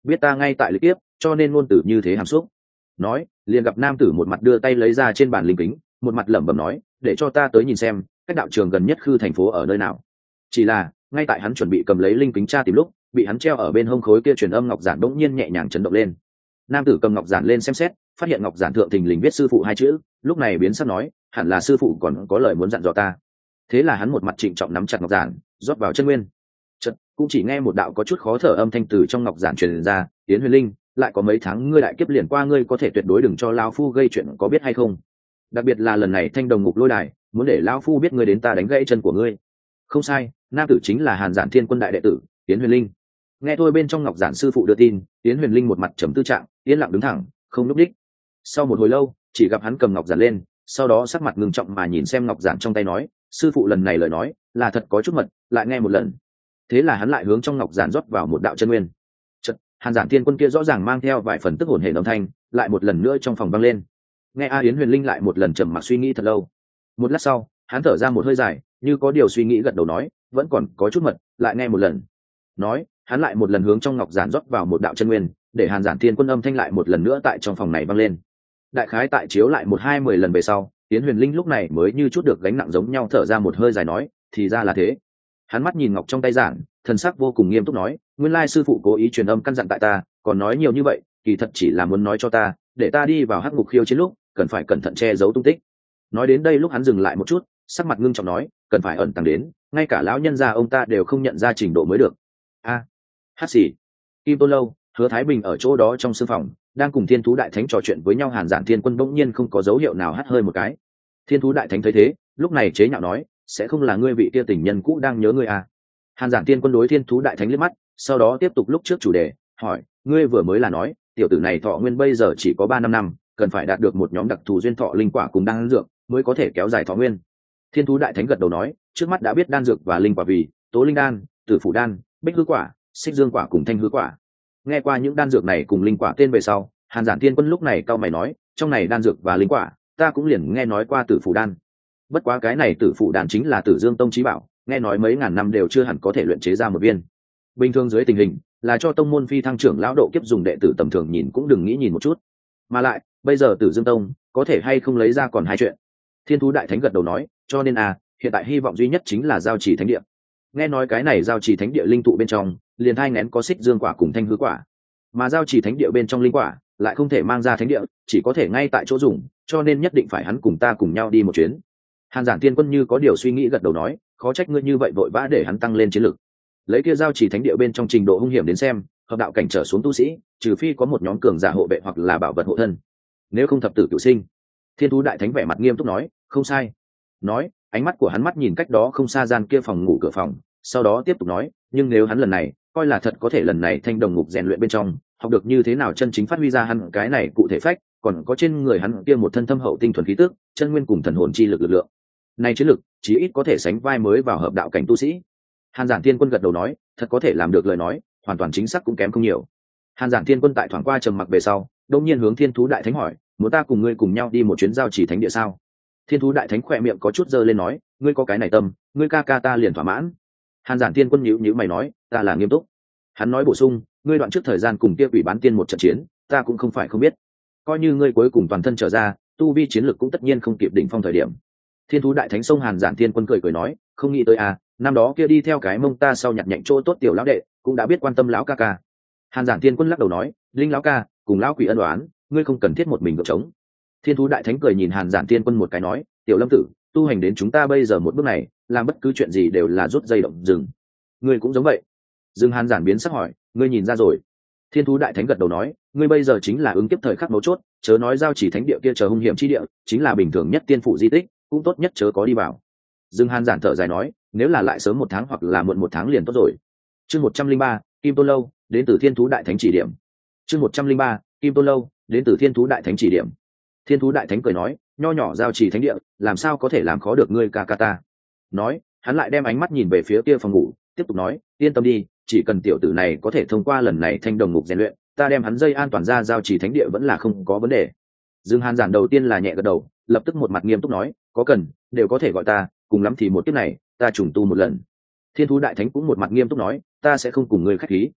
biết ta ngay tại lịch tiếp cho nên ngôn từ như thế hàm xúc. Nói liền gặp nam tử một mặt đưa tay lấy ra trên bàn linh kính, một mặt lẩm bẩm nói, để cho ta tới nhìn xem cách đạo trường gần nhất khư thành phố ở nơi nào. Chỉ là ngay tại hắn chuẩn bị cầm lấy linh kính tra tìm lúc, bị hắn treo ở bên hông khối kia truyền âm ngọc giản đống nhiên nhẹ nhàng chấn động lên. Nam tử cầm ngọc giản lên xem xét, phát hiện ngọc giản thượng thình lình viết sư phụ hai chữ, lúc này biến sắc nói, hẳn là sư phụ còn có lời muốn dặn dò ta. Thế là hắn một mặt trịnh trọng nắm chặt ngọc giản, rót vào chân nguyên. Chợt cũng chỉ nghe một đạo có chút khó thở âm thanh từ trong ngọc giản truyền ra, Tiến Huyền Linh, lại có mấy tháng ngươi đại kiếp liền qua, ngươi có thể tuyệt đối đừng cho lão phu gây chuyện, có biết hay không? Đặc biệt là lần này Thanh Đồng Ngục lôi đài, muốn để lão phu biết ngươi đến ta đánh gãy chân của ngươi. Không sai, nam tử chính là Hàn Giản Thiên Quân đại đệ tử, Tiến Huyền Linh. Nghe thôi bên trong ngọc giản sư phụ đưa tin, Tiến Huyền Linh một mặt trầm tư trạng, yên lặng đứng thẳng, không núp đích. Sau một hồi lâu, chỉ gặp hắn cầm ngọc giản lên, sau đó sắc mặt ngưng trọng mà nhìn xem ngọc giản trong tay nói, sư phụ lần này lời nói là thật có chút mật, lại nghe một lần. Thế là hắn lại hướng trong ngọc giản rót vào một đạo chân nguyên. Chợt, Hàn Giản Thiên Quân kia rõ ràng mang theo vài phần tức hồn hển âm thanh, lại một lần nữa trong phòng vang lên. Nghe A Yến Huyền Linh lại một lần trầm mặc suy nghĩ thật lâu. Một lát sau, hắn thở ra một hơi dài, như có điều suy nghĩ gật đầu nói, vẫn còn có chút mật, lại nghe một lần. Nói, hắn lại một lần hướng trong ngọc giản rót vào một đạo chân nguyên, để Hàn Giản Thiên Quân âm thanh lại một lần nữa tại trong phòng này vang lên. Đại khái tại chiếu lại 1-2-10 lần về sau, Yến Huyền Linh lúc này mới như chút được gánh nặng giống nhau thở ra một hơi dài nói, thì ra là thế. Hắn mắt nhìn ngọc trong tay giản, thần sắc vô cùng nghiêm túc nói, nguyên lai sư phụ cố ý truyền âm căn dặn tại ta, còn nói nhiều như vậy, kỳ thật chỉ là muốn nói cho ta, để ta đi vào hắc ngục khiêu chiến lúc, cần phải cẩn thận che giấu tung tích. Nói đến đây lúc hắn dừng lại một chút, sắc mặt ngưng trọng nói, cần phải ẩn tàng đến, ngay cả lão nhân gia ông ta đều không nhận ra trình độ mới được. A, hát xì. Kim Tôn Lâu, Hứa Thái Bình ở chỗ đó trong sương phòng, đang cùng Thiên Thú Đại Thánh trò chuyện với nhau. Hàn Giản Thiên Quân bỗng nhiên không có dấu hiệu nào hắt hơi một cái. Thiên Thú Đại Thánh thấy thế, lúc này chế nhạo nói, sẽ không là ngươi vị kia tình nhân cũ đang nhớ ngươi à? Hàn Giản Thiên Quân đối Thiên Thú Đại Thánh liếc mắt, sau đó tiếp tục lúc trước chủ đề, hỏi, ngươi vừa mới là nói, tiểu tử này thọ nguyên bây giờ chỉ có 3-5 năm, cần phải đạt được một nhóm đặc thù duyên thọ linh quả cùng đan dược mới có thể kéo dài thọ nguyên. Thiên Thú Đại Thánh gật đầu nói, trước mắt đã biết đan dược và linh quả vì Tố Linh Đan, Tử Phủ Đan, Bích Hư Quả, Xích Dương Quả cùng Thanh Hư Quả. Nghe qua những đan dược này cùng linh quả tên về sau, Hàn Giản Thiên Quân lúc này cau mày nói, trong này đan dược và linh quả, ta cũng liền nghe nói qua Tử Phủ Đan. Bất quá cái này Tử Phủ Đan chính là Tử Dương Tông chí bảo, nghe nói mấy ngàn năm đều chưa hẳn có thể luyện chế ra một viên. Bình thường dưới tình hình, là cho tông môn phi thăng trưởng lão độ kiếp dùng, đệ tử tầm thường nhìn cũng đừng nghĩ nhìn một chút. Mà lại, bây giờ Tử Dương Tông có thể hay không lấy ra còn hai chuyện. Thiên Thú Đại Thánh gật đầu nói, cho nên hiện tại hy vọng duy nhất chính là Giao Chỉ Thánh Địa. Nghe nói cái này Giao Chỉ Thánh Địa linh tụ bên trong, liền thai nghén có Xích Dương Quả cùng Thanh Hư Quả, mà Giao Chỉ Thánh Địa bên trong linh quả lại không thể mang ra thánh địa, chỉ có thể ngay tại chỗ dùng, cho nên nhất định phải hắn cùng ta cùng nhau đi một chuyến. Hàn Giản Thiên Quân như có điều suy nghĩ gật đầu nói, khó trách ngươi như vậy vội vã để hắn tăng lên chiến lực. Lấy kia Giao Chỉ Thánh Địa bên trong trình độ hung hiểm đến xem, hợp đạo cảnh trở xuống tu sĩ, trừ phi có một nhóm cường giả hộ vệ hoặc là bảo vật hộ thân, nếu không thập tử cửu sinh. Thiên Thú Đại Thánh vẻ mặt nghiêm túc nói, không sai. Nói, ánh mắt của hắn mắt nhìn cách đó không xa gian kia phòng ngủ cửa phòng, sau đó tiếp tục nói, nhưng nếu hắn lần này coi là thật, có thể lần này Thanh Đồng Ngục rèn luyện bên trong học được như thế nào chân chính phát huy ra hắn cái này cụ thể phách, còn có trên người hắn kia một thân thâm hậu tinh thuần khí tức, chân nguyên cùng thần hồn chi lực lực lượng này, chiến lực chí ít có thể sánh vai mới vào hợp đạo cảnh tu sĩ. Hàn Giản Thiên Quân gật đầu nói, thật có thể làm được lời nói, hoàn toàn chính xác cũng kém không nhiều. Hàn Giản Thiên Quân tại thoáng qua trầm mặc về sau, đột nhiên hướng Thiên Thú Đại Thánh hỏi, muốn ta cùng ngươi cùng nhau đi một chuyến Giao Chỉ Thánh Địa sao? Thiên Thú Đại Thánh khỏe miệng có chút giơ lên nói, ngươi có cái này tâm, ngươi ca ca ta liền thỏa mãn. Hàn Giản Thiên Quân nhíu nhíu mày nói, ta là nghiêm túc. Hắn nói bổ sung, ngươi đoạn trước thời gian cùng kia Quỷ Bán Tiên một trận chiến, ta cũng không phải không biết. Coi như ngươi cuối cùng toàn thân trở ra, tu vi chiến lực cũng tất nhiên không kịp đỉnh phong thời điểm. Thiên Thú Đại Thánh xông Hàn Giản Thiên Quân cười nói, không nghĩ tới năm đó kia đi theo cái mông ta sau nhặt nhạnh chỗ tốt tiểu lão đệ, cũng đã biết quan tâm lão ca ca. Hàn Giản Thiên Quân lắc đầu nói, linh lão ca cùng lão quỷ ân oán, ngươi không cần thiết một mình gượng chống. Thiên Thú Đại Thánh cười nhìn Hàn Giản Thiên Quân một cái nói, tiểu Lâm tử, tu hành đến chúng ta bây giờ một bước này, làm bất cứ chuyện gì đều là rút dây động rừng. Ngươi cũng giống vậy. Dương Hàn Giản biến sắc hỏi, ngươi nhìn ra rồi? Thiên Thú Đại Thánh gật đầu nói, ngươi bây giờ chính là ứng kiếp thời khắc mấu chốt, chớ nói Giao Chỉ Thánh Địa kia chờ hung hiểm chi địa, chính là bình thường nhất tiên phủ di tích, cũng tốt nhất chớ có đi vào. Dương Hàn Giản thở dài nói, nếu là lại sớm 1 tháng hoặc là muộn 1 tháng liền tốt rồi. Chương 103, Kim Tôn Lâu, đến từ Thiên Thú Đại Thánh chỉ điểm. Chương 103, Kim Tôn Lâu, đến từ Thiên Thú Đại Thánh chỉ điểm. Thiên Thú Đại Thánh cười nói, nho nhỏ Giao Chỉ Thánh Địa, làm sao có thể làm khó được ngươi ca ca ta? Nói, hắn lại đem ánh mắt nhìn về phía kia phòng ngủ, tiếp tục nói, yên tâm đi, chỉ cần tiểu tử này có thể thông qua lần này Thanh Đồng Ngục rèn luyện, ta đem hắn dây an toàn ra Giao Chỉ Thánh Địa vẫn là không có vấn đề. Dương Hàn Giản đầu tiên là nhẹ gật đầu, lập tức một mặt nghiêm túc nói, có cần đều có thể gọi ta, cùng lắm thì một kiếp này ta trùng tu một lần. Thiên Thú Đại Thánh cũng một mặt nghiêm túc nói, ta sẽ không cùng ngươi khách khí.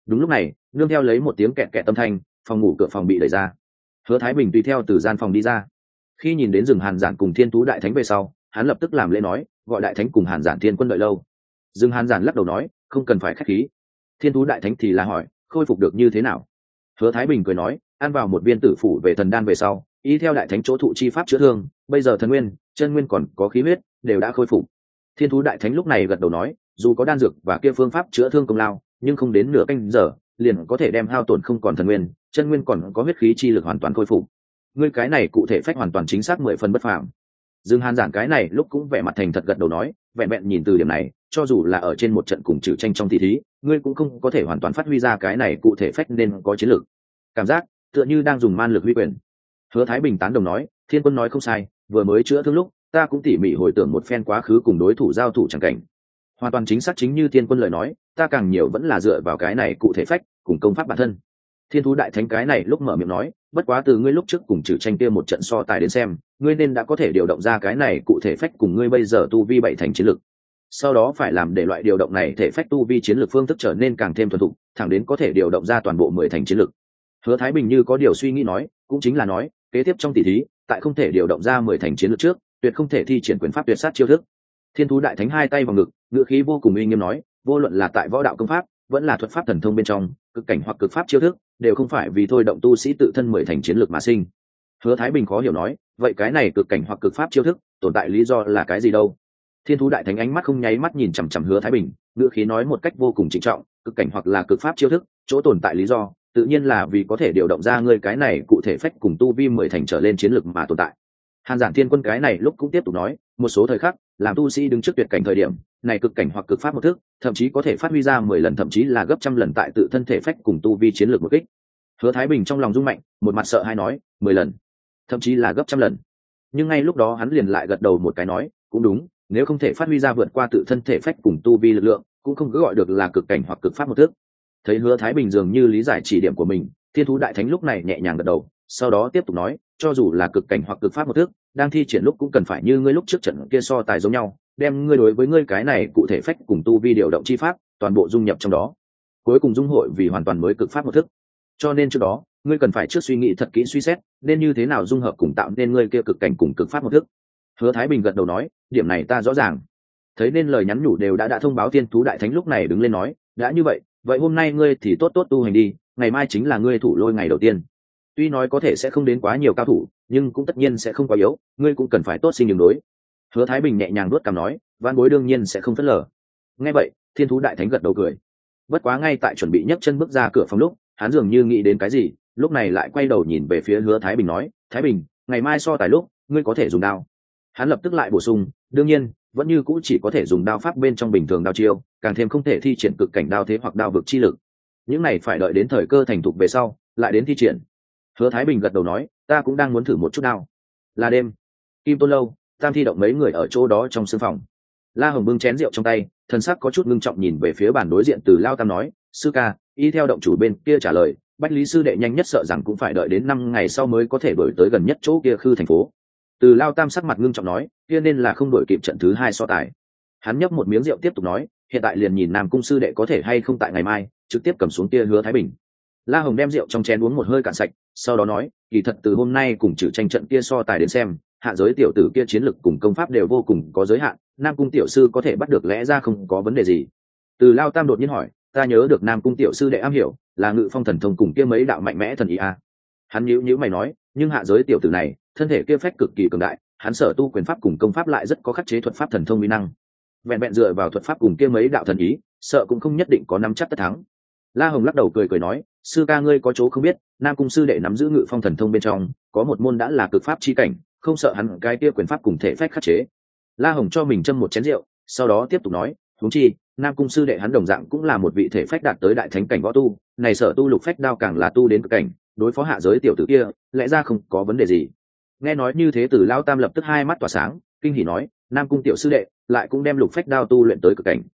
Đúng lúc này nương theo lấy một tiếng kẹt kẹt âm thanh, phòng ngủ cửa phòng bị đẩy ra. Hứa Thái Bình tùy theo từ gian phòng đi ra. Khi nhìn đến rừng Hàn Giản cùng Thiên Tú Đại Thánh về sau, hắn lập tức làm lễ nói, gọi Đại Thánh cùng Hàn Giản Thiên Quân đợi lâu. Rừng Hàn Giản lắc đầu nói, không cần phải khách khí. Thiên Tú Đại Thánh thì là hỏi, khôi phục được như thế nào? Hứa Thái Bình cười nói, ăn vào một viên tử phủ về thần đan về sau, y theo Đại Thánh chỗ thụ chi pháp chữa thương, bây giờ thần nguyên, chân nguyên còn có khí huyết, đều đã khôi phục. Thiên Thú Đại Thánh lúc này gật đầu nói, dù có đan dược và kia phương pháp chữa thương công lao, nhưng không đến nửa canh giờ, liền có thể đem hao tổn không còn thần nguyên, chân nguyên còn có huyết khí chi lực hoàn toàn khôi phục. Ngươi cái này cụ thể phách hoàn toàn chính xác 10 phần bất phàm. Dương Hàn Giản cái này lúc cũng vẻ mặt thành thật gật đầu nói, vẹn vẹn nhìn từ điểm này, cho dù là ở trên một trận cùng trừ tranh trong tỷ thí, ngươi cũng không có thể hoàn toàn phát huy ra cái này cụ thể phách nên có chiến lược. Cảm giác tựa như đang dùng man lực huy quyền. Hứa Thái Bình tán đồng nói, Thiên Quân nói không sai, vừa mới chữa thương lúc, ta cũng tỉ mỉ hồi tưởng một phen quá khứ cùng đối thủ giao thủ chẳng cảnh. Hoàn toàn chính xác chính như Thiên Quân lời nói, ta càng nhiều vẫn là dựa vào cái này cụ thể phách cùng công pháp bản thân. Thiên Thú Đại Thánh cái này lúc mở miệng nói, bất quá từ ngươi lúc trước cùng trừ tranh kia một trận so tài đến xem, ngươi nên đã có thể điều động ra cái này cụ thể phách cùng ngươi bây giờ tu vi 7 thành chiến lực. Sau đó phải làm để loại điều động này thể phách tu vi chiến lực phương thức trở nên càng thêm thuần thục, thẳng đến có thể điều động ra toàn bộ 10 thành chiến lực. Hứa Thái Bình như có điều suy nghĩ nói, cũng chính là nói, kế tiếp trong tỷ thí, tại không thể điều động ra 10 thành chiến lực trước, tuyệt không thể thi triển quyền pháp tuyệt sát chiêu thức. Thiên Thú Đại Thánh hai tay vào ngực, ngữ khí vô cùng uy nghiêm nói, vô luận là tại võ đạo công pháp, vẫn là thuật pháp thần thông bên trong, cực cảnh hoặc cực pháp chiêu thức, đều không phải vì thôi động tu sĩ tự thân 10 thành chiến lực mà sinh. Hứa Thái Bình khó hiểu nói, vậy cái này cực cảnh hoặc cực pháp chiêu thức, tồn tại lý do là cái gì đâu? Thiên Thú Đại Thánh ánh mắt không nháy mắt nhìn chằm chằm Hứa Thái Bình, ngữ khí nói một cách vô cùng trịnh trọng, cực cảnh hoặc là cực pháp chiêu thức, chỗ tồn tại lý do, tự nhiên là vì có thể điều động ra ngươi cái này cụ thể phách cùng tu vi 10 thành trở lên chiến lực mà tồn tại. Hàn Giản Thiên Quân cái này lúc cũng tiếp tục nói, một số thời khắc, làm tu sĩ đứng trước tuyệt cảnh thời điểm, này cực cảnh hoặc cực pháp một thức, thậm chí có thể phát huy ra 10 lần thậm chí là gấp trăm lần tại tự thân thể phách cùng tu vi chiến lược một kích. Hứa Thái Bình trong lòng rung mạnh, một mặt sợ hãi nói, 10 lần, thậm chí là gấp trăm lần. Nhưng ngay lúc đó hắn liền lại gật đầu một cái nói, cũng đúng, nếu không thể phát huy ra vượt qua tự thân thể phách cùng tu vi lực lượng, cũng không cứ gọi được là cực cảnh hoặc cực pháp một thức. Thấy Hứa Thái Bình dường như lý giải chỉ điểm của mình, Thiên Thú Đại Thánh lúc này nhẹ nhàng gật đầu, sau đó tiếp tục nói, cho dù là cực cảnh hoặc cực pháp một thức, đang thi triển lúc cũng cần phải như ngươi lúc trước trận kia so tài giống nhau, đem ngươi đối với ngươi cái này cụ thể phách cùng tu vi điều động chi pháp, toàn bộ dung nhập trong đó. Cuối cùng dung hội vì hoàn toàn mới cực pháp một thức. Cho nên trước đó, ngươi cần phải trước suy nghĩ thật kỹ suy xét, nên như thế nào dung hợp cùng tạo nên ngươi kia cực cảnh cùng cực pháp một thức. Hứa Thái Bình gật đầu nói, điểm này ta rõ ràng. Thấy nên lời nhắn nhủ đều đã thông báo Thiên Thú Đại Thánh lúc này đứng lên nói, đã như vậy, vậy hôm nay ngươi thì tốt tốt tu hành đi, ngày mai chính là ngươi thủ lôi ngày đầu tiên. Tuy nói có thể sẽ không đến quá nhiều cao thủ, nhưng cũng tất nhiên sẽ không quá yếu, ngươi cũng cần phải tốt sinh đường đối. Hứa Thái Bình nhẹ nhàng nuốt cằm nói, Vạn Bối đương nhiên sẽ không phớt lờ. Nghe vậy, Thiên Thú Đại Thánh gật đầu cười. Bất quá ngay tại chuẩn bị nhấc chân bước ra cửa phòng lúc, hắn dường như nghĩ đến cái gì, lúc này lại quay đầu nhìn về phía Hứa Thái Bình nói, Thái Bình, ngày mai so tài lúc, ngươi có thể dùng đao. Hắn lập tức lại bổ sung, đương nhiên, vẫn như cũ chỉ có thể dùng đao pháp bên trong bình thường đao chiêu, càng thêm không thể thi triển cực cảnh đao thế hoặc đao vực chi lực. Những này phải đợi đến thời cơ thành thục về sau, lại đến thi triển. Hứa Thái Bình gật đầu nói, ta cũng đang muốn thử một chút đao. Là đêm, Kim Tôn Lâu, Tam Thi Động mấy người ở chỗ đó trong sương phòng. La Hồng bưng chén rượu trong tay, thần sắc có chút ngưng trọng nhìn về phía bàn đối diện Từ Lao Tam nói, sư ca, y theo động chủ bên kia trả lời, Bách Lý sư đệ nhanh nhất sợ rằng cũng phải đợi đến 5 ngày sau mới có thể đuổi tới gần nhất chỗ kia khư thành phố. Từ Lao Tam sắc mặt ngưng trọng nói, kia nên là không đuổi kịp trận thứ 2 so tài. Hắn nhấp một miếng rượu tiếp tục nói, hiện tại liền nhìn Nam cung sư đệ có thể hay không tại ngày mai trực tiếp cầm xuống kia Hứa Thái Bình. La Hồng đem rượu trong chén uống một hơi cạn sạch, sau đó nói, kỳ thật từ hôm nay cùng trừ tranh trận kia so tài đến xem, hạ giới tiểu tử kia chiến lực cùng công pháp đều vô cùng có giới hạn, Nam cung tiểu sư có thể bắt được lẽ ra không có vấn đề gì. Từ Lao Tam đột nhiên hỏi, ta nhớ được Nam cung tiểu sư đệ am hiểu là ngự phong thần thông cùng kia mấy đạo mạnh mẽ thần ý a. Hắn nhíu mày nói, nhưng hạ giới tiểu tử này, thân thể kia phách cực kỳ cường đại, hắn sở tu quyền pháp cùng công pháp lại rất có khắc chế thuật pháp thần thông uy năng. Vẹn dựa vào thuật pháp cùng kia mấy đạo thần ý, sợ cũng không nhất định có nắm chắc tất thắng. La Hồng lắc đầu cười nói, sư ca ngươi có chỗ không biết, Nam cung sư đệ nắm giữ ngự phong thần thông bên trong, có một môn đã là cực pháp chi cảnh, không sợ hắn cái kia quyền pháp cùng thể phách khắc chế. La Hồng cho mình châm một chén rượu, sau đó tiếp tục nói, huống chi, Nam cung sư đệ hắn đồng dạng cũng là một vị thể phách đạt tới đại thánh cảnh võ tu, này sở tu lục phách đao càng là tu đến cực cảnh, đối phó hạ giới tiểu tử kia, lẽ ra không có vấn đề gì. Nghe nói như thế, Từ Lao Tam lập tức hai mắt tỏa sáng, kinh hỉ nói, Nam cung tiểu sư đệ lại cũng đem lục phách đao tu luyện tới cực cảnh.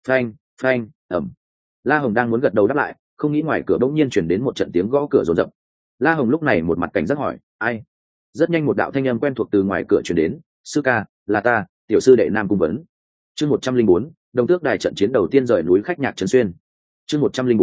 Phanh, ầm. La Hồng đang muốn gật đầu đáp lại, không nghĩ ngoài cửa bỗng nhiên chuyển đến một trận tiếng gõ cửa rồn rập. La Hồng lúc này một mặt cảnh giác hỏi, ai? Rất nhanh một đạo thanh âm quen thuộc từ ngoài cửa chuyển đến, sư ca, là ta, tiểu sư đệ Nam cung vấn. Chương 104, Đồng Tước Đài trận chiến đầu tiên rời núi khách nhạc trấn xuyên. Chương 104,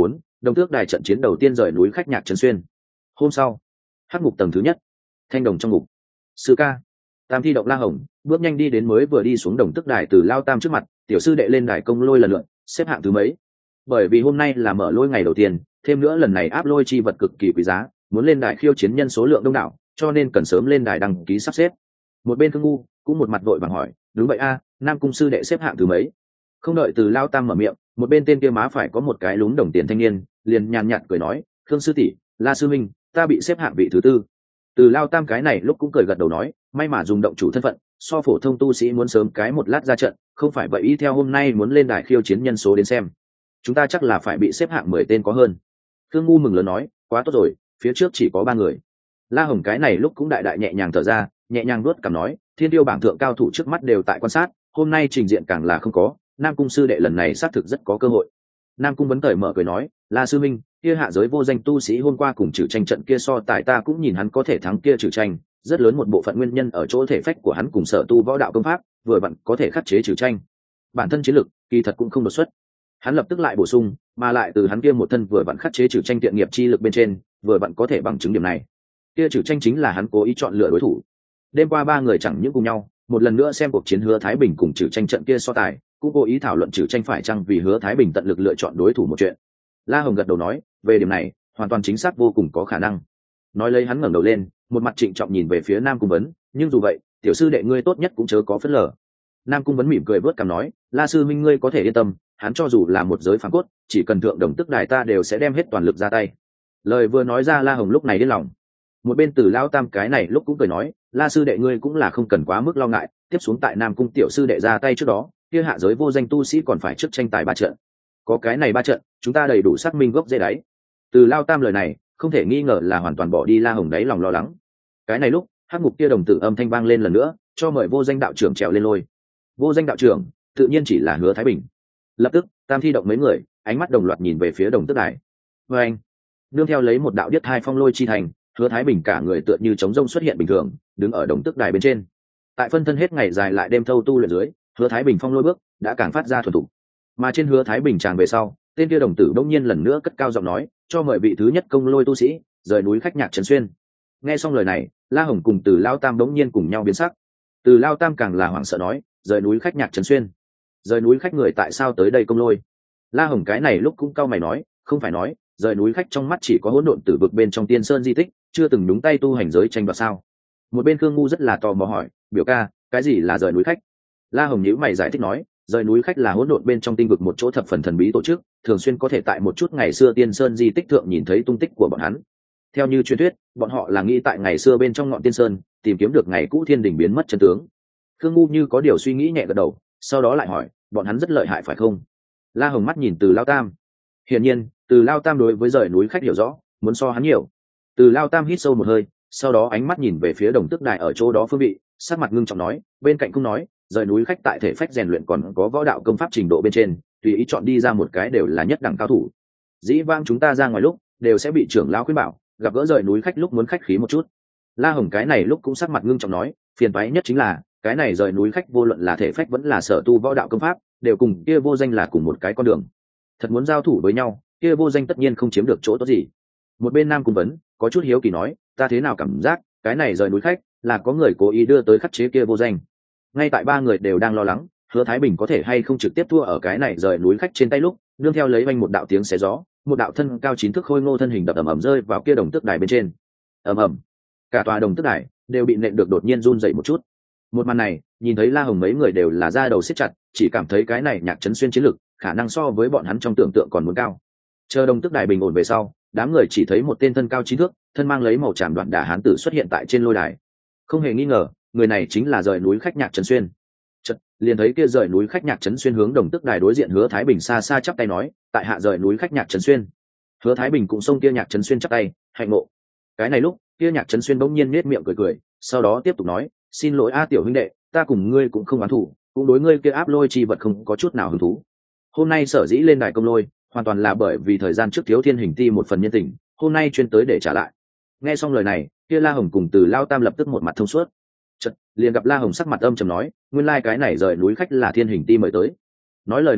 Đồng Tước Đài trận chiến đầu tiên rời núi khách nhạc trấn xuyên. Hôm sau, hắc ngục tầng thứ nhất, thanh đồng trong ngục. Sư ca. Tam thi động La Hồng bước nhanh đi đến mới vừa đi xuống Đồng Tước Đài từ Lao Tam trước mặt, tiểu sư đệ lên đài công lôi lần lượt xếp hạng thứ mấy. Bởi vì hôm nay là mở lôi ngày đầu tiên, thêm nữa lần này áp lôi chi vật cực kỳ quý giá, muốn lên đài khiêu chiến nhân số lượng đông đảo, cho nên cần sớm lên đài đăng ký sắp xếp. Một bên Thương Ngu cũng một mặt vội vàng hỏi, đúng vậy a, Nam cung sư đệ xếp hạng thứ mấy? Không đợi từ Lao Tam mở miệng, một bên tên kia má phải có một cái lún đồng tiền thanh niên liền nhàn nhạt cười nói, Khương sư tỷ, La sư minh, ta bị xếp hạng vị thứ tư. Từ Lao Tam cái này lúc cũng cười gật đầu nói, may mà dùng động chủ thân phận, so phổ thông tu sĩ muốn sớm cái một lát ra trận, không phải vậy y theo hôm nay muốn lên đài khiêu chiến nhân số đến xem, chúng ta chắc là phải bị xếp hạng 10 tên có hơn. Thương Ngu mừng lớn nói, quá tốt rồi, phía trước chỉ có 3 người. La Hồng cái này lúc cũng đại đại nhẹ nhàng thở ra, nhẹ nhàng nuốt cằm nói, thiên tiêu bảng thượng cao thủ trước mắt đều tại quan sát, hôm nay trình diện càng là không có, Nam cung sư đệ lần này xác thực rất có cơ hội. Nam cung vấn cởi mở cười nói, La sư minh, kia hạ giới vô danh tu sĩ hôm qua cùng trừ tranh trận kia so tài ta cũng nhìn hắn có thể thắng kia trừ tranh, rất lớn một bộ phận nguyên nhân ở chỗ thể phách của hắn cùng sở tu võ đạo công pháp, vừa vặn có thể khắc chế trừ tranh. Bản thân chiến lực kỳ thật cũng không đột xuất. Hắn lập tức lại bổ sung, mà lại từ hắn kia một thân vừa vặn khắc chế trừ tranh tiện nghiệp chi lực bên trên, vừa vặn có thể bằng chứng điểm này. Kia trừ tranh chính là hắn cố ý chọn lựa đối thủ. Đêm qua 3 người chẳng những cùng nhau, một lần nữa xem cuộc chiến Hứa Thái Bình cùng trừ tranh trận kia so tài, cũng cố ý thảo luận trừ tranh phải chăng vì Hứa Thái Bình tận lực lựa chọn đối thủ một chuyện. La Hồng gật đầu nói, về điểm này, hoàn toàn chính xác vô cùng có khả năng. Nói lấy hắn ngẩng đầu lên, một mặt trịnh trọng nhìn về phía Nam Cung Vấn, nhưng dù vậy, tiểu sư đệ ngươi tốt nhất cũng chớ có phớt lờ. Nam Cung Vấn mỉm cười vớt cằm nói, La sư minh ngươi có thể yên tâm, hắn cho dù là một giới phàm cốt, chỉ cần thượng Đồng Tước Đài ta đều sẽ đem hết toàn lực ra tay. Lời vừa nói ra, La Hồng lúc này điên lòng. Một bên Từ Lao Tam cái này lúc cũng cười nói, La sư đệ ngươi cũng là không cần quá mức lo ngại, tiếp xuống tại Nam Cung tiểu sư đệ ra tay trước đó, kia hạ giới vô danh tu sĩ còn phải trước tranh tài 3 trận. Có cái này 3 trận, chúng ta đầy đủ xác minh gốc rễ đáy. Từ Lao Tam lời này, không thể nghi ngờ là hoàn toàn bỏ đi La Hồng đáy lòng lo lắng. Cái này lúc, hắc ngục kia đồng tử âm thanh vang lên lần nữa, cho mời vô danh đạo trưởng trèo lên lôi. Vô danh đạo trưởng tự nhiên chỉ là Hứa Thái Bình. Lập tức, Tam thi động mấy người, ánh mắt đồng loạt nhìn về phía Đồng Tước Đài. Và anh, nương theo lấy một đạo điếc hai phong lôi chi thành, Hứa Thái Bình cả người tựa như trống rông xuất hiện bình thường, đứng ở Đồng Tước Đài bên trên. Tại phân thân hết ngày dài lại đêm thâu tu luyện dưới, Hứa Thái Bình phong lôi bước đã càng phát ra thuần thục. Mà trên Hứa Thái Bình tràng về sau, tên kia đồng tử đông nhiên lần nữa cất cao giọng nói, cho mời vị thứ nhất công lôi tu sĩ rời núi khách nhạc trấn xuyên. Nghe xong lời này, La Hồng cùng Từ Lao Tam đống nhiên cùng nhau biến sắc. Từ Lao Tam càng là hoảng sợ nói, rời núi khách nhạc trấn xuyên, rời núi khách người tại sao tới đây công lôi? La Hồng cái này lúc cũng cau mày nói, không phải nói rời núi khách trong mắt chỉ có hỗn độn tử vực bên trong tiên sơn di tích, chưa từng đúng tay tu hành giới tranh đoạt sao? Một bên Khương Ngu rất là tò mò hỏi, biểu ca, cái gì là rời núi khách? La Hồng nhíu mày giải thích nói, rời núi khách là hỗn độn bên trong tinh vực một chỗ thập phần thần bí tổ chức, thường xuyên có thể tại một chút ngày xưa tiên sơn di tích thượng nhìn thấy tung tích của bọn hắn. Theo như truyền thuyết, bọn họ là nghĩ tại ngày xưa bên trong ngọn tiên sơn tìm kiếm được ngày cũ thiên đình biến mất chân tướng. Khương Ngu như có điều suy nghĩ nhẹ gật đầu, sau đó lại hỏi, bọn hắn rất lợi hại phải không? La Hồng mắt nhìn Từ Lao Tam. Hiển nhiên, Từ Lao Tam đối với rời núi khách hiểu rõ, muốn so hắn nhiều. Từ Lao Tam hít sâu một hơi, sau đó ánh mắt nhìn về phía Đồng Tước Đài ở chỗ đó phương vị, sắc mặt ngưng trọng nói, bên cạnh cũng nói, rời núi khách tại thể phách rèn luyện còn có võ đạo công pháp trình độ bên trên, tùy ý chọn đi ra một cái đều là nhất đẳng cao thủ. Dĩ vãng chúng ta ra ngoài lúc đều sẽ bị trưởng lão khuyên bảo, gặp gỡ rời núi khách lúc muốn khách khí một chút. La Hồng cái này lúc cũng sắc mặt ngưng trọng nói, phiền toái nhất chính là cái này rời núi khách vô luận là thể phách vẫn là sở tu võ đạo công pháp, đều cùng kia vô danh là cùng một cái con đường. Thật muốn giao thủ với nhau, kia vô danh tất nhiên không chiếm được chỗ tốt gì. Một bên Nam Cung Vấn có chút hiếu kỳ nói, ta thế nào cảm giác cái này rời núi khách là có người cố ý đưa tới khắc chế kia vô danh. Ngay tại 3 người đều đang lo lắng Hứa Thái Bình có thể hay không trực tiếp thua ở cái này rời núi khách trên tay lúc, nương theo lấy vang một đạo tiếng xé gió, một đạo thân cao 9 thước khôi ngô thân hình đập ầm ầm rơi vào kia Đồng Tước Đài bên trên. Ầm ầm, cả tòa Đồng Tước Đài đều bị nện được đột nhiên run rẩy một chút. Một màn này, nhìn thấy La Hồng mấy người đều là da đầu siết chặt, chỉ cảm thấy cái này nhạc trấn xuyên chiến lực, khả năng so với bọn hắn trong tưởng tượng còn muốn cao. Chờ Đồng Tước Đài bình ổn về sau, đám người chỉ thấy một tên thân cao 9 thước, thân mang lấy màu tràm đoạn đả hán tử xuất hiện tại trên lôi đài. Không hề nghi ngờ, người này chính là rời núi khách nhạc trấn xuyên. Chợt, liền thấy kia rời núi khách nhạc trấn xuyên hướng Đồng Tước Đài đối diện Hứa Thái Bình xa xa chắp tay nói, tại hạ rời núi khách nhạc trấn xuyên. Hứa Thái Bình cũng xông kia nhạc trấn xuyên chắp tay, hạnh ngộ. Cái này lúc, kia nhạc trấn xuyên bỗng nhiên nhếch miệng cười cười, sau đó tiếp tục nói, xin lỗi a tiểu huynh đệ, ta cùng ngươi cũng không oán thù, cũng đối ngươi kia áp lôi chi vật không có chút nào hứng thú. Hôm nay sở dĩ lên đài công lôi, hoàn toàn là bởi vì thời gian trước thiếu thiên hình ti một phần nhân tình, hôm nay chuyên tới để trả lại. Nghe xong lời này, kia La Hồng cùng Từ Lao Tam lập tức một mặt thông suốt. Chợt, liền gặp La Hồng sắc mặt âm trầm nói, nguyên lai cái này rời núi khách là thiên hình ti mời tới. Nói lời này lúc,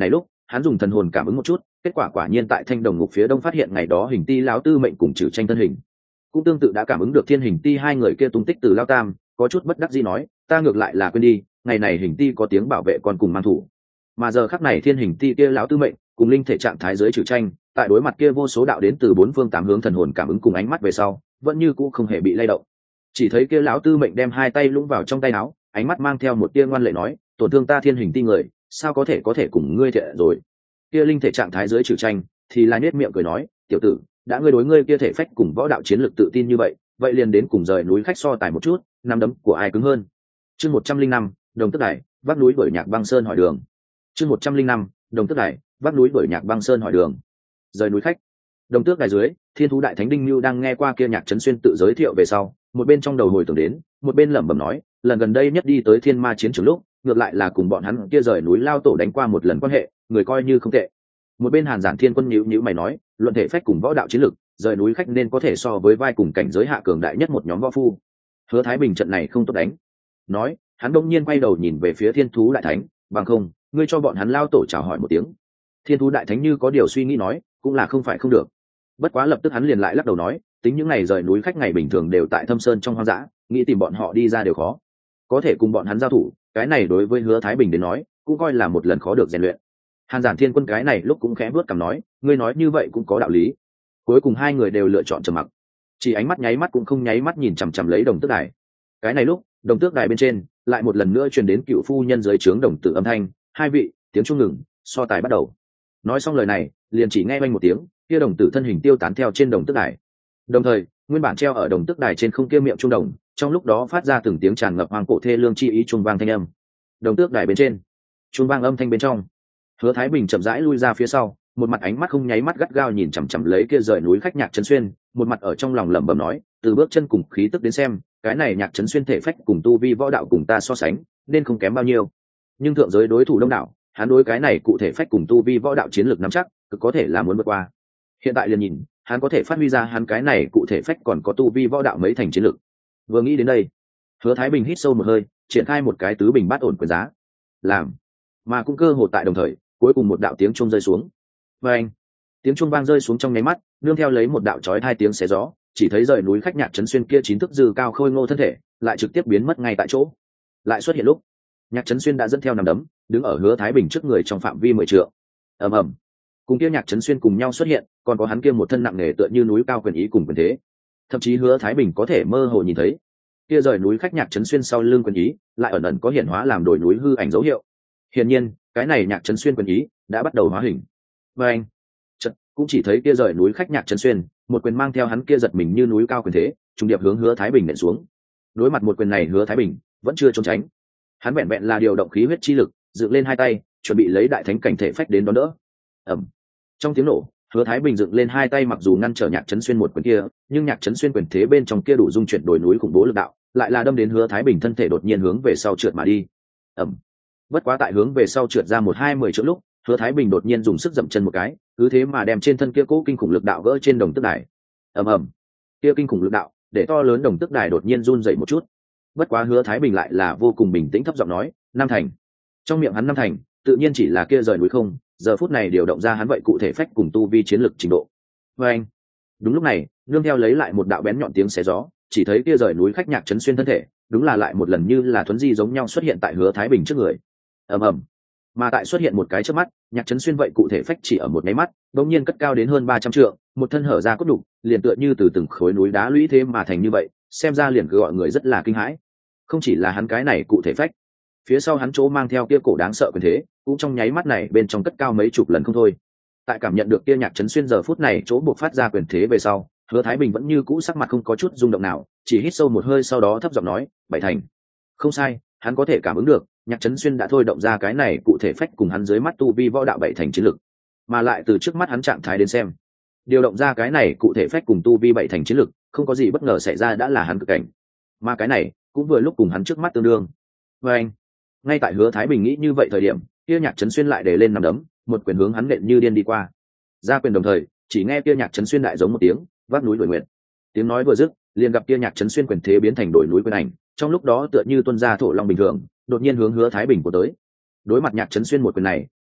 hắn dùng thần hồn cảm ứng một chút, kết quả quả nhiên tại thanh đồng ngục phía đông phát hiện ngày đó hình ti lão tư mệnh cùng trừ tranh thân hình, cũng tương tự đã cảm ứng được thiên hình ti hai người kia tung tích từ lao tam, có chút bất đắc dĩ nói, ta ngược lại là quên đi, ngày này hình ti có tiếng bảo vệ con cùng mang thủ, mà giờ khắc này thiên hình ti kia lão tư mệnh cùng linh thể trạng thái dưới trừ tranh, tại đối mặt kia vô số đạo đến từ bốn phương tám hướng thần hồn cảm ứng cùng ánh mắt về sau, vẫn như cũ không hề bị lay động. Chỉ thấy kia lão tư mệnh đem hai tay lũng vào trong tay áo, ánh mắt mang theo một tia ngoan lệ nói, tổn thương ta thiên hình ti người, sao có thể cùng ngươi thiện rồi. Kia linh thể trạng thái dưới trừ tranh thì là nhếch miệng cười nói, tiểu tử, đã ngươi đối ngươi kia thể phách cùng võ đạo chiến lực tự tin như vậy, vậy liền đến cùng rời núi khách so tài một chút, nắm đấm của ai cứng hơn. Chương 105, Đồng Tước Đài, vác núi đuổi nhạc băng sơn hỏi đường. Chương 105, Đồng Tước Đài, vác núi đuổi nhạc băng sơn hỏi đường. Rời núi khách. Đồng Tước Đài dưới, Thiên Thú Đại Thánh Đinh Nưu đang nghe qua kia Nhạc Trấn Xuyên tự giới thiệu về sau, một bên trong đầu hồi tưởng đến, một bên lẩm bẩm nói, lần gần đây nhất đi tới Thiên Ma chiến trường lúc, ngược lại là cùng bọn hắn kia rời núi lao tổ đánh qua một lần quan hệ, người coi như không tệ. Một bên Hàn Giản Thiên Quân nhíu mày nói, luận thể phách cùng võ đạo chiến lực, rời núi khách nên có thể so với vai cùng cảnh giới hạ cường đại nhất một nhóm võ phu. Hứa Thái Bình trận này không tốt đánh. Nói, hắn đột nhiên quay đầu nhìn về phía Thiên Thú Đại Thánh, bằng không, ngươi cho bọn hắn lao tổ chào hỏi một tiếng. Thiên Thú Đại Thánh như có điều suy nghĩ nói, cũng là không phải không được. Bất quá lập tức hắn liền lại lắc đầu nói, tính những ngày rời núi khách ngày bình thường đều tại Thâm Sơn trong hoang dã, nghĩ tìm bọn họ đi ra đều khó. Có thể cùng bọn hắn giao thủ, cái này đối với Hứa Thái Bình đến nói, cũng coi là một lần khó được rèn luyện. Hàn Giản Thiên Quân cái này lúc cũng khẽ bước cằm nói, ngươi nói như vậy cũng có đạo lý. Cuối cùng hai người đều lựa chọn trầm mặc, chỉ ánh mắt nháy mắt cũng không nháy mắt nhìn chằm chằm lấy Đồng Tước Đài. Cái này lúc, Đồng Tước Đài bên trên lại một lần nữa truyền đến cựu phu nhân dưới trướng đồng tử âm thanh, hai vị, tiếng chuông ngừng, so tài bắt đầu. Nói xong lời này, liền chỉ nghe vang một tiếng, kia đồng tử thân hình tiêu tán theo trên Đồng Tước Đài. Đồng thời, nguyên bản treo ở Đồng Tước Đài trên không kia miệng chuông đồng, trong lúc đó phát ra từng tiếng tràn ngập hoang cổ thê lương chi ý chuông vang thanh âm. Đồng Tước Đài bên trên, chuông vang âm thanh bên trong, Hứa Thái Bình chậm rãi lui ra phía sau, một mặt ánh mắt không nháy mắt gắt gao nhìn chằm chằm lấy kia rời núi khách Nhạc Trấn Xuyên, một mặt ở trong lòng lẩm bẩm nói, từ bước chân cùng khí tức đến xem, cái này Nhạc Trấn Xuyên thể phách cùng tu vi võ đạo cùng ta so sánh, nên không kém bao nhiêu. Nhưng thượng giới đối thủ đông đảo, hắn đối cái này cụ thể phách cùng tu vi võ đạo chiến lược nắm chắc, cực có thể là muốn vượt qua. Hiện tại liền nhìn, hắn có thể phát huy ra hắn cái này cụ thể phách còn có tu vi võ đạo mấy thành chiến lược. Vừa nghĩ đến đây, Hứa Thái Bình hít sâu một hơi, triển khai một cái tứ bình bát ổn quyền giá. Làm, mà cũng cơ hồ tại đồng thời, cuối cùng một đạo tiếng chuông rơi xuống. Và anh, tiếng chuông vang rơi xuống trong nháy mắt, nương theo lấy một đạo chói hai tiếng xé gió, chỉ thấy rời núi khách Nhạc Trấn Xuyên kia chín thước dư cao khôi ngô thân thể, lại trực tiếp biến mất ngay tại chỗ. Lại xuất hiện lúc, Nhạc Trấn Xuyên đã dẫn theo nằm đấm, đứng ở Hứa Thái Bình trước người trong phạm vi 10 trượng. Ầm ầm, cùng kia Nhạc Trấn Xuyên cùng nhau xuất hiện, còn có hắn kia một thân nặng nề tựa như núi cao quyền ý cùng quyền thế. Thậm chí Hứa Thái Bình có thể mơ hồ nhìn thấy, kia rời núi khách Nhạc Trấn Xuyên sau lưng quyền ý, lại ẩn ẩn có hiện hóa làm đổi núi hư ảnh dấu hiệu. Hiển nhiên, cái này Nhạc Trấn Xuyên quyền ý đã bắt đầu hóa hình. Và anh, cũng chỉ thấy kia rời núi khách Nhạc Trấn Xuyên, một quyền mang theo hắn kia giật mình như núi cao quyền thế, trùng điệp hướng Hứa Thái Bình nện xuống. Đối mặt một quyền này, Hứa Thái Bình vẫn chưa trốn tránh, hắn vẹn vẹn là điều động khí huyết chi lực, dựng lên hai tay, chuẩn bị lấy đại thánh cảnh thể phách đến đón đỡ. Ầm, trong tiếng nổ, Hứa Thái Bình dựng lên hai tay, mặc dù ngăn trở Nhạc Trấn Xuyên một quyền kia, nhưng Nhạc Trấn Xuyên quyền thế bên trong kia đủ dung chuyển đồi núi khủng bố lực đạo, lại là đâm đến Hứa Thái Bình thân thể đột nhiên hướng về sau trượt mà đi. Ầm, bất quá tại hướng về sau trượt ra 1-2-10 trượng lúc, Hứa Thái Bình đột nhiên dùng sức dậm chân một cái, cứ thế mà đem trên thân kia cố kinh khủng lực đạo gỡ trên Đồng Tước Đài. Ầm ầm, kia kinh khủng lực đạo để to lớn Đồng Tước Đài đột nhiên run dậy một chút. Bất quá Hứa Thái Bình lại là vô cùng bình tĩnh thấp giọng nói, năm thành. Trong miệng hắn năm thành, tự nhiên chỉ là kia rời núi không, giờ phút này điều động ra hắn vậy cụ thể phách cùng tu vi chiến lực trình độ. Và anh, đúng lúc này, nương theo lấy lại một đạo bén nhọn tiếng xé gió, chỉ thấy kia rời núi khách Nhạc Trấn Xuyên thân thể, đúng là lại một lần như là thuấn di giống nhau xuất hiện tại Hứa Thái Bình trước người. Ầm ầm, mà tại xuất hiện một cái chớp mắt, Nhạc Trấn Xuyên vậy cụ thể phách chỉ ở một cái mắt, đột nhiên cất cao đến hơn 300 trượng, một thân hở ra cốt đục, liền tựa như từ từng khối núi đá lũy thế mà thành như vậy, xem ra liền gọi người rất là kinh hãi. Không chỉ là hắn cái này cụ thể phách, phía sau hắn chỗ mang theo kia cổ đáng sợ quyền thế, cũng trong nháy mắt này bên trong cất cao mấy chục lần không thôi. Tại cảm nhận được kia Nhạc Trấn Xuyên giờ phút này chỗ buộc phát ra quyền thế về sau, Hứa Thái Bình vẫn như cũ sắc mặt không có chút rung động nào, chỉ hít sâu một hơi sau đó thấp giọng nói, bảy thành. Không sai, hắn có thể cảm ứng được, Nhạc Trấn Xuyên đã thôi động ra cái này cụ thể phách cùng hắn dưới mắt tu vi võ đạo bảy thành chiến lực, mà lại từ trước mắt hắn trạng thái đến xem, điều động ra cái này cụ thể phách cùng tu vi bảy thành chiến lực, không có gì bất ngờ xảy ra đã là hắn cực cảnh, mà cái này cũng vừa lúc cùng hắn trước mắt tương đương. Và anh, ngay tại Hứa Thái Bình nghĩ như vậy thời điểm, kia Nhạc Trấn Xuyên lại để lên nằm đấm, một quyền hướng hắn nện như điên đi qua. Ra quyền đồng thời, chỉ nghe kia Nhạc Trấn Xuyên đại giống một tiếng, vác núi đuổi nguyện. Tiếng nói vừa dứt, liền gặp kia Nhạc Trấn Xuyên quyền thế biến thành đồi núi quyền ảnh, trong lúc đó tựa như tuôn ra thổ long bình thường, đột nhiên hướng Hứa Thái Bình của tới. Đối mặt Nhạc Trấn Xuyên một quyền này,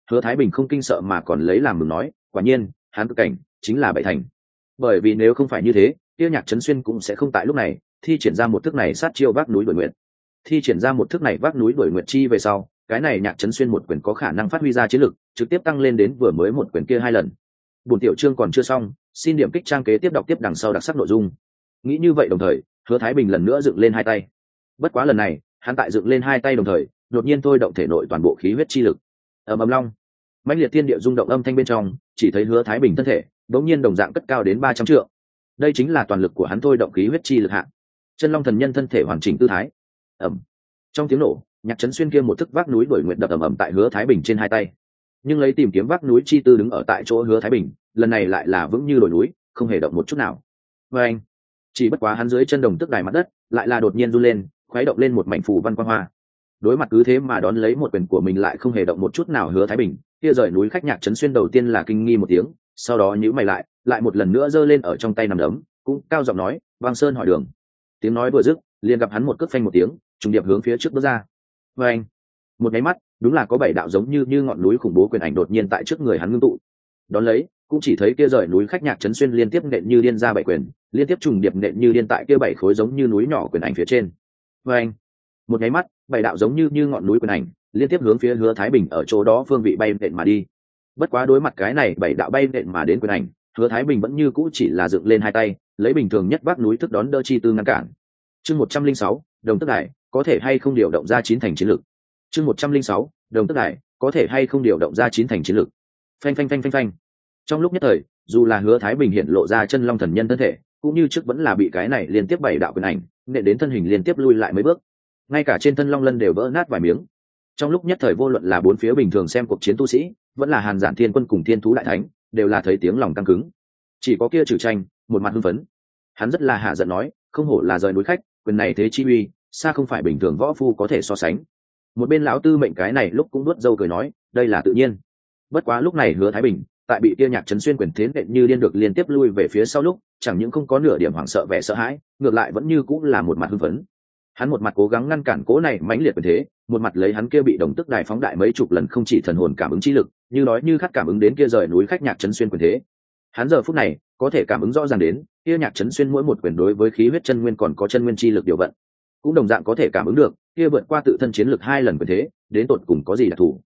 Hứa Thái Bình không kinh sợ mà còn lấy làm mừng nói, quả nhiên hắn cực cảnh chính là bảy thành. Bởi vì nếu không phải như thế, kia Nhạc Trấn Xuyên cũng sẽ không tại lúc này thi triển ra một thức này sát chiêu vác núi đuổi nguyệt. Thi triển ra một thức này vác núi đuổi nguyệt chi về sau, cái này Nhạc Trấn Xuyên một quyền có khả năng phát huy ra chiến lực, trực tiếp tăng lên đến vừa mới một quyền kia 2 lần. Buổi tiểu chương còn chưa xong, xin điểm kích trang kế tiếp đọc tiếp đằng sau đặc sắc nội dung. Nghĩ như vậy đồng thời, Hứa Thái Bình lần nữa dựng lên hai tay. Bất quá lần này, hắn tại dựng lên hai tay đồng thời, đột nhiên thôi động thể nội toàn bộ khí huyết chi lực. Ầm ầm long, mãnh liệt thiên địa rung động âm thanh bên trong, chỉ thấy Hứa Thái Bình thân thể đống nhiên đồng dạng cất cao đến 300 trượng. Đây chính là toàn lực của hắn thôi động khí huyết chi lực hạ. Chân Long thần nhân thân thể hoàn chỉnh tư thái. Ầm. Trong tiếng nổ, Nhạc Trấn Xuyên kia một thức vác núi đuổi nguyệt đập ầm ầm tại Hứa Thái Bình trên hai tay. Nhưng lấy tìm kiếm vác núi chi tư đứng ở tại chỗ Hứa Thái Bình, lần này lại là vững như đồi núi, không hề động một chút nào. Và anh, chỉ bất quá hắn dưới chân đồng tức đài mặt đất, lại là đột nhiên run lên, khuấy động lên một mảnh phù văn quang hoa. Đối mặt cứ thế mà đón lấy một quyền của mình lại không hề động một chút nào Hứa Thái Bình, kia rời núi khách Nhạc Trấn Xuyên đầu tiên là kinh nghi một tiếng, sau đó nhíu mày lại một lần nữa giơ lên ở trong tay nằm đấm, cũng cao giọng nói, "Băng Sơn hỏi đường." Tiếng nói vừa dứt, liền gặp hắn một cước phanh một tiếng, trùng điệp hướng phía trước bước ra. Và anh, một cái mắt, đúng là có 7 đạo giống như ngọn núi khủng bố quyền ảnh đột nhiên tại trước người hắn ngưng tụ. Đón lấy, cũng chỉ thấy kia rời núi khách Nhạc Trấn Xuyên liên tiếp nện như điên ra 7 quyền, liên tiếp trùng điệp nện như điên tại kia 7 khối giống như núi nhỏ quyền ảnh phía trên. Và anh, một cái mắt, 7 đạo giống như ngọn núi quyền ảnh liên tiếp hướng phía Hứa Thái Bình ở chỗ đó phương vị bay nện mà đi. Bất quá đối mặt cái này 7 đạo bay nện mà đến quyền ảnh, Hứa Thái Bình vẫn như cũ chỉ là dựng lên hai tay, lấy bình thường nhất vác núi thức đón đỡ chi tư ngăn cản. Chương 106, đồng tức đại, có thể hay không điều động ra 9 thành chiến lực. Chương 106, đồng tức đại, có thể hay không điều động ra 9 thành chiến lực. Phanh phanh phanh phanh phanh. Trong lúc nhất thời, dù là Hứa Thái Bình hiện lộ ra chân long thần nhân thân thể, cũng như trước vẫn là bị cái này liên tiếp 7 đạo quyền ảnh nện đến thân hình liên tiếp lui lại mấy bước. Ngay cả trên thân long lân đều vỡ nát vài miếng. Trong lúc nhất thời vô luận là bốn phía bình thường xem cuộc chiến tu sĩ, vẫn là Hàn Giản Thiên Quân cùng Thiên Thú Đại Thánh, đều là thấy tiếng lòng căng cứng. Chỉ có kia Trừ Tranh, một mặt hưng phấn. Hắn rất là hạ giận nói, không hổ là rời núi khách, quyền này thế chi uy, xa không phải bình thường võ phu có thể so sánh. Một bên lão tư mệnh cái này lúc cũng nuốt dâu cười nói, đây là tự nhiên. Bất quá lúc này Hứa Thái Bình, tại bị kia Nhạc Trấn Xuyên quyền thế nện như điên được liên tiếp lui về phía sau lúc, chẳng những không có nửa điểm hoảng sợ vẻ sợ hãi, ngược lại vẫn như cũng là một mặt hưng phấn. Hắn một mặt cố gắng ngăn cản cố này mãnh liệt quyền thế, một mặt lấy hắn kia bị đồng tức đài phóng đại mấy chục lần không chỉ thần hồn cảm ứng chi lực, như nói như khát cảm ứng đến kia rời núi khách Nhạc Trấn Xuyên quyền thế. Hắn giờ phút này có thể cảm ứng rõ ràng đến kia Nhạc Trấn Xuyên mỗi một quyền đối với khí huyết chân nguyên còn có chân nguyên chi lực điều vận, cũng đồng dạng có thể cảm ứng được kia vượt qua tự thân chiến lực 2 lần quyền thế, đến tột cùng có gì đặc thù.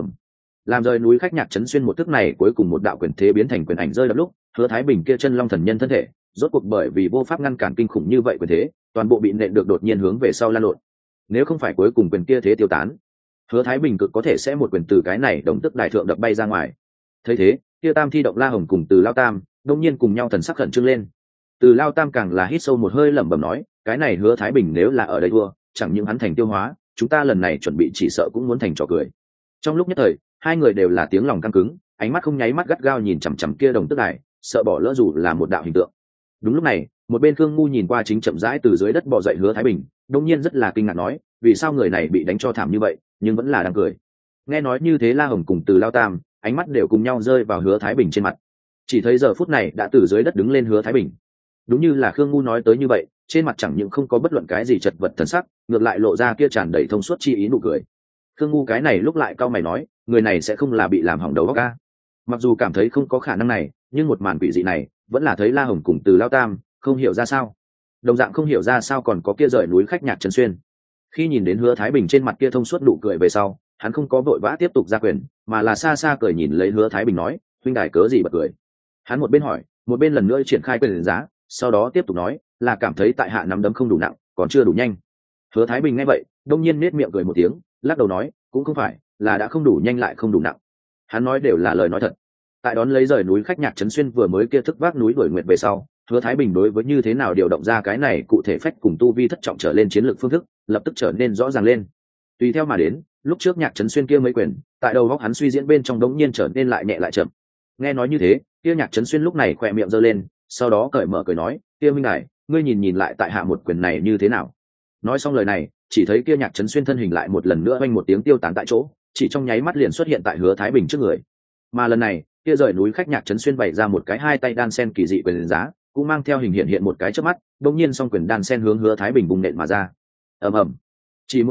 Làm rời núi khách Nhạc Trấn Xuyên một thức này cuối cùng một đạo quyền thế biến thành quyền ảnh rơi đập lúc, Hứa Thái Bình kia chân long thần nhân thân thể, rốt cuộc bởi vì vô pháp ngăn cản kinh khủng như vậy quyền thế, toàn bộ bị nện được đột nhiên hướng về sau lan lộn. Nếu không phải cuối cùng quyền kia thế tiêu tán, Hứa Thái Bình cực có thể sẽ một quyền từ cái này đồng tức đại thượng đập bay ra ngoài. Thấy thế, kia Tam Thi Động La Hồng cùng Từ Lao Tam, đột nhiên cùng nhau thần sắc khẩn trương lên. Từ Lao Tam càng là hít sâu một hơi lẩm bẩm nói, cái này Hứa Thái Bình nếu là ở đây thua, chẳng những hắn thành tiêu hóa, chúng ta lần này chuẩn bị chỉ sợ cũng muốn thành trò cười. Trong lúc nhất thời, hai người đều là tiếng lòng căng cứng, ánh mắt không nháy mắt gắt gao nhìn chằm chằm kia đồng tức đài, sợ bỏ lỡ dù là một đạo hình tượng. Đúng lúc này, một bên Khương Ngu nhìn qua chính chậm rãi từ dưới đất bò dậy Hứa Thái Bình, đột nhiên rất là kinh ngạc nói, vì sao người này bị đánh cho thảm như vậy, nhưng vẫn là đang cười. Nghe nói như thế, La Hồng cùng Từ Lao Tam, ánh mắt đều cùng nhau rơi vào Hứa Thái Bình trên mặt. Chỉ thấy giờ phút này đã từ dưới đất đứng lên Hứa Thái Bình. Đúng như là Khương Ngu nói tới như vậy, trên mặt chẳng những không có bất luận cái gì chật vật thần sắc, ngược lại lộ ra kia tràn đầy thông suốt chi ý nụ cười. Khương Ngu cái này lúc lại cau mày nói, người này sẽ không là bị làm hỏng đầu óc a? Mặc dù cảm thấy không có khả năng này, nhưng một màn quỷ dị này vẫn là thấy La Hồng cùng Từ Lao Tam không hiểu ra sao. Đồng dạng không hiểu ra sao còn có kia rời núi khách Nhạc Trấn Xuyên. Khi nhìn đến Hứa Thái Bình trên mặt kia thông suốt nụ cười về sau, hắn không có vội vã tiếp tục ra quyền, mà là xa xa cười nhìn lấy Hứa Thái Bình nói, huynh đài cớ gì bật cười. Hắn một bên hỏi, một bên lần nữa triển khai quyền giá, sau đó tiếp tục nói, là cảm thấy tại hạ nắm đấm không đủ nặng, còn chưa đủ nhanh. Hứa Thái Bình nghe vậy, đông nhiên nết miệng cười một tiếng, lắc đầu nói, cũng không phải, là đã không đủ nhanh lại không đủ nặng. Hắn nói đều là lời nói thật. Tại đón lấy rời núi khách Nhạc Trấn Xuyên vừa mới kia thức vác núi đuổi nguyệt về sau, Hứa Thái Bình đối với như thế nào điều động ra cái này cụ thể phách cùng tu vi thất trọng trở lên chiến lược phương thức, lập tức trở nên rõ ràng lên. Tùy theo mà đến, lúc trước Nhạc Trấn Xuyên kia mấy quyền, tại đầu góc hắn suy diễn bên trong đống nhiên trở nên lại nhẹ lại chậm. Nghe nói như thế, kia Nhạc Trấn Xuyên lúc này khỏe miệng giơ lên, sau đó cởi mở cười nói, kia huynh đài, ngươi nhìn lại tại hạ một quyền này như thế nào. Nói xong lời này, chỉ thấy kia Nhạc Trấn Xuyên thân hình lại một lần nữa oanh một tiếng tiêu tán tại chỗ, chỉ trong nháy mắt liền xuất hiện tại Hứa Thái Bình trước người. Mà lần này, kia rời núi khách Nhạc Trấn Xuyên bày ra một cái hai tay đan sen kỳ dị quyền giá, cũng mang theo hình hiện một cái chớp mắt, đột nhiên song quyền đan sen hướng Hứa Thái Bình bùng nện mà ra. Ầm ầm. Chỉ một thoáng,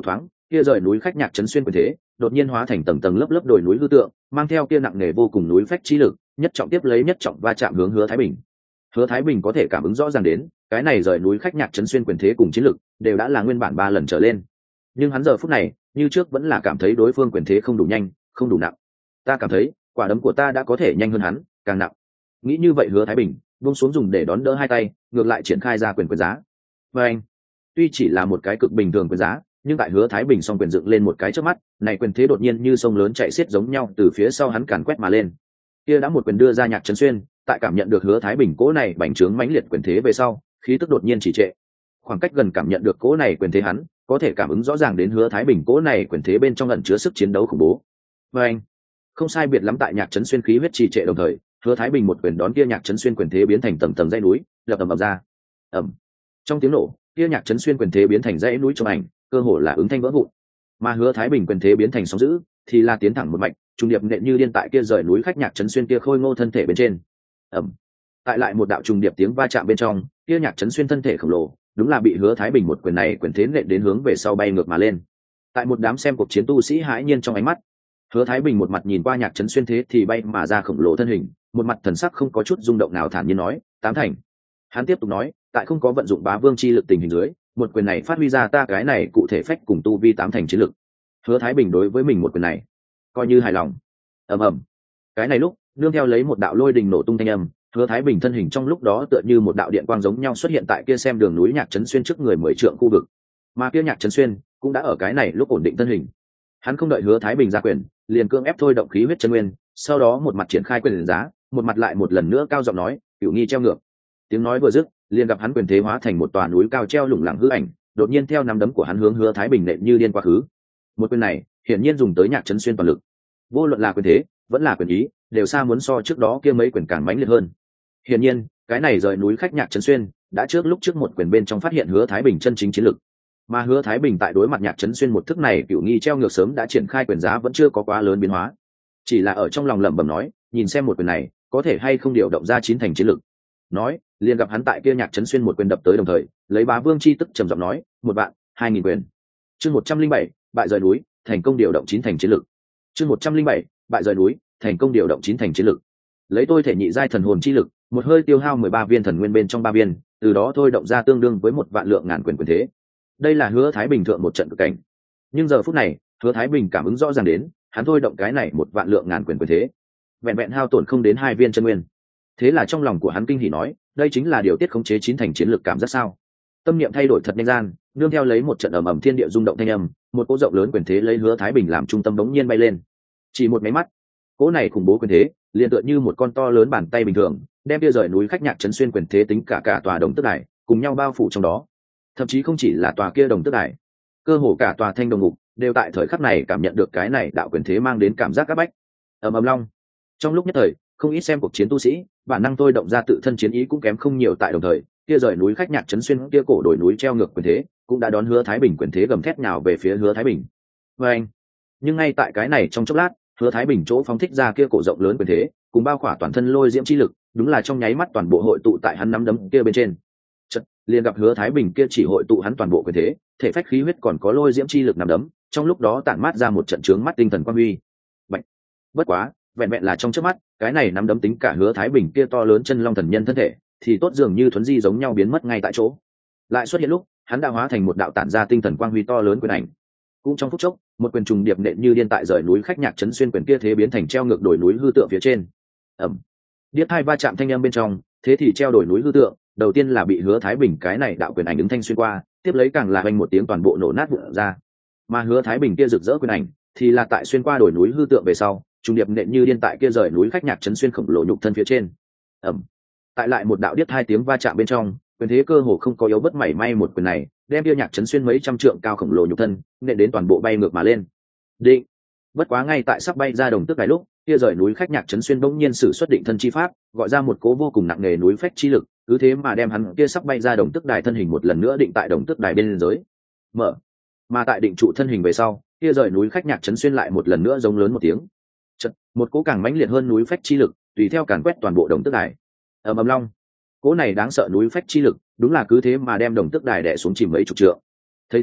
kia rời núi khách nhạc chấn xuyên quyền thế đột nhiên hóa thành tầng tầng lớp lớp đồi núi hư tượng, mang theo kia nặng nề vô cùng núi phách chi lực, nhất trọng tiếp lấy nhất trọng va chạm hướng Hứa Thái Bình. Hứa Thái Bình có thể cảm ứng rõ ràng đến, cái này rời núi khách nhạc chấn xuyên quyền thế cùng chiến lực đều đã là nguyên bản 3 lần trở lên. Nhưng hắn giờ phút này, như trước vẫn là cảm thấy đối phương quyền thế không đủ nhanh, không đủ nặng. Ta cảm thấy, quả đấm của ta đã có thể nhanh hơn hắn, càng nặng. Nghĩ như vậy Hứa Thái Bình buông xuống dùng để đón đỡ hai tay, ngược lại triển khai ra quyền giá. Và anh, tuy chỉ là một cái cực bình thường quyền giá, nhưng tại Hứa Thái Bình song quyền dựng lên một cái trước mắt, này quyền thế đột nhiên như sông lớn chạy xiết giống nhau từ phía sau hắn càn quét mà lên. Kia đã một quyền đưa ra nhạc chấn xuyên, tại cảm nhận được Hứa Thái Bình cỗ này bành trướng mãnh liệt quyền thế về sau, khí tức đột nhiên chỉ trệ. Khoảng cách gần cảm nhận được cỗ này quyền thế hắn, có thể cảm ứng rõ ràng đến Hứa Thái Bình cỗ này quyền thế bên trong ẩn chứa sức chiến đấu khủng bố. Và anh, không sai biệt lắm tại nhạc chấn xuyên khí huyết trì trệ đồng thời, Hứa Thái Bình một quyền đón kia nhạc chấn xuyên quyền thế biến thành tầng tầng dãy núi, lập ầm ầm ra. Ầm. Trong tiếng nổ, kia nhạc chấn xuyên quyền thế biến thành dãy núi trong ảnh, cơ hồ là ứng thanh vỡ vụn. Mà Hứa Thái Bình quyền thế biến thành sóng dữ, thì là tiến thẳng một mạch, trùng điệp nện như điên tại kia rời núi khách nhạc chấn xuyên kia khôi ngô thân thể bên trên. Ầm. Tại lại một đạo trùng điệp tiếng va chạm bên trong, kia nhạc chấn xuyên thân thể khổng lồ, đúng là bị Hứa Thái Bình một quyền này quyền thế nện đến hướng về sau bay ngược mà lên. Tại một đám xem cuộc chiến tu sĩ hãi nhiên trong ánh mắt, Hứa Thái Bình một mặt nhìn qua nhạc chấn xuyên thế thì bay mà ra khổng lồ thân hình, một mặt thần sắc không có chút rung động nào thản nhiên nói, tám thành. Hắn tiếp tục nói, tại không có vận dụng bá vương chi lực tình hình dưới, một quyền này phát huy ra ta cái này cụ thể phách cùng tu vi 8 thành chiến lực. Hứa Thái Bình đối với mình một quyền này, coi như hài lòng. Ầm ầm. Cái này lúc, nương theo lấy một đạo lôi đình nổ tung thanh âm, Hứa Thái Bình thân hình trong lúc đó tựa như một đạo điện quang giống nhau xuất hiện tại kia xem đường núi nhạc chấn xuyên trước người 10 trượng khu vực. Mà kia nhạc chấn xuyên cũng đã ở cái này lúc ổn định thân hình. Hắn không đợi Hứa Thái Bình ra quyền, liền cưỡng ép thôi động khí huyết chân nguyên, sau đó một mặt triển khai quyền giá, một mặt lại một lần nữa cao giọng nói, "Cửu nghi treo ngược." Tiếng nói vừa dứt, liền gặp hắn quyền thế hóa thành một tòa núi cao treo lủng lẳng hư ảnh, đột nhiên theo nắm đấm của hắn hướng Hứa Thái Bình nện như điên quá khứ. Một quyền này, hiển nhiên dùng tới nhạc chấn xuyên toàn lực. Vô luận là quyền thế, vẫn là quyền ý, đều xa muốn so trước đó kia mấy quyền càng mãnh liệt hơn. Hiển nhiên, cái này rời núi khách nhạc chấn xuyên, đã trước lúc trước một quyền bên trong phát hiện Hứa Thái Bình chân chính chiến lực. Mà Hứa Thái Bình tại đối mặt nhạc chấn xuyên một thức này cửu nghi treo ngược sớm đã triển khai quyền giá vẫn chưa có quá lớn biến hóa, chỉ là ở trong lòng lẩm bẩm nói, nhìn xem một quyền này có thể hay không điều động ra 9 thành chiến lực. Nói, liền gặp hắn tại kia nhạc chấn xuyên một quyền đập tới đồng thời, lấy bá vương chi tức trầm giọng nói, một bạn, 2000 quyền. Chương 107, bại rời núi, thành công điều động 9 thành chiến lực. Chương 107, bại rời núi, thành công điều động 9 thành chiến lực. Lấy tôi thể nhị giai thần hồn chi lực, một hơi tiêu hao 13 viên thần nguyên bên trong 3 viên, từ đó thôi động ra tương đương với một vạn lượng ngàn quyền quyền thế. Đây là Hứa Thái Bình thượng một trận cực cảnh. Nhưng giờ phút này, Hứa Thái Bình cảm ứng rõ ràng đến, hắn thôi động cái này một vạn lượng ngàn quyền quyền thế, vẹn vẹn hao tổn không đến 2 viên chân nguyên. Thế là trong lòng của hắn kinh hỉ nói, đây chính là điều tiết khống chế 9 thành chiến lực cảm giác sao? Tâm niệm thay đổi thật nhanh gian, nương theo lấy một trận ầm ầm thiên địa rung động thanh âm, một cỗ rộng lớn quyền thế lấy Hứa Thái Bình làm trung tâm bỗng nhiên bay lên. Chỉ một máy mắt, cỗ này khủng bố quyền thế, liền tựa như một con to lớn bàn tay bình thường, đem kia rời núi khách nhạc chấn xuyên quyền thế tính cả tòa đồng tức đài, cùng nhau bao phủ trong đó. Thậm chí không chỉ là tòa kia đồng tức đài, cơ hồ cả tòa thanh đồng ngục đều tại thời khắc này cảm nhận được cái này đạo quyền thế mang đến cảm giác áp bách. Ầm ầm long. Trong lúc nhất thời, không ít xem cuộc chiến tu sĩ, bản năng tôi động ra tự thân chiến ý cũng kém không nhiều tại đồng thời, kia rời núi khách nhạc chấn xuyên kia cổ đổi núi treo ngược quyền thế, cũng đã đón Hứa Thái Bình quyền thế gầm thét nhào về phía Hứa Thái Bình. Và anh, nhưng ngay tại cái này trong chốc lát, Hứa Thái Bình chỗ phóng thích ra kia cổ rộng lớn quyền thế, cùng bao khỏa toàn thân lôi diễm chi lực, đúng là trong nháy mắt toàn bộ hội tụ tại hắn nắm đấm kia bên trên. Chợt, liền gặp Hứa Thái Bình kia chỉ hội tụ hắn toàn bộ quyền thế, thể phách khí huyết còn có lôi diễm chi lực nắm đấm, trong lúc đó tản mát ra một trận chướng mắt tinh thần quang huy. Bạch. Bất quá, vẹn vẹn là trong chớp mắt, cái này nắm đấm tính cả Hứa Thái Bình kia to lớn chân long thần nhân thân thể, thì tốt dường như thuấn di giống nhau biến mất ngay tại chỗ. Lại xuất hiện lúc, hắn đã hóa thành một đạo tản ra tinh thần quang huy to lớn quyền ảnh. Cũng trong phút chốc, một quyền trùng điệp nện như điên tại rời núi khách nhạc chấn xuyên quyền kia thế biến thành treo ngược đổi núi hư tượng phía trên. Ầm. Điếc hai va chạm thanh âm bên trong, thế thì treo đổi núi hư tượng, đầu tiên là bị Hứa Thái Bình cái này đạo quyền ảnh ứng thanh xuyên qua, tiếp lấy càng là vang một tiếng toàn bộ nổ nát vụn ra. Mà Hứa Thái Bình kia rực rỡ quyền ảnh, thì là tại xuyên qua đổi núi hư tượng về sau, trùng điệp nện như điên tại kia rời núi khách nhạc chấn xuyên khổng lồ nhục thân phía trên. Ầm. Tại lại một đạo điếc hai tiếng va chạm bên trong, quyền thế cơ hồ không có yếu bất mảy may một quyền này, đem kia nhạc chấn xuyên mấy trăm trượng cao khổng lồ nhục thân, nện đến toàn bộ bay ngược mà lên. Định. Bất quá ngay tại sắp bay ra đồng tước đài lúc, kia rời núi khách nhạc chấn xuyên bỗng nhiên sử xuất định thân chi pháp, gọi ra một cố vô cùng nặng nề núi phách chi lực, cứ thế mà đem hắn kia sắp bay ra đồng tước đài thân hình một lần nữa định tại đồng tước đài bên dưới. Mở. Mà tại định trụ thân hình về sau, kia rời núi khách nhạc chấn xuyên lại một lần nữa giống lớn một tiếng. Chợt, một cố càng mãnh liệt hơn núi phách chi lực, tùy theo càn quét toàn bộ đồng tước đài. Ầm ầm long. Cố này đáng sợ núi phách chi lực, đúng là cứ thế mà đem đồng tước đài đè xuống chìm mấy chục trượng. Thấy thế,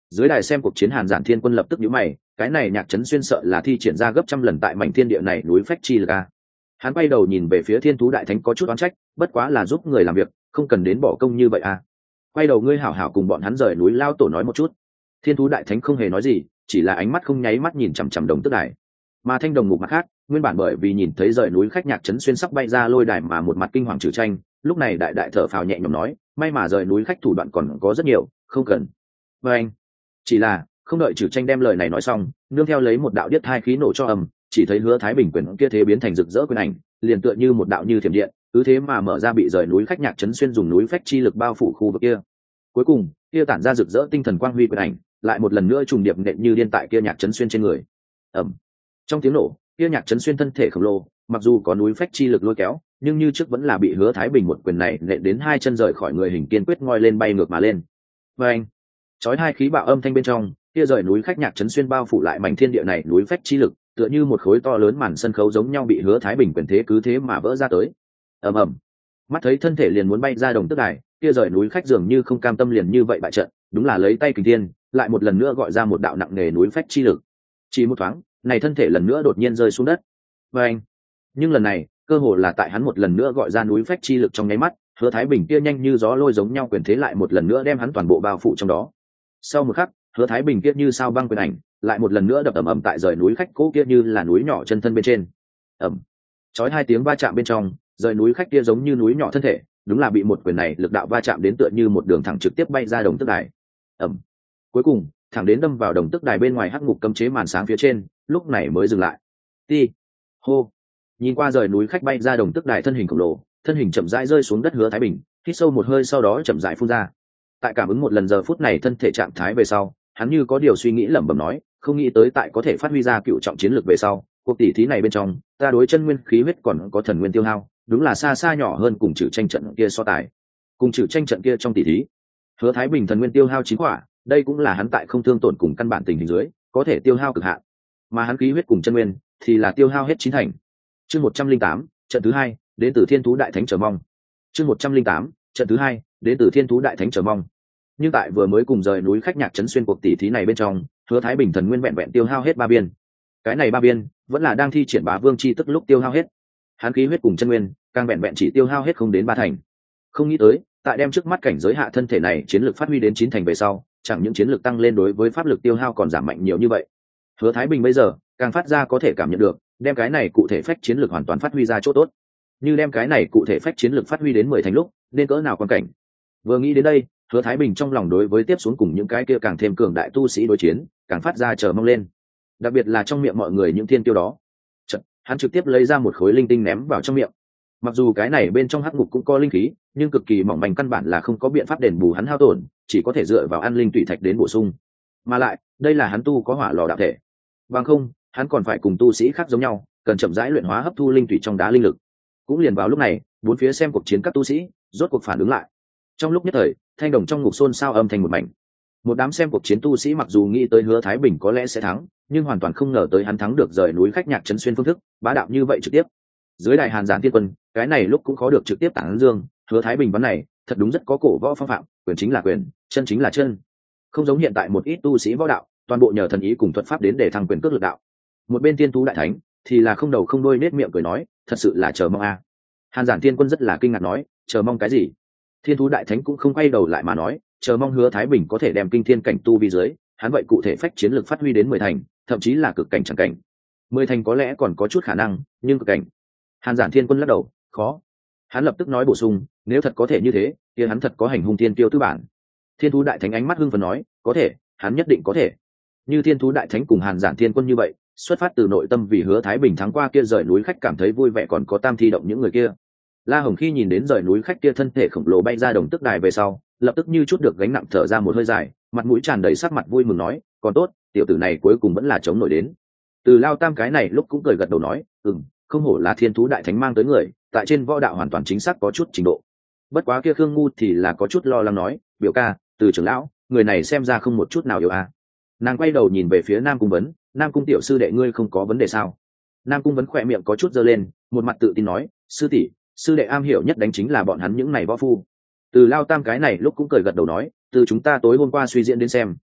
Dưới đài xem cuộc chiến Hàn Giản Thiên Quân lập tức nhíu mày, cái này Nhạc Trấn Xuyên sợ là thi triển ra gấp trăm lần tại mảnh thiên địa này núi phách chi lực a. Hắn quay đầu nhìn về phía Thiên Thú Đại Thánh có chút oán trách, bất quá là giúp người làm việc, không cần đến bỏ công như vậy a. Quay đầu ngươi hảo hảo cùng bọn hắn rời núi lao tổ nói một chút. Thiên Thú Đại Thánh không hề nói gì, chỉ là ánh mắt không nháy mắt nhìn chằm chằm Đồng Tức Đài. Mà Thanh Đồng Ngục mặt khác, nguyên bản bởi vì nhìn thấy rời núi khách Nhạc Trấn Xuyên sắp bay ra lôi đài mà một mặt kinh hoàng trừ tranh, lúc này đại đại thở phào nhẹ nhõm nói, may mà rời núi khách thủ đoạn còn có rất nhiều, không cần. Và anh, chỉ là không đợi trừ tranh đem lời này nói xong, nương theo lấy một đạo điếc hai khí nổ cho ầm, chỉ thấy Hứa Thái Bình quyền kia thế biến thành rực rỡ quyền ảnh, liền tựa như một đạo như thiểm điện, cứ thế mà mở ra bị rời núi khách Nhạc Trấn Xuyên dùng núi phách chi lực bao phủ khu vực kia. Cuối cùng, kia tản ra rực rỡ tinh thần quang huy quyền ảnh, lại một lần nữa trùng điệp nện như điên tại kia Nhạc Trấn Xuyên trên người. Ầm. Trong tiếng nổ, kia Nhạc Trấn Xuyên thân thể khổng lồ, mặc dù có núi phách chi lực lôi kéo, nhưng như trước vẫn là bị Hứa Thái Bình một quyền này nện đến hai chân rời khỏi người, hình kiên quyết ngoi lên bay ngược mà lên. Và anh, chói hai khí bạo âm thanh bên trong, kia rời núi khách Nhạc Trấn Xuyên bao phủ lại mảnh thiên địa này núi phách chi lực, tựa như một khối to lớn màn sân khấu giống nhau bị Hứa Thái Bình quyền thế cứ thế mà vỡ ra tới. Ầm ầm. Mắt thấy thân thể liền muốn bay ra Đồng Tức Đài, kia rời núi khách dường như không cam tâm liền như vậy bại trận, đúng là lấy tay kình thiên, lại một lần nữa gọi ra một đạo nặng nề núi phách chi lực. Chỉ một thoáng, này thân thể lần nữa đột nhiên rơi xuống đất. Và anh, nhưng lần này, cơ hồ là tại hắn một lần nữa gọi ra núi phách chi lực trong nháy mắt, Hứa Thái Bình kia nhanh như gió lôi giống nhau quyền thế lại một lần nữa đem hắn toàn bộ bao phủ trong đó. Sau một khắc, Hứa Thái Bình kia như sao băng quyền ảnh, lại một lần nữa đập ầm ầm tại rời núi khách cố kia như là núi nhỏ chân thân bên trên. Ầm. Chói hai tiếng va chạm bên trong, rời núi khách kia giống như núi nhỏ thân thể, đúng là bị một quyền này lực đạo va chạm đến tựa như một đường thẳng trực tiếp bay ra Đồng Tức Đài. Ầm. Cuối cùng, thẳng đến đâm vào Đồng Tức Đài bên ngoài hắc ngục cấm chế màn sáng phía trên, lúc này mới dừng lại. Ti. Hô. Nhìn qua rời núi khách bay ra Đồng Tức Đài thân hình khổng lồ, thân hình chậm rãi rơi xuống đất Hứa Thái Bình, hít sâu một hơi sau đó chậm rãi phun ra. Tại cảm ứng một lần giờ phút này thân thể trạng thái về sau, hắn như có điều suy nghĩ lẩm bẩm nói, không nghĩ tới tại có thể phát huy ra cựu trọng chiến lược về sau, cuộc tỷ thí này bên trong, ta đối chân nguyên khí huyết còn có thần nguyên tiêu hao, đúng là xa xa nhỏ hơn cùng trừ tranh trận kia so tài. Cùng trừ tranh trận kia trong tỷ thí, Hứa Thái Bình thần nguyên tiêu hao 9 quả, đây cũng là hắn tại không thương tổn cùng căn bản tình hình dưới, có thể tiêu hao cực hạn. Mà hắn khí huyết cùng chân nguyên thì là tiêu hao hết 9 thành. Chương 108, trận thứ 2, đến từ Thiên Thú Đại Thánh chờ mong. Chương 108, trận thứ 2, đến từ Thiên Thú Đại Thánh chờ mong. Nhưng tại vừa mới cùng rời núi khách Nhạc Trấn Xuyên cuộc tỷ thí này bên trong, Hứa Thái Bình thần nguyên vẹn vẹn tiêu hao hết 3 biên. Cái này 3 biên vẫn là đang thi triển Bá Vương chi tức lúc tiêu hao hết. Hắn khí huyết cùng chân nguyên càng vẹn vẹn chỉ tiêu hao hết không đến 3 thành. Không nghĩ tới, tại đem trước mắt cảnh giới hạ thân thể này chiến lược phát huy đến 9 thành về sau, chẳng những chiến lược tăng lên đối với pháp lực tiêu hao còn giảm mạnh nhiều như vậy. Hứa Thái Bình bây giờ càng phát ra có thể cảm nhận được, đem cái này cụ thể phách chiến lược hoàn toàn phát huy ra chỗ tốt. Như đem cái này cụ thể phách chiến lược phát huy đến 10 thành lúc, nên cỡ nào quan cảnh. Vừa nghĩ đến đây, Hứa Thái Bình trong lòng đối với tiếp xuống cùng những cái kia càng thêm cường đại tu sĩ đối chiến, càng phát ra chờ mong lên. Đặc biệt là trong miệng mọi người những thiên tiêu đó. Hắn trực tiếp lấy ra một khối linh tinh ném vào trong miệng. Mặc dù cái này bên trong hắc ngục cũng có linh khí, nhưng cực kỳ mỏng manh, căn bản là không có biện pháp đền bù hắn hao tổn, chỉ có thể dựa vào ăn linh tụy thạch đến bổ sung. Mà lại, đây là hắn tu có hỏa lò đạo thể. Bằng không, hắn còn phải cùng tu sĩ khác giống nhau, cần chậm rãi luyện hóa hấp thu linh tụy trong đá linh lực. Cũng liền vào lúc này, bốn phía xem cuộc chiến các tu sĩ rốt cuộc phản ứng lại. Trong lúc nhất thời, thanh đồng trong ngục xôn xao âm thành một mảnh. Một đám xem cuộc chiến tu sĩ mặc dù nghĩ tới Hứa Thái Bình có lẽ sẽ thắng, nhưng hoàn toàn không ngờ tới hắn thắng được rời núi khách Nhạc Trấn Xuyên phương thức bá đạo như vậy trực tiếp. Dưới đại Hàn Giản Thiên Quân, cái này lúc cũng khó được trực tiếp tản dương, Hứa Thái Bình vấn này thật đúng rất có cổ võ phong phạm, quyền chính là quyền, chân chính là chân. Không giống hiện tại một ít tu sĩ võ đạo, toàn bộ nhờ thần ý cùng thuật pháp đến để thăng quyền cước lực đạo. Một bên Thiên Thú Đại Thánh thì là không đầu không đuôi nết miệng cười nói, thật sự là chờ mong a. Hàn Giản Thiên Quân rất là kinh ngạc nói, chờ mong cái gì? Thiên Thú Đại Thánh cũng không quay đầu lại mà nói, chờ mong Hứa Thái Bình có thể đem kinh thiên cảnh tu vi dưới, hắn vậy cụ thể phách chiến lược phát huy đến 10 thành, thậm chí là cực cảnh chẳng cảnh. 10 thành có lẽ còn có chút khả năng, nhưng cực cảnh. Hàn Giản Thiên Quân lắc đầu, khó. Hắn lập tức nói bổ sung, nếu thật có thể như thế, thì hắn thật có hành hung thiên tiêu tư bản. Thiên Thú Đại Thánh ánh mắt hưng phấn nói, có thể, hắn nhất định có thể. Như Thiên Thú Đại Thánh cùng Hàn Giản Thiên Quân như vậy, xuất phát từ nội tâm vì Hứa Thái Bình thắng qua kia rời núi khách cảm thấy vui vẻ, còn có tam thi động những người kia. La Hồng khi nhìn đến rời núi khách kia thân thể khổng lồ bay ra Đồng Tức Đài về sau, lập tức như chút được gánh nặng thở ra một hơi dài, mặt mũi tràn đầy sắc mặt vui mừng nói, còn tốt, tiểu tử này cuối cùng vẫn là chống nổi đến. Từ Lao Tam cái này lúc cũng cười gật đầu nói, không hổ là Thiên Thú Đại Thánh mang tới người, tại trên võ đạo hoàn toàn chính xác có chút trình độ. Bất quá kia Khương Ngu thì là có chút lo lắng nói, biểu ca, Từ trưởng lão, người này xem ra không một chút nào yếu a. Nàng quay đầu nhìn về phía Nam Cung Vấn, Nam Cung tiểu sư đệ ngươi không có vấn đề sao? Nam Cung Vấn khỏe miệng có chút giơ lên, một mặt tự tin nói, sư tỷ, sư đệ am hiểu nhất đánh chính là bọn hắn những này võ phu. Từ Lao Tam cái này lúc cũng cười gật đầu nói, từ chúng ta tối hôm qua suy diễn đến xem,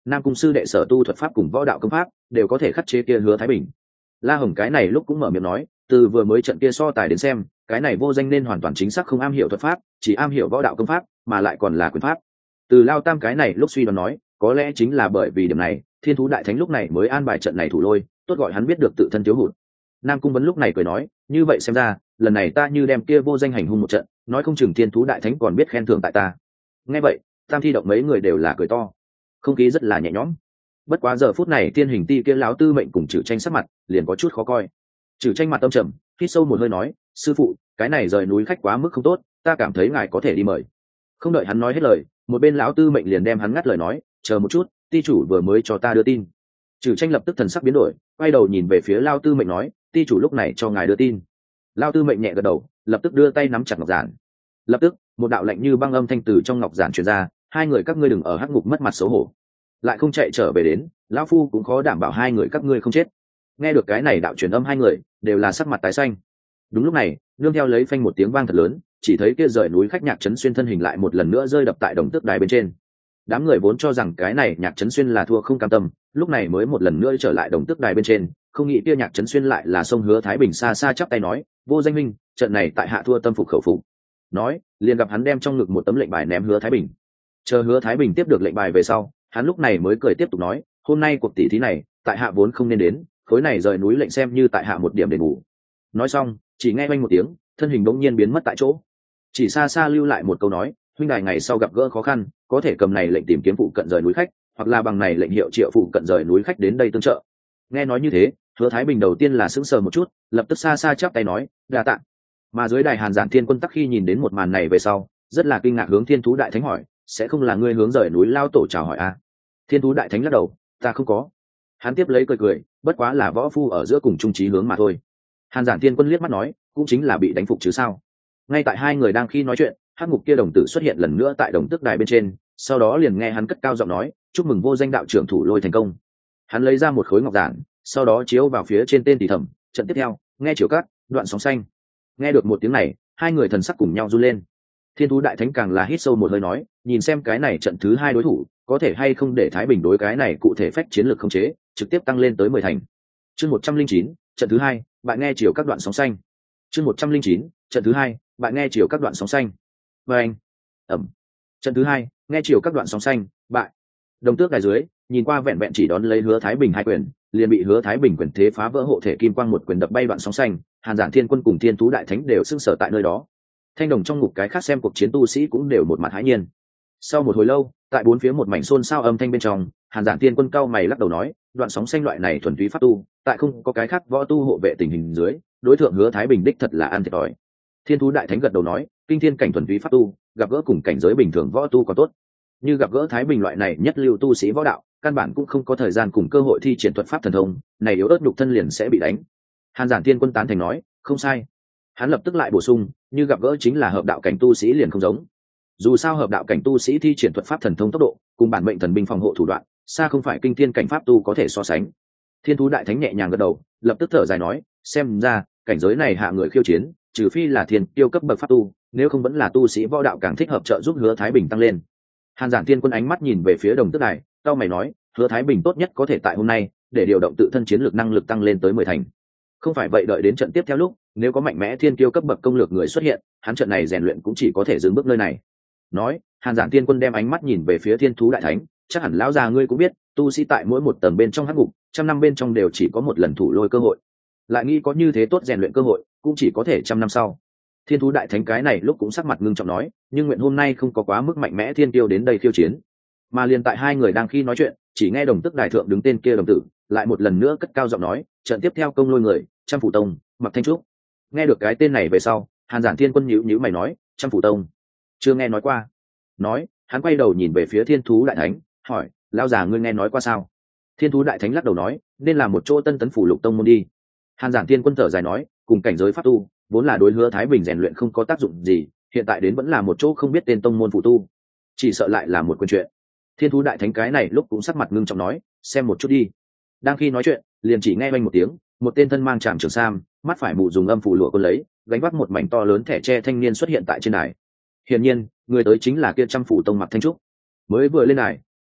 Nam cung sư đệ sở tu thuật pháp cùng võ đạo công pháp đều có thể khắc chế kia Hứa Thái Bình. La Hồng cái này lúc cũng mở miệng nói, từ vừa mới trận kia so tài đến xem, cái này vô danh nên hoàn toàn chính xác không am hiểu thuật pháp, chỉ am hiểu võ đạo công pháp, mà lại còn là quyền pháp. Từ Lao Tam cái này lúc suy đoán nói, có lẽ chính là bởi vì điểm này, Thiên Thú Đại Thánh lúc này mới an bài trận này thủ lôi, tốt gọi hắn biết được tự thân thiếu hụt. Nam Cung Vấn lúc này cười nói, như vậy xem ra, lần này ta như đem kia vô danh hành hung một trận, nói không chừng Thiên Thú Đại Thánh còn biết khen thưởng tại ta. Nghe vậy, Tam Thi động mấy người đều là cười to, không khí rất là nhẹ nhõm. Bất quá giờ phút này Tiên Hình Ti kia lão tư mệnh cùng Trử Tranh sắc mặt liền có chút khó coi. Trử Tranh mặt âm trầm, hít sâu một hơi nói, sư phụ, cái này rời núi khách quá mức không tốt, ta cảm thấy ngài có thể đi mời. Không đợi hắn nói hết lời, một bên lão tư mệnh liền đem hắn ngắt lời nói, chờ một chút, ti chủ vừa mới cho ta đưa tin. Trử Tranh lập tức thần sắc biến đổi, quay đầu nhìn về phía lão tư mệnh nói, ti chủ lúc này cho ngài đưa tin. Lão tư mệnh nhẹ gật đầu, lập tức đưa tay nắm chặt ngọc giản. Lập tức, một đạo lạnh như băng âm thanh từ trong ngọc giản truyền ra, hai người các ngươi đừng ở hắc ngục mất mặt xấu hổ, lại không chạy trở về đến, lão phu cũng khó đảm bảo hai người các ngươi không chết. Nghe được cái này đạo truyền âm, hai người đều là sắc mặt tái xanh. Đúng lúc này, nương theo lấy phanh một tiếng vang thật lớn, chỉ thấy kia rời núi khách Nhạc Trấn Xuyên thân hình lại một lần nữa rơi đập tại đồng tước đài bên trên. Đám người vốn cho rằng cái này Nhạc Trấn Xuyên là thua không cam tâm, lúc này mới một lần nữa trở lại đồng tước đài bên trên, không nghĩ kia Nhạc Trấn Xuyên lại là sông Hứa Thái Bình xa xa chắp tay nói, vô danh minh, trận này tại hạ thua tâm phục khẩu phục. Nói, liền gặp hắn đem trong ngực một tấm lệnh bài ném Hứa Thái Bình. Chờ Hứa Thái Bình tiếp được lệnh bài về sau, hắn lúc này mới cười tiếp tục nói, hôm nay cuộc tỷ thí này tại hạ vốn không nên đến, khối này rời núi lệnh xem như tại hạ một điểm đền bù. Nói xong, chỉ nghe oanh một tiếng, thân hình bỗng nhiên biến mất tại chỗ. Chỉ xa xa lưu lại một câu nói, huynh đài ngày sau gặp gỡ khó khăn, có thể cầm này lệnh tìm kiếm phụ cận rời núi khách, hoặc là bằng này lệnh hiệu triệu phụ cận rời núi khách đến đây tương trợ. Nghe nói như thế, Hứa Thái Bình đầu tiên là sững sờ một chút, lập tức xa xa chắp tay nói, đa tạ. Mà dưới đài Hàn Giản Thiên Quân tắc khi nhìn đến một màn này về sau, rất là kinh ngạc hướng Thiên Thú Đại Thánh hỏi, sẽ không là ngươi hướng rời núi lao tổ chào hỏi à? Thiên Thú Đại Thánh lắc đầu, ta không có. Hắn tiếp lấy cười cười, bất quá là võ phu ở giữa cùng trung trí hướng mà thôi. Hàn Giản Thiên Quân liếc mắt nói, cũng chính là bị đánh phục chứ sao. Ngay tại hai người đang khi nói chuyện, hắc ngục kia đồng tử xuất hiện lần nữa tại đồng tước đài bên trên, sau đó liền nghe hắn cất cao giọng nói, chúc mừng vô danh đạo trưởng thủ lôi thành công. Hắn lấy ra một khối ngọc giản, sau đó chiếu vào phía trên tên thì thầm, trận tiếp theo, nghe chiều cắt, đoạn sóng xanh. Nghe được một tiếng này, hai người thần sắc cùng nhau run lên. Thiên Thú Đại Thánh càng là hít sâu một hơi nói, nhìn xem cái này trận thứ hai đối thủ có thể hay không để Thái Bình đối cái này cụ thể phách chiến lược không chế trực tiếp tăng lên tới 10 thành. Chương 109, trận thứ hai, bạn nghe chiều các đoạn sóng xanh. Chương 109, trận thứ hai, bạn nghe chiều các đoạn sóng xanh. Và anh, ẩm. Trận thứ hai, nghe chiều các đoạn sóng xanh, bại. Đồng tước đài dưới, nhìn qua vẹn vẹn chỉ đón lấy Hứa Thái Bình hai quyền, liền bị Hứa Thái Bình quyền thế phá vỡ hộ thể kim quang một quyền đập bay đoạn sóng xanh. Hàn Giản Thiên Quân cùng Thiên Thú Đại Thánh đều sững sờ tại nơi đó. Thanh đồng trong ngục cái khác xem cuộc chiến tu sĩ cũng đều một mặt hãi nhiên. Sau một hồi lâu, tại bốn phía một mảnh xôn xao âm thanh bên trong, Hàn Giản Thiên Quân cao mày lắc đầu nói, đoạn sóng xanh loại này thuần túy pháp tu, tại không có cái khác võ tu hộ vệ tình hình dưới, đối tượng Hứa Thái Bình đích thật là ăn thiệt thòi. Thiên Thú Đại Thánh gật đầu nói, kinh thiên cảnh thuần túy pháp tu, gặp gỡ cùng cảnh giới bình thường võ tu còn tốt, như gặp gỡ Thái Bình loại này nhất lưu tu sĩ võ đạo, căn bản cũng không có thời gian cùng cơ hội thi triển thuật pháp thần thông, này yếu ớt nhục thân liền sẽ bị đánh. Hàn Giản Thiên Quân tán thành nói, không sai. Hắn lập tức lại bổ sung, như gặp gỡ chính là hợp đạo cảnh tu sĩ liền không giống. Dù sao hợp đạo cảnh tu sĩ thi triển thuật pháp thần thông tốc độ cùng bản mệnh thần binh phòng hộ thủ đoạn xa không phải kinh thiên cảnh pháp tu có thể so sánh. Thiên Thú Đại Thánh nhẹ nhàng gật đầu, lập tức thở dài nói, xem ra cảnh giới này hạ người khiêu chiến, trừ phi là thiên tiêu cấp bậc pháp tu, nếu không vẫn là tu sĩ võ đạo càng thích hợp trợ giúp Hứa Thái Bình tăng lên. Hàn Giản Thiên Quân ánh mắt nhìn về phía đồng tước đài, cao mày nói, Hứa Thái Bình tốt nhất có thể tại hôm nay để điều động tự thân chiến lược năng lực tăng lên tới 10 thành. Không phải vậy đợi đến trận tiếp theo lúc, nếu có mạnh mẽ thiên kiêu cấp bậc công lược người xuất hiện, hắn trận này rèn luyện cũng chỉ có thể dừng bước nơi này. Nói, Hàn Giản Thiên Quân đem ánh mắt nhìn về phía Thiên Thú Đại Thánh, chắc hẳn lão già ngươi cũng biết, tu sĩ tại mỗi một tầng bên trong hắc ngục, trăm năm bên trong đều chỉ có một lần thủ lôi cơ hội. Lại nghĩ có như thế tốt rèn luyện cơ hội, cũng chỉ có thể trăm năm sau. Thiên Thú Đại Thánh cái này lúc cũng sắc mặt ngưng trọng nói, nhưng nguyện hôm nay không có quá mức mạnh mẽ thiên kiêu đến đây khiêu chiến. Mà liền tại hai người đang khi nói chuyện, chỉ nghe đồng tước đài thượng đứng tên kia đồng tử, lại một lần nữa cất cao giọng nói, trận tiếp theo công lôi người, Trăm Phủ Tông, Mặc Thanh Trúc. Nghe được cái tên này về sau, Hàn Giản Thiên Quân nhíu nhíu mày nói, Trăm Phủ Tông, chưa nghe nói qua. Nói, hắn quay đầu nhìn về phía Thiên Thú Đại Thánh, hỏi, lão già ngươi nghe nói qua sao? Thiên Thú Đại Thánh lắc đầu nói, nên là một chỗ Tân Tấn Phủ Lục Tông môn đi. Hàn Giản Thiên Quân thở dài nói, cùng cảnh giới pháp tu, vốn là đối Hứa Thái Bình rèn luyện không có tác dụng gì, hiện tại đến vẫn là một chỗ không biết tên tông môn phụ tu, chỉ sợ lại là một quân chuyện. Thiên Thú Đại Thánh cái này lúc cũng sắc mặt ngưng trọng nói, xem một chút đi. Đang khi nói chuyện, liền chỉ nghe vang một tiếng, một tên thân mang tràm trường sam, mắt phải mụ dùng âm phủ lụa quân lấy, gánh vác một mảnh to lớn thẻ tre thanh niên xuất hiện tại trên đài. Hiển nhiên, người tới chính là kia Trăm Phủ Tông Mặc Thanh Trúc. Mới vừa lên đài,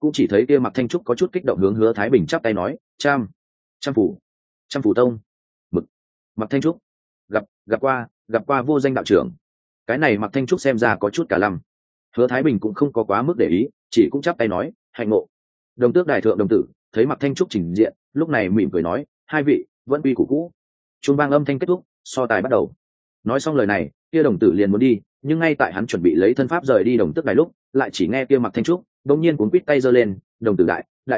cũng chỉ thấy kia Mặc Thanh Trúc có chút kích động hướng Hứa Thái Bình chắp tay nói, trăm phủ tông mực. Mặc Thanh Trúc gặp qua vô danh đạo trưởng. Cái này Mặc Thanh Trúc xem ra có chút cả lăm. Hứa Thái Bình cũng không có quá mức để ý, chỉ cũng chắp tay nói, hạnh ngộ. Đồng Tước đại thượng đồng tử thấy Mặc Thanh Trúc trình diện, lúc này mỉm cười nói, hai vị vẫn quy củ cũ. Chuông vang âm thanh kết thúc, so tài bắt đầu. Nói xong lời này, kia đồng tử liền muốn đi, nhưng ngay tại hắn chuẩn bị lấy thân pháp rời đi Đồng Tước đài lúc, lại chỉ nghe kia Mặc Thanh Trúc đột nhiên cuốn quít tay giơ lên, đồng tử đại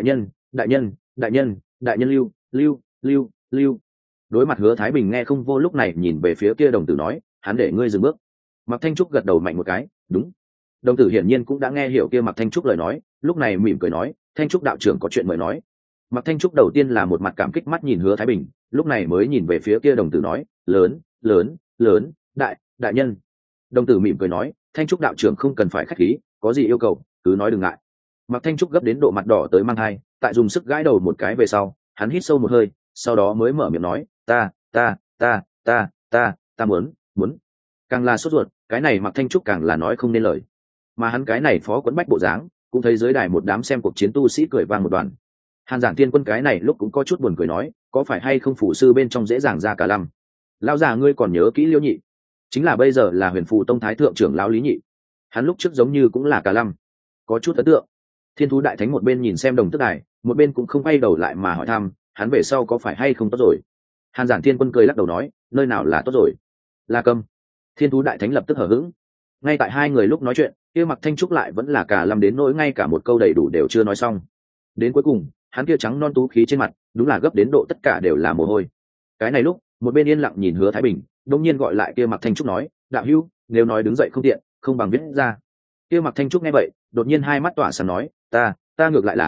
nhân lưu. Đối mặt Hứa Thái Bình nghe không vô, lúc này nhìn về phía kia đồng tử nói, hắn để ngươi dừng bước. Mặc Thanh Trúc gật đầu mạnh một cái, đúng. Đồng tử hiển nhiên cũng đã nghe hiểu kia Mặc Thanh Trúc lời nói, lúc này mỉm cười nói, Thanh Trúc đạo trưởng có chuyện mời nói. Mặc Thanh Trúc đầu tiên là một mặt cảm kích mắt nhìn Hứa Thái Bình, lúc này mới nhìn về phía kia đồng tử nói, lớn, đại nhân. Đồng tử mỉm cười nói, Thanh Trúc đạo trưởng không cần phải khách khí, có gì yêu cầu cứ nói đừng ngại. Mặc Thanh Trúc gấp đến độ mặt đỏ tới mang hai, tại dùng sức gãi đầu một cái về sau, hắn hít sâu một hơi, sau đó mới mở miệng nói, ta muốn. Càng là sốt ruột, cái này Mặc Thanh Trúc càng là nói không nên lời. Mà hắn cái này phó quấn bách bộ dáng, cũng thấy dưới đài một đám xem cuộc chiến tu sĩ cười vang một đoàn. Hàn Giản Thiên Quân cái này lúc cũng có chút buồn cười nói, có phải hay không phủ sư bên trong dễ dàng ra cả lăm. Lão già ngươi còn nhớ kỹ Liễu Nhị, chính là bây giờ là Huyền Phù Tông thái thượng trưởng lão Lý Nhị. Hắn lúc trước giống như cũng là cả lăm, có chút ấn tượng. Thiên Thú Đại Thánh một bên nhìn xem Đồng Tước đài, một bên cũng không quay đầu lại mà hỏi thăm, hắn về sau có phải hay không tốt rồi. Hàn Giản Thiên Quân cười lắc đầu nói, nơi nào là tốt rồi, là câm. Thiên Thú Đại Thánh lập tức hở hững. Ngay tại hai người lúc nói chuyện, kia Mặc Thanh Trúc lại vẫn là cả lăm đến nỗi ngay cả một câu đầy đủ đều chưa nói xong. Đến cuối cùng, hắn kia trắng non tú khí trên mặt, đúng là gấp đến độ tất cả đều là mồ hôi. Cái này lúc, một bên yên lặng nhìn Hứa Thái Bình, đột nhiên gọi lại kia Mặc Thanh Trúc nói, đạo hữu, nếu nói đứng dậy không tiện, không bằng viết ra. Kia Mặc Thanh Trúc nghe vậy, đột nhiên hai mắt tỏa sáng nói, ta ngược lại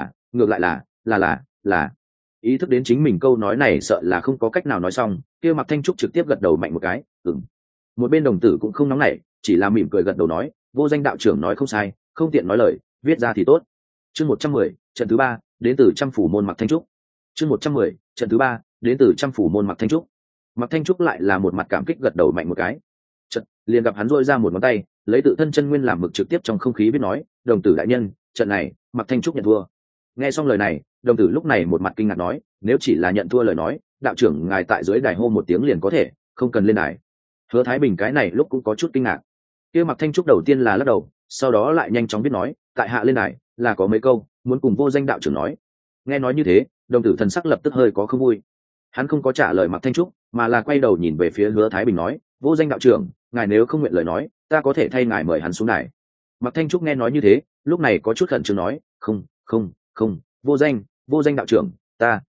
là ý thức đến chính mình câu nói này sợ là không có cách nào nói xong, kia Mặc Thanh Trúc trực tiếp gật đầu mạnh một cái, ừm. Một bên đồng tử cũng không nóng nảy, chỉ là mỉm cười gật đầu nói, vô danh đạo trưởng nói không sai, không tiện nói lời, viết ra thì tốt. Chương 110, trận thứ 3, đến từ Trăm Phủ môn Mặc Thanh Trúc. Chương 110, trận thứ 3, đến từ Trăm Phủ môn Mặc Thanh Trúc. Mặc Thanh Trúc lại là một mặt cảm kích gật đầu mạnh một cái. Trận, liền gặp hắn rôi ra một ngón tay, lấy tự thân chân nguyên làm mực trực tiếp trong không khí biết nói, đồng tử đại nhân, trận này Mặc Thanh Trúc nhận thua. Nghe xong lời này, đồng tử lúc này một mặt kinh ngạc nói, nếu chỉ là nhận thua lời nói, đạo trưởng ngài tại dưới đài hô một tiếng liền có thể, không cần lên đài. Hứa Thái Bình cái này lúc cũng có chút kinh ngạc. Kia Mặc Thanh Trúc đầu tiên là lắc đầu, sau đó lại nhanh chóng biết nói, tại hạ lên đài là có mấy câu muốn cùng vô danh đạo trưởng nói. Nghe nói như thế, đồng tử thần sắc lập tức hơi có không vui. Hắn không có trả lời Mặc Thanh Trúc, mà là quay đầu nhìn về phía Hứa Thái Bình nói, vô danh đạo trưởng, ngài nếu không nguyện lời nói, ta có thể thay ngài mời hắn xuống đài. Mặc Thanh Trúc nghe nói như thế, lúc này có chút khẩn trương nói, không, vô danh đạo trưởng, ta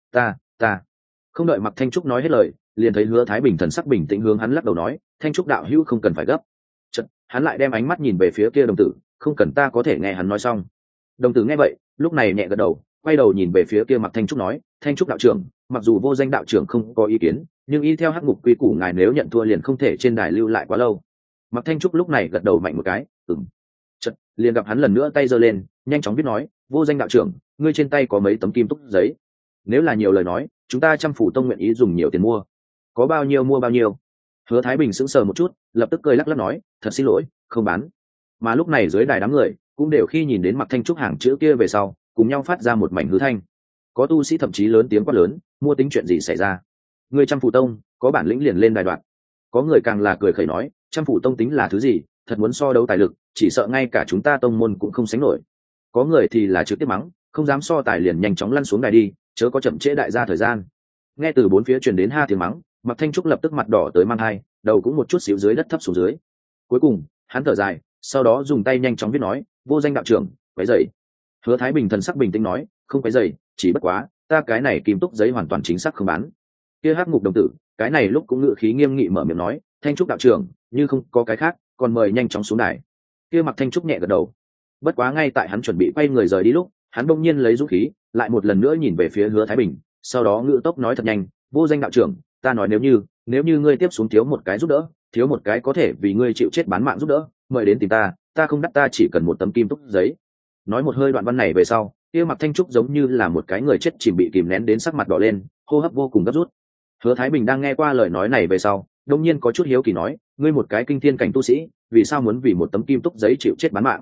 không đợi Mặc Thanh Trúc nói hết lời, liền thấy Hứa Thái Bình thần sắc bình tĩnh hướng hắn lắc đầu nói, Thanh Trúc đạo hữu không cần phải gấp. Chợt, hắn lại đem ánh mắt nhìn về phía kia đồng tử, không cần, ta có thể nghe hắn nói xong. Đồng tử nghe vậy, lúc này nhẹ gật đầu, quay đầu nhìn về phía kia Mặc Thanh Trúc nói, Thanh Trúc đạo trưởng, mặc dù vô danh đạo trưởng không có ý kiến, nhưng y theo hắc ngục quy củ ngài nếu nhận thua liền không thể trên đài lưu lại quá lâu. Mặc Thanh Trúc lúc này gật đầu mạnh một cái, ừm. Chợt, liền gặp hắn lần nữa tay giơ lên, nhanh chóng viết nói, vô danh đạo trưởng, ngươi trên tay có mấy tấm kim túc giấy? Nếu là nhiều lời nói, chúng ta Trăm Phủ tông nguyện ý dùng nhiều tiền mua. Có bao nhiêu mua bao nhiêu. Hứa Thái Bình sững sờ một chút, lập tức cười lắc lắc nói, thật xin lỗi, không bán. Mà lúc này dưới đài đám người cũng đều khi nhìn đến Mặc Thanh Trúc hàng chữ kia về sau, cùng nhau phát ra một mảnh hứ thanh. Có tu sĩ thậm chí lớn tiếng quát lớn, mua tính chuyện gì xảy ra? Người Trăm Phủ tông có bản lĩnh liền lên đài đoạn. Có người càng là cười khẩy nói, Trăm Phủ tông tính là thứ gì, thật muốn so đấu tài lực, chỉ sợ ngay cả chúng ta tông môn cũng không sánh nổi. Có người thì là trực tiếp mắng, không dám so tài liền nhanh chóng lăn xuống đài đi, chớ có chậm trễ đại gia thời gian. Nghe từ bốn phía truyền đến ha tiếng mắng, Mặc Thanh Trúc lập tức mặt đỏ tới mang hai, đầu cũng một chút xíu dưới đất thấp xuống dưới. Cuối cùng hắn thở dài, sau đó dùng tay nhanh chóng viết nói, vô danh đạo trưởng, quấy rầy. Hứa Thái Bình thần sắc bình tĩnh nói, không quấy rầy, chỉ bất quá ta cái này kim túc giấy hoàn toàn chính xác không bán. Kia hắc ngục đồng tử cái này lúc cũng ngự khí nghiêm nghị mở miệng nói, Thanh Trúc đạo trưởng, như không có cái khác, còn mời nhanh chóng xuống đài. Kia Mặc Thanh Trúc nhẹ gật đầu. Bất quá ngay tại hắn chuẩn bị quay người rời đi lúc, hắn bỗng nhiên lấy dũng khí, lại một lần nữa nhìn về phía Hứa Thái Bình, sau đó ngự tốc nói thật nhanh, vô danh đạo trưởng, ta nói nếu như ngươi tiếp xuống thiếu một cái giúp đỡ, thiếu một cái có thể vì ngươi chịu chết bán mạng giúp đỡ, mời đến tìm ta không đắt, ta chỉ cần một tấm kim túc giấy. Nói một hơi đoạn văn này về sau, kia Mặc Thanh Trúc giống như là một cái người chết chìm bị kìm nén đến sắc mặt đỏ lên, hô hấp vô cùng gấp rút. Hứa Thái Bình đang nghe qua lời nói này về sau, đột nhiên có chút hiếu kỳ nói, ngươi một cái kinh thiên cảnh tu sĩ, vì sao muốn vì một tấm kim túc giấy chịu chết bán mạng?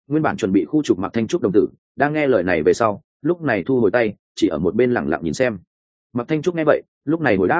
Nguyên bản chuẩn bị khu trục Mặc Thanh Trúc đồng tử đang nghe lời này về sau, lúc này thu hồi tay, chỉ ở một bên lặng lặng nhìn xem. Mặc Thanh Trúc nghe vậy, lúc này hồi đáp,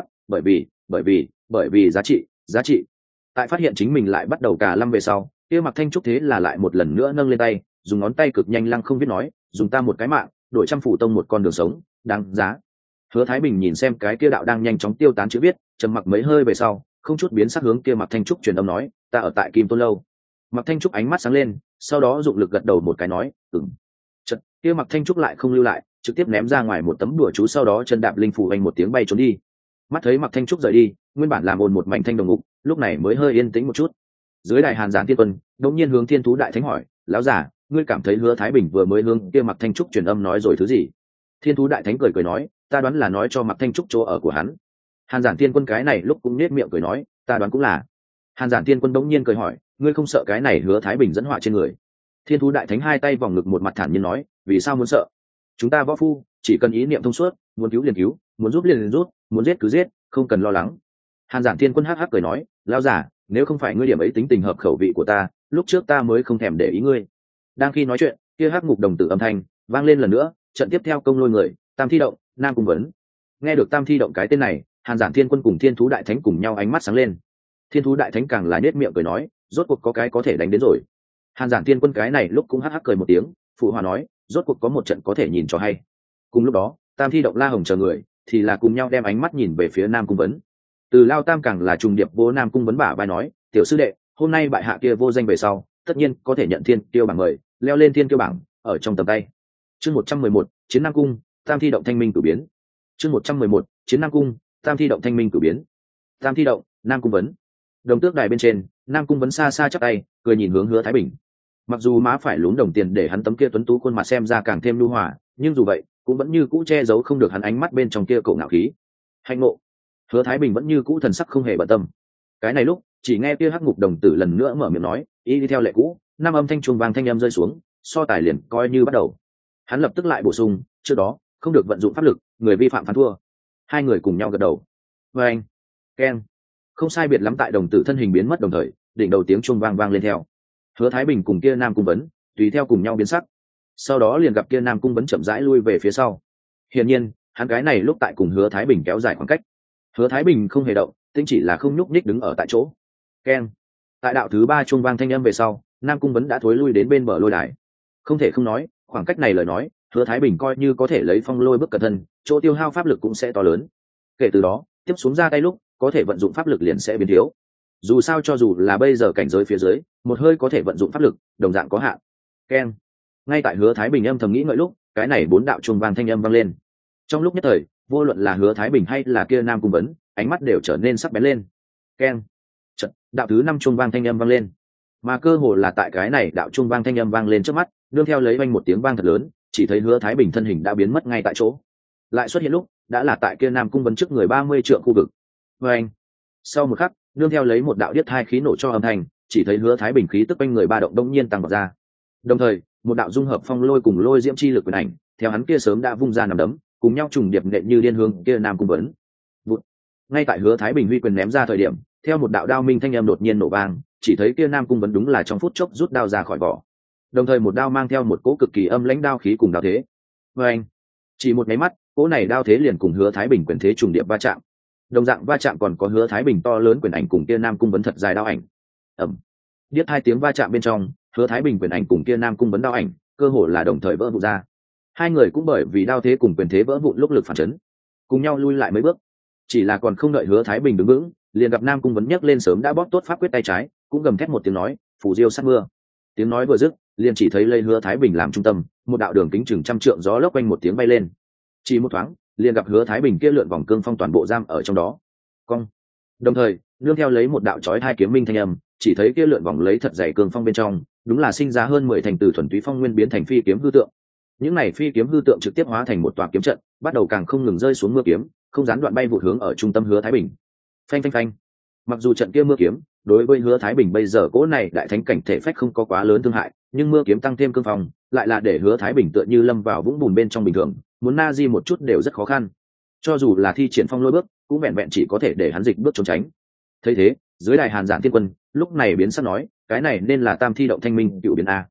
bởi vì giá trị. Tại phát hiện chính mình lại bắt đầu cả lâm về sau, kia Mặc Thanh Trúc thế là lại một lần nữa nâng lên tay, dùng ngón tay cực nhanh lăng không viết nói, dùng ta một cái mạng, đổi trăm phủ tông một con đường sống, đáng giá. Hứa Thái Bình nhìn xem cái kia đạo đang nhanh chóng tiêu tán chữ viết, trầm mặc mấy hơi về sau, không chút biến sắc hướng kia Mặc Thanh Trúc truyền âm nói, ta ở tại Kim Tôn lâu. Mặc Thanh Trúc ánh mắt sáng lên, sau đó dụng lực gật đầu một cái nói, ừm. Chợt, kia Mặc Thanh Trúc lại không lưu lại, trực tiếp ném ra ngoài một tấm đùa chú, sau đó chân đạp linh phủ anh một tiếng bay trốn đi. Mắt thấy Mặc Thanh Trúc rời đi, nguyên bản làm ồn một mảnh thanh đồng ngục, lúc này mới hơi yên tĩnh một chút. Dưới đại Hàn Giản Tiên Quân, đột nhiên hướng Thiên Thú Đại Thánh hỏi, lão giả, ngươi cảm thấy Hứa Thái Bình vừa mới hướng kia Mặc Thanh Trúc truyền âm nói rồi thứ gì? Thiên Thú Đại Thánh cười nói, ta đoán là nói cho Mặc Thanh Trúc chỗ ở của hắn. Hàn Giản Tiên Quân cái này lúc cũng nhếch miệng cười nói, ta đoán cũng là. Hàn Giản Tiên Quân đống nhiên cười hỏi, ngươi không sợ cái này Hứa Thái Bình dẫn họa trên người? Thiên Thú Đại Thánh hai tay vòng ngực một mặt thản nhiên nói, vì sao muốn sợ? Chúng ta võ phu chỉ cần ý niệm thông suốt, muốn cứu liền cứu, muốn giúp liền giúp, muốn giết cứ giết, không cần lo lắng. Hàn Giản Tiên Quân hắc hắc cười nói, lão giả, nếu không phải ngươi điểm ấy tính tình hợp khẩu vị của ta, lúc trước ta mới không thèm để ý ngươi. Đang khi nói chuyện, kia hắc ngục đồng tử âm thanh vang lên lần nữa, trận tiếp theo công lôi người, Tam Thi Động, Nam Cung Vấn. Nghe được Tam Thi Động cái tên này, Hàn Giản Thiên Quân cùng Thiên Thú Đại Thánh cùng nhau ánh mắt sáng lên. Thiên Thú Đại Thánh càng là nhếch miệng cười nói, rốt cuộc có cái có thể đánh đến rồi. Hàn Giản Thiên Quân cái này lúc cũng hắc hắc cười một tiếng, phụ hòa nói, rốt cuộc có một trận có thể nhìn cho hay. Cùng lúc đó, Tam Thi Động La Hồng chờ người thì là cùng nhau đem ánh mắt nhìn về phía Nam Cung Vấn. Từ Lao Tam càng là trùng điệp vô Nam Cung Vấn bả vai nói, tiểu sư đệ, hôm nay bại hạ kia vô danh về sau, tất nhiên có thể nhận thiên tiêu bảng mời, leo lên thiên tiêu bảng, ở trong tầm tay. Chương 111, Chiến Nam Cung, Tam Thi Động Thanh Minh cử biến. Chương 111, Chiến Nam Cung, Tam Thi Động Thanh Minh cử biến. Tam Thi Động, Nam Cung Vấn. Đồng tước đài bên trên, Nam Cung Vấn xa xa chắp tay, cười nhìn hướng Hứa Thái Bình. Mặc dù má phải lún đồng tiền để hắn tấm kia tuấn tú khuôn mặt xem ra càng thêm nhu hòa, nhưng dù vậy, cũng vẫn như cũ che giấu không được hắn ánh mắt bên trong kia cổ ngạo khí. Hạnh ngộ. Hứa Thái Bình vẫn như cũ thần sắc không hề bận tâm. Cái này lúc, chỉ nghe kia hắc ngục đồng tử lần nữa mở miệng nói, y đi theo lệ cũ, năm âm thanh chuông vang thanh âm rơi xuống, so tài liền coi như bắt đầu. Hắn lập tức lại bổ sung, trước đó không được vận dụng pháp lực, người vi phạm phán thua. Hai người cùng nhau gật đầu. Và anh, keng, không sai biệt lắm, tại đồng tử thân hình biến mất đồng thời, đỉnh đầu tiếng chuông vang vang lên theo. Hứa Thái Bình cùng kia Nam Cung Vấn tùy theo cùng nhau biến sắc. Sau đó liền gặp kia Nam Cung Vấn chậm rãi lui về phía sau. Hiển nhiên, hắn cái này lúc tại cùng Hứa Thái Bình kéo dài khoảng cách. Hứa Thái Bình không hề động, tinh chỉ là không nhúc nhích đứng ở tại chỗ. Keng. Tại đạo thứ ba chuông vang thanh âm về sau, Nam Cung Vấn đã thối lui đến bên bờ lôi đài. Không thể không nói, khoảng cách này lời nói, Hứa Thái Bình coi như có thể lấy phong lôi bước cẩn thân, chỗ tiêu hao pháp lực cũng sẽ to lớn. Kể từ đó, tiếp xuống ra tay lúc, có thể vận dụng pháp lực liền sẽ biến thiếu. Dù sao cho dù là bây giờ cảnh giới phía dưới, một hơi có thể vận dụng pháp lực, đồng dạng có hạn. Keng. Ngay tại Hứa Thái Bình âm thầm nghĩ ngợi lúc, cái này bốn đạo chuông vang thanh âm vang lên. Trong lúc nhất thời, vô luận là Hứa Thái Bình hay là kia Nam Cung Vấn, ánh mắt đều trở nên sắc bén lên. Keng. Chợt, đạo thứ năm chuông vang thanh âm vang lên. Mà cơ hồ là tại cái này đạo chuông vang thanh âm vang lên trước mắt, nương theo lấy vang một tiếng vang thật lớn, chỉ thấy Hứa Thái Bình thân hình đã biến mất ngay tại chỗ. Lại xuất hiện lúc, đã là tại kia Nam Cung Vấn trước người 30 trượng khu vực. Oeng. Sau một khắc, nương theo lấy một đạo điếc thai khí nổ cho âm thanh, chỉ thấy Hứa Thái Bình khí tức quanh người ba động đông nhiên tăng vọt ra. Đồng thời, một đạo dung hợp phong lôi cùng lôi diễm chi lực quyền ảnh, theo hắn kia sớm đã vung ra nằm đấm, cùng nhau trùng điệp nện như điên hướng kia Nam Cung Vấn. Vụt. Ngay tại Hứa Thái Bình huy quyền ném ra thời điểm, theo một đạo đao minh thanh âm đột nhiên nổ vang, chỉ thấy kia Nam Cung Vấn đúng là trong phút chốc rút đao ra khỏi vỏ. Đồng thời một đao mang theo một cỗ cực kỳ âm lãnh đao khí cùng đao thế. Oeng. Chỉ một cái mắt, cỗ này đao thế liền cùng Hứa Thái Bình quyền thế trùng điệp va chạm. Đồng dạng va chạm còn có Hứa Thái Bình to lớn quyền ảnh cùng kia Nam Cung Vấn thật dài đao ảnh. Ầm. Điếc hai tiếng va chạm bên trong, Hứa Thái Bình quyền ảnh cùng kia Nam Cung Vấn đao ảnh, cơ hồ là đồng thời vỡ vụn ra. Hai người cũng bởi vì đao thế cùng quyền thế vỡ vụn lúc lực phản chấn, cùng nhau lui lại mấy bước. Chỉ là còn không đợi Hứa Thái Bình đứng vững, liền gặp Nam Cung Vấn nhấc lên sớm đã bóp tốt pháp quyết tay trái, cũng gầm thét một tiếng nói, phù diêu sát mưa. Tiếng nói vừa dứt, liền chỉ thấy lấy Hứa Thái Bình làm trung tâm, một đạo đường kính chừng 100 trượng gió lốc quanh một tiếng bay lên. Chỉ một thoáng, liền gặp Hứa Thái Bình kia lượn vòng cương phong toàn bộ giam ở trong đó. Cong. Đồng thời, nương theo lấy một đạo chói hai kiếm minh thanh âm, chỉ thấy kia lượn vòng lấy thật dày cương phong bên trong, đúng là sinh ra hơn 10 thành từ thuần túy phong nguyên biến thành phi kiếm hư tượng. Những này phi kiếm hư tượng trực tiếp hóa thành một tòa kiếm trận, bắt đầu càng không ngừng rơi xuống mưa kiếm, không gián đoạn bay vụt hướng ở trung tâm Hứa Thái Bình. Phanh phanh phanh. Mặc dù trận kia mưa kiếm đối với Hứa Thái Bình bây giờ cỗ này đại thánh cảnh thể phách không có quá lớn thương hại, nhưng mưa kiếm tăng thêm cương phong, lại là để Hứa Thái Bình tựa như lâm vào vũng bùn bên trong bình thường, muốn na di một chút đều rất khó khăn. Cho dù là thi triển phong lôi bước, cũng vẹn vẹn chỉ có thể để hắn dịch bước trốn tránh. Thấy thế, dưới đài Hàn Giản Thiên Quân lúc này biến sắc nói, cái này nên là Tam Thi Động Thanh Minh cựu biến a.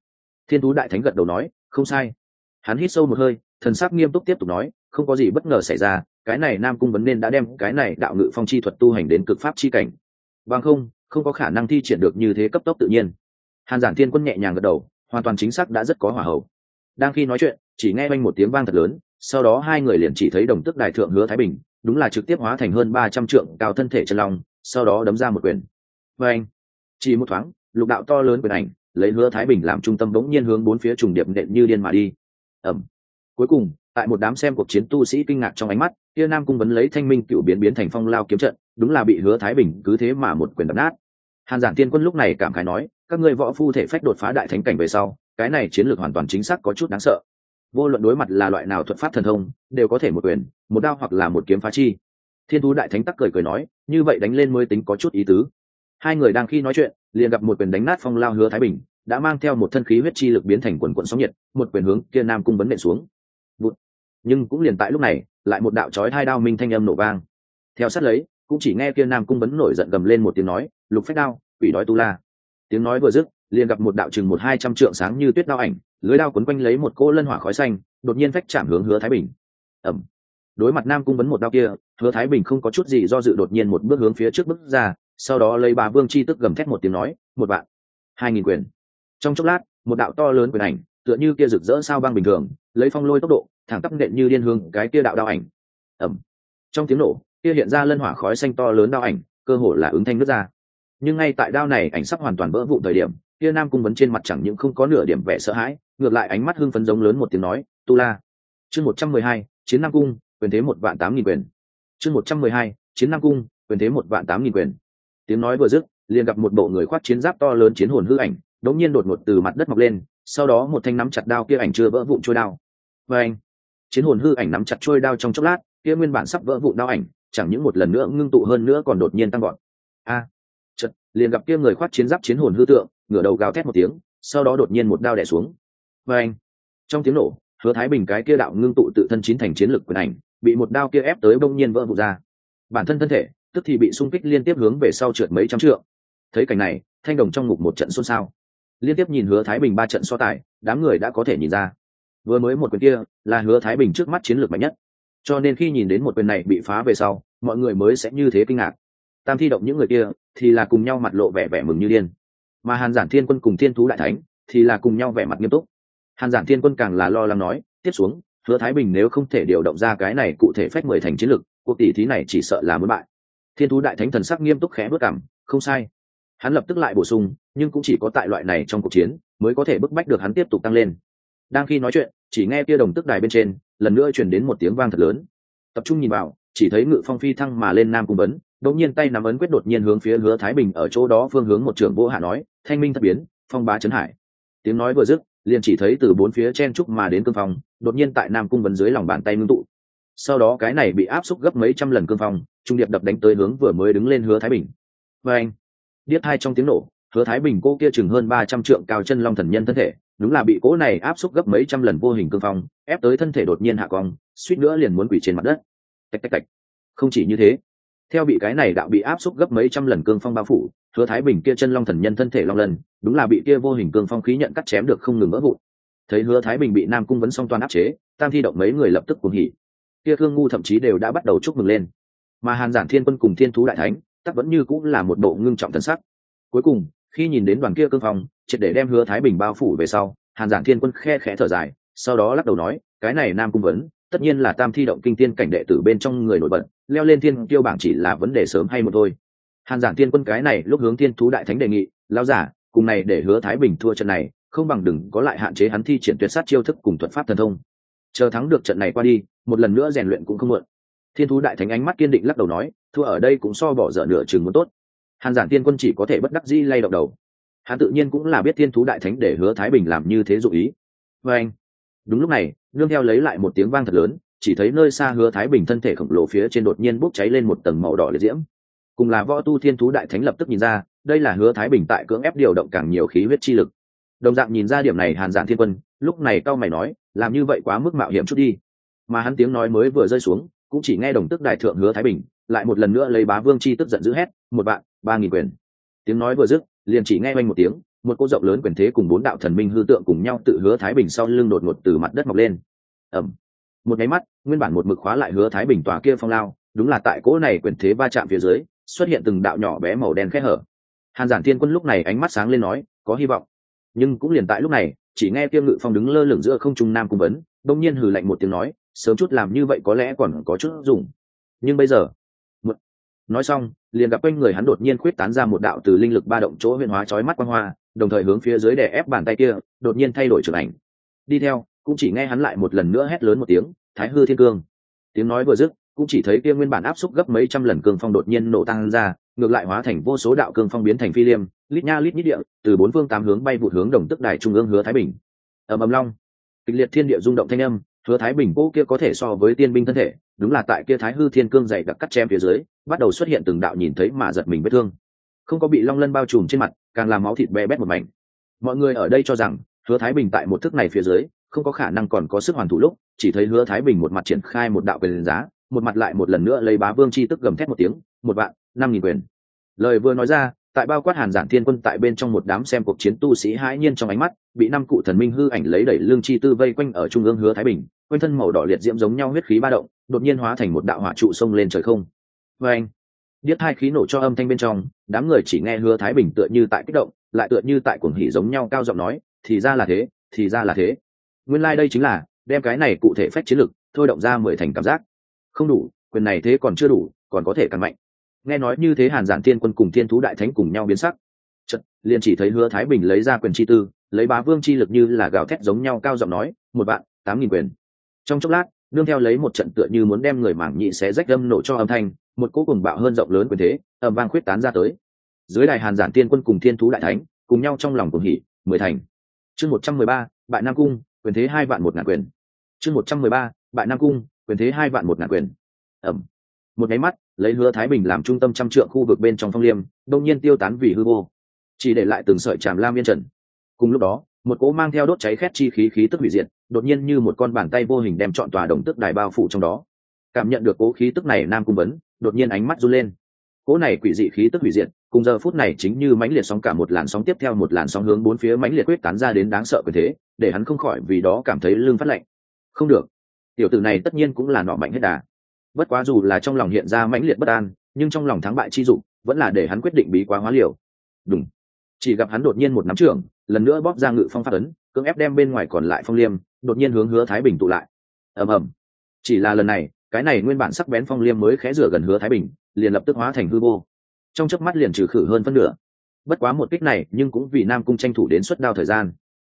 Thiên thú đại thánh gật đầu nói không sai. Hắn hít sâu một hơi, thần sắc nghiêm túc tiếp tục nói, không có gì bất ngờ xảy ra, cái này Nam Cung Vấn nên đã đem cái này đạo ngự phong chi thuật tu hành đến cực pháp chi cảnh, bằng không có khả năng thi triển được như thế cấp tốc tự nhiên. Hàn Giản Thiên Quân nhẹ nhàng gật đầu, hoàn toàn chính xác đã rất có hỏa hậu. Đang khi nói chuyện, chỉ nghe vang một tiếng vang thật lớn, sau đó hai người liền chỉ thấy đồng tước đại thượng Hứa Thái Bình, đúng là trực tiếp hóa thành hơn 300 trượng cao thân thể chân long, sau đó đấm ra một quyền. Vâng, chỉ một thoáng, lục đạo to lớn quyền ảnh, lấy Hứa Thái Bình làm trung tâm bỗng nhiên hướng bốn phía trùng điệp nện như điên mà đi. Ầm. Cuối cùng, tại một đám xem cuộc chiến tu sĩ kinh ngạc trong ánh mắt, kia Nam Cung Vấn lấy thanh minh cựu biến thành phong lao kiếm trận, đúng là bị Hứa Thái Bình cứ thế mà một quyền đập nát. Hàn Giản Tiên Quân lúc này cảm khái nói, các ngươi võ phu thể phách đột phá đại thánh cảnh về sau, cái này chiến lược hoàn toàn chính xác có chút đáng sợ. Vô luận đối mặt là loại nào thuật pháp thần thông, đều có thể một quyền, một đao hoặc là một kiếm phá chi. Thiên thú đại thánh tắc cười nói, như vậy đánh lên mới tính có chút ý tứ. Hai người đang khi nói chuyện, liền gặp một quyền đánh nát phong lao Hứa Thái Bình, đã mang theo một thân khí huyết chi lực biến thành quần quần sóng nhiệt, một quyền hướng kia Nam Cung Vấn nện xuống. Bụt. Nhưng cũng liền tại lúc này, lại một đạo chói hai đao minh thanh âm nổ vang. Theo sát lấy, cũng chỉ nghe kia Nam Cung Vấn nổi giận gầm lên một tiếng nói, lục phách đao, quỷ đói tu la. Tiếng nói vừa dứt, liền gặp một đạo chừng 100-200 trượng sáng như tuyết đao ảnh, lưới đao quấn quanh lấy một cỗ lân hỏa khói xanh, đột nhiên phách chạm hướng Hứa Thái Bình. Ầm. Đối mặt Nam Cung Vấn một đao kia, Hứa Thái Bình không có chút gì do dự đột nhiên một bước hướng phía trước bước ra, sau đó lấy Bà Vương chi tức gầm thét một tiếng nói, một vạn, 2000 quyền. Trong chốc lát, một đạo to lớn quyền ảnh, tựa như kia rực rỡ sao băng bình thường, lấy phong lôi tốc độ, thẳng tắp nện như điên hướng cái kia đạo đao ảnh. Ầm. Trong tiếng nổ, kia hiện ra lân hỏa khói xanh to lớn đao ảnh, cơ hồ là ứng thanh nứt ra. Nhưng ngay tại đao này ảnh sắp hoàn toàn vỡ vụn thời điểm, kia Nam Cung Vấn trên mặt chẳng những không có nửa điểm vẻ sợ hãi, ngược lại ánh mắt hưng phấn giống lớn một tiếng nói, tu la. Chương 112, chiến Nam Cung, quyền thế 18000 quyền. Chương 112, chiến Nam Cung, quyền thế 18000 quyền. Tiếng nói vừa dứt, liền gặp một bộ người khoác chiến giáp to lớn chiến hồn hư ảnh, đột nhiên đột ngột từ mặt đất mọc lên, sau đó một thanh nắm chặt đao kia ảnh chưa vỡ vụn trôi đao. Và anh, chiến hồn hư ảnh nắm chặt trôi đao trong chốc lát, kia nguyên bản sắp vỡ vụn đao ảnh, chẳng những một lần nữa ngưng tụ hơn nữa còn đột nhiên tăng vọt. A, chợt liền gặp kia người khoác chiến giáp chiến hồn hư tượng, ngửa đầu gào thét một tiếng, sau đó đột nhiên một đao đè xuống. Và anh, trong tiếng nổ, Hứa Thái Bình cái kia đạo ngưng tụ tự thân chín thành chiến lực quyền ảnh, bị một đao kia ép tới bỗng nhiên vỡ vụn ra. Bản thân thân thể, tức thì bị xung kích liên tiếp hướng về sau trượt mấy trăm trượng. Thấy cảnh này, thanh đồng trong ngục một trận xôn xao. Liên tiếp nhìn Hứa Thái Bình 3 trận so tài, đám người đã có thể nhìn ra, vừa mới một quyền kia là Hứa Thái Bình trước mắt chiến lược mạnh nhất. Cho nên khi nhìn đến một quyền này bị phá về sau, mọi người mới sẽ như thế kinh ngạc. Tam thi động những người kia thì là cùng nhau mặt lộ vẻ mừng như điên, mà Hàn Giản Thiên Quân cùng Thiên thú đại thánh thì là cùng nhau vẻ mặt nghiêm túc. Hàn Giản Thiên Quân càng là lo lắng nói, tiếp xuống Hứa Thái Bình nếu không thể điều động ra cái này cụ thể phách 10 thành chiến lực, cuộc tỷ thí này chỉ sợ là muốn bại. Thiên thú đại thánh thần sắc nghiêm túc khẽ bước cằm, không sai. Hắn lập tức lại bổ sung, nhưng cũng chỉ có tại loại này trong cuộc chiến mới có thể bức bách được hắn tiếp tục tăng lên. Đang khi nói chuyện, chỉ nghe kia đồng tức đài bên trên lần nữa truyền đến một tiếng vang thật lớn. Tập trung nhìn vào, chỉ thấy Ngự Phong phi thăng mà lên Nam Cung Vấn, đột nhiên tay nắm ấn quyết đột nhiên hướng phía Hứa Thái Bình ở chỗ đó phương hướng một trường vô hạ nói, thanh minh thất biến, phong bá chấn hải. Tiếng nói vừa dứt, liền chỉ thấy từ bốn phía chen trúc mà đến cương phong, đột nhiên tại Nam Cung Vấn dưới lòng bàn tay ngưng tụ. Sau đó cái này bị áp xúc gấp mấy trăm lần cương phong, trung điệp đập đánh tới hướng vừa mới đứng lên Hứa Thái Bình. Và anh, điếc hai trong tiếng nổ, Hứa Thái Bình cô kia chừng hơn 300 trượng cao chân long thần nhân thân thể, đúng là bị cỗ này áp xúc gấp mấy trăm lần vô hình cương phong, ép tới thân thể đột nhiên hạ cong, suýt nữa liền muốn quỳ trên mặt đất. Tạch tạch tạch. Không chỉ như thế, theo bị cái này đạo bị áp xúc gấp mấy trăm lần cương phong bao phủ, Hứa Thái Bình kia chân long thần nhân thân thể long lần, đúng là bị kia vô hình cương phong khí nhận cắt chém được không ngừng vỡ vụn. Thấy Hứa Thái Bình bị Nam Cung Vấn song toàn áp chế, tam thi động mấy người lập tức cuồng hỉ. Kia Thương Ngu thậm chí đều đã bắt đầu chúc mừng lên, mà Hàn Giản Thiên Quân cùng Thiên thú đại thánh, tất vẫn như cũng là một bộ ngưng trọng thần sắc. Cuối cùng, khi nhìn đến đoàn kia cương phong, triệt để đem Hứa Thái Bình bao phủ về sau, Hàn Giản Thiên Quân khe khẽ thở dài, sau đó lắc đầu nói, cái này Nam Cung Vấn, tất nhiên là tam thi động kinh tiên cảnh đệ tử bên trong người nổi bật, leo lên thiên kiêu bảng chỉ là vấn đề sớm hay một thôi. Hàn Giản Thiên Quân cái này lúc hướng Thiên thú đại thánh đề nghị, lão giả, cùng này để Hứa Thái Bình thua trận này, không bằng đừng có lại hạn chế hắn thi triển tuyệt sát chiêu thức cùng thuật pháp thần thông. Chờ thắng được trận này qua đi, một lần nữa rèn luyện cũng không muộn. Thiên thú đại thánh ánh mắt kiên định lắc đầu nói, thua ở đây cũng so bỏ dở nửa chừng muốn tốt. Hàn Giản Thiên Quân chỉ có thể bất đắc dĩ lay động đầu. Hắn tự nhiên cũng là biết Thiên thú đại thánh để Hứa Thái Bình làm như thế dụ ý. Và anh, đúng lúc này, nương theo lấy lại một tiếng vang thật lớn, chỉ thấy nơi xa Hứa Thái Bình thân thể khổng lồ phía trên đột nhiên bốc cháy lên một tầng màu đỏ liệt diễm. Cùng là võ tu Thiên thú đại thánh lập tức nhìn ra, đây là Hứa Thái Bình tại cưỡng ép điều động càng nhiều khí huyết chi lực. Đồng dạng nhìn ra điểm này Hàn Giản Thiên Quân, lúc này cau mày nói, làm như vậy quá mức mạo hiểm chút đi. Mà hắn tiếng nói mới vừa rơi xuống, cũng chỉ nghe đồng tức đại thượng Hứa Thái Bình lại một lần nữa lấy Bá Vương chi tức giận dữ hét, 1 vạn 3000 quyền. Tiếng nói vừa dứt, liền chỉ nghe oanh một tiếng, một cô rộng lớn quyền thế cùng 4 đạo thần minh hư tượng cùng nhau tự Hứa Thái Bình sau lưng đột ngột từ mặt đất mọc lên. Ầm. Một cái mắt, nguyên bản một mực khóa lại Hứa Thái Bình tòa kia phong lao, đúng là tại cỗ này quyền thế va chạm phía dưới, xuất hiện từng đạo nhỏ bé màu đen khe hở. Hàn Giản Thiên Quân lúc này ánh mắt sáng lên nói, có hy vọng. Nhưng cũng liền tại lúc này, chỉ nghe Tiêu Ngự Phong đứng lơ lửng giữa không trung Nam Cung Vấn, đột nhiên hừ lạnh một tiếng nói, sớm chút làm như vậy có lẽ còn có chút dùng. Nhưng bây giờ, nói xong, liền gặp quanh người hắn đột nhiên khuyết tán ra một đạo từ linh lực ba động chỗ huyền hóa chói mắt quang hoa, đồng thời hướng phía dưới đè ép bàn tay kia, đột nhiên thay đổi trường ảnh. Đi theo, cũng chỉ nghe hắn lại một lần nữa hét lớn một tiếng, Thái Hư Thiên Cương. Tiếng nói vừa dứt, cũng chỉ thấy kia nguyên bản áp xúc gấp mấy trăm lần cương phong đột nhiên nổ tăng ra, ngược lại hóa thành vô số đạo cương phong biến thành phi liêm, lít nha lít nhít địa, từ 4 phương 8 hướng bay vụt hướng Đồng Tức Đài trung ương Hứa Thái Bình. Ầm ầm long, kịch liệt thiên địa rung động thanh âm, Hứa Thái Bình cố kia có thể so với tiên binh thân thể, đúng là tại kia Thái Hư Thiên Cương dày đặc cắt chém phía dưới, bắt đầu xuất hiện từng đạo nhìn thấy mà giật mình vết thương. Không có bị long lân bao trùm trên mặt, càng làm máu thịt bè bét một mảnh. Mọi người ở đây cho rằng, Hứa Thái Bình tại một thức này phía dưới, không có khả năng còn có sức hoàn thủ lúc, chỉ thấy Hứa Thái Bình một mặt triển khai một đạo quyền giá, một mặt lại một lần nữa lấy Bá Vương chi tức gầm thét một tiếng, 1.000.000 quyền. Lời vừa nói ra, tại bao quát Hàn Giản Thiên Quân tại bên trong một đám xem cuộc chiến tu sĩ hãi nhiên trong ánh mắt, bị 5 cụ thần minh hư ảnh lấy đẩy lương chi tư vây quanh ở trung ương Hứa Thái Bình, quanh thân màu đỏ liệt diễm giống nhau huyết khí ba động, đột nhiên hóa thành một đạo hỏa trụ xông lên trời không. Oeng! Điếc hai khí nổ cho âm thanh bên trong, đám người chỉ nghe Hứa Thái Bình tựa như tại kích động, lại tựa như tại cuồng hỉ giống nhau cao giọng nói, thì ra là thế, thì ra là thế. Nguyên lai đây chính là đem cái này cụ thể phách chiến lực thôi động ra 10 thành cảm giác. Không đủ, quyền này thế còn chưa đủ, còn có thể càng mạnh. Nghe nói như thế, Hàn Giản Thiên Quân cùng Thiên Thú Đại Thánh cùng nhau biến sắc. Chợt, liền chỉ thấy Hứa Thái Bình lấy ra quyền chi tư, lấy Bá Vương chi lực như là gào thét giống nhau cao giọng nói, 1.800.000 quyền. Trong chốc lát, nương theo lấy một trận tựa như muốn đem người mảng nhị xé rách đâm nổ cho âm thanh, một cỗ cuồng bạo hơn rộng lớn quyền thế, ầm vang khuyết tán ra tới. Dưới đài Hàn Giản Thiên Quân cùng Thiên Thú Đại Thánh, cùng nhau trong lòng cuồng hỉ, 10 thành. Chương 113, Bại Nam Cung, quyền thế 2.100.000 quyền. Chương 113, Bại Nam Cung, quyền thế 2.100.000 quyền. Ầm. Một cái mắt, lấy Hứa Thái Bình làm trung tâm trăm trượng khu vực bên trong phong liêm, đột nhiên tiêu tán vì hư vô, chỉ để lại từng sợi tràm lam yên trần. Cùng lúc đó, một cỗ mang theo đốt cháy khét chi khí khí tức hủy diệt, đột nhiên như một con bàn tay vô hình đem trọn tòa Đồng Tức Đài bao phủ trong đó. Cảm nhận được cỗ khí tức này, Nam Cung Vấn đột nhiên ánh mắt run lên. Cỗ này quỷ dị khí tức hủy diệt, cùng giờ phút này chính như mãnh liệt sóng cả một làn sóng tiếp theo một làn sóng hướng bốn phía mãnh liệt quyết tán ra đến đáng sợ quyền thế, để hắn không khỏi vì đó cảm thấy lưng phát lạnh. Không được, tiểu tử này tất nhiên cũng là nọ mạnh hết đà. Bất quá dù là trong lòng hiện ra mãnh liệt bất an, nhưng trong lòng thắng bại chi dụng vẫn là để hắn quyết định bí quá hóa liều. Đúng, chỉ gặp hắn đột nhiên một nắm trưởng, lần nữa bóp ra ngự phong pháp ấn, cưỡng ép đem bên ngoài còn lại phong liêm đột nhiên hướng Hứa Thái Bình tụ lại. Ầm ầm. Chỉ là lần này, cái này nguyên bản sắc bén phong liêm mới khẽ rửa gần Hứa Thái Bình, liền lập tức hóa thành hư vô. Trong chớp mắt liền trừ khử hơn phân nửa. Bất quá một kích này, nhưng cũng vì Nam Cung tranh thủ đến suất đao thời gian.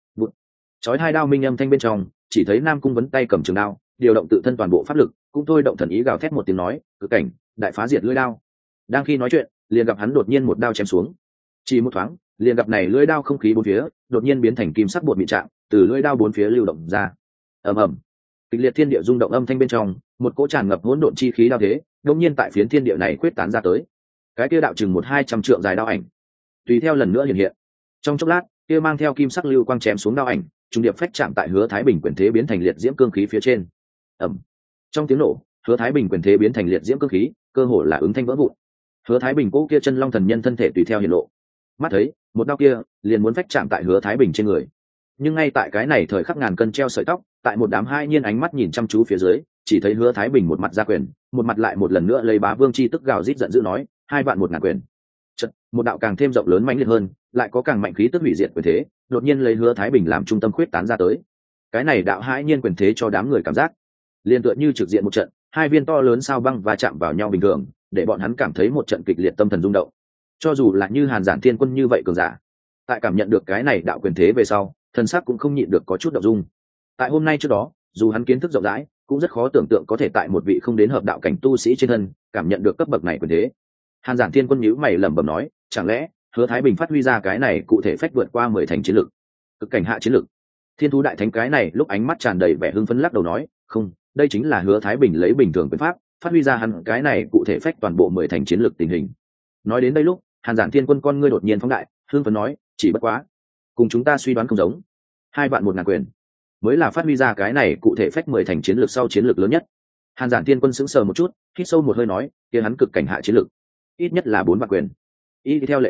Chói hai đao minh âm thanh bên trong, chỉ thấy Nam Cung Vấn tay cầm trường đao, điều động tự thân toàn bộ pháp lực, cũng thôi động thần ý gào thét một tiếng nói, cự cảnh, đại phá diệt lưỡi đao. Đang khi nói chuyện, liền gặp hắn đột nhiên một đao chém xuống. Chỉ một thoáng, liền gặp này lưỡi đao không khí bốn phía, đột nhiên biến thành kim sắc bột mịn trạng, từ lưỡi đao bốn phía lưu động ra. Ầm ầm. Kịch liệt thiên địa rung động âm thanh bên trong, một cỗ tràn ngập hỗn độn chi khí đao thế, đột nhiên tại phiến thiên địa này quyết tán ra tới. Cái kia đạo chừng 100-200 trượng dài đao ảnh, tùy theo lần nữa hiện hiện. Trong chốc lát, kia mang theo kim sắc lưu quang chém xuống đao ảnh, trung điệp phách chạm tại Hứa Thái Bình quyền thế biến thành liệt diễm cương khí phía trên. Ầm. Trong tiếng nổ, Hứa Thái Bình quyền thế biến thành liệt diễm cương khí, cơ hồ là ứng thanh vỡ vụn. Hứa Thái Bình cố kia chân long thần nhân thân thể tùy theo hiện lộ. Mắt thấy, một đao kia liền muốn phách chạm tại Hứa Thái Bình trên người. Nhưng ngay tại cái này thời khắc ngàn cân treo sợi tóc, tại một đám hai nhiên ánh mắt nhìn chăm chú phía dưới, chỉ thấy Hứa Thái Bình một mặt ra quyền, một mặt lại một lần nữa lấy Bá Vương chi tức gào rít giận dữ nói, 2.100.000 quyền. Chợt, một đạo càng thêm rộng lớn mãnh liệt hơn, lại có càng mạnh khí tức hủy diệt quyền thế, đột nhiên lấy Hứa Thái Bình làm trung tâm khuyết tán ra tới. Cái này đạo hãi nhiên quyền thế cho đám người cảm giác liên tựa như trực diện một trận, hai viên to lớn sao băng va chạm vào nhau bình thường, để bọn hắn cảm thấy một trận kịch liệt tâm thần rung động. Cho dù là như Hàn Giản Thiên Quân như vậy cường giả, tại cảm nhận được cái này đạo quyền thế về sau, thân xác cũng không nhịn được có chút động dung. Tại hôm nay trước đó, dù hắn kiến thức rộng rãi, cũng rất khó tưởng tượng có thể tại một vị không đến hợp đạo cảnh tu sĩ trên thân cảm nhận được cấp bậc này quyền thế. Hàn Giản Thiên Quân nhíu mày lẩm bẩm nói, chẳng lẽ Hứa Thái Bình phát huy ra cái này cụ thể phách vượt qua 10 thành chiến lực, cực cảnh hạ chiến lực? Thiên Thú Đại Thánh cái này lúc ánh mắt tràn đầy vẻ hưng phấn lắc đầu nói, không, đây chính là Hứa Thái Bình lấy bình thường quyền pháp phát huy ra hắn cái này cụ thể phách toàn bộ 10 thành chiến lực tình hình. Nói đến đây lúc, Hàn Giản Thiên Quân con ngươi đột nhiên phóng đại, hưng phấn nói, chỉ bất quá, cùng chúng ta suy đoán không giống, 2.100.000 quyền mới là phát huy ra cái này cụ thể phách 10 thành chiến lược sau chiến lược lớn nhất. Hàn Giản Thiên Quân sững sờ một chút, hít sâu một hơi nói, kia hắn cực cảnh hạ chiến lược ít nhất là 4 vạn quyền. Y theo lệ cũ,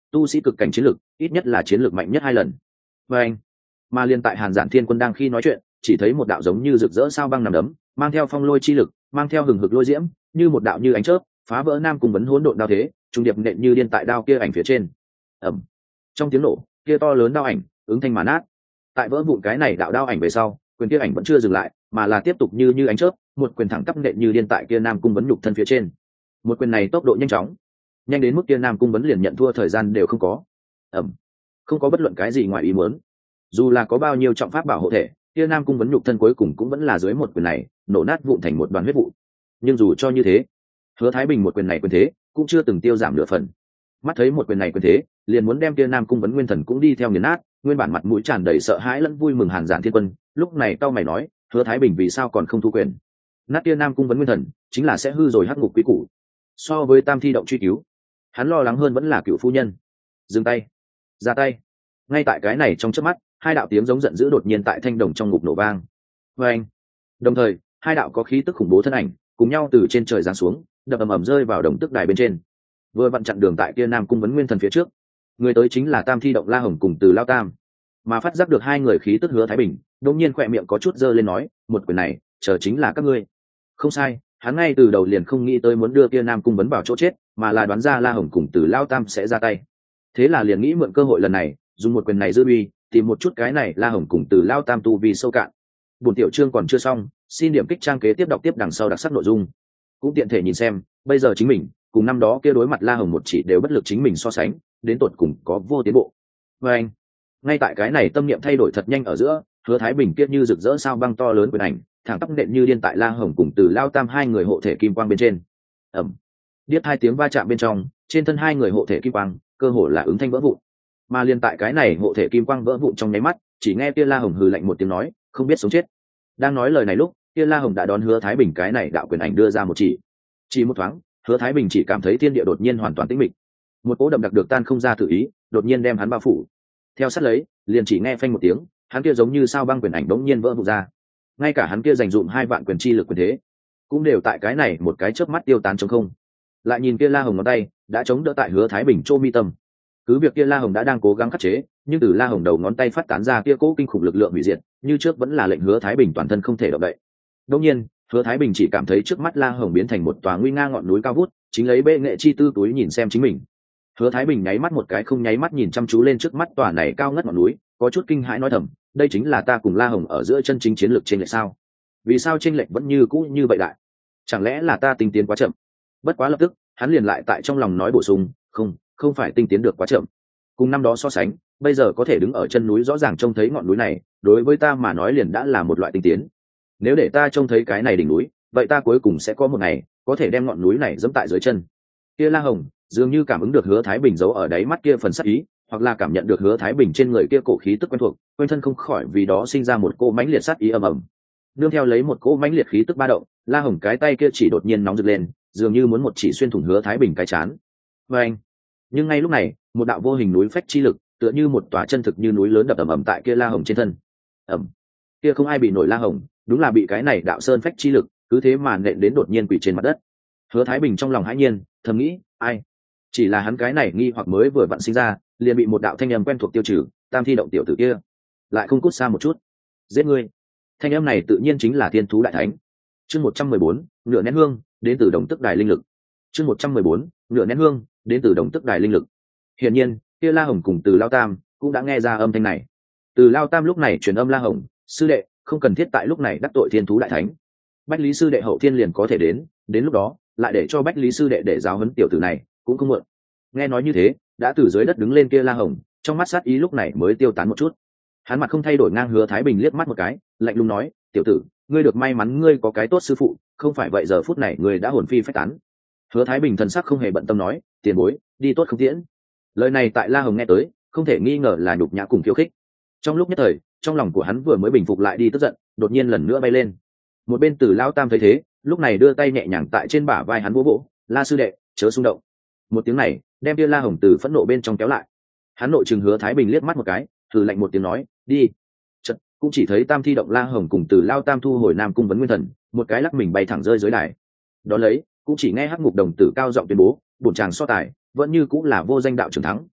tu sĩ cực cảnh chiến lực, ít nhất là chiến lược mạnh nhất 2 lần. Và anh, mà liên tại Hàn Giản Thiên Quân đang khi nói chuyện, chỉ thấy một đạo giống như rực rỡ sao băng nằm đấm, mang theo phong lôi chi lực, mang theo hừng hực lôi diễm, như một đạo như ánh chớp, phá vỡ Nam Cung Vấn hỗn độn đao thế, trung điệp nện như điên tại đao kia ảnh phía trên. Ầm. Trong tiếng nổ, kia to lớn đao ảnh, ứng thanh mà nát. Tại vỡ vụn cái này đạo đao ảnh về sau, quyền kia ảnh vẫn chưa dừng lại, mà là tiếp tục như ánh chớp, một quyền thẳng tắp nện như điên tại kia Nam Cung Vấn nhục thân phía trên. Một quyền này tốc độ nhanh chóng, nhanh đến mức kia Nam Cung Vấn liền nhận thua thời gian đều không có. Ầm. Không có bất luận cái gì ngoài ý muốn. Dù là có bao nhiêu trọng pháp bảo hộ thể, kia Nam Cung Vấn nhục thân cuối cùng cũng vẫn là dưới một quyền này, nổ nát vụn thành một đoàn huyết vụ. Nhưng dù cho như thế, Hứa Thái Bình một quyền này quyền thế cũng chưa từng tiêu giảm nửa phần. Mắt thấy một quyền này quyền thế, liền muốn đem kia Nam Cung Vấn nguyên thần cũng đi theo nghiền nát, nguyên bản mặt mũi tràn đầy sợ hãi lẫn vui mừng Hàn Giản Thiên Quân, lúc này cau mày nói, Hứa Thái Bình vì sao còn không thu quyền? Nát kia Nam Cung Vấn nguyên thần, chính là sẽ hư rồi hắc ngục quý củ. So với Tam Thi động truy cứu, hắn lo lắng hơn vẫn là Cựu phu nhân. Dừng tay, ra tay. Ngay tại cái này trong chớp mắt, hai đạo tiếng giống giận dữ đột nhiên tại thanh đồng trong ngục nổ vang. Và anh, đồng thời, hai đạo có khí tức khủng bố thân ảnh cùng nhau từ trên trời giáng xuống, đập ầm ầm rơi vào đồng tức đài bên trên, vừa vặn chặn đường tại kia Nam Cung Vấn nguyên thần phía trước. Người tới chính là Tam Thi động La Hồng cùng Từ Lao Tam. Mà phát giác được hai người khí tức Hứa Thái Bình, đột nhiên khỏe miệng có chút dơ lên nói, một quyền này, chờ chính là các ngươi. Không sai, hắn ngay từ đầu liền không nghĩ tới muốn đưa kia Nam Cung Vấn vào chỗ chết, mà là đoán ra La Hồng cùng Từ Lao Tam sẽ ra tay. Thế là liền nghĩ mượn cơ hội lần này, dùng một quyền này dư uy, tìm một chút cái này La Hồng cùng Từ Lao Tam tu vi sâu cạn. Buổi tiểu chương còn chưa xong, xin điểm kích trang kế tiếp đọc tiếp đằng sau đặc sắc nội dung. Cũng tiện thể nhìn xem, bây giờ chính mình cùng năm đó kia đối mặt La Hồng một chỉ đều bất lực chính mình so sánh, đến tột cùng có vô tiến bộ. Và anh, ngay tại cái này tâm niệm thay đổi thật nhanh ở giữa, Hứa Thái Bình kia như rực rỡ sao băng to lớn quyền ảnh, thẳng tắp nện như điên tại La Hồng cùng Từ Lao Tam hai người hộ thể kim quang bên trên. Ầm. Điếc hai tiếng va chạm bên trong, trên thân hai người hộ thể kim quang, cơ hồ là ứng thanh vỡ vụn. Mà liên tại cái này hộ thể kim quang vỡ vụn trong nháy mắt, chỉ nghe kia La Hồng hừ lạnh một tiếng nói, không biết sống chết. Đang nói lời này lúc, kia La Hồng đã đón Hứa Thái Bình cái này đạo quyền ảnh đưa ra một chỉ một thoáng, Hứa Thái Bình chỉ cảm thấy thiên địa đột nhiên hoàn toàn tĩnh mịch, một cỗ đậm đặc được tan không ra tự ý, đột nhiên đem hắn bao phủ. Theo sát lấy, liền chỉ nghe phanh một tiếng, hắn kia giống như sao băng quyền ảnh đống nhiên vỡ vụn ra. Ngay cả hắn kia dành dụm 2 vạn quyền chi lực quyền thế, cũng đều tại cái này một cái chớp mắt tiêu tán trống không. Lại nhìn kia La Hồng ngón tay, đã chống đỡ tại Hứa Thái Bình chô mi tâm. Cứ việc kia La Hồng đã đang cố gắng khắc chế, nhưng từ La Hồng đầu ngón tay phát tán ra kia cỗ kinh khủng lực lượng hủy diệt, như trước vẫn là lệnh Hứa Thái Bình toàn thân không thể động đậy. Đương nhiên, Hứa Thái Bình chỉ cảm thấy trước mắt La Hồng biến thành một tòa nguy nga ngọn núi cao vút, chính lấy bệ nghệ chi tư túi nhìn xem chính mình. Hứa Thái Bình nháy mắt một cái không nháy mắt nhìn chăm chú lên trước mắt tòa này cao ngất ngọn núi, có chút kinh hãi nói thầm, đây chính là ta cùng La Hồng ở giữa chân chính chiến lược chênh lệch sao? Vì sao chênh lệch vẫn như cũ như vậy đại? Chẳng lẽ là ta tinh tiến quá chậm? Bất quá lập tức, hắn liền lại tại trong lòng nói bổ sung, không phải tinh tiến được quá chậm. Cùng năm đó so sánh, bây giờ có thể đứng ở chân núi rõ ràng trông thấy ngọn núi này, đối với ta mà nói liền đã là một loại tinh tiến. Nếu để ta trông thấy cái này đỉnh núi, vậy ta cuối cùng sẽ có một ngày có thể đem ngọn núi này dẫm tại dưới chân. Kia La Hồng dường như cảm ứng được Hứa Thái Bình giấu ở đáy mắt kia phần sắc ý, hoặc là cảm nhận được Hứa Thái Bình trên người kia cổ khí tức quen thuộc, quanh thân không khỏi vì đó sinh ra một cỗ mãnh liệt sát ý ầm ầm. Nương theo lấy một cỗ mãnh liệt khí tức ba động, La Hồng cái tay kia chỉ đột nhiên nóng rực lên, dường như muốn một chỉ xuyên thủng Hứa Thái Bình cái chán. Và anh, nhưng ngay lúc này, một đạo vô hình núi phách chi lực, tựa như một tòa chân thực như núi lớn đập ầm ầm tại kia La Hồng trên thân. Ầm. Kia không ai bị nổi La Hồng, đúng là bị cái này đạo sơn phách chi lực, cứ thế mà nện đến đột nhiên quỳ trên mặt đất. Hứa Thái Bình trong lòng hãi nhiên, thầm nghĩ, ai? Chỉ là hắn cái này nghi hoặc mới vừa vặn sinh ra, liền bị một đạo thanh âm quen thuộc tiêu trừ, Tam Thi động tiểu tử kia, lại không cút xa một chút, giết ngươi. Thanh âm này tự nhiên chính là Thiên Thú Đại Thánh. Chương 114, nửa nén hương, đến từ Đồng Tức Đài linh lực. Chương 114, nửa nén hương, đến từ Đồng Tức Đài linh lực. Hiển nhiên, kia La Hồng cùng Từ Lao Tam cũng đã nghe ra âm thanh này. Từ Lao Tam lúc này truyền âm La Hồng, sư đệ, không cần thiết tại lúc này đắc tội Thiên Thú Đại Thánh. Bách Lý sư đệ hậu thiên liền có thể đến lúc đó, lại để cho Bách Lý sư đệ để giáo huấn tiểu tử này, cũng không muộn. Nghe nói như thế, đã từ dưới đất đứng lên kia La Hồng, trong mắt sát ý lúc này mới tiêu tán một chút. Hắn mặt không thay đổi ngang Hứa Thái Bình liếc mắt một cái, lạnh lùng nói, tiểu tử, ngươi được may mắn ngươi có cái tốt sư phụ, không phải vậy giờ phút này ngươi đã hồn phi phách tán. Hứa Thái Bình thần sắc không hề bận tâm nói, tiền bối, đi tốt không tiễn. Lời này tại La Hồng nghe tới, không thể nghi ngờ là nhục nhã cùng khiêu khích. Trong lúc nhất thời, trong lòng của hắn vừa mới bình phục lại đi tức giận, đột nhiên lần nữa bay lên. Một bên Từ Lao Tam thấy thế, lúc này đưa tay nhẹ nhàng tại trên bả vai hắn vỗ vỗ, La sư đệ, chớ xung động. Một tiếng này, đem kia La Hồng từ phẫn nộ bên trong kéo lại. Hắn nội trừng Hứa Thái Bình liếc mắt một cái, thử lạnh một tiếng nói, đi. Chợt, cũng chỉ thấy Tam Thi động La Hồng cùng Từ Lao Tam thu hồi Nam Cung Vấn nguyên thần, một cái lắc mình bay thẳng rơi dưới đài. Đó lấy, cũng chỉ nghe Hắc Ngục đồng tử cao giọng tuyên bố, bổn chàng so tài, vẫn như cũng là vô danh đạo trưởng thắng.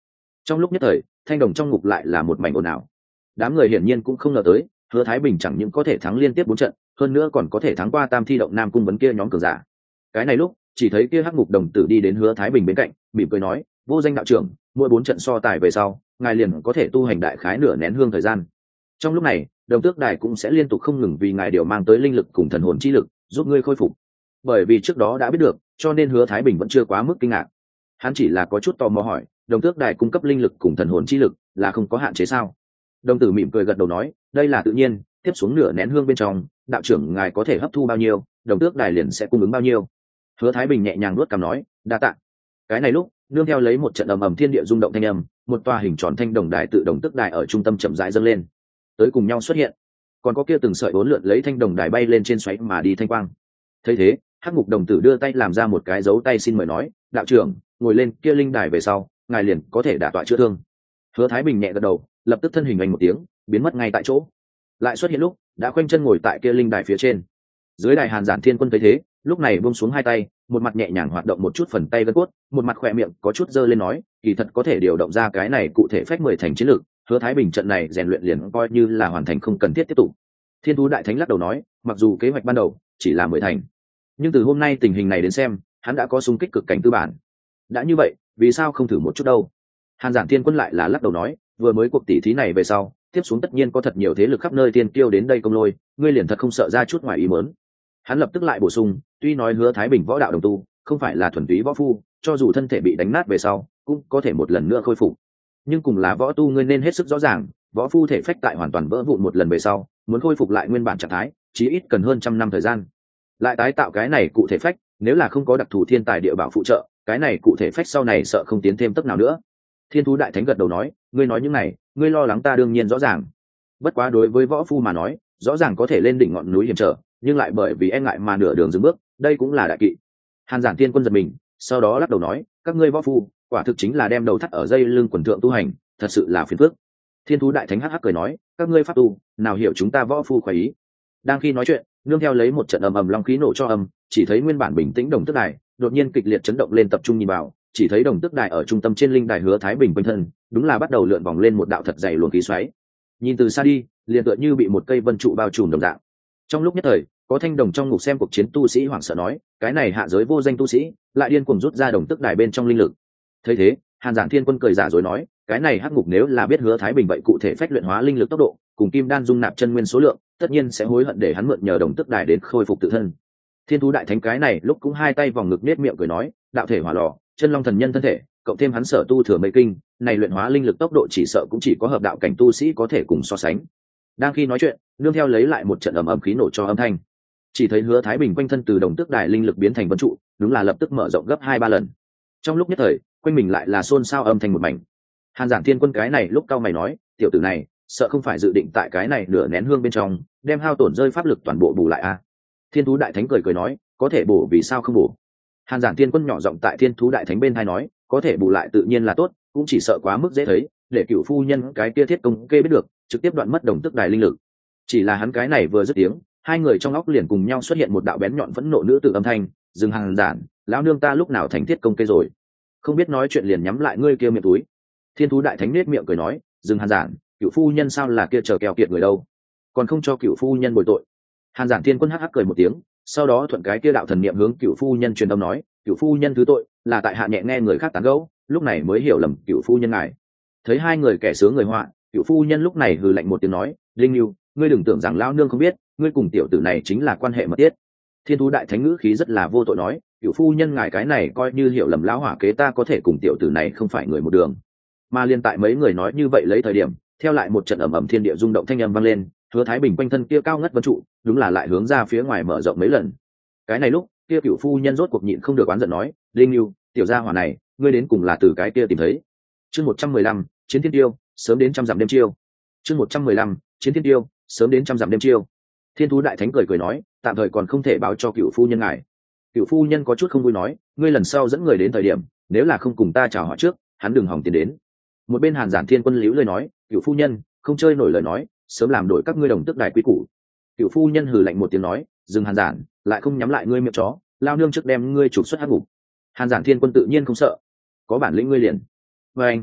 Trong lúc nhất thời thanh đồng trong ngục lại là một mảnh ồn ào. Đám người hiển nhiên cũng không ngờ tới Hứa Thái Bình chẳng những có thể thắng liên tiếp 4 trận, hơn nữa còn có thể thắng qua Tam Thi Động Nam Cung vấn kia nhóm cường giả. Cái này lúc chỉ thấy kia hắc ngục đồng tử đi đến Hứa Thái Bình bên cạnh, mỉm cười nói, vô danh đạo trưởng, mỗi 4 trận so tài về sau ngài liền có thể tu hành đại khái nửa nén hương thời gian. Trong lúc này Đồng Tước Đài cũng sẽ liên tục không ngừng vì ngài điều mang tới linh lực cùng thần hồn chi lực giúp ngươi khôi phục. Bởi vì trước đó đã biết được, cho nên Hứa Thái Bình vẫn chưa quá mức kinh ngạc. Hắn chỉ là có chút tò mò hỏi, Đồng Tước Đài cung cấp linh lực cùng thần hồn chi lực là không có hạn chế sao? Đồng tử mỉm cười gật đầu nói, đây là tự nhiên, tiếp xuống nửa nén hương bên trong, đạo trưởng ngài có thể hấp thu bao nhiêu, Đồng Tước Đài liền sẽ cung ứng bao nhiêu. Hứa Thái Bình nhẹ nhàng nuốt cằm nói, đa tạ. Cái này lúc nương theo lấy một trận ầm ầm thiên địa rung động thanh âm, một tòa hình tròn thanh đồng đài tự Đồng Tước Đài ở trung tâm chậm rãi dâng lên, tới cùng nhau xuất hiện. Còn có kia từng sợi uốn lượn lấy thanh đồng đài bay lên trên xoáy mà đi thanh quang. Thấy thế, hắc ngục đồng tử đưa tay làm ra một cái dấu tay xin mời nói, đạo trưởng ngồi lên kia linh đài về sau ngài liền có thể đả tọa chữa thương. Hứa Thái Bình nhẹ gật đầu, lập tức thân hình anh một tiếng biến mất ngay tại chỗ. Lại xuất hiện lúc đã khoanh chân ngồi tại kia linh đài phía trên. Dưới đài Hàn Giản Thiên Quân thấy thế, lúc này buông xuống hai tay, một mặt nhẹ nhàng hoạt động một chút phần tay gân cốt, một mặt khỏe miệng có chút dơ lên nói, kỳ thật có thể điều động ra cái này cụ thể phách 10 thành chiến lược, Hứa Thái Bình trận này rèn luyện liền coi như là hoàn thành, không cần thiết tiếp tục. Thiên Thú Đại Thánh lắc đầu nói, mặc dù kế hoạch ban đầu chỉ là 10 thành, nhưng từ hôm nay tình hình này đến xem, hắn đã có xung kích cực cảnh tư bản. Đã như vậy, vì sao không thử một chút đâu? Hàn Giản Thiên Quân lại là lắc đầu nói, vừa mới cuộc tỷ thí này về sau, tiếp xuống tất nhiên có thật nhiều thế lực khắp nơi tiên kiêu đến đây công lôi, ngươi liền thật không sợ ra chút ngoài ý muốn. Hắn lập tức lại bổ sung, tuy nói Hứa Thái Bình võ đạo đồng tu, không phải là thuần túy võ phu, cho dù thân thể bị đánh nát về sau, cũng có thể một lần nữa khôi phục. Nhưng cùng là võ tu, ngươi nên hết sức rõ ràng, võ phu thể phách tại hoàn toàn vỡ vụn một lần về sau, muốn khôi phục lại nguyên bản trạng thái, chí ít cần hơn 100 năm thời gian. Lại tái tạo cái này cụ thể phách, nếu là không có đặc thù thiên tài địa bảo phụ trợ, cái này cụ thể phách sau này sợ không tiến thêm tấc nào nữa. Thiên Thú Đại Thánh gật đầu nói, ngươi nói những này, ngươi lo lắng ta đương nhiên rõ ràng. Bất quá đối với võ phu mà nói, rõ ràng có thể lên đỉnh ngọn núi hiểm trở, nhưng lại bởi vì e ngại mà nửa đường dừng bước, đây cũng là đại kỵ. Hàn Giản Tiên Quân giật mình, sau đó lắc đầu nói, các ngươi võ phu, quả thực chính là đem đầu thắt ở dây lưng quần thượng tu hành, thật sự là phiền phức. Thiên Thú Đại Thánh hắc hắc cười nói, các ngươi pháp tu, nào hiểu chúng ta võ phu khoái ý. Đang khi nói chuyện, nương theo lấy một trận ầm ầm long khí nổ cho âm, chỉ thấy nguyên bản bình tĩnh Đồng Tước Đài đột nhiên kịch liệt chấn động lên, tập trung nhìn vào, chỉ thấy Đồng Tước Đài ở trung tâm trên linh đài Hứa Thái Bình quanh thân, đúng là bắt đầu lượn vòng lên một đạo thật dày luồng khí xoáy. Nhìn từ xa đi, liền tựa như bị một cây vân trụ bao trùm đồng dạng. Trong lúc nhất thời, có thanh đồng trong ngục xem cuộc chiến tu sĩ hoảng sợ nói, cái này hạ giới vô danh tu sĩ, lại điên cuồng rút ra Đồng Tước Đài bên trong linh lực. Thấy thế, Hàn Giản Thiên Quân cười giả rồi nói, cái này hắc ngục nếu là biết Hứa Thái Bình vậy cụ thể phách luyện hóa linh lực tốc độ, cùng kim đan dung nạp chân nguyên số lượng, tất nhiên sẽ hối hận để hắn mượn nhờ Đồng Tước Đài đến khôi phục tự thân. Thiên Thú Đại Thánh cái này lúc cũng hai tay vòng ngực nết miệng cười nói, đạo thể hỏa lò, chân long thần nhân thân thể, cộng thêm hắn sở tu thừa mây kinh, này luyện hóa linh lực tốc độ chỉ sợ cũng chỉ có hợp đạo cảnh tu sĩ có thể cùng so sánh. Đang khi nói chuyện, nương theo lấy lại một trận ầm ầm khí nổ cho âm thanh, chỉ thấy Hứa Thái Bình quanh thân từ Đồng Tước Đài linh lực biến thành vân trụ, đúng là lập tức mở rộng gấp 2-3 lần. Trong lúc nhất thời, quanh mình lại là xôn xao âm thanh một mảnh. Hàn Giản Thiên Quân cái này lúc cao mày nói, tiểu tử này sợ không phải dự định tại cái này nửa nén hương bên trong đem hao tổn rơi pháp lực toàn bộ bù lại à? Thiên Thú Đại Thánh cười nói, có thể bổ vì sao không bổ? Hàn Giản Thiên Quân nhỏ giọng tại Thiên Thú Đại Thánh bên tai nói, có thể bù lại tự nhiên là tốt, cũng chỉ sợ quá mức dễ thấy, để cựu phu nhân cái kia thiết công kê biết được, trực tiếp đoạn mất Đồng Tước Đài linh lực. Chỉ là hắn cái này vừa dứt tiếng, hai người trong óc liền cùng nhau xuất hiện một đạo bén nhọn phẫn nộ nữ tử âm thanh, dừng Hàn Giản, lão nương ta lúc nào thành thiết công kê rồi? Không biết nói chuyện liền nhắm lại ngươi kia miệng túi. Thiên Thú Đại Thánh nết miệng cười nói, dừng Hàn Giản, cựu phu nhân sao là kia chờ kèo kiệt người đâu, còn không cho cựu phu nhân bồi tội. Hàn Giản Thiên Quân hắc hắc cười một tiếng, sau đó thuận cái kia đạo thần niệm hướng cựu phu nhân truyền âm nói, cựu phu nhân thứ tội, là tại hạ nhẹ nghe người khác tán gẫu, lúc này mới hiểu lầm cựu phu nhân ngài. Thấy hai người kẻ sướng người họa, cựu phu nhân lúc này hừ lạnh một tiếng nói, Linh Lưu, ngươi đừng tưởng rằng lão nương không biết, ngươi cùng tiểu tử này chính là quan hệ mật thiết. Thiên Thú Đại Thánh ngữ khí rất là vô tội nói, cựu phu nhân ngài cái này coi như hiểu lầm lão hỏa kế, ta có thể cùng tiểu tử này không phải người một đường. Mà liên tại mấy người nói như vậy lấy thời điểm, theo lại một trận ầm ầm thiên địa rung động thanh âm vang lên, Hứa Thái Bình quanh thân kia cao ngất vân trụ, đúng là lại hướng ra phía ngoài mở rộng mấy lần. Cái này lúc, kia cựu phu nhân rốt cuộc nhịn không được oán giận nói, Linh Lưu, tiểu gia hỏa này, ngươi đến cùng là từ cái kia tìm thấy. Chương 115, Chiến Thiên Tiêu, sớm đến trăm dặm đêm chiêu. Chương 115, Chiến Thiên Tiêu, sớm đến trăm dặm đêm chiêu. Thiên Thú Đại Thánh cười nói, tạm thời còn không thể báo cho cựu phu nhân ngài. Cựu phu nhân có chút không vui nói, ngươi lần sau dẫn người đến thời điểm, nếu là không cùng ta chào hỏi trước, hắn đừng hòng tiến đến. Một bên Hàn Giản Thiên Quân liễu lời nói, cựu phu nhân không chơi nổi lời nói, sớm làm đổi các ngươi Đồng Tước Đài quy củ. Cựu phu nhân hừ lạnh một tiếng nói, dừng Hàn Giản, lại không nhắm lại ngươi miệng chó, lao nương trước đem ngươi trục xuất hắc ngục. Hàn Giản Thiên Quân tự nhiên không sợ, có bản lĩnh ngươi liền. Và anh,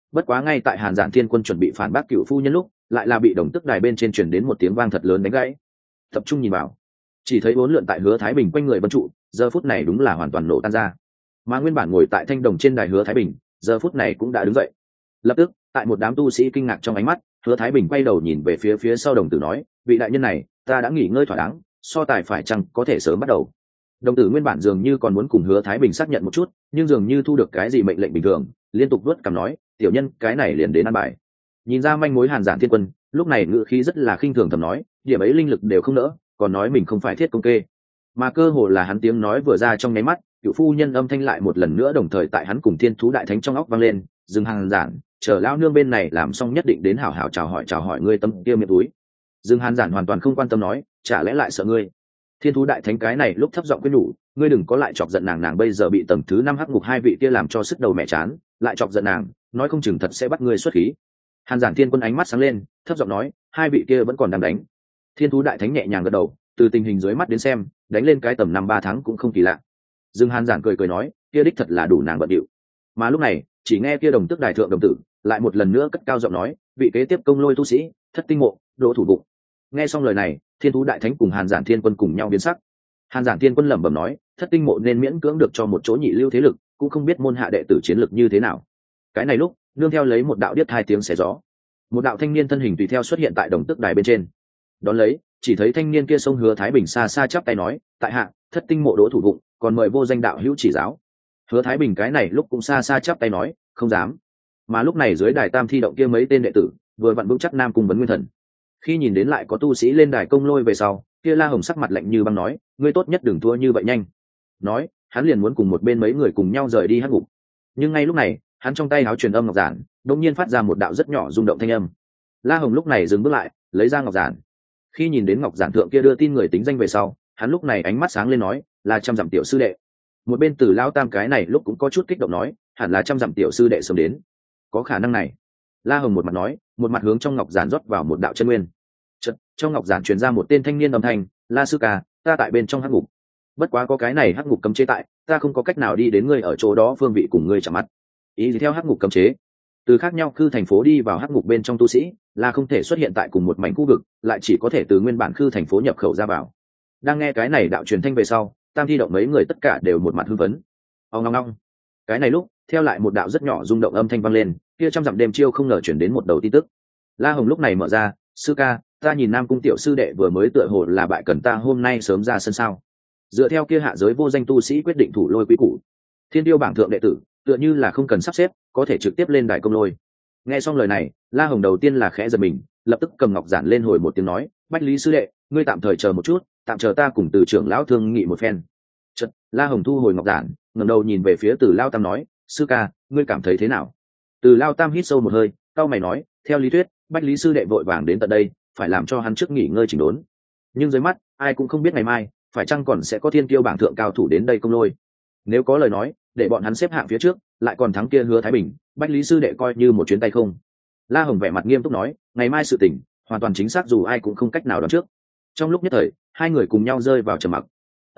bất quá ngay tại Hàn Giản Thiên Quân chuẩn bị phản bác cựu phu nhân lúc, lại là bị đồng tức đài bên trên truyền đến một tiếng vang thật lớn đánh gãy. Tập trung nhìn vào, chỉ thấy bốn lượn tại Hứa Thái Bình quanh người vân trụ, giờ phút này đúng là hoàn toàn nổ tan ra. Mà nguyên bản ngồi tại thanh đồng trên đài Hứa Thái Bình, giờ phút này cũng đã đứng dậy. Lập tức, tại một đám tu sĩ kinh ngạc trong ánh mắt, Hứa Thái Bình quay đầu nhìn về phía sau đồng tử nói, vị đại nhân này, ta đã nghỉ ngơi thỏa đáng, so tài phải chăng có thể sớm bắt đầu. Đồng tử nguyên bản dường như còn muốn cùng Hứa Thái Bình xác nhận một chút, nhưng dường như thu được cái gì mệnh lệnh bình thường, liên tục vuốt cằm nói, tiểu nhân cái này liền đến ăn bài. Nhìn ra manh mối Hàn Giản Thiên Quân, lúc này ngữ khí rất là khinh thường thầm nói, điểm ấy linh lực đều không nỡ, còn nói mình không phải thiết công kê. Mà cơ hồ là hắn tiếng nói vừa ra trong nháy mắt, cựu phu nhân âm thanh lại một lần nữa đồng thời tại hắn cùng Thiên Thú Đại Thánh trong óc vang lên, dừng Hàn Giản, chờ lão nương bên này làm xong nhất định đến hảo hảo chào hỏi ngươi tấm kia miệng túi. Dương Hàn Giản hoàn toàn không quan tâm nói, chả lẽ lại sợ ngươi? Thiên Thú Đại Thánh cái này lúc thấp giọng khuyên nhủ, ngươi đừng có lại chọc giận nàng bây giờ bị tầng thứ 5 hắc ngục hai vị kia làm cho sức đầu mẹ chán, lại chọc giận nàng, nói không chừng thật sẽ bắt ngươi xuất khí. Hàn Giản Thiên Quân ánh mắt sáng lên, thấp giọng nói, hai vị kia vẫn còn đang đánh. Thiên Thú Đại Thánh nhẹ nhàng gật đầu, từ tình hình dưới mắt đến xem, đánh lên cái tầm 5-3 tháng cũng không kỳ lạ. Dương Hàn Giản cười nói, kia đích thật là đủ nàng bận điệu. Mà lúc này, chỉ nghe kia đồng tước đài thượng đồng tử, lại một lần nữa cất cao giọng nói, vị kế tiếp công lôi tu sĩ, Thất Tinh Mộ, Đỗ Thủ Bụng. Nghe xong lời này, Thiên Thú Đại Thánh cùng Hàn Giản Thiên Quân cùng nhau biến sắc. Hàn Giản Thiên Quân lẩm bẩm nói, Thất Tinh Mộ nên miễn cưỡng được cho một chỗ nhị lưu thế lực, cũng không biết môn hạ đệ tử chiến lực như thế nào. Cái này lúc, nương theo lấy một đạo điếc hai tiếng xé gió, một đạo thanh niên thân hình tùy theo xuất hiện tại đồng tước đài bên trên. Đón lấy, chỉ thấy thanh niên kia xông Hứa Thái Bình xa xa chắp tay nói, tại hạ Thất Tinh Mộ Đỗ Thủ Bụng, còn mời vô danh đạo hữu chỉ giáo. Hứa Thái Bình cái này lúc cũng xa xa chắp tay nói, không dám. Mà lúc này dưới đài tam thi động kia mấy tên đệ tử vừa vặn vững chắc Nam Cung Vấn Nguyên Thần. Khi nhìn đến lại có tu sĩ lên đài công lôi về sau, kia La Hồng sắc mặt lạnh như băng nói, ngươi tốt nhất đừng thua như vậy nhanh. Nói, hắn liền muốn cùng một bên mấy người cùng nhau rời đi hắc ngục. Nhưng ngay lúc này, hắn trong tay áo truyền âm ngọc giản, đột nhiên phát ra một đạo rất nhỏ rung động thanh âm. La Hồng lúc này dừng bước lại, lấy ra ngọc giản. Khi nhìn đến ngọc giản thượng kia đưa tin người tính danh về sau, hắn lúc này ánh mắt sáng lên nói, là Trăm Dặm tiểu sư đệ. Một bên Tử Lao Tam cái này lúc cũng có chút kích động nói, hẳn là Trăm Dặm tiểu sư đệ sớm đến. Có khả năng này. La Hồng một mặt nói, một mặt hướng trong ngọc giản rót vào một đạo chân nguyên. Chợt, trong ngọc giản truyền ra một tên thanh niên âm thanh, La sư ca, ta tại bên trong hắc ngục. Bất quá có cái này hắc ngục cấm chế tại, ta không có cách nào đi đến ngươi ở chỗ đó phương vị cùng ngươi chạm mặt. Ý gì theo hắc ngục cấm chế? Từ khác nhau khư thành phố đi vào hắc ngục bên trong tu sĩ, là không thể xuất hiện tại cùng một mảnh khu vực, lại chỉ có thể từ nguyên bản khư thành phố nhập khẩu ra vào. Đang nghe cái này đạo truyền thanh về sau, tam thi động mấy người tất cả đều một mặt hưng phấn. Ong ong ong. Cái này lúc, theo lại một đạo rất nhỏ rung động âm thanh vang lên, kia Trăm Dặm đêm chiêu không ngờ chuyển đến một đầu tin tức. La Hồng lúc này mở ra, sư ca, ta nhìn Nam Cung tiểu sư đệ vừa mới tựa hồ là bại cần ta hôm nay sớm ra sân sao? Dựa theo kia hạ giới vô danh tu sĩ quyết định thủ lôi quý củ, Thiên Tiêu bảng thượng đệ tử, tựa như là không cần sắp xếp, có thể trực tiếp lên đài công lôi. Nghe xong lời này, La Hồng đầu tiên là khẽ giật mình, lập tức cầm ngọc giản lên hồi một tiếng nói, Bách Lý sư đệ, ngươi tạm thời chờ một chút, tạm chờ ta cùng Từ trưởng lão thương nghị một phen. Chợt, La Hồng thu hồi ngọc giản, ngẩng đầu nhìn về phía Từ Lao Tam nói, sư ca, ngươi cảm thấy thế nào? Từ Lao Tam hít sâu một hơi, cau mày nói, theo lý thuyết, Bách Lý sư đệ vội vàng đến tận đây, phải làm cho hắn trước nghỉ ngơi chỉnh đốn. Nhưng dưới mắt, ai cũng không biết ngày mai, phải chăng còn sẽ có Thiên Kiêu bảng thượng cao thủ đến đây công lôi. Nếu có lời nói, để bọn hắn xếp hạng phía trước, lại còn thắng kia Hứa Thái Bình, Bách Lý sư đệ coi như một chuyến tay không. La Hồng vẻ mặt nghiêm túc nói, ngày mai sự tình, hoàn toàn chính xác dù ai cũng không cách nào đoán trước. Trong lúc nhất thời, hai người cùng nhau rơi vào trầm mặc.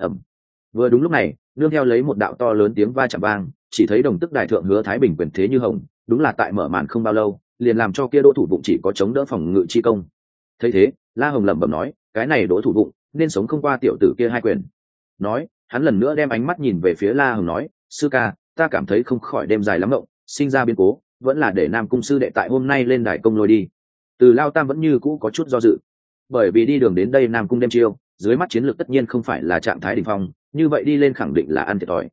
Vừa đúng lúc này, nương theo lấy một đạo to lớn tiếng va chạm vang, chỉ thấy đồng tức đại thượng Hứa Thái Bình quyền thế như hồng, đúng là tại mở màn không bao lâu, liền làm cho kia Đỗ Thủ Bụng chỉ có chống đỡ phòng ngự chi công. Thấy thế, La Hồng lẩm bẩm nói, cái này Đỗ Thủ Bụng nên sống không qua tiểu tử kia hai quyền. Nói, hắn lần nữa đem ánh mắt nhìn về phía La Hồng nói, sư ca, ta cảm thấy không khỏi đêm dài lắm ngộng, sinh ra biến cố, vẫn là để Nam Cung sư đệ tại hôm nay lên đài công lôi đi. Từ Lao Tam vẫn như cũ có chút do dự, bởi vì đi đường đến đây Nam Cung đêm chiêu, dưới mắt chiến lược tất nhiên không phải là trạng thái đỉnh phong, như vậy đi lên khẳng định là ăn thiệt thòi.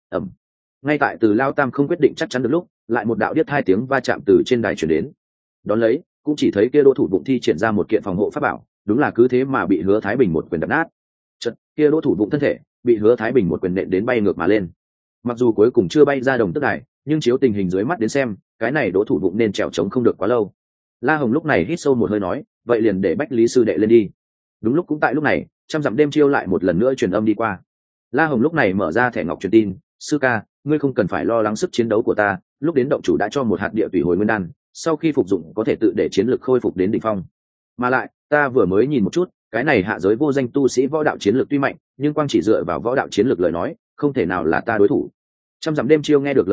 Ngay tại Từ Lao Tam không quyết định chắc chắn được lúc, lại một đạo điếc hai tiếng va chạm từ trên đài truyền đến. Đón lấy, cũng chỉ thấy kia Đỗ Thủ Bụng thi triển ra một kiện phòng hộ pháp bảo, đúng là cứ thế mà bị Hứa Thái Bình một quyền đập nát. Chợt, kia Đỗ Thủ Bụng thân thể bị Hứa Thái Bình một quyền nện đến bay ngược mà lên. Mặc dù cuối cùng chưa bay ra đồng tức đài, nhưng chiếu tình hình dưới mắt đến xem, cái này Đỗ Thủ Bụng nên trèo trống không được quá lâu. La Hồng lúc này hít sâu một hơi nói, vậy liền để Bách Lý sư đệ lên đi. Đúng lúc cũng tại lúc này, Trăm Dặm đêm chiêu lại một lần nữa truyền âm đi qua. La Hồng lúc này mở ra thẻ ngọc truyền tin, sư ca, ngươi không cần phải lo lắng sức chiến đấu của ta, lúc đến động chủ đã cho một hạt địa tùy hồi nguyên đan, sau khi phục dụng có thể tự để chiến lực khôi phục đến đỉnh phong. Mà lại, ta vừa mới nhìn một chút, cái này hạ giới vô danh tu sĩ võ đạo chiến lực tuy mạnh, nhưng quang chỉ dựa vào võ đạo chiến lực lời nói, không thể nào là ta đối thủ. Trăm Dặm đêm chiêu nghe được lời này,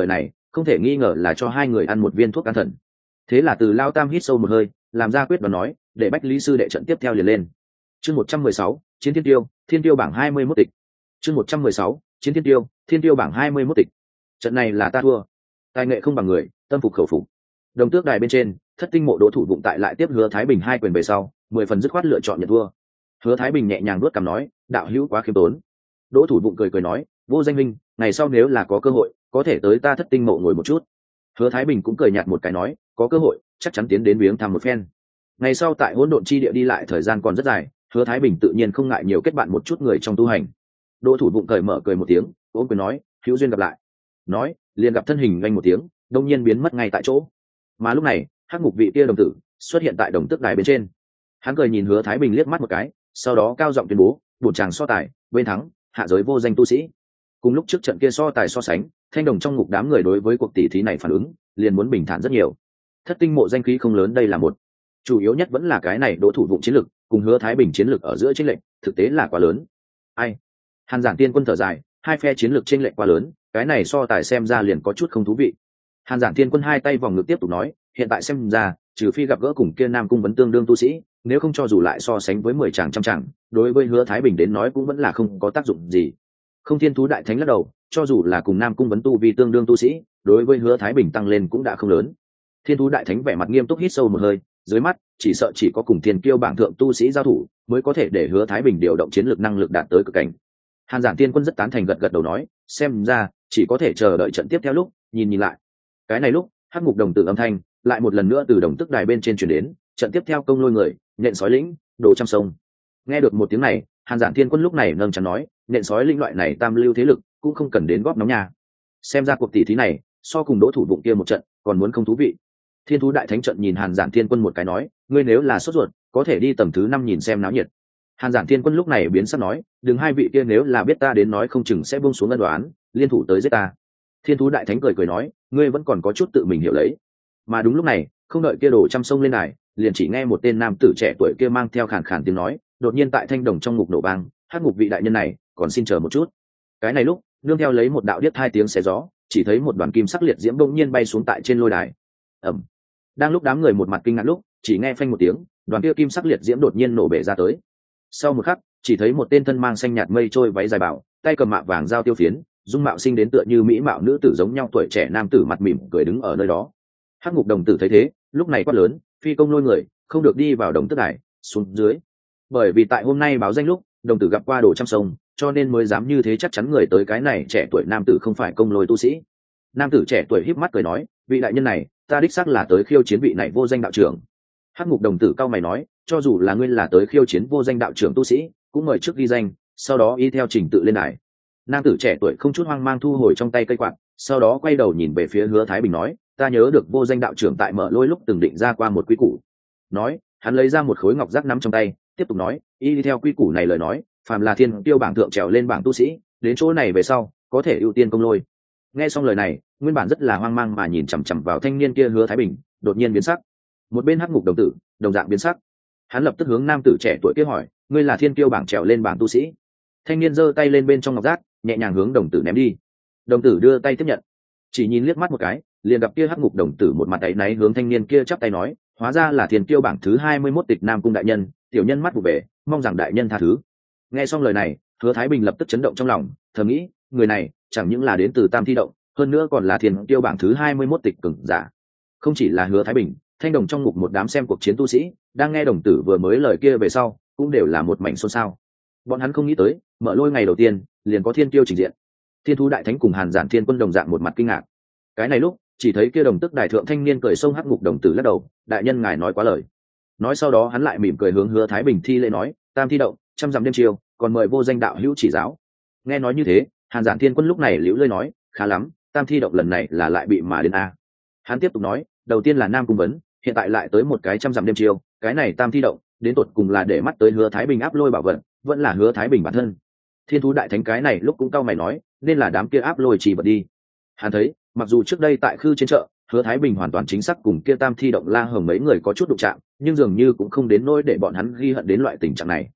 không thể nghi ngờ là cho hai người ăn một viên thuốc can thần. Thế là Từ Lao Tam hít sâu một hơi, làm ra quyết đoán nói, để Bách Lý sư đệ trận tiếp theo liền lên. Chương 116, Chiến Thiên Tiêu, Thiên Tiêu bảng 21 tịch. Chương 116, Chiến Thiên Tiêu, Thiên Tiêu bảng 21 tịch. Trận này là ta thua. Tài nghệ không bằng người, tâm phục khẩu phục. Đồng tước đài bên trên, Thất Tinh Mộ Đỗ Thủ Vụng tại lại tiếp Hứa Thái Bình hai quyền về sau, 10 phần dứt khoát lựa chọn nhận thua. Hứa Thái Bình nhẹ nhàng nuốt cằm nói, đạo hữu quá khiêm tốn. Đỗ Thủ Vụng cười cười nói, Vô Danh huynh, ngày sau nếu là có cơ hội, có thể tới ta Thất Tinh Mộ ngồi một chút. Hứa Thái Bình cũng cười nhạt một cái nói, có cơ hội, chắc chắn tiến đến viếng thăm một phen. Ngày sau tại Hỗn Độn chi địa đi lại thời gian còn rất dài, Hứa Thái Bình tự nhiên không ngại nhiều kết bạn một chút người trong tu hành. Đỗ Thủ Vụng cởi mở cười một tiếng, ôm quyền nói, hữu duyên gặp lại. Nói, liền gặp thân hình vang một tiếng, đông nhiên biến mất ngay tại chỗ. Mà lúc này, Hắc Ngục vị kia đồng tử xuất hiện tại đồng tước đài bên trên. Hắn cười nhìn Hứa Thái Bình liếc mắt một cái, sau đó cao giọng tuyên bố, buồn chàng so tài, bên thắng, hạ giới vô danh tu sĩ. Cùng lúc trước trận kia so tài so sánh, thanh đồng trong ngục đám người đối với cuộc tỷ thí này phản ứng liền muốn bình thản rất nhiều. Thất Tinh Mộ danh khí không lớn đây là một, chủ yếu nhất vẫn là cái này Đỗ Thủ Vụng chiến lực cùng Hứa Thái Bình chiến lực ở giữa chênh lệch thực tế là quá lớn. Ai? Hàn Giản Tiên Quân thở dài, hai phe chiến lược chênh lệch quá lớn, cái này so tài xem ra liền có chút không thú vị. Hàn Giản Tiên Quân hai tay vòng ngực tiếp tục nói, hiện tại xem ra, trừ phi gặp gỡ cùng kia Nam Cung vấn tương đương tu sĩ, nếu không cho dù lại so sánh với 10 chàng trăm chàng, đối với Hứa Thái Bình đến nói cũng vẫn là không có tác dụng gì. Không Thiên Thú Đại Thánh lắc đầu, cho dù là cùng Nam Cung vấn tu vì tương đương tu sĩ, đối với Hứa Thái Bình tăng lên cũng đã không lớn. Thiên Thú Đại Thánh vẻ mặt nghiêm túc hít sâu một hơi, dưới mắt chỉ sợ chỉ có cùng Thiên Kiêu bảng thượng tu sĩ giao thủ, mới có thể để Hứa Thái Bình điều động chiến lược năng lực đạt tới cực cảnh. Hàn Giản Tiên Quân rất tán thành gật gật đầu nói, xem ra chỉ có thể chờ đợi trận tiếp theo lúc nhìn lại. Cái này lúc, Hắc Ngục đồng tử âm thanh lại một lần nữa từ đồng tức đài bên trên truyền đến, trận tiếp theo công lôi người, nện sói lĩnh, đồ trăm sông. Nghe được một tiếng này, Hàn Giản Thiên Quân lúc này nâng chán nói, nện sói lĩnh loại này tam lưu thế lực cũng không cần đến góp nóng nhà. Xem ra cuộc tỷ thí này so cùng Đỗ Thủ Vụng kia một trận còn muốn không thú vị. Thiên Thú Đại Thánh trận nhìn Hàn Giản Thiên Quân một cái nói, ngươi nếu là sốt ruột, có thể đi tầng thứ 5 nhìn xem náo nhiệt. Hàn Giản Thiên Quân lúc này biến sắc nói, đừng hai vị kia nếu là biết ta đến nói không chừng sẽ buông xuống ân đoán, liên thủ tới giết ta. Thiên Thú Đại Thánh cười cười nói, ngươi vẫn còn có chút tự mình hiểu lấy. Mà đúng lúc này, không đợi kia đồ trăm sông lên này, liền chỉ nghe một tên nam tử trẻ tuổi kia mang theo khàn khàn tiếng nói, đột nhiên tại thanh đồng trong ngục nổ vang, Hắc Ngục vị đại nhân này, còn xin chờ một chút. Cái này lúc, nương theo lấy một đạo điếc hai tiếng xé gió, chỉ thấy một đoàn kim sắc liệt diễm bỗng nhiên bay xuống tại trên lôi đài. Ầm. Đang lúc đám người một mặt kinh ngạc lúc, chỉ nghe phanh một tiếng, đoàn kia kim sắc liệt diễm đột nhiên nổ bể ra tới. Sau một khắc, chỉ thấy một tên thân mang xanh nhạt mây trôi váy dài bảo, tay cầm mạ vàng dao tiêu phiến, dung mạo sinh đến tựa như mỹ mạo nữ tử giống nhau tuổi trẻ nam tử mặt mỉm cười đứng ở nơi đó. Hắc Ngục đồng tử thấy thế, lúc này quát lớn, phi công lôi người, không được đi vào đồng tước đài, xuống dưới. Bởi vì tại hôm nay báo danh lúc, đồng tử gặp qua đồ trăm sông, cho nên mới dám như thế chắc chắn người tới cái này trẻ tuổi nam tử không phải công lôi tu sĩ. Nam tử trẻ tuổi híp mắt cười nói, vị đại nhân này, ta đích xác là tới khiêu chiến vị này vô danh đạo trưởng. Hắc Ngục đồng tử cao mày nói, cho dù là ngươi là tới khiêu chiến vô danh đạo trưởng tu sĩ, cũng mời trước ghi danh, sau đó y theo trình tự lên đài. Nam tử trẻ tuổi không chút hoang mang thu hồi trong tay cây quạt, sau đó quay đầu nhìn về phía Hứa Thái Bình nói, ta nhớ được vô danh đạo trưởng tại mở lôi lúc từng định ra qua một quy củ. Nói, hắn lấy ra một khối ngọc giác nắm trong tay, tiếp tục nói, y theo quy củ này lời nói, phàm là thiên tiêu bảng thượng trèo lên bảng tu sĩ, đến chỗ này về sau, có thể ưu tiên công lôi. Nghe xong lời này, nguyên bản rất là hoang mang mà nhìn chằm chằm vào thanh niên kia Hứa Thái Bình, đột nhiên biến sắc. Một bên Hắc Ngục đồng tử, đồng dạng biến sắc. Hắn lập tức hướng nam tử trẻ tuổi kia hỏi, ngươi là thiên tiêu bảng trèo lên bảng tu sĩ? Thanh niên giơ tay lên bên trong ngọc giác, nhẹ nhàng hướng đồng tử ném đi. Đồng tử đưa tay tiếp nhận, chỉ nhìn liếc mắt một cái, liền gặp kia Hắc Ngục đồng tử một mặt áy náy hướng thanh niên kia chắp tay nói, hóa ra là thiên tiêu bảng thứ 21 tịch Nam Cung đại nhân, tiểu nhân mắt vụ về, mong rằng đại nhân tha thứ. Nghe xong lời này, Hứa Thái Bình lập tức chấn động trong lòng, thầm nghĩ, người này chẳng những là đến từ Tam Thi động, hơn nữa còn là thiên tiêu bảng thứ 21 tịch cường giả. Không chỉ là Hứa Thái Bình, thanh đồng trong ngục một đám xem cuộc chiến tu sĩ, đang nghe đồng tử vừa mới lời kia về sau, cũng đều là một mảnh xôn xao. Bọn hắn không nghĩ tới, mở lôi ngày đầu tiên, liền có thiên tiêu trình diện. Thiên Thú Đại Thánh cùng Hàn Giản Thiên Quân đồng dạng một mặt kinh ngạc. Cái này lúc, chỉ thấy kia đồng tức đại thượng thanh niên cười xông Hắc Ngục đồng tử lắc đầu, đại nhân ngài nói quá lời. Nói sau đó hắn lại mỉm cười hướng Hứa Thái Bình thi lễ nói, tam thi động, trăm dặm đêm chiều, còn mời vô danh đạo hữu chỉ giáo. Nghe nói như thế, Hàn Giản Thiên Quân lúc này liễu lơi nói, khá lắm, tam thi động lần này là lại bị mà đến a. Hắn tiếp tục nói, đầu tiên là Nam Cung vấn, hiện tại lại tới một cái trăm dặm đêm chiều, cái này tam thi động, đến tột cùng là để mắt tới Hứa Thái Bình áp lôi bảo vật, vẫn là Hứa Thái Bình bản thân. Thiên Thú Đại Thánh cái này lúc cũng cau mày nói, nên là đám kia áp lôi chỉ vật đi. Hắn thấy, mặc dù trước đây tại khư trên chợ, Hứa Thái Bình hoàn toàn chính xác cùng kia tam thi động La Hồng mấy người có chút đụng chạm, nhưng dường như cũng không đến nỗi để bọn hắn ghi hận đến loại tình trạng này.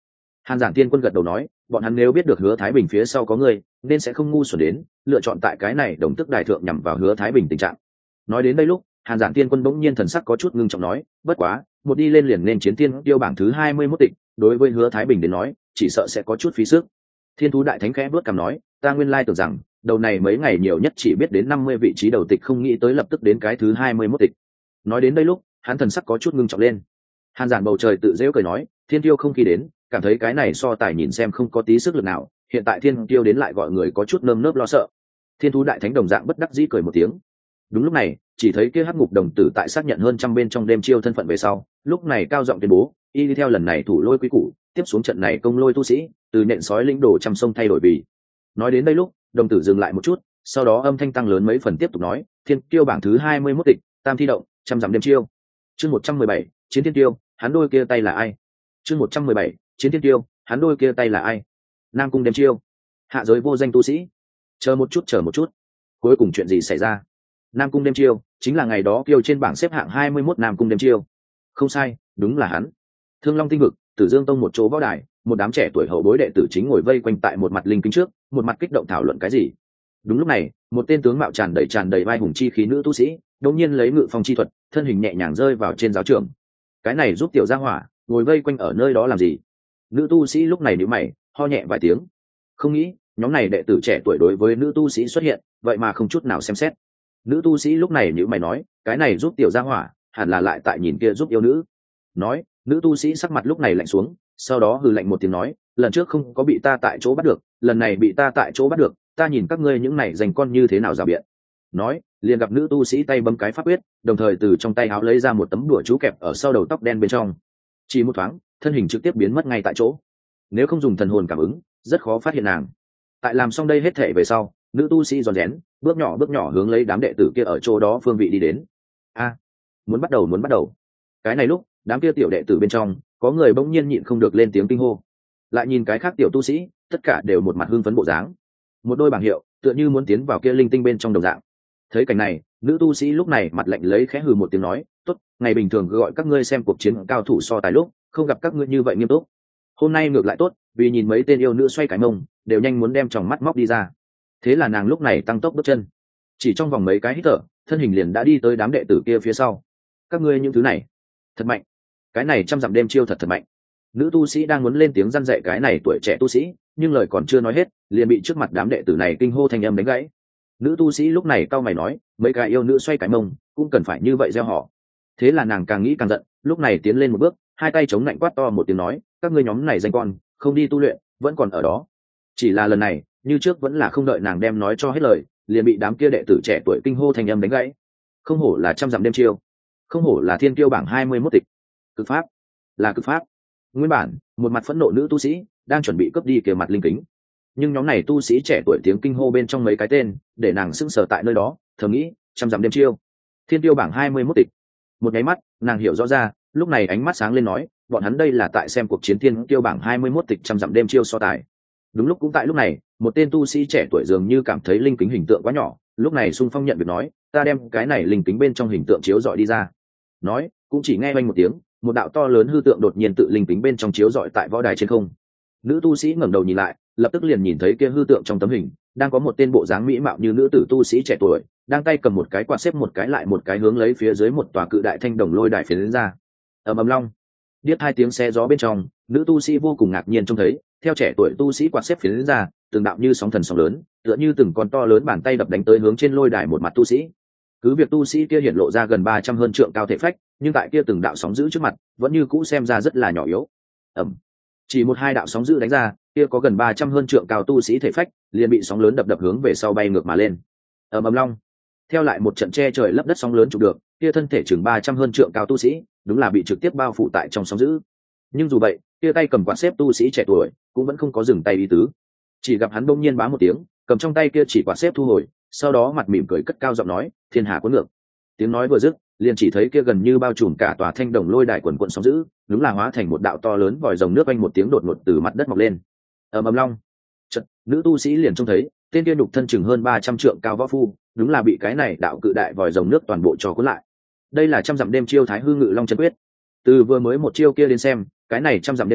Hàn Giản Tiên Quân gật đầu nói, bọn hắn nếu biết được Hứa Thái Bình phía sau có người, nên sẽ không ngu xuẩn đến lựa chọn tại cái này đồng tức đại thượng nhằm vào Hứa Thái Bình tình trạng. Nói đến đây lúc, Hàn Giản Tiên Quân bỗng nhiên thần sắc có chút ngưng trọng nói, bất quá, một đi lên liền nên chiến tiên tiêu bảng thứ 21 tịch, đối với Hứa Thái Bình đến nói, chỉ sợ sẽ có chút phí sức. Thiên thú đại thánh khẽ bước cằm nói, ta nguyên lai tưởng rằng, đầu này mấy ngày nhiều nhất chỉ biết đến 50 vị trí đầu tịch, không nghĩ tới lập tức đến cái thứ 21 tịch. Nói đến đây lúc, hắn thần sắc có chút ngưng trọng lên. Hàn Giản bầu trời tự giễu cười nói, thiên tiêu không khi đến, cảm thấy cái này so tài nhìn xem không có tí sức lực nào, hiện tại thiên tiêu đến lại gọi người có chút nơm nớp lo sợ. Thiên thú đại thánh đồng dạng bất đắc dĩ cười một tiếng. Đúng lúc này, chỉ thấy kia hắc ngục đồng tử tại xác nhận hơn trăm bên trong đêm chiêu thân phận về sau, lúc này cao giọng tuyên bố, y đi theo lần này thủ lôi quý củ, tiếp xuống trận này công lôi tu sĩ, từ nện sói lĩnh đồ trăm sông thay đổi vì. Nói đến đây lúc, đồng tử dừng lại một chút, sau đó âm thanh tăng lớn mấy phần tiếp tục nói, thiên tiêu bảng thứ 21 tịch, tam thi động, trăm dặm đêm chiêu. Chương 117, chiến thiên tiêu, hắn đôi kia tay là ai? Chương 117, chiến thiên tiêu, hắn đôi kia tay là ai? Nam cung đêm chiêu, hạ giới vô danh tu sĩ. Chờ một chút. Cuối cùng chuyện gì xảy ra? Nam cung đêm chiêu chính là ngày đó kiêu trên bảng xếp hạng 21 Nam cung đêm chiêu. Không sai, đúng là hắn. Thương Long tinh vực, Tử Dương tông một chỗ võ đài, một đám trẻ tuổi hậu bối đệ tử chính ngồi vây quanh tại một mặt linh kính trước, một mặt kích động thảo luận cái gì. Đúng lúc này, một tên tướng mạo tràn đầy vai hùng chi khí nữ tu sĩ, đột nhiên lấy ngự phong chi thuật, thân hình nhẹ nhàng rơi vào trên giáo trường. Cái này giúp tiểu gia hỏa ngồi vây quanh ở nơi đó làm gì? Nữ tu sĩ lúc này nhíu mày, ho nhẹ vài tiếng. Không nghĩ, nhóm này đệ tử trẻ tuổi đối với nữ tu sĩ xuất hiện, vậy mà không chút nào xem xét. Nữ tu sĩ lúc này nhíu mày nói, cái này giúp tiểu gia hỏa, hẳn là lại tại nhìn kia giúp yêu nữ. Nói, nữ tu sĩ sắc mặt lúc này lạnh xuống, sau đó hừ lạnh một tiếng nói, lần trước không có bị ta tại chỗ bắt được, lần này bị ta tại chỗ bắt được, ta nhìn các ngươi những này dành con như thế nào rào biện. Nói, liền gặp nữ tu sĩ tay bấm cái pháp quyết, đồng thời từ trong tay áo lấy ra một tấm đũa chú kẹp ở sau đầu tóc đen bên trong. Chỉ một thoáng, thân hình trực tiếp biến mất ngay tại chỗ. Nếu không dùng thần hồn cảm ứng, rất khó phát hiện nàng. Tại làm xong đây hết thể về sau, nữ tu sĩ rón rén, bước nhỏ hướng lấy đám đệ tử kia ở chỗ đó phương vị đi đến. A, muốn bắt đầu. Cái này lúc, đám kia tiểu đệ tử bên trong, có người bỗng nhiên nhịn không được lên tiếng kinh hô. Lại nhìn cái khác tiểu tu sĩ, tất cả đều một mặt hưng phấn bộ dáng. Một đôi bảng hiệu, tựa như muốn tiến vào kia linh tinh bên trong đồng dạng. Thấy cảnh này, nữ tu sĩ lúc này mặt lạnh lấy khẽ hừ một tiếng nói, tốt, ngày bình thường gọi các ngươi xem cuộc chiến cao thủ so tài lúc, không gặp các ngươi như vậy nghiêm túc. Hôm nay ngược lại tốt, vì nhìn mấy tên yêu nữ xoay cái mông, đều nhanh muốn đem tròng mắt móc đi ra. Thế là nàng lúc này tăng tốc bước chân, chỉ trong vòng mấy cái hít thở, thân hình liền đã đi tới đám đệ tử kia phía sau. Các ngươi những thứ này, thật mạnh. Cái này trăm dặm đêm chiêu thật mạnh. Nữ tu sĩ đang muốn lên tiếng răn dạy cái này tuổi trẻ tu sĩ, nhưng lời còn chưa nói hết, liền bị trước mặt đám đệ tử này kinh hô thanh âm đánh gãy. Nữ tu sĩ lúc này cau mày nói, mấy cái yêu nữ xoay cái mông, cũng cần phải như vậy gieo họ. Thế là nàng càng nghĩ càng giận, lúc này tiến lên một bước, hai tay chống lạnh quát to một tiếng nói, các ngươi nhóm này danh con, không đi tu luyện, vẫn còn ở đó. Chỉ là lần này, như trước vẫn là không đợi nàng đem nói cho hết lời, liền bị đám kia đệ tử trẻ tuổi kinh hô thanh âm đánh gãy. Không hổ là trăm dặm đêm chiêu, không hổ là thiên kiêu bảng 21 tịch. Cực pháp, là cực pháp. Nguyên bản, một mặt phẫn nộ nữ tu sĩ đang chuẩn bị cướp đi kia mặt linh kính, nhưng nhóm này tu sĩ trẻ tuổi tiếng kinh hô bên trong mấy cái tên, để nàng sững sờ tại nơi đó, thầm nghĩ, trăm dặm đêm chiêu, thiên tiêu bảng 21 tịch. Một nháy mắt, nàng hiểu rõ ra, lúc này ánh mắt sáng lên nói, bọn hắn đây là tại xem cuộc chiến thiên tiêu bảng 21 tịch trăm dặm đêm chiêu so tài. Đúng lúc cũng tại lúc này, một tên tu sĩ trẻ tuổi dường như cảm thấy linh kính hình tượng quá nhỏ, lúc này xung phong nhận việc nói, ta đem cái này linh kính bên trong hình tượng chiếu dọi đi ra. Nói, cũng chỉ nghe oanh một tiếng, một đạo to lớn hư tượng đột nhiên tự linh kính bên trong chiếu dọi tại võ đài trên không. Nữ tu sĩ ngẩng đầu nhìn lại, lập tức liền nhìn thấy kia hư tượng trong tấm hình đang có một tên bộ dáng mỹ mạo như nữ tử tu sĩ trẻ tuổi, đang tay cầm một cái quạt xếp một cái lại một cái hướng lấy phía dưới một tòa cự đại thanh đồng lôi đài phiến ra. Ầm ầm long, điếc hai tiếng xe gió bên trong, nữ tu sĩ vô cùng ngạc nhiên trông thấy, theo trẻ tuổi tu sĩ quạt xếp phiến ra, từng đạo như sóng thần sóng lớn, tựa như từng con to lớn bàn tay đập đánh tới hướng trên lôi đài một mặt tu sĩ. Cứ việc tu sĩ kia hiện lộ ra gần 300 hơn trượng cao thể phách, nhưng tại kia từng đạo sóng dữ trước mặt, vẫn như cũ xem ra rất là nhỏ yếu. Ầm, chỉ một hai đạo sóng dữ đánh ra, kia có gần 300 hơn trượng cao tu sĩ thể phách liền bị sóng lớn đập hướng về sau bay ngược mà lên. Ầm ầm long, theo lại một trận che trời lấp đất sóng lớn chụp được, kia thân thể chừng 300 hơn trượng cao tu sĩ, đúng là bị trực tiếp bao phủ tại trong sóng dữ. Nhưng dù vậy, kia tay cầm quạt xếp tu sĩ trẻ tuổi cũng vẫn không có dừng tay ý tứ. Chỉ gặp hắn bỗng nhiên bá một tiếng, cầm trong tay kia chỉ quạt xếp thu hồi, sau đó mặt mỉm cười cất cao giọng nói, thiên hà cuốn ngược. Tiếng nói vừa dứt, liền chỉ thấy kia gần như bao trùm cả tòa thanh đồng lôi đài quần quận sóng dữ, đúng là hóa thành một đạo to lớn vòi rồng nước anh một tiếng đột ngột từ mặt đất mọc lên. Ầm ầm long, chợt nữ tu sĩ liền trông thấy tên kia nhục thân chừng hơn 300 trượng cao võ phu, đúng là bị cái này đạo cự đại vòi rồng nước toàn bộ cho cuốn lại. Đây là trăm dặm đêm chiêu Thái Hư Ngự Long chân quyết. Từ vừa mới một chiêu kia đến xem, cái này trăm dặm đêm chiêu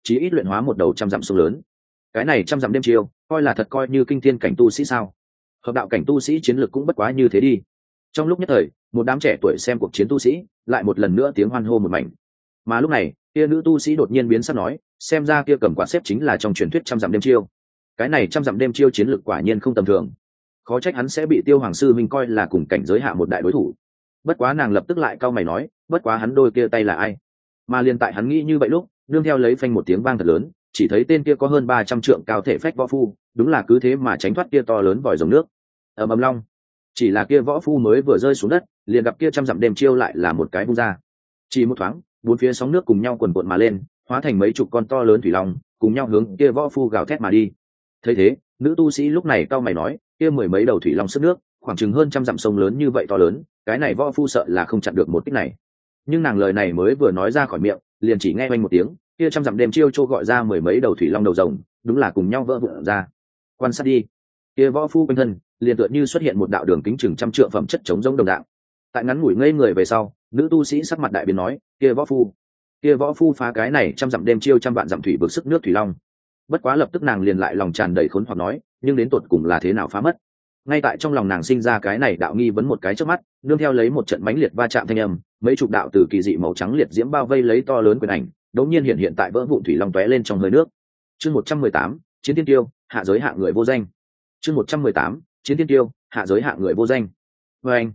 chí ít luyện hóa một đầu trăm dặm sông lớn. Cái này trăm dặm đêm chiêu coi là thật coi như kinh thiên cảnh tu sĩ sao? Hợp đạo cảnh tu sĩ chiến lược cũng bất quá như thế đi. Trong lúc nhất thời, một đám trẻ tuổi xem cuộc chiến tu sĩ lại một lần nữa tiếng hoan hô một mảnh. Mà lúc này kia nữ tu sĩ đột nhiên biến sắc nói, xem ra kia cầm quạt xếp chính là trong truyền thuyết trăm dặm đêm chiêu. Cái này trăm dặm đêm chiêu chiến lược quả nhiên không tầm thường, khó trách hắn sẽ bị Tiêu Hoàng sư minh coi là cùng cảnh giới hạ một đại đối thủ. Bất quá nàng lập tức lại cau mày nói, bất quá hắn đôi kia tay là ai? Mà liền tại hắn nghĩ như vậy lúc, nương theo lấy phanh một tiếng vang thật lớn, chỉ thấy tên kia có hơn 300 trượng cao thể phách võ phu, đúng là cứ thế mà tránh thoát kia to lớn vòi rồng nước. Ầm ầm long. Chỉ là kia võ phu mới vừa rơi xuống đất, liền gặp kia trăm dặm đêm chiêu lại là một cái vung ra. Chỉ một thoáng, bốn phía sóng nước cùng nhau quần cuộn mà lên, hóa thành mấy chục con to lớn thủy long, cùng nhau hướng kia võ phu gào thét mà đi. Thấy thế, nữ tu sĩ lúc này cau mày nói, kia mười mấy đầu thủy long sức nước, khoảng chừng hơn trăm dặm sông lớn như vậy to lớn, cái này võ phu sợ là không chặn được một kích này. Nhưng nàng lời này mới vừa nói ra khỏi miệng, liền chỉ nghe oanh một tiếng, kia trăm dặm đêm chiêu trô gọi ra mười mấy đầu thủy long đầu rồng, đúng là cùng nhau vỡ vụn ra. Quan sát đi, kia võ phu quanh thân liền tựa như xuất hiện một đạo đường kính chừng trăm trượng phẩm chất chống giống đồng dạng. Tại ngắn ngủi ngây người về sau, nữ tu sĩ sắc mặt đại biến nói, kia võ phu phá cái này trăm dặm đêm chiêu trăm vạn dặm thủy vực sức nước thủy long. Bất quá lập tức nàng liền lại lòng tràn đầy khốn hoặc nói, nhưng đến tột cùng là thế nào phá mất? Ngay tại trong lòng nàng sinh ra cái này đạo nghi vấn một cái trước mắt, nương theo lấy một trận mãnh liệt va chạm thanh âm, mấy chục đạo từ kỳ dị màu trắng liệt diễm bao vây lấy to lớn quyền ảnh, đột nhiên hiện tại vỡ vụn thủy long tóe lên trong hơi nước. Chương 118, chiến tiên tiêu, hạ giới hạ người vô danh. Chương 118, chiến tiên tiêu, hạ giới hạ người vô danh. Và anh,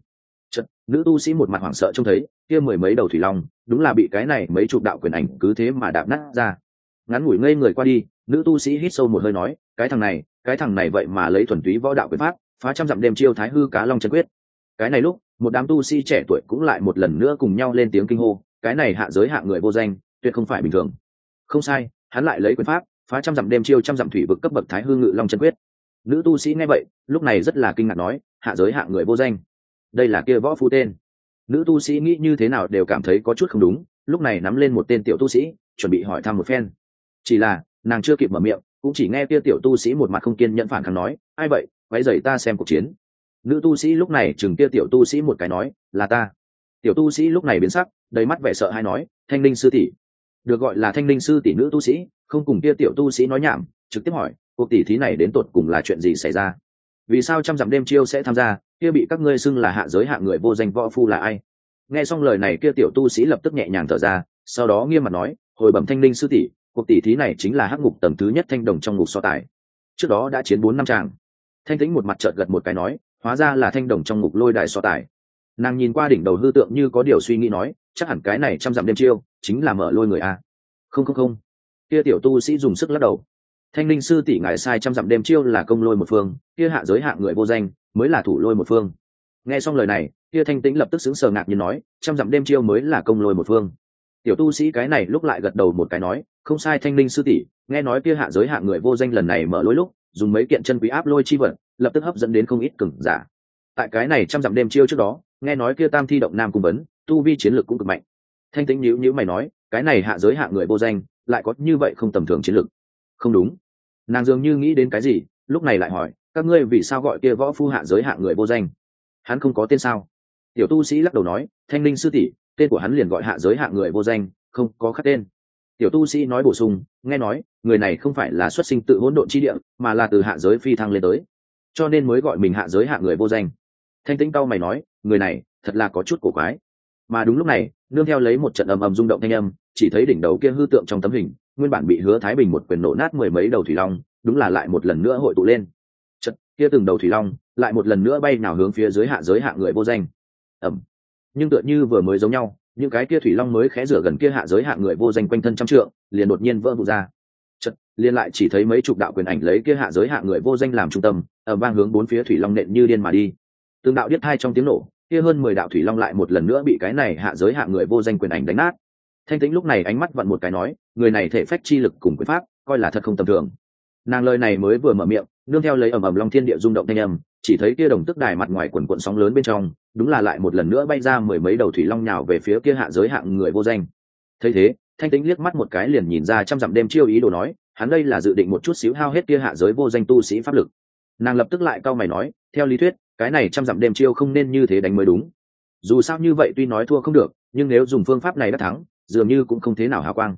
nữ tu sĩ một mặt hoảng sợ trông thấy kia mười mấy đầu thủy long, đúng là bị cái này mấy chục đạo quyền ảnh cứ thế mà đạp nát ra. Ngắn ngủi ngây người qua đi, nữ tu sĩ hít sâu một hơi nói, cái thằng này vậy mà lấy thuần túy võ đạo quyền pháp phá trăm dặm đêm chiêu thái hư cá long chân quyết. Cái này lúc một đám tu sĩ trẻ tuổi cũng lại một lần nữa cùng nhau lên tiếng kinh hô, cái này hạ giới hạ người vô danh tuyệt không phải bình thường. Không sai, hắn lại lấy quyền pháp phá trăm dặm đêm chiêu trăm dặm thủy vực cấp bậc thái hư ngự long chân quyết. Nữ tu sĩ nghe vậy lúc này rất là kinh ngạc nói, hạ giới hạ người vô danh, đây là kia võ phu tên. Nữ tu sĩ nghĩ như thế nào đều cảm thấy có chút không đúng, lúc này nắm lên một tên tiểu tu sĩ chuẩn bị hỏi thăm một phen. Chỉ là nàng chưa kịp mở miệng, cũng chỉ nghe kia tiểu tu sĩ một mặt không kiên nhẫn phản kháng nói, ai vậy, quấy rầy ta xem cuộc chiến. Nữ tu sĩ lúc này chừng kia tiểu tu sĩ một cái nói, là ta. Tiểu tu sĩ lúc này biến sắc, đầy mắt vẻ sợ hãi nói, Thanh Linh sư tỷ. Được gọi là Thanh Linh sư tỷ nữ tu sĩ không cùng kia tiểu tu sĩ nói nhảm, trực tiếp hỏi, cuộc tỷ thí này đến tột cùng là chuyện gì xảy ra? Vì sao trăm dặm đêm chiêu sẽ tham gia, kia bị các ngươi xưng là hạ giới hạ người vô danh võ phu là ai? Nghe xong lời này kia tiểu tu sĩ lập tức nhẹ nhàng thở ra, sau đó nghiêm mặt nói, hồi bẩm Thanh Linh sư tỷ, cuộc tỷ thí này chính là hắc ngục tầng thứ nhất thanh đồng trong ngục so tài, trước đó đã chiến 4 năm tràng. Thanh Tĩnh một mặt chợt gật một cái nói, hóa ra là thanh đồng trong ngục lôi đài so tài. Nàng nhìn qua đỉnh đầu hư tượng như có điều suy nghĩ nói, chắc hẳn cái này trăm dặm đêm chiêu chính là mở lôi người a. Không, kia tiểu tu sĩ dùng sức lắc đầu. Thanh Linh sư tỷ ngài sai, trăm dặm đêm chiêu là công lôi một phương, kia hạ giới hạ người vô danh mới là thủ lôi một phương. Nghe xong lời này, kia Thanh Tĩnh lập tức sững sờ ngạc nhiên nói, trăm dặm đêm chiêu mới là công lôi một phương. Tiểu tu sĩ cái này lúc lại gật đầu một cái nói, không sai Thanh Linh sư tỷ, nghe nói kia hạ giới hạ người vô danh lần này mở lôi lúc dùng mấy kiện chân quý áp lôi chi vật, lập tức hấp dẫn đến không ít cường giả. Tại cái này trăm dặm đêm chiêu trước đó, nghe nói kia tam thi động nam cung vấn tu vi chiến lược cũng cực mạnh. Thanh Tĩnh nhíu mày nói, cái này hạ giới hạ người vô danh lại có như vậy không tầm thường chiến lược? Không đúng. Nàng dường như nghĩ đến cái gì, lúc này lại hỏi, các ngươi vì sao gọi kia võ phu hạ giới hạ người vô danh? Hắn không có tên sao? Tiểu tu sĩ lắc đầu nói, Thanh Linh sư tỷ, tên của hắn liền gọi hạ giới hạ người vô danh, không có khắc tên. Tiểu tu sĩ nói bổ sung, nghe nói người này không phải là xuất sinh tự hỗn độn chi địa, mà là từ hạ giới phi thăng lên tới, cho nên mới gọi mình hạ giới hạ người vô danh. Thanh Tĩnh cau mày nói, người này thật là có chút cổ quái. Mà đúng lúc này, nương theo lấy một trận ầm ầm rung động thanh âm, chỉ thấy đỉnh đầu kia hư tượng trong tấm hình, nguyên bản bị Hứa Thái Bình một quyền nổ nát mười mấy đầu thủy long, đúng là lại một lần nữa hội tụ lên. Chợt, kia từng đầu thủy long lại một lần nữa bay nào hướng phía dưới hạ giới hạ người vô danh. Ầm. Nhưng tựa như vừa mới giống nhau, những cái kia thủy long mới khẽ rửa gần kia hạ giới hạ người vô danh quanh thân trăm trượng, liền đột nhiên vỡ vụn ra. Chợt, liền lại chỉ thấy mấy chục đạo quyền ảnh lấy kia hạ giới hạ người vô danh làm trung tâm, ở vang hướng bốn phía thủy long nện như điên mà đi. Từng đạo điếc hai trong tiếng nổ, kia hơn 10 đạo thủy long lại một lần nữa bị cái này hạ giới hạ người vô danh quyền ảnh đánh nát. Thanh Tĩnh lúc này ánh mắt vặn một cái nói, người này thể phách chi lực cùng quyền pháp, coi là thật không tầm thường. Nàng lời này mới vừa mở miệng, nương theo lấy ầm ầm long thiên địa rung động thanh âm, chỉ thấy kia đồng tức đài mặt ngoài quần cuộn sóng lớn bên trong, đúng là lại một lần nữa bay ra mười mấy đầu thủy long nhào về phía kia hạ giới hạ người vô danh. Thấy thế, Thanh Tĩnh liếc mắt một cái liền nhìn ra trăm dặm đêm chiêu ý đồ nói, hắn đây là dự định một chút xíu hao hết kia hạ giới vô danh tu sĩ pháp lực. Nàng lập tức lại cau mày nói, theo lý thuyết, cái này trăm dặm đêm chiêu không nên như thế đánh mới đúng. Dù sao như vậy tuy nói thua không được, nhưng nếu dùng phương pháp này đã thắng, dường như cũng không thế nào hào quang.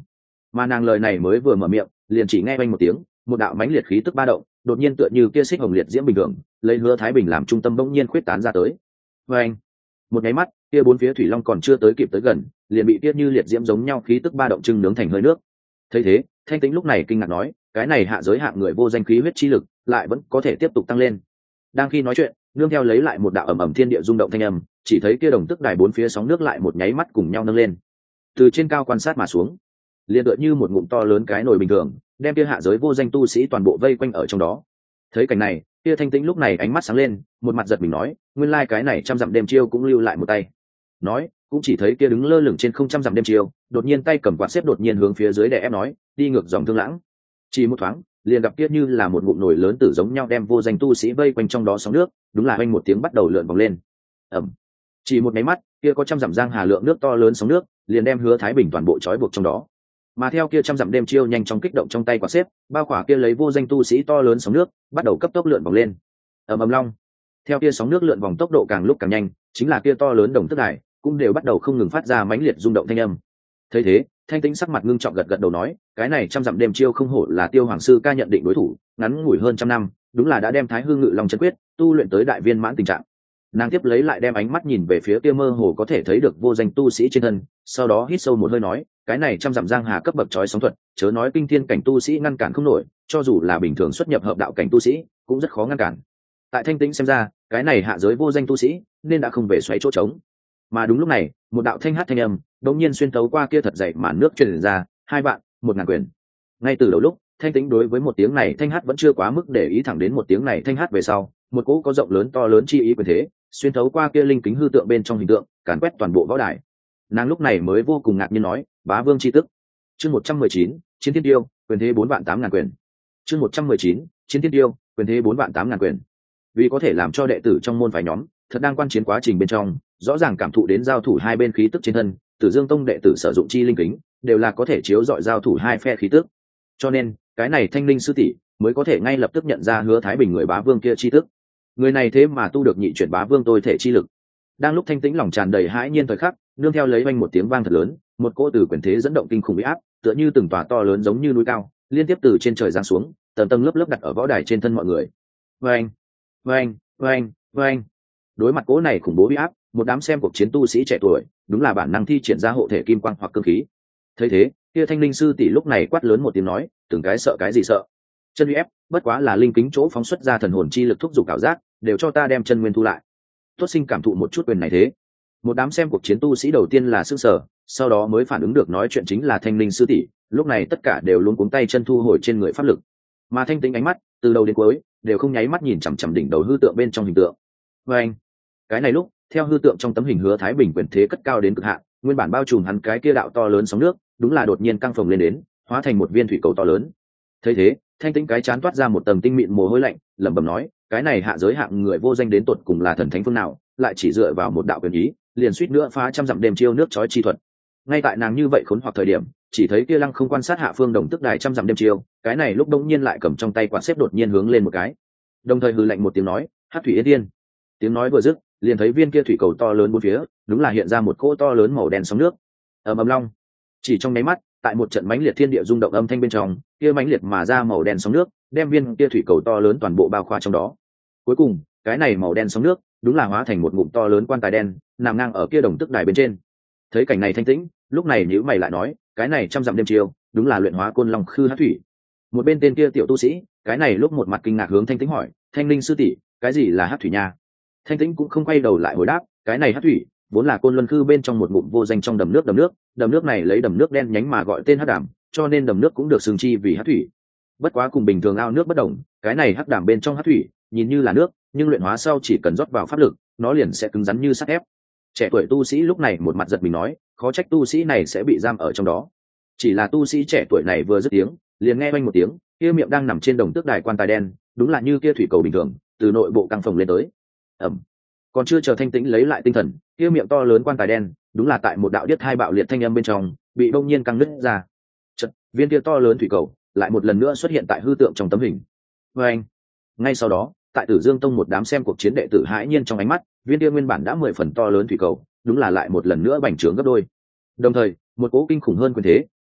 Mà nàng lời này mới vừa mở miệng, liền chỉ nghe vang một tiếng, một đạo mãnh liệt khí tức ba động, đột nhiên tựa như kia xích hồng liệt diễm bình thường, lấy Hứa Thái Bình làm trung tâm bỗng nhiên khuyết tán ra tới. Vang! Một cái mắt, kia bốn phía thủy long còn chưa tới kịp tới gần, liền bị tiết như liệt diễm giống nhau khí tức ba động trưng nướng thành hơi nước. Thấy thế, Thanh Tĩnh lúc này kinh ngạc nói, cái này hạ giới hạng người vô danh khí huyết chi lực, lại vẫn có thể tiếp tục tăng lên. Đang khi nói chuyện, nương theo lấy lại một đạo ầm ầm thiên địa rung động thanh âm, chỉ thấy kia đồng tức đài bốn phía sóng nước lại một nháy mắt cùng nhau nâng lên. Từ trên cao quan sát mà xuống, liền tựa như một ngụm to lớn cái nồi bình thường, đem kia hạ giới vô danh tu sĩ toàn bộ vây quanh ở trong đó. Thấy cảnh này, kia Thanh Tĩnh lúc này ánh mắt sáng lên, một mặt giật mình nói, nguyên lai cái này trăm dặm đêm chiêu cũng lưu lại một tay. Nói, cũng chỉ thấy kia đứng lơ lửng trên không trăm dặm đêm chiêu, đột nhiên tay cầm quạt xếp đột nhiên hướng phía dưới đè ép nói, đi ngược dòng thương lãng. Chỉ một thoáng, liền gặp kia như là một ngụm nồi lớn tử giống nhau đem vô danh tu sĩ vây quanh trong đó sóng nước, đúng là oanh một tiếng bắt đầu lượn vòng lên. Ầm. Chỉ một cái mắt, kia có trăm dặm giang hà lượng nước to lớn sóng nước, liền đem Hứa Thái Bình toàn bộ trói buộc trong đó. Mà theo kia trăm dặm đêm chiêu nhanh chóng kích động trong tay quạt xếp, bao khỏa kia lấy vô danh tu sĩ to lớn sóng nước, bắt đầu cấp tốc lượn vòng lên. Ầm ầm long. Theo kia sóng nước lượn vòng tốc độ càng lúc càng nhanh, chính là kia to lớn đồng tức đài cũng đều bắt đầu không ngừng phát ra mãnh liệt rung động thanh âm. Thấy thế, Thanh Tĩnh sắc mặt ngưng trọng gật gật đầu nói, cái này trăm dặm đêm chiêu không hổ là Tiêu Hoàng sư ca nhận định đối thủ, ngắn ngủi hơn trăm năm, đúng là đã đem Thái Hư Ngự Long chân quyết tu luyện tới đại viên mãn tình trạng. Nàng tiếp lấy lại đem ánh mắt nhìn về phía kia mơ hồ có thể thấy được vô danh tu sĩ trên thân, sau đó hít sâu một hơi nói, cái này trăm dặm giang hà cấp bậc chói sóng thuật, chớ nói kinh thiên cảnh tu sĩ ngăn cản không nổi, cho dù là bình thường xuất nhập hợp đạo cảnh tu sĩ, cũng rất khó ngăn cản. Tại Thanh Tĩnh xem ra, cái này hạ giới vô danh tu sĩ, nên đã không về xoáy chỗ trống. Mà đúng lúc này, một đạo thanh hát thanh âm đống nhiên xuyên tấu qua kia thật dày màn nước truyền ra, 2 vạn, 1000 quyền. Ngay từ đầu lúc, Thanh Tĩnh đối với một tiếng này thanh hát vẫn chưa quá mức để ý, thẳng đến một tiếng này thanh hát về sau, một cỗ có rộng lớn to lớn chi ý quyền thế, xuyên thấu qua kia linh kính hư tượng bên trong hình tượng, càn quét toàn bộ võ đài. Nàng lúc này mới vô cùng ngạc nhiên nói, bá vương chi tức. Chương 119, chiến thiên tiêu, quyền thế 48000 quyền. Chương 119, chiến thiên tiêu, quyền thế 48000 quyền. Vì có thể làm cho đệ tử trong môn phái nhóm thật đang quan chiến quá trình bên trong rõ ràng cảm thụ đến giao thủ hai bên khí tức trên thân, Tử Dương Tông đệ tử sử dụng chi linh kính đều là có thể chiếu dọi giao thủ hai phe khí tức, cho nên cái này Thanh Linh sư tỷ mới có thể ngay lập tức nhận ra Hứa Thái Bình người bá vương kia chi tức. Người này thế mà tu được nhị chuyển bá vương tôi thể chi lực. Đang lúc Thanh Tĩnh lòng tràn đầy hãi nhiên thời khắc, nương theo lấy vang một tiếng vang thật lớn, một cỗ từ quyền thế dẫn động kinh khủng uy áp, tựa như từng tòa to lớn giống như núi cao, liên tiếp từ trên trời giáng xuống, tầng tầng lớp lớp đặt ở võ đài trên thân mọi người. Vang, vang, vang, vang. Đối mặt cỗ này khủng bố uy áp, một đám xem cuộc chiến tu sĩ trẻ tuổi, đúng là bản năng thi triển ra hộ thể kim quang hoặc cương khí. Thấy thế, kia Thanh Linh sư tỷ lúc này quát lớn một tiếng nói, từng cái sợ cái gì sợ? Chân uy ép, bất quá là linh kính chỗ phóng xuất ra thần hồn chi lực thúc giục ảo giác, đều cho ta đem chân nguyên thu lại. Tuất Sinh cảm thụ một chút quyền này thế. Một đám xem cuộc chiến tu sĩ đầu tiên là sửng sở, sau đó mới phản ứng được nói chuyện chính là Thanh Linh sư tỷ, lúc này tất cả đều luống cuống tay chân thu hồi trên người pháp lực. Mà Thanh Tĩnh ánh mắt, từ đầu đến cuối, đều không nháy mắt nhìn chằm chằm đỉnh đầu hư tượng bên trong hình tượng. Anh, cái này lúc, theo hư tượng trong tấm hình Hứa Thái Bình quyền thế cất cao đến cực hạn, nguyên bản bao trùm hắn cái kia đạo to lớn sóng nước, đúng là đột nhiên căng phồng lên đến, hóa thành một viên thủy cầu to lớn. Thấy thế, Thanh Tĩnh cái chán toát ra một tầng tinh mịn mồ hôi lạnh, lẩm bẩm nói, cái này hạ giới hạng người vô danh đến tột cùng là thần thánh phương nào, lại chỉ dựa vào một đạo quyền ý, liền suýt nữa phá trăm dặm đêm chiêu nước chói chi thuật. Ngay tại nàng như vậy khốn hoặc thời điểm, chỉ thấy kia Lăng không quan sát hạ phương đồng tức đài trăm dặm đêm chiêu, cái này lúc đống nhiên lại cầm trong tay quạt xếp đột nhiên hướng lên một cái, đồng thời hừ lạnh một tiếng nói, hắc thủy yên tiên. Tiếng nói vừa dứt, liền thấy viên kia thủy cầu to lớn bốn phía, đúng là hiện ra một cỗ to lớn màu đen sóng nước. Ầm ầm long. Chỉ trong nháy mắt, tại một trận mãnh liệt thiên địa rung động âm thanh bên trong, kia mãnh liệt mà ra màu đen sóng nước, đem viên kia thủy cầu to lớn toàn bộ bao khỏa trong đó. Cuối cùng, cái này màu đen sóng nước, đúng là hóa thành một ngụm to lớn quan tài đen, nằm ngang ở kia đồng tức đài bên trên. Thấy cảnh này Thanh Tĩnh, lúc này nhíu mày lại nói, cái này trăm dặm đêm chiêu, đúng là luyện hóa côn long khư hắc thủy. Một bên tên kia tiểu tu sĩ, cái này lúc một mặt kinh ngạc hướng Thanh Tĩnh hỏi, Thanh Linh sư tỷ, cái gì là hắc thủy nha? Thanh Tĩnh cũng không quay đầu lại hồi đáp, cái này hắc thủy vốn là côn luân khư bên trong một ngụm vô danh trong đầm nước này lấy đầm nước đen nhánh mà gọi tên hắc đàm, cho nên đầm nước cũng được xưng chi vì hắc thủy. Bất quá cùng bình thường ao nước bất đồng, cái này hắc đàm bên trong hắc thủy nhìn như là nước, nhưng luyện hóa sau chỉ cần rót vào pháp lực, nó liền sẽ cứng rắn như sắt thép. Trẻ tuổi tu sĩ lúc này một mặt giật mình nói, khó trách tu sĩ này sẽ bị giam ở trong đó. Chỉ là tu sĩ trẻ tuổi này vừa dứt tiếng, liền nghe oanh một tiếng, kia miệng đang nằm trên đồng tước đài quan tài đen, đúng là như kia thủy cầu bình thường, từ nội bộ căng phồng lên tới. Ẩm. Còn chưa chờ Thanh Tĩnh lấy lại tinh thần, kia miệng to lớn quan tài đen, đúng là tại một đạo điếc hai bạo liệt thanh âm bên trong, bị bỗng nhiên căng nứt ra. Chợt, viên kia to lớn thủy cầu lại một lần nữa xuất hiện tại hư tượng trong tấm hình. Oanh. Ngay sau đó, tại Tử Dương Tông một đám xem cuộc chiến đệ tử hãi nhiên trong ánh mắt, viên kia nguyên bản đã 10 phần to lớn thủy cầu, đúng là lại một lần nữa bành trướng gấp đôi. Đồng thời, một cỗ kinh khủng hơn quyền thế,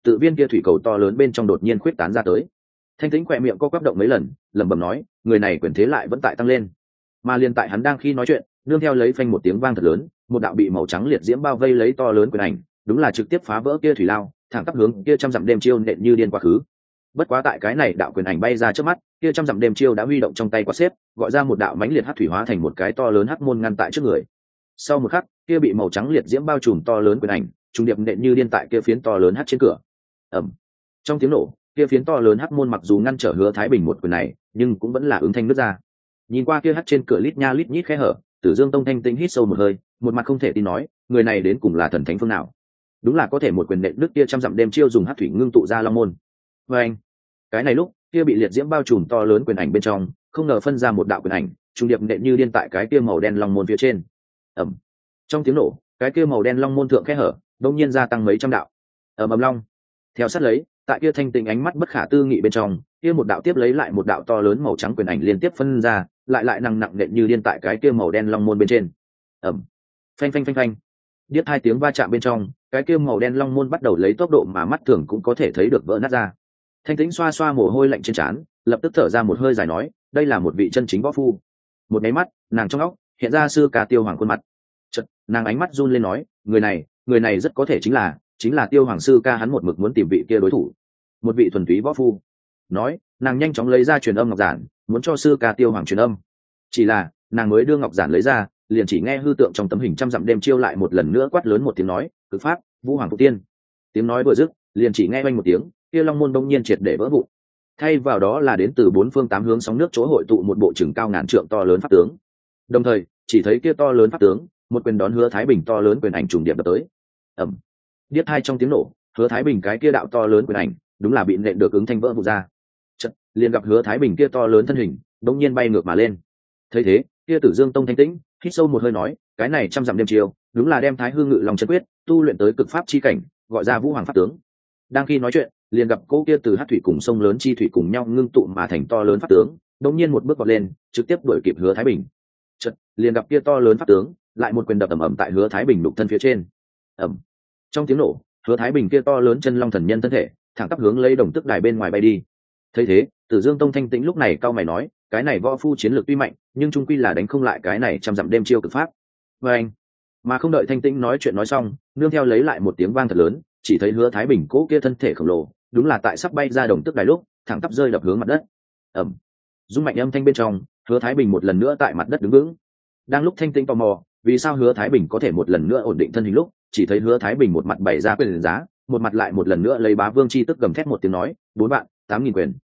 tự viên kia thủy cầu to lớn bên trong đột nhiên khuyết tán ra tới. Thanh Tĩnh khỏe miệng co quắp động mấy lần, lẩm bẩm nói, người này quyền thế lại vẫn tại tăng lên. Mà liền tại hắn đang khi nói chuyện, nương theo lấy phanh một tiếng vang thật lớn, một đạo bị màu trắng liệt diễm bao vây lấy to lớn quyền ảnh, đúng là trực tiếp phá vỡ kia thủy lao, thẳng tắp hướng kia trăm dặm đêm chiêu nện như điên quá khứ. Bất quá tại cái này đạo quyền ảnh bay ra trước mắt, kia trăm dặm đêm chiêu đã huy động trong tay quạt xếp, gọi ra một đạo mãnh liệt hắc thủy hóa thành một cái to lớn hắc môn ngăn tại trước người. Sau một khắc, kia bị màu trắng liệt diễm bao trùm to lớn quyền ảnh, trung điệp nện như điên tại kia phiến to lớn hắc trên cửa. Ầm. Trong tiếng nổ, kia phiến to lớn hắc môn mặc dù ngăn trở Hứa Thái Bình một quyền này, nhưng cũng vẫn là ứng thanh nứt ra. Nhìn qua kia hắc trên cửa lít nha lít nhít khe hở, Tử Dương Tông Thanh Tĩnh hít sâu một hơi, một mặt không thể tin nói, người này đến cùng là thần thánh phương nào? Đúng là có thể một quyền nện đứt kia trăm dặm đêm chiêu dùng hắc thủy ngưng tụ ra long môn. Và anh, cái này lúc kia bị liệt diễm bao trùm to lớn quyền ảnh bên trong, không ngờ phân ra một đạo quyền ảnh, trung điệp nện như điên tại cái kia màu đen long môn phía trên. Ầm. Trong tiếng nổ, cái kia màu đen long môn thượng khe hở, đột nhiên gia tăng mấy trăm đạo. Ầm long. Theo sát lấy, tại kia Thanh Tĩnh ánh mắt bất khả tư nghị bên trong, kia một đạo tiếp lấy lại một đạo to lớn màu trắng quyền ảnh liên tiếp phân ra, lại nặng nện như điên tại cái kia màu đen long môn bên trên. Ầm. Phanh phanh phanh phanh. Điếc hai tiếng va chạm bên trong, cái kia màu đen long môn bắt đầu lấy tốc độ mà mắt thường cũng có thể thấy được vỡ nát ra. Thanh Tĩnh xoa xoa mồ hôi lạnh trên trán, lập tức thở ra một hơi dài nói, đây là một vị chân chính võ phu. Một cái mắt, nàng trong óc hiện ra sư ca Tiêu Hoàng khuôn mặt. Chợt, nàng ánh mắt run lên nói, người này rất có thể chính là Tiêu Hoàng sư ca, hắn một mực muốn tìm vị kia đối thủ, một vị thuần túy võ phu. Nói, nàng nhanh chóng lấy ra truyền âm ngọc giản, muốn cho sư ca Tiêu Hoàng truyền âm. Chỉ là, nàng mới đưa ngọc giản lấy ra, liền chỉ nghe hư tượng trong tấm hình trăm dặm đêm chiêu lại một lần nữa quát lớn một tiếng nói, cực pháp, Vũ Hoàng Phục Tiên. Tiếng nói vừa dứt, liền chỉ nghe oanh một tiếng, kia long môn bỗng nhiên triệt để vỡ vụn. Thay vào đó là đến từ bốn phương tám hướng sóng nước chỗ hội tụ một bộ chừng cao ngàn trượng to lớn pháp tướng. Đồng thời, chỉ thấy kia to lớn pháp tướng, một quyền đón Hứa Thái Bình to lớn quyền ảnh trùng điệp đập tới. Ầm. Điếc hai trong tiếng nổ, Hứa Thái Bình cái kia đạo to lớn quyền ảnh, đúng là bị nện được ứng thanh vỡ vụn ra. Chợt, liền gặp Hứa Thái Bình kia to lớn thân hình, bỗng nhiên bay ngược mà lên. Thấy thế, kia Tử Dương Tông Thanh Tĩnh hít sâu một hơi nói, cái này trăm dặm đêm chiêu, đúng là đem Thái Hư Ngự Long chân quyết tu luyện tới cực pháp chi cảnh, gọi ra Vũ Hoàng pháp tướng. Đang khi nói chuyện, liền gặp cô kia từ hắc thủy cùng sông lớn chi thủy cùng nhau ngưng tụ mà thành to lớn pháp tướng, đột nhiên một bước vọt lên, trực tiếp đuổi kịp Hứa Thái Bình. Chợt, liền gặp kia to lớn pháp tướng, lại một quyền đập ầm ầm tại Hứa Thái Bình đục thân phía trên. Ầm. Trong tiếng nổ, Hứa Thái Bình kia to lớn chân long thần nhân thân thể, thẳng tắp hướng lấy đồng tức đài bên ngoài bay đi. Thấy thế, Tử Dương Tông Thanh Tĩnh lúc này cau mày nói, cái này võ phu chiến lược tuy mạnh, nhưng trung quy là đánh không lại cái này trăm dặm đêm chiêu cực pháp. Và anh, mà không đợi Thanh Tĩnh nói chuyện nói xong, nương theo lấy lại một tiếng vang thật lớn, chỉ thấy Hứa Thái Bình cố kia thân thể khổng lồ, đúng là tại sắp bay ra đồng tức đài lúc, thẳng tắp rơi đập hướng mặt đất. Ầm. Rung mạnh âm thanh bên trong, Hứa Thái Bình một lần nữa tại mặt đất đứng vững. Đang lúc Thanh Tĩnh tò mò, vì sao Hứa Thái Bình có thể một lần nữa ổn định thân hình lúc, chỉ thấy Hứa Thái Bình một mặt bày ra quyền giá, một mặt lại một lần nữa lấy Bá Vương chi tức gầm thét một tiếng nói, 4 vạn, 8.000 quyền,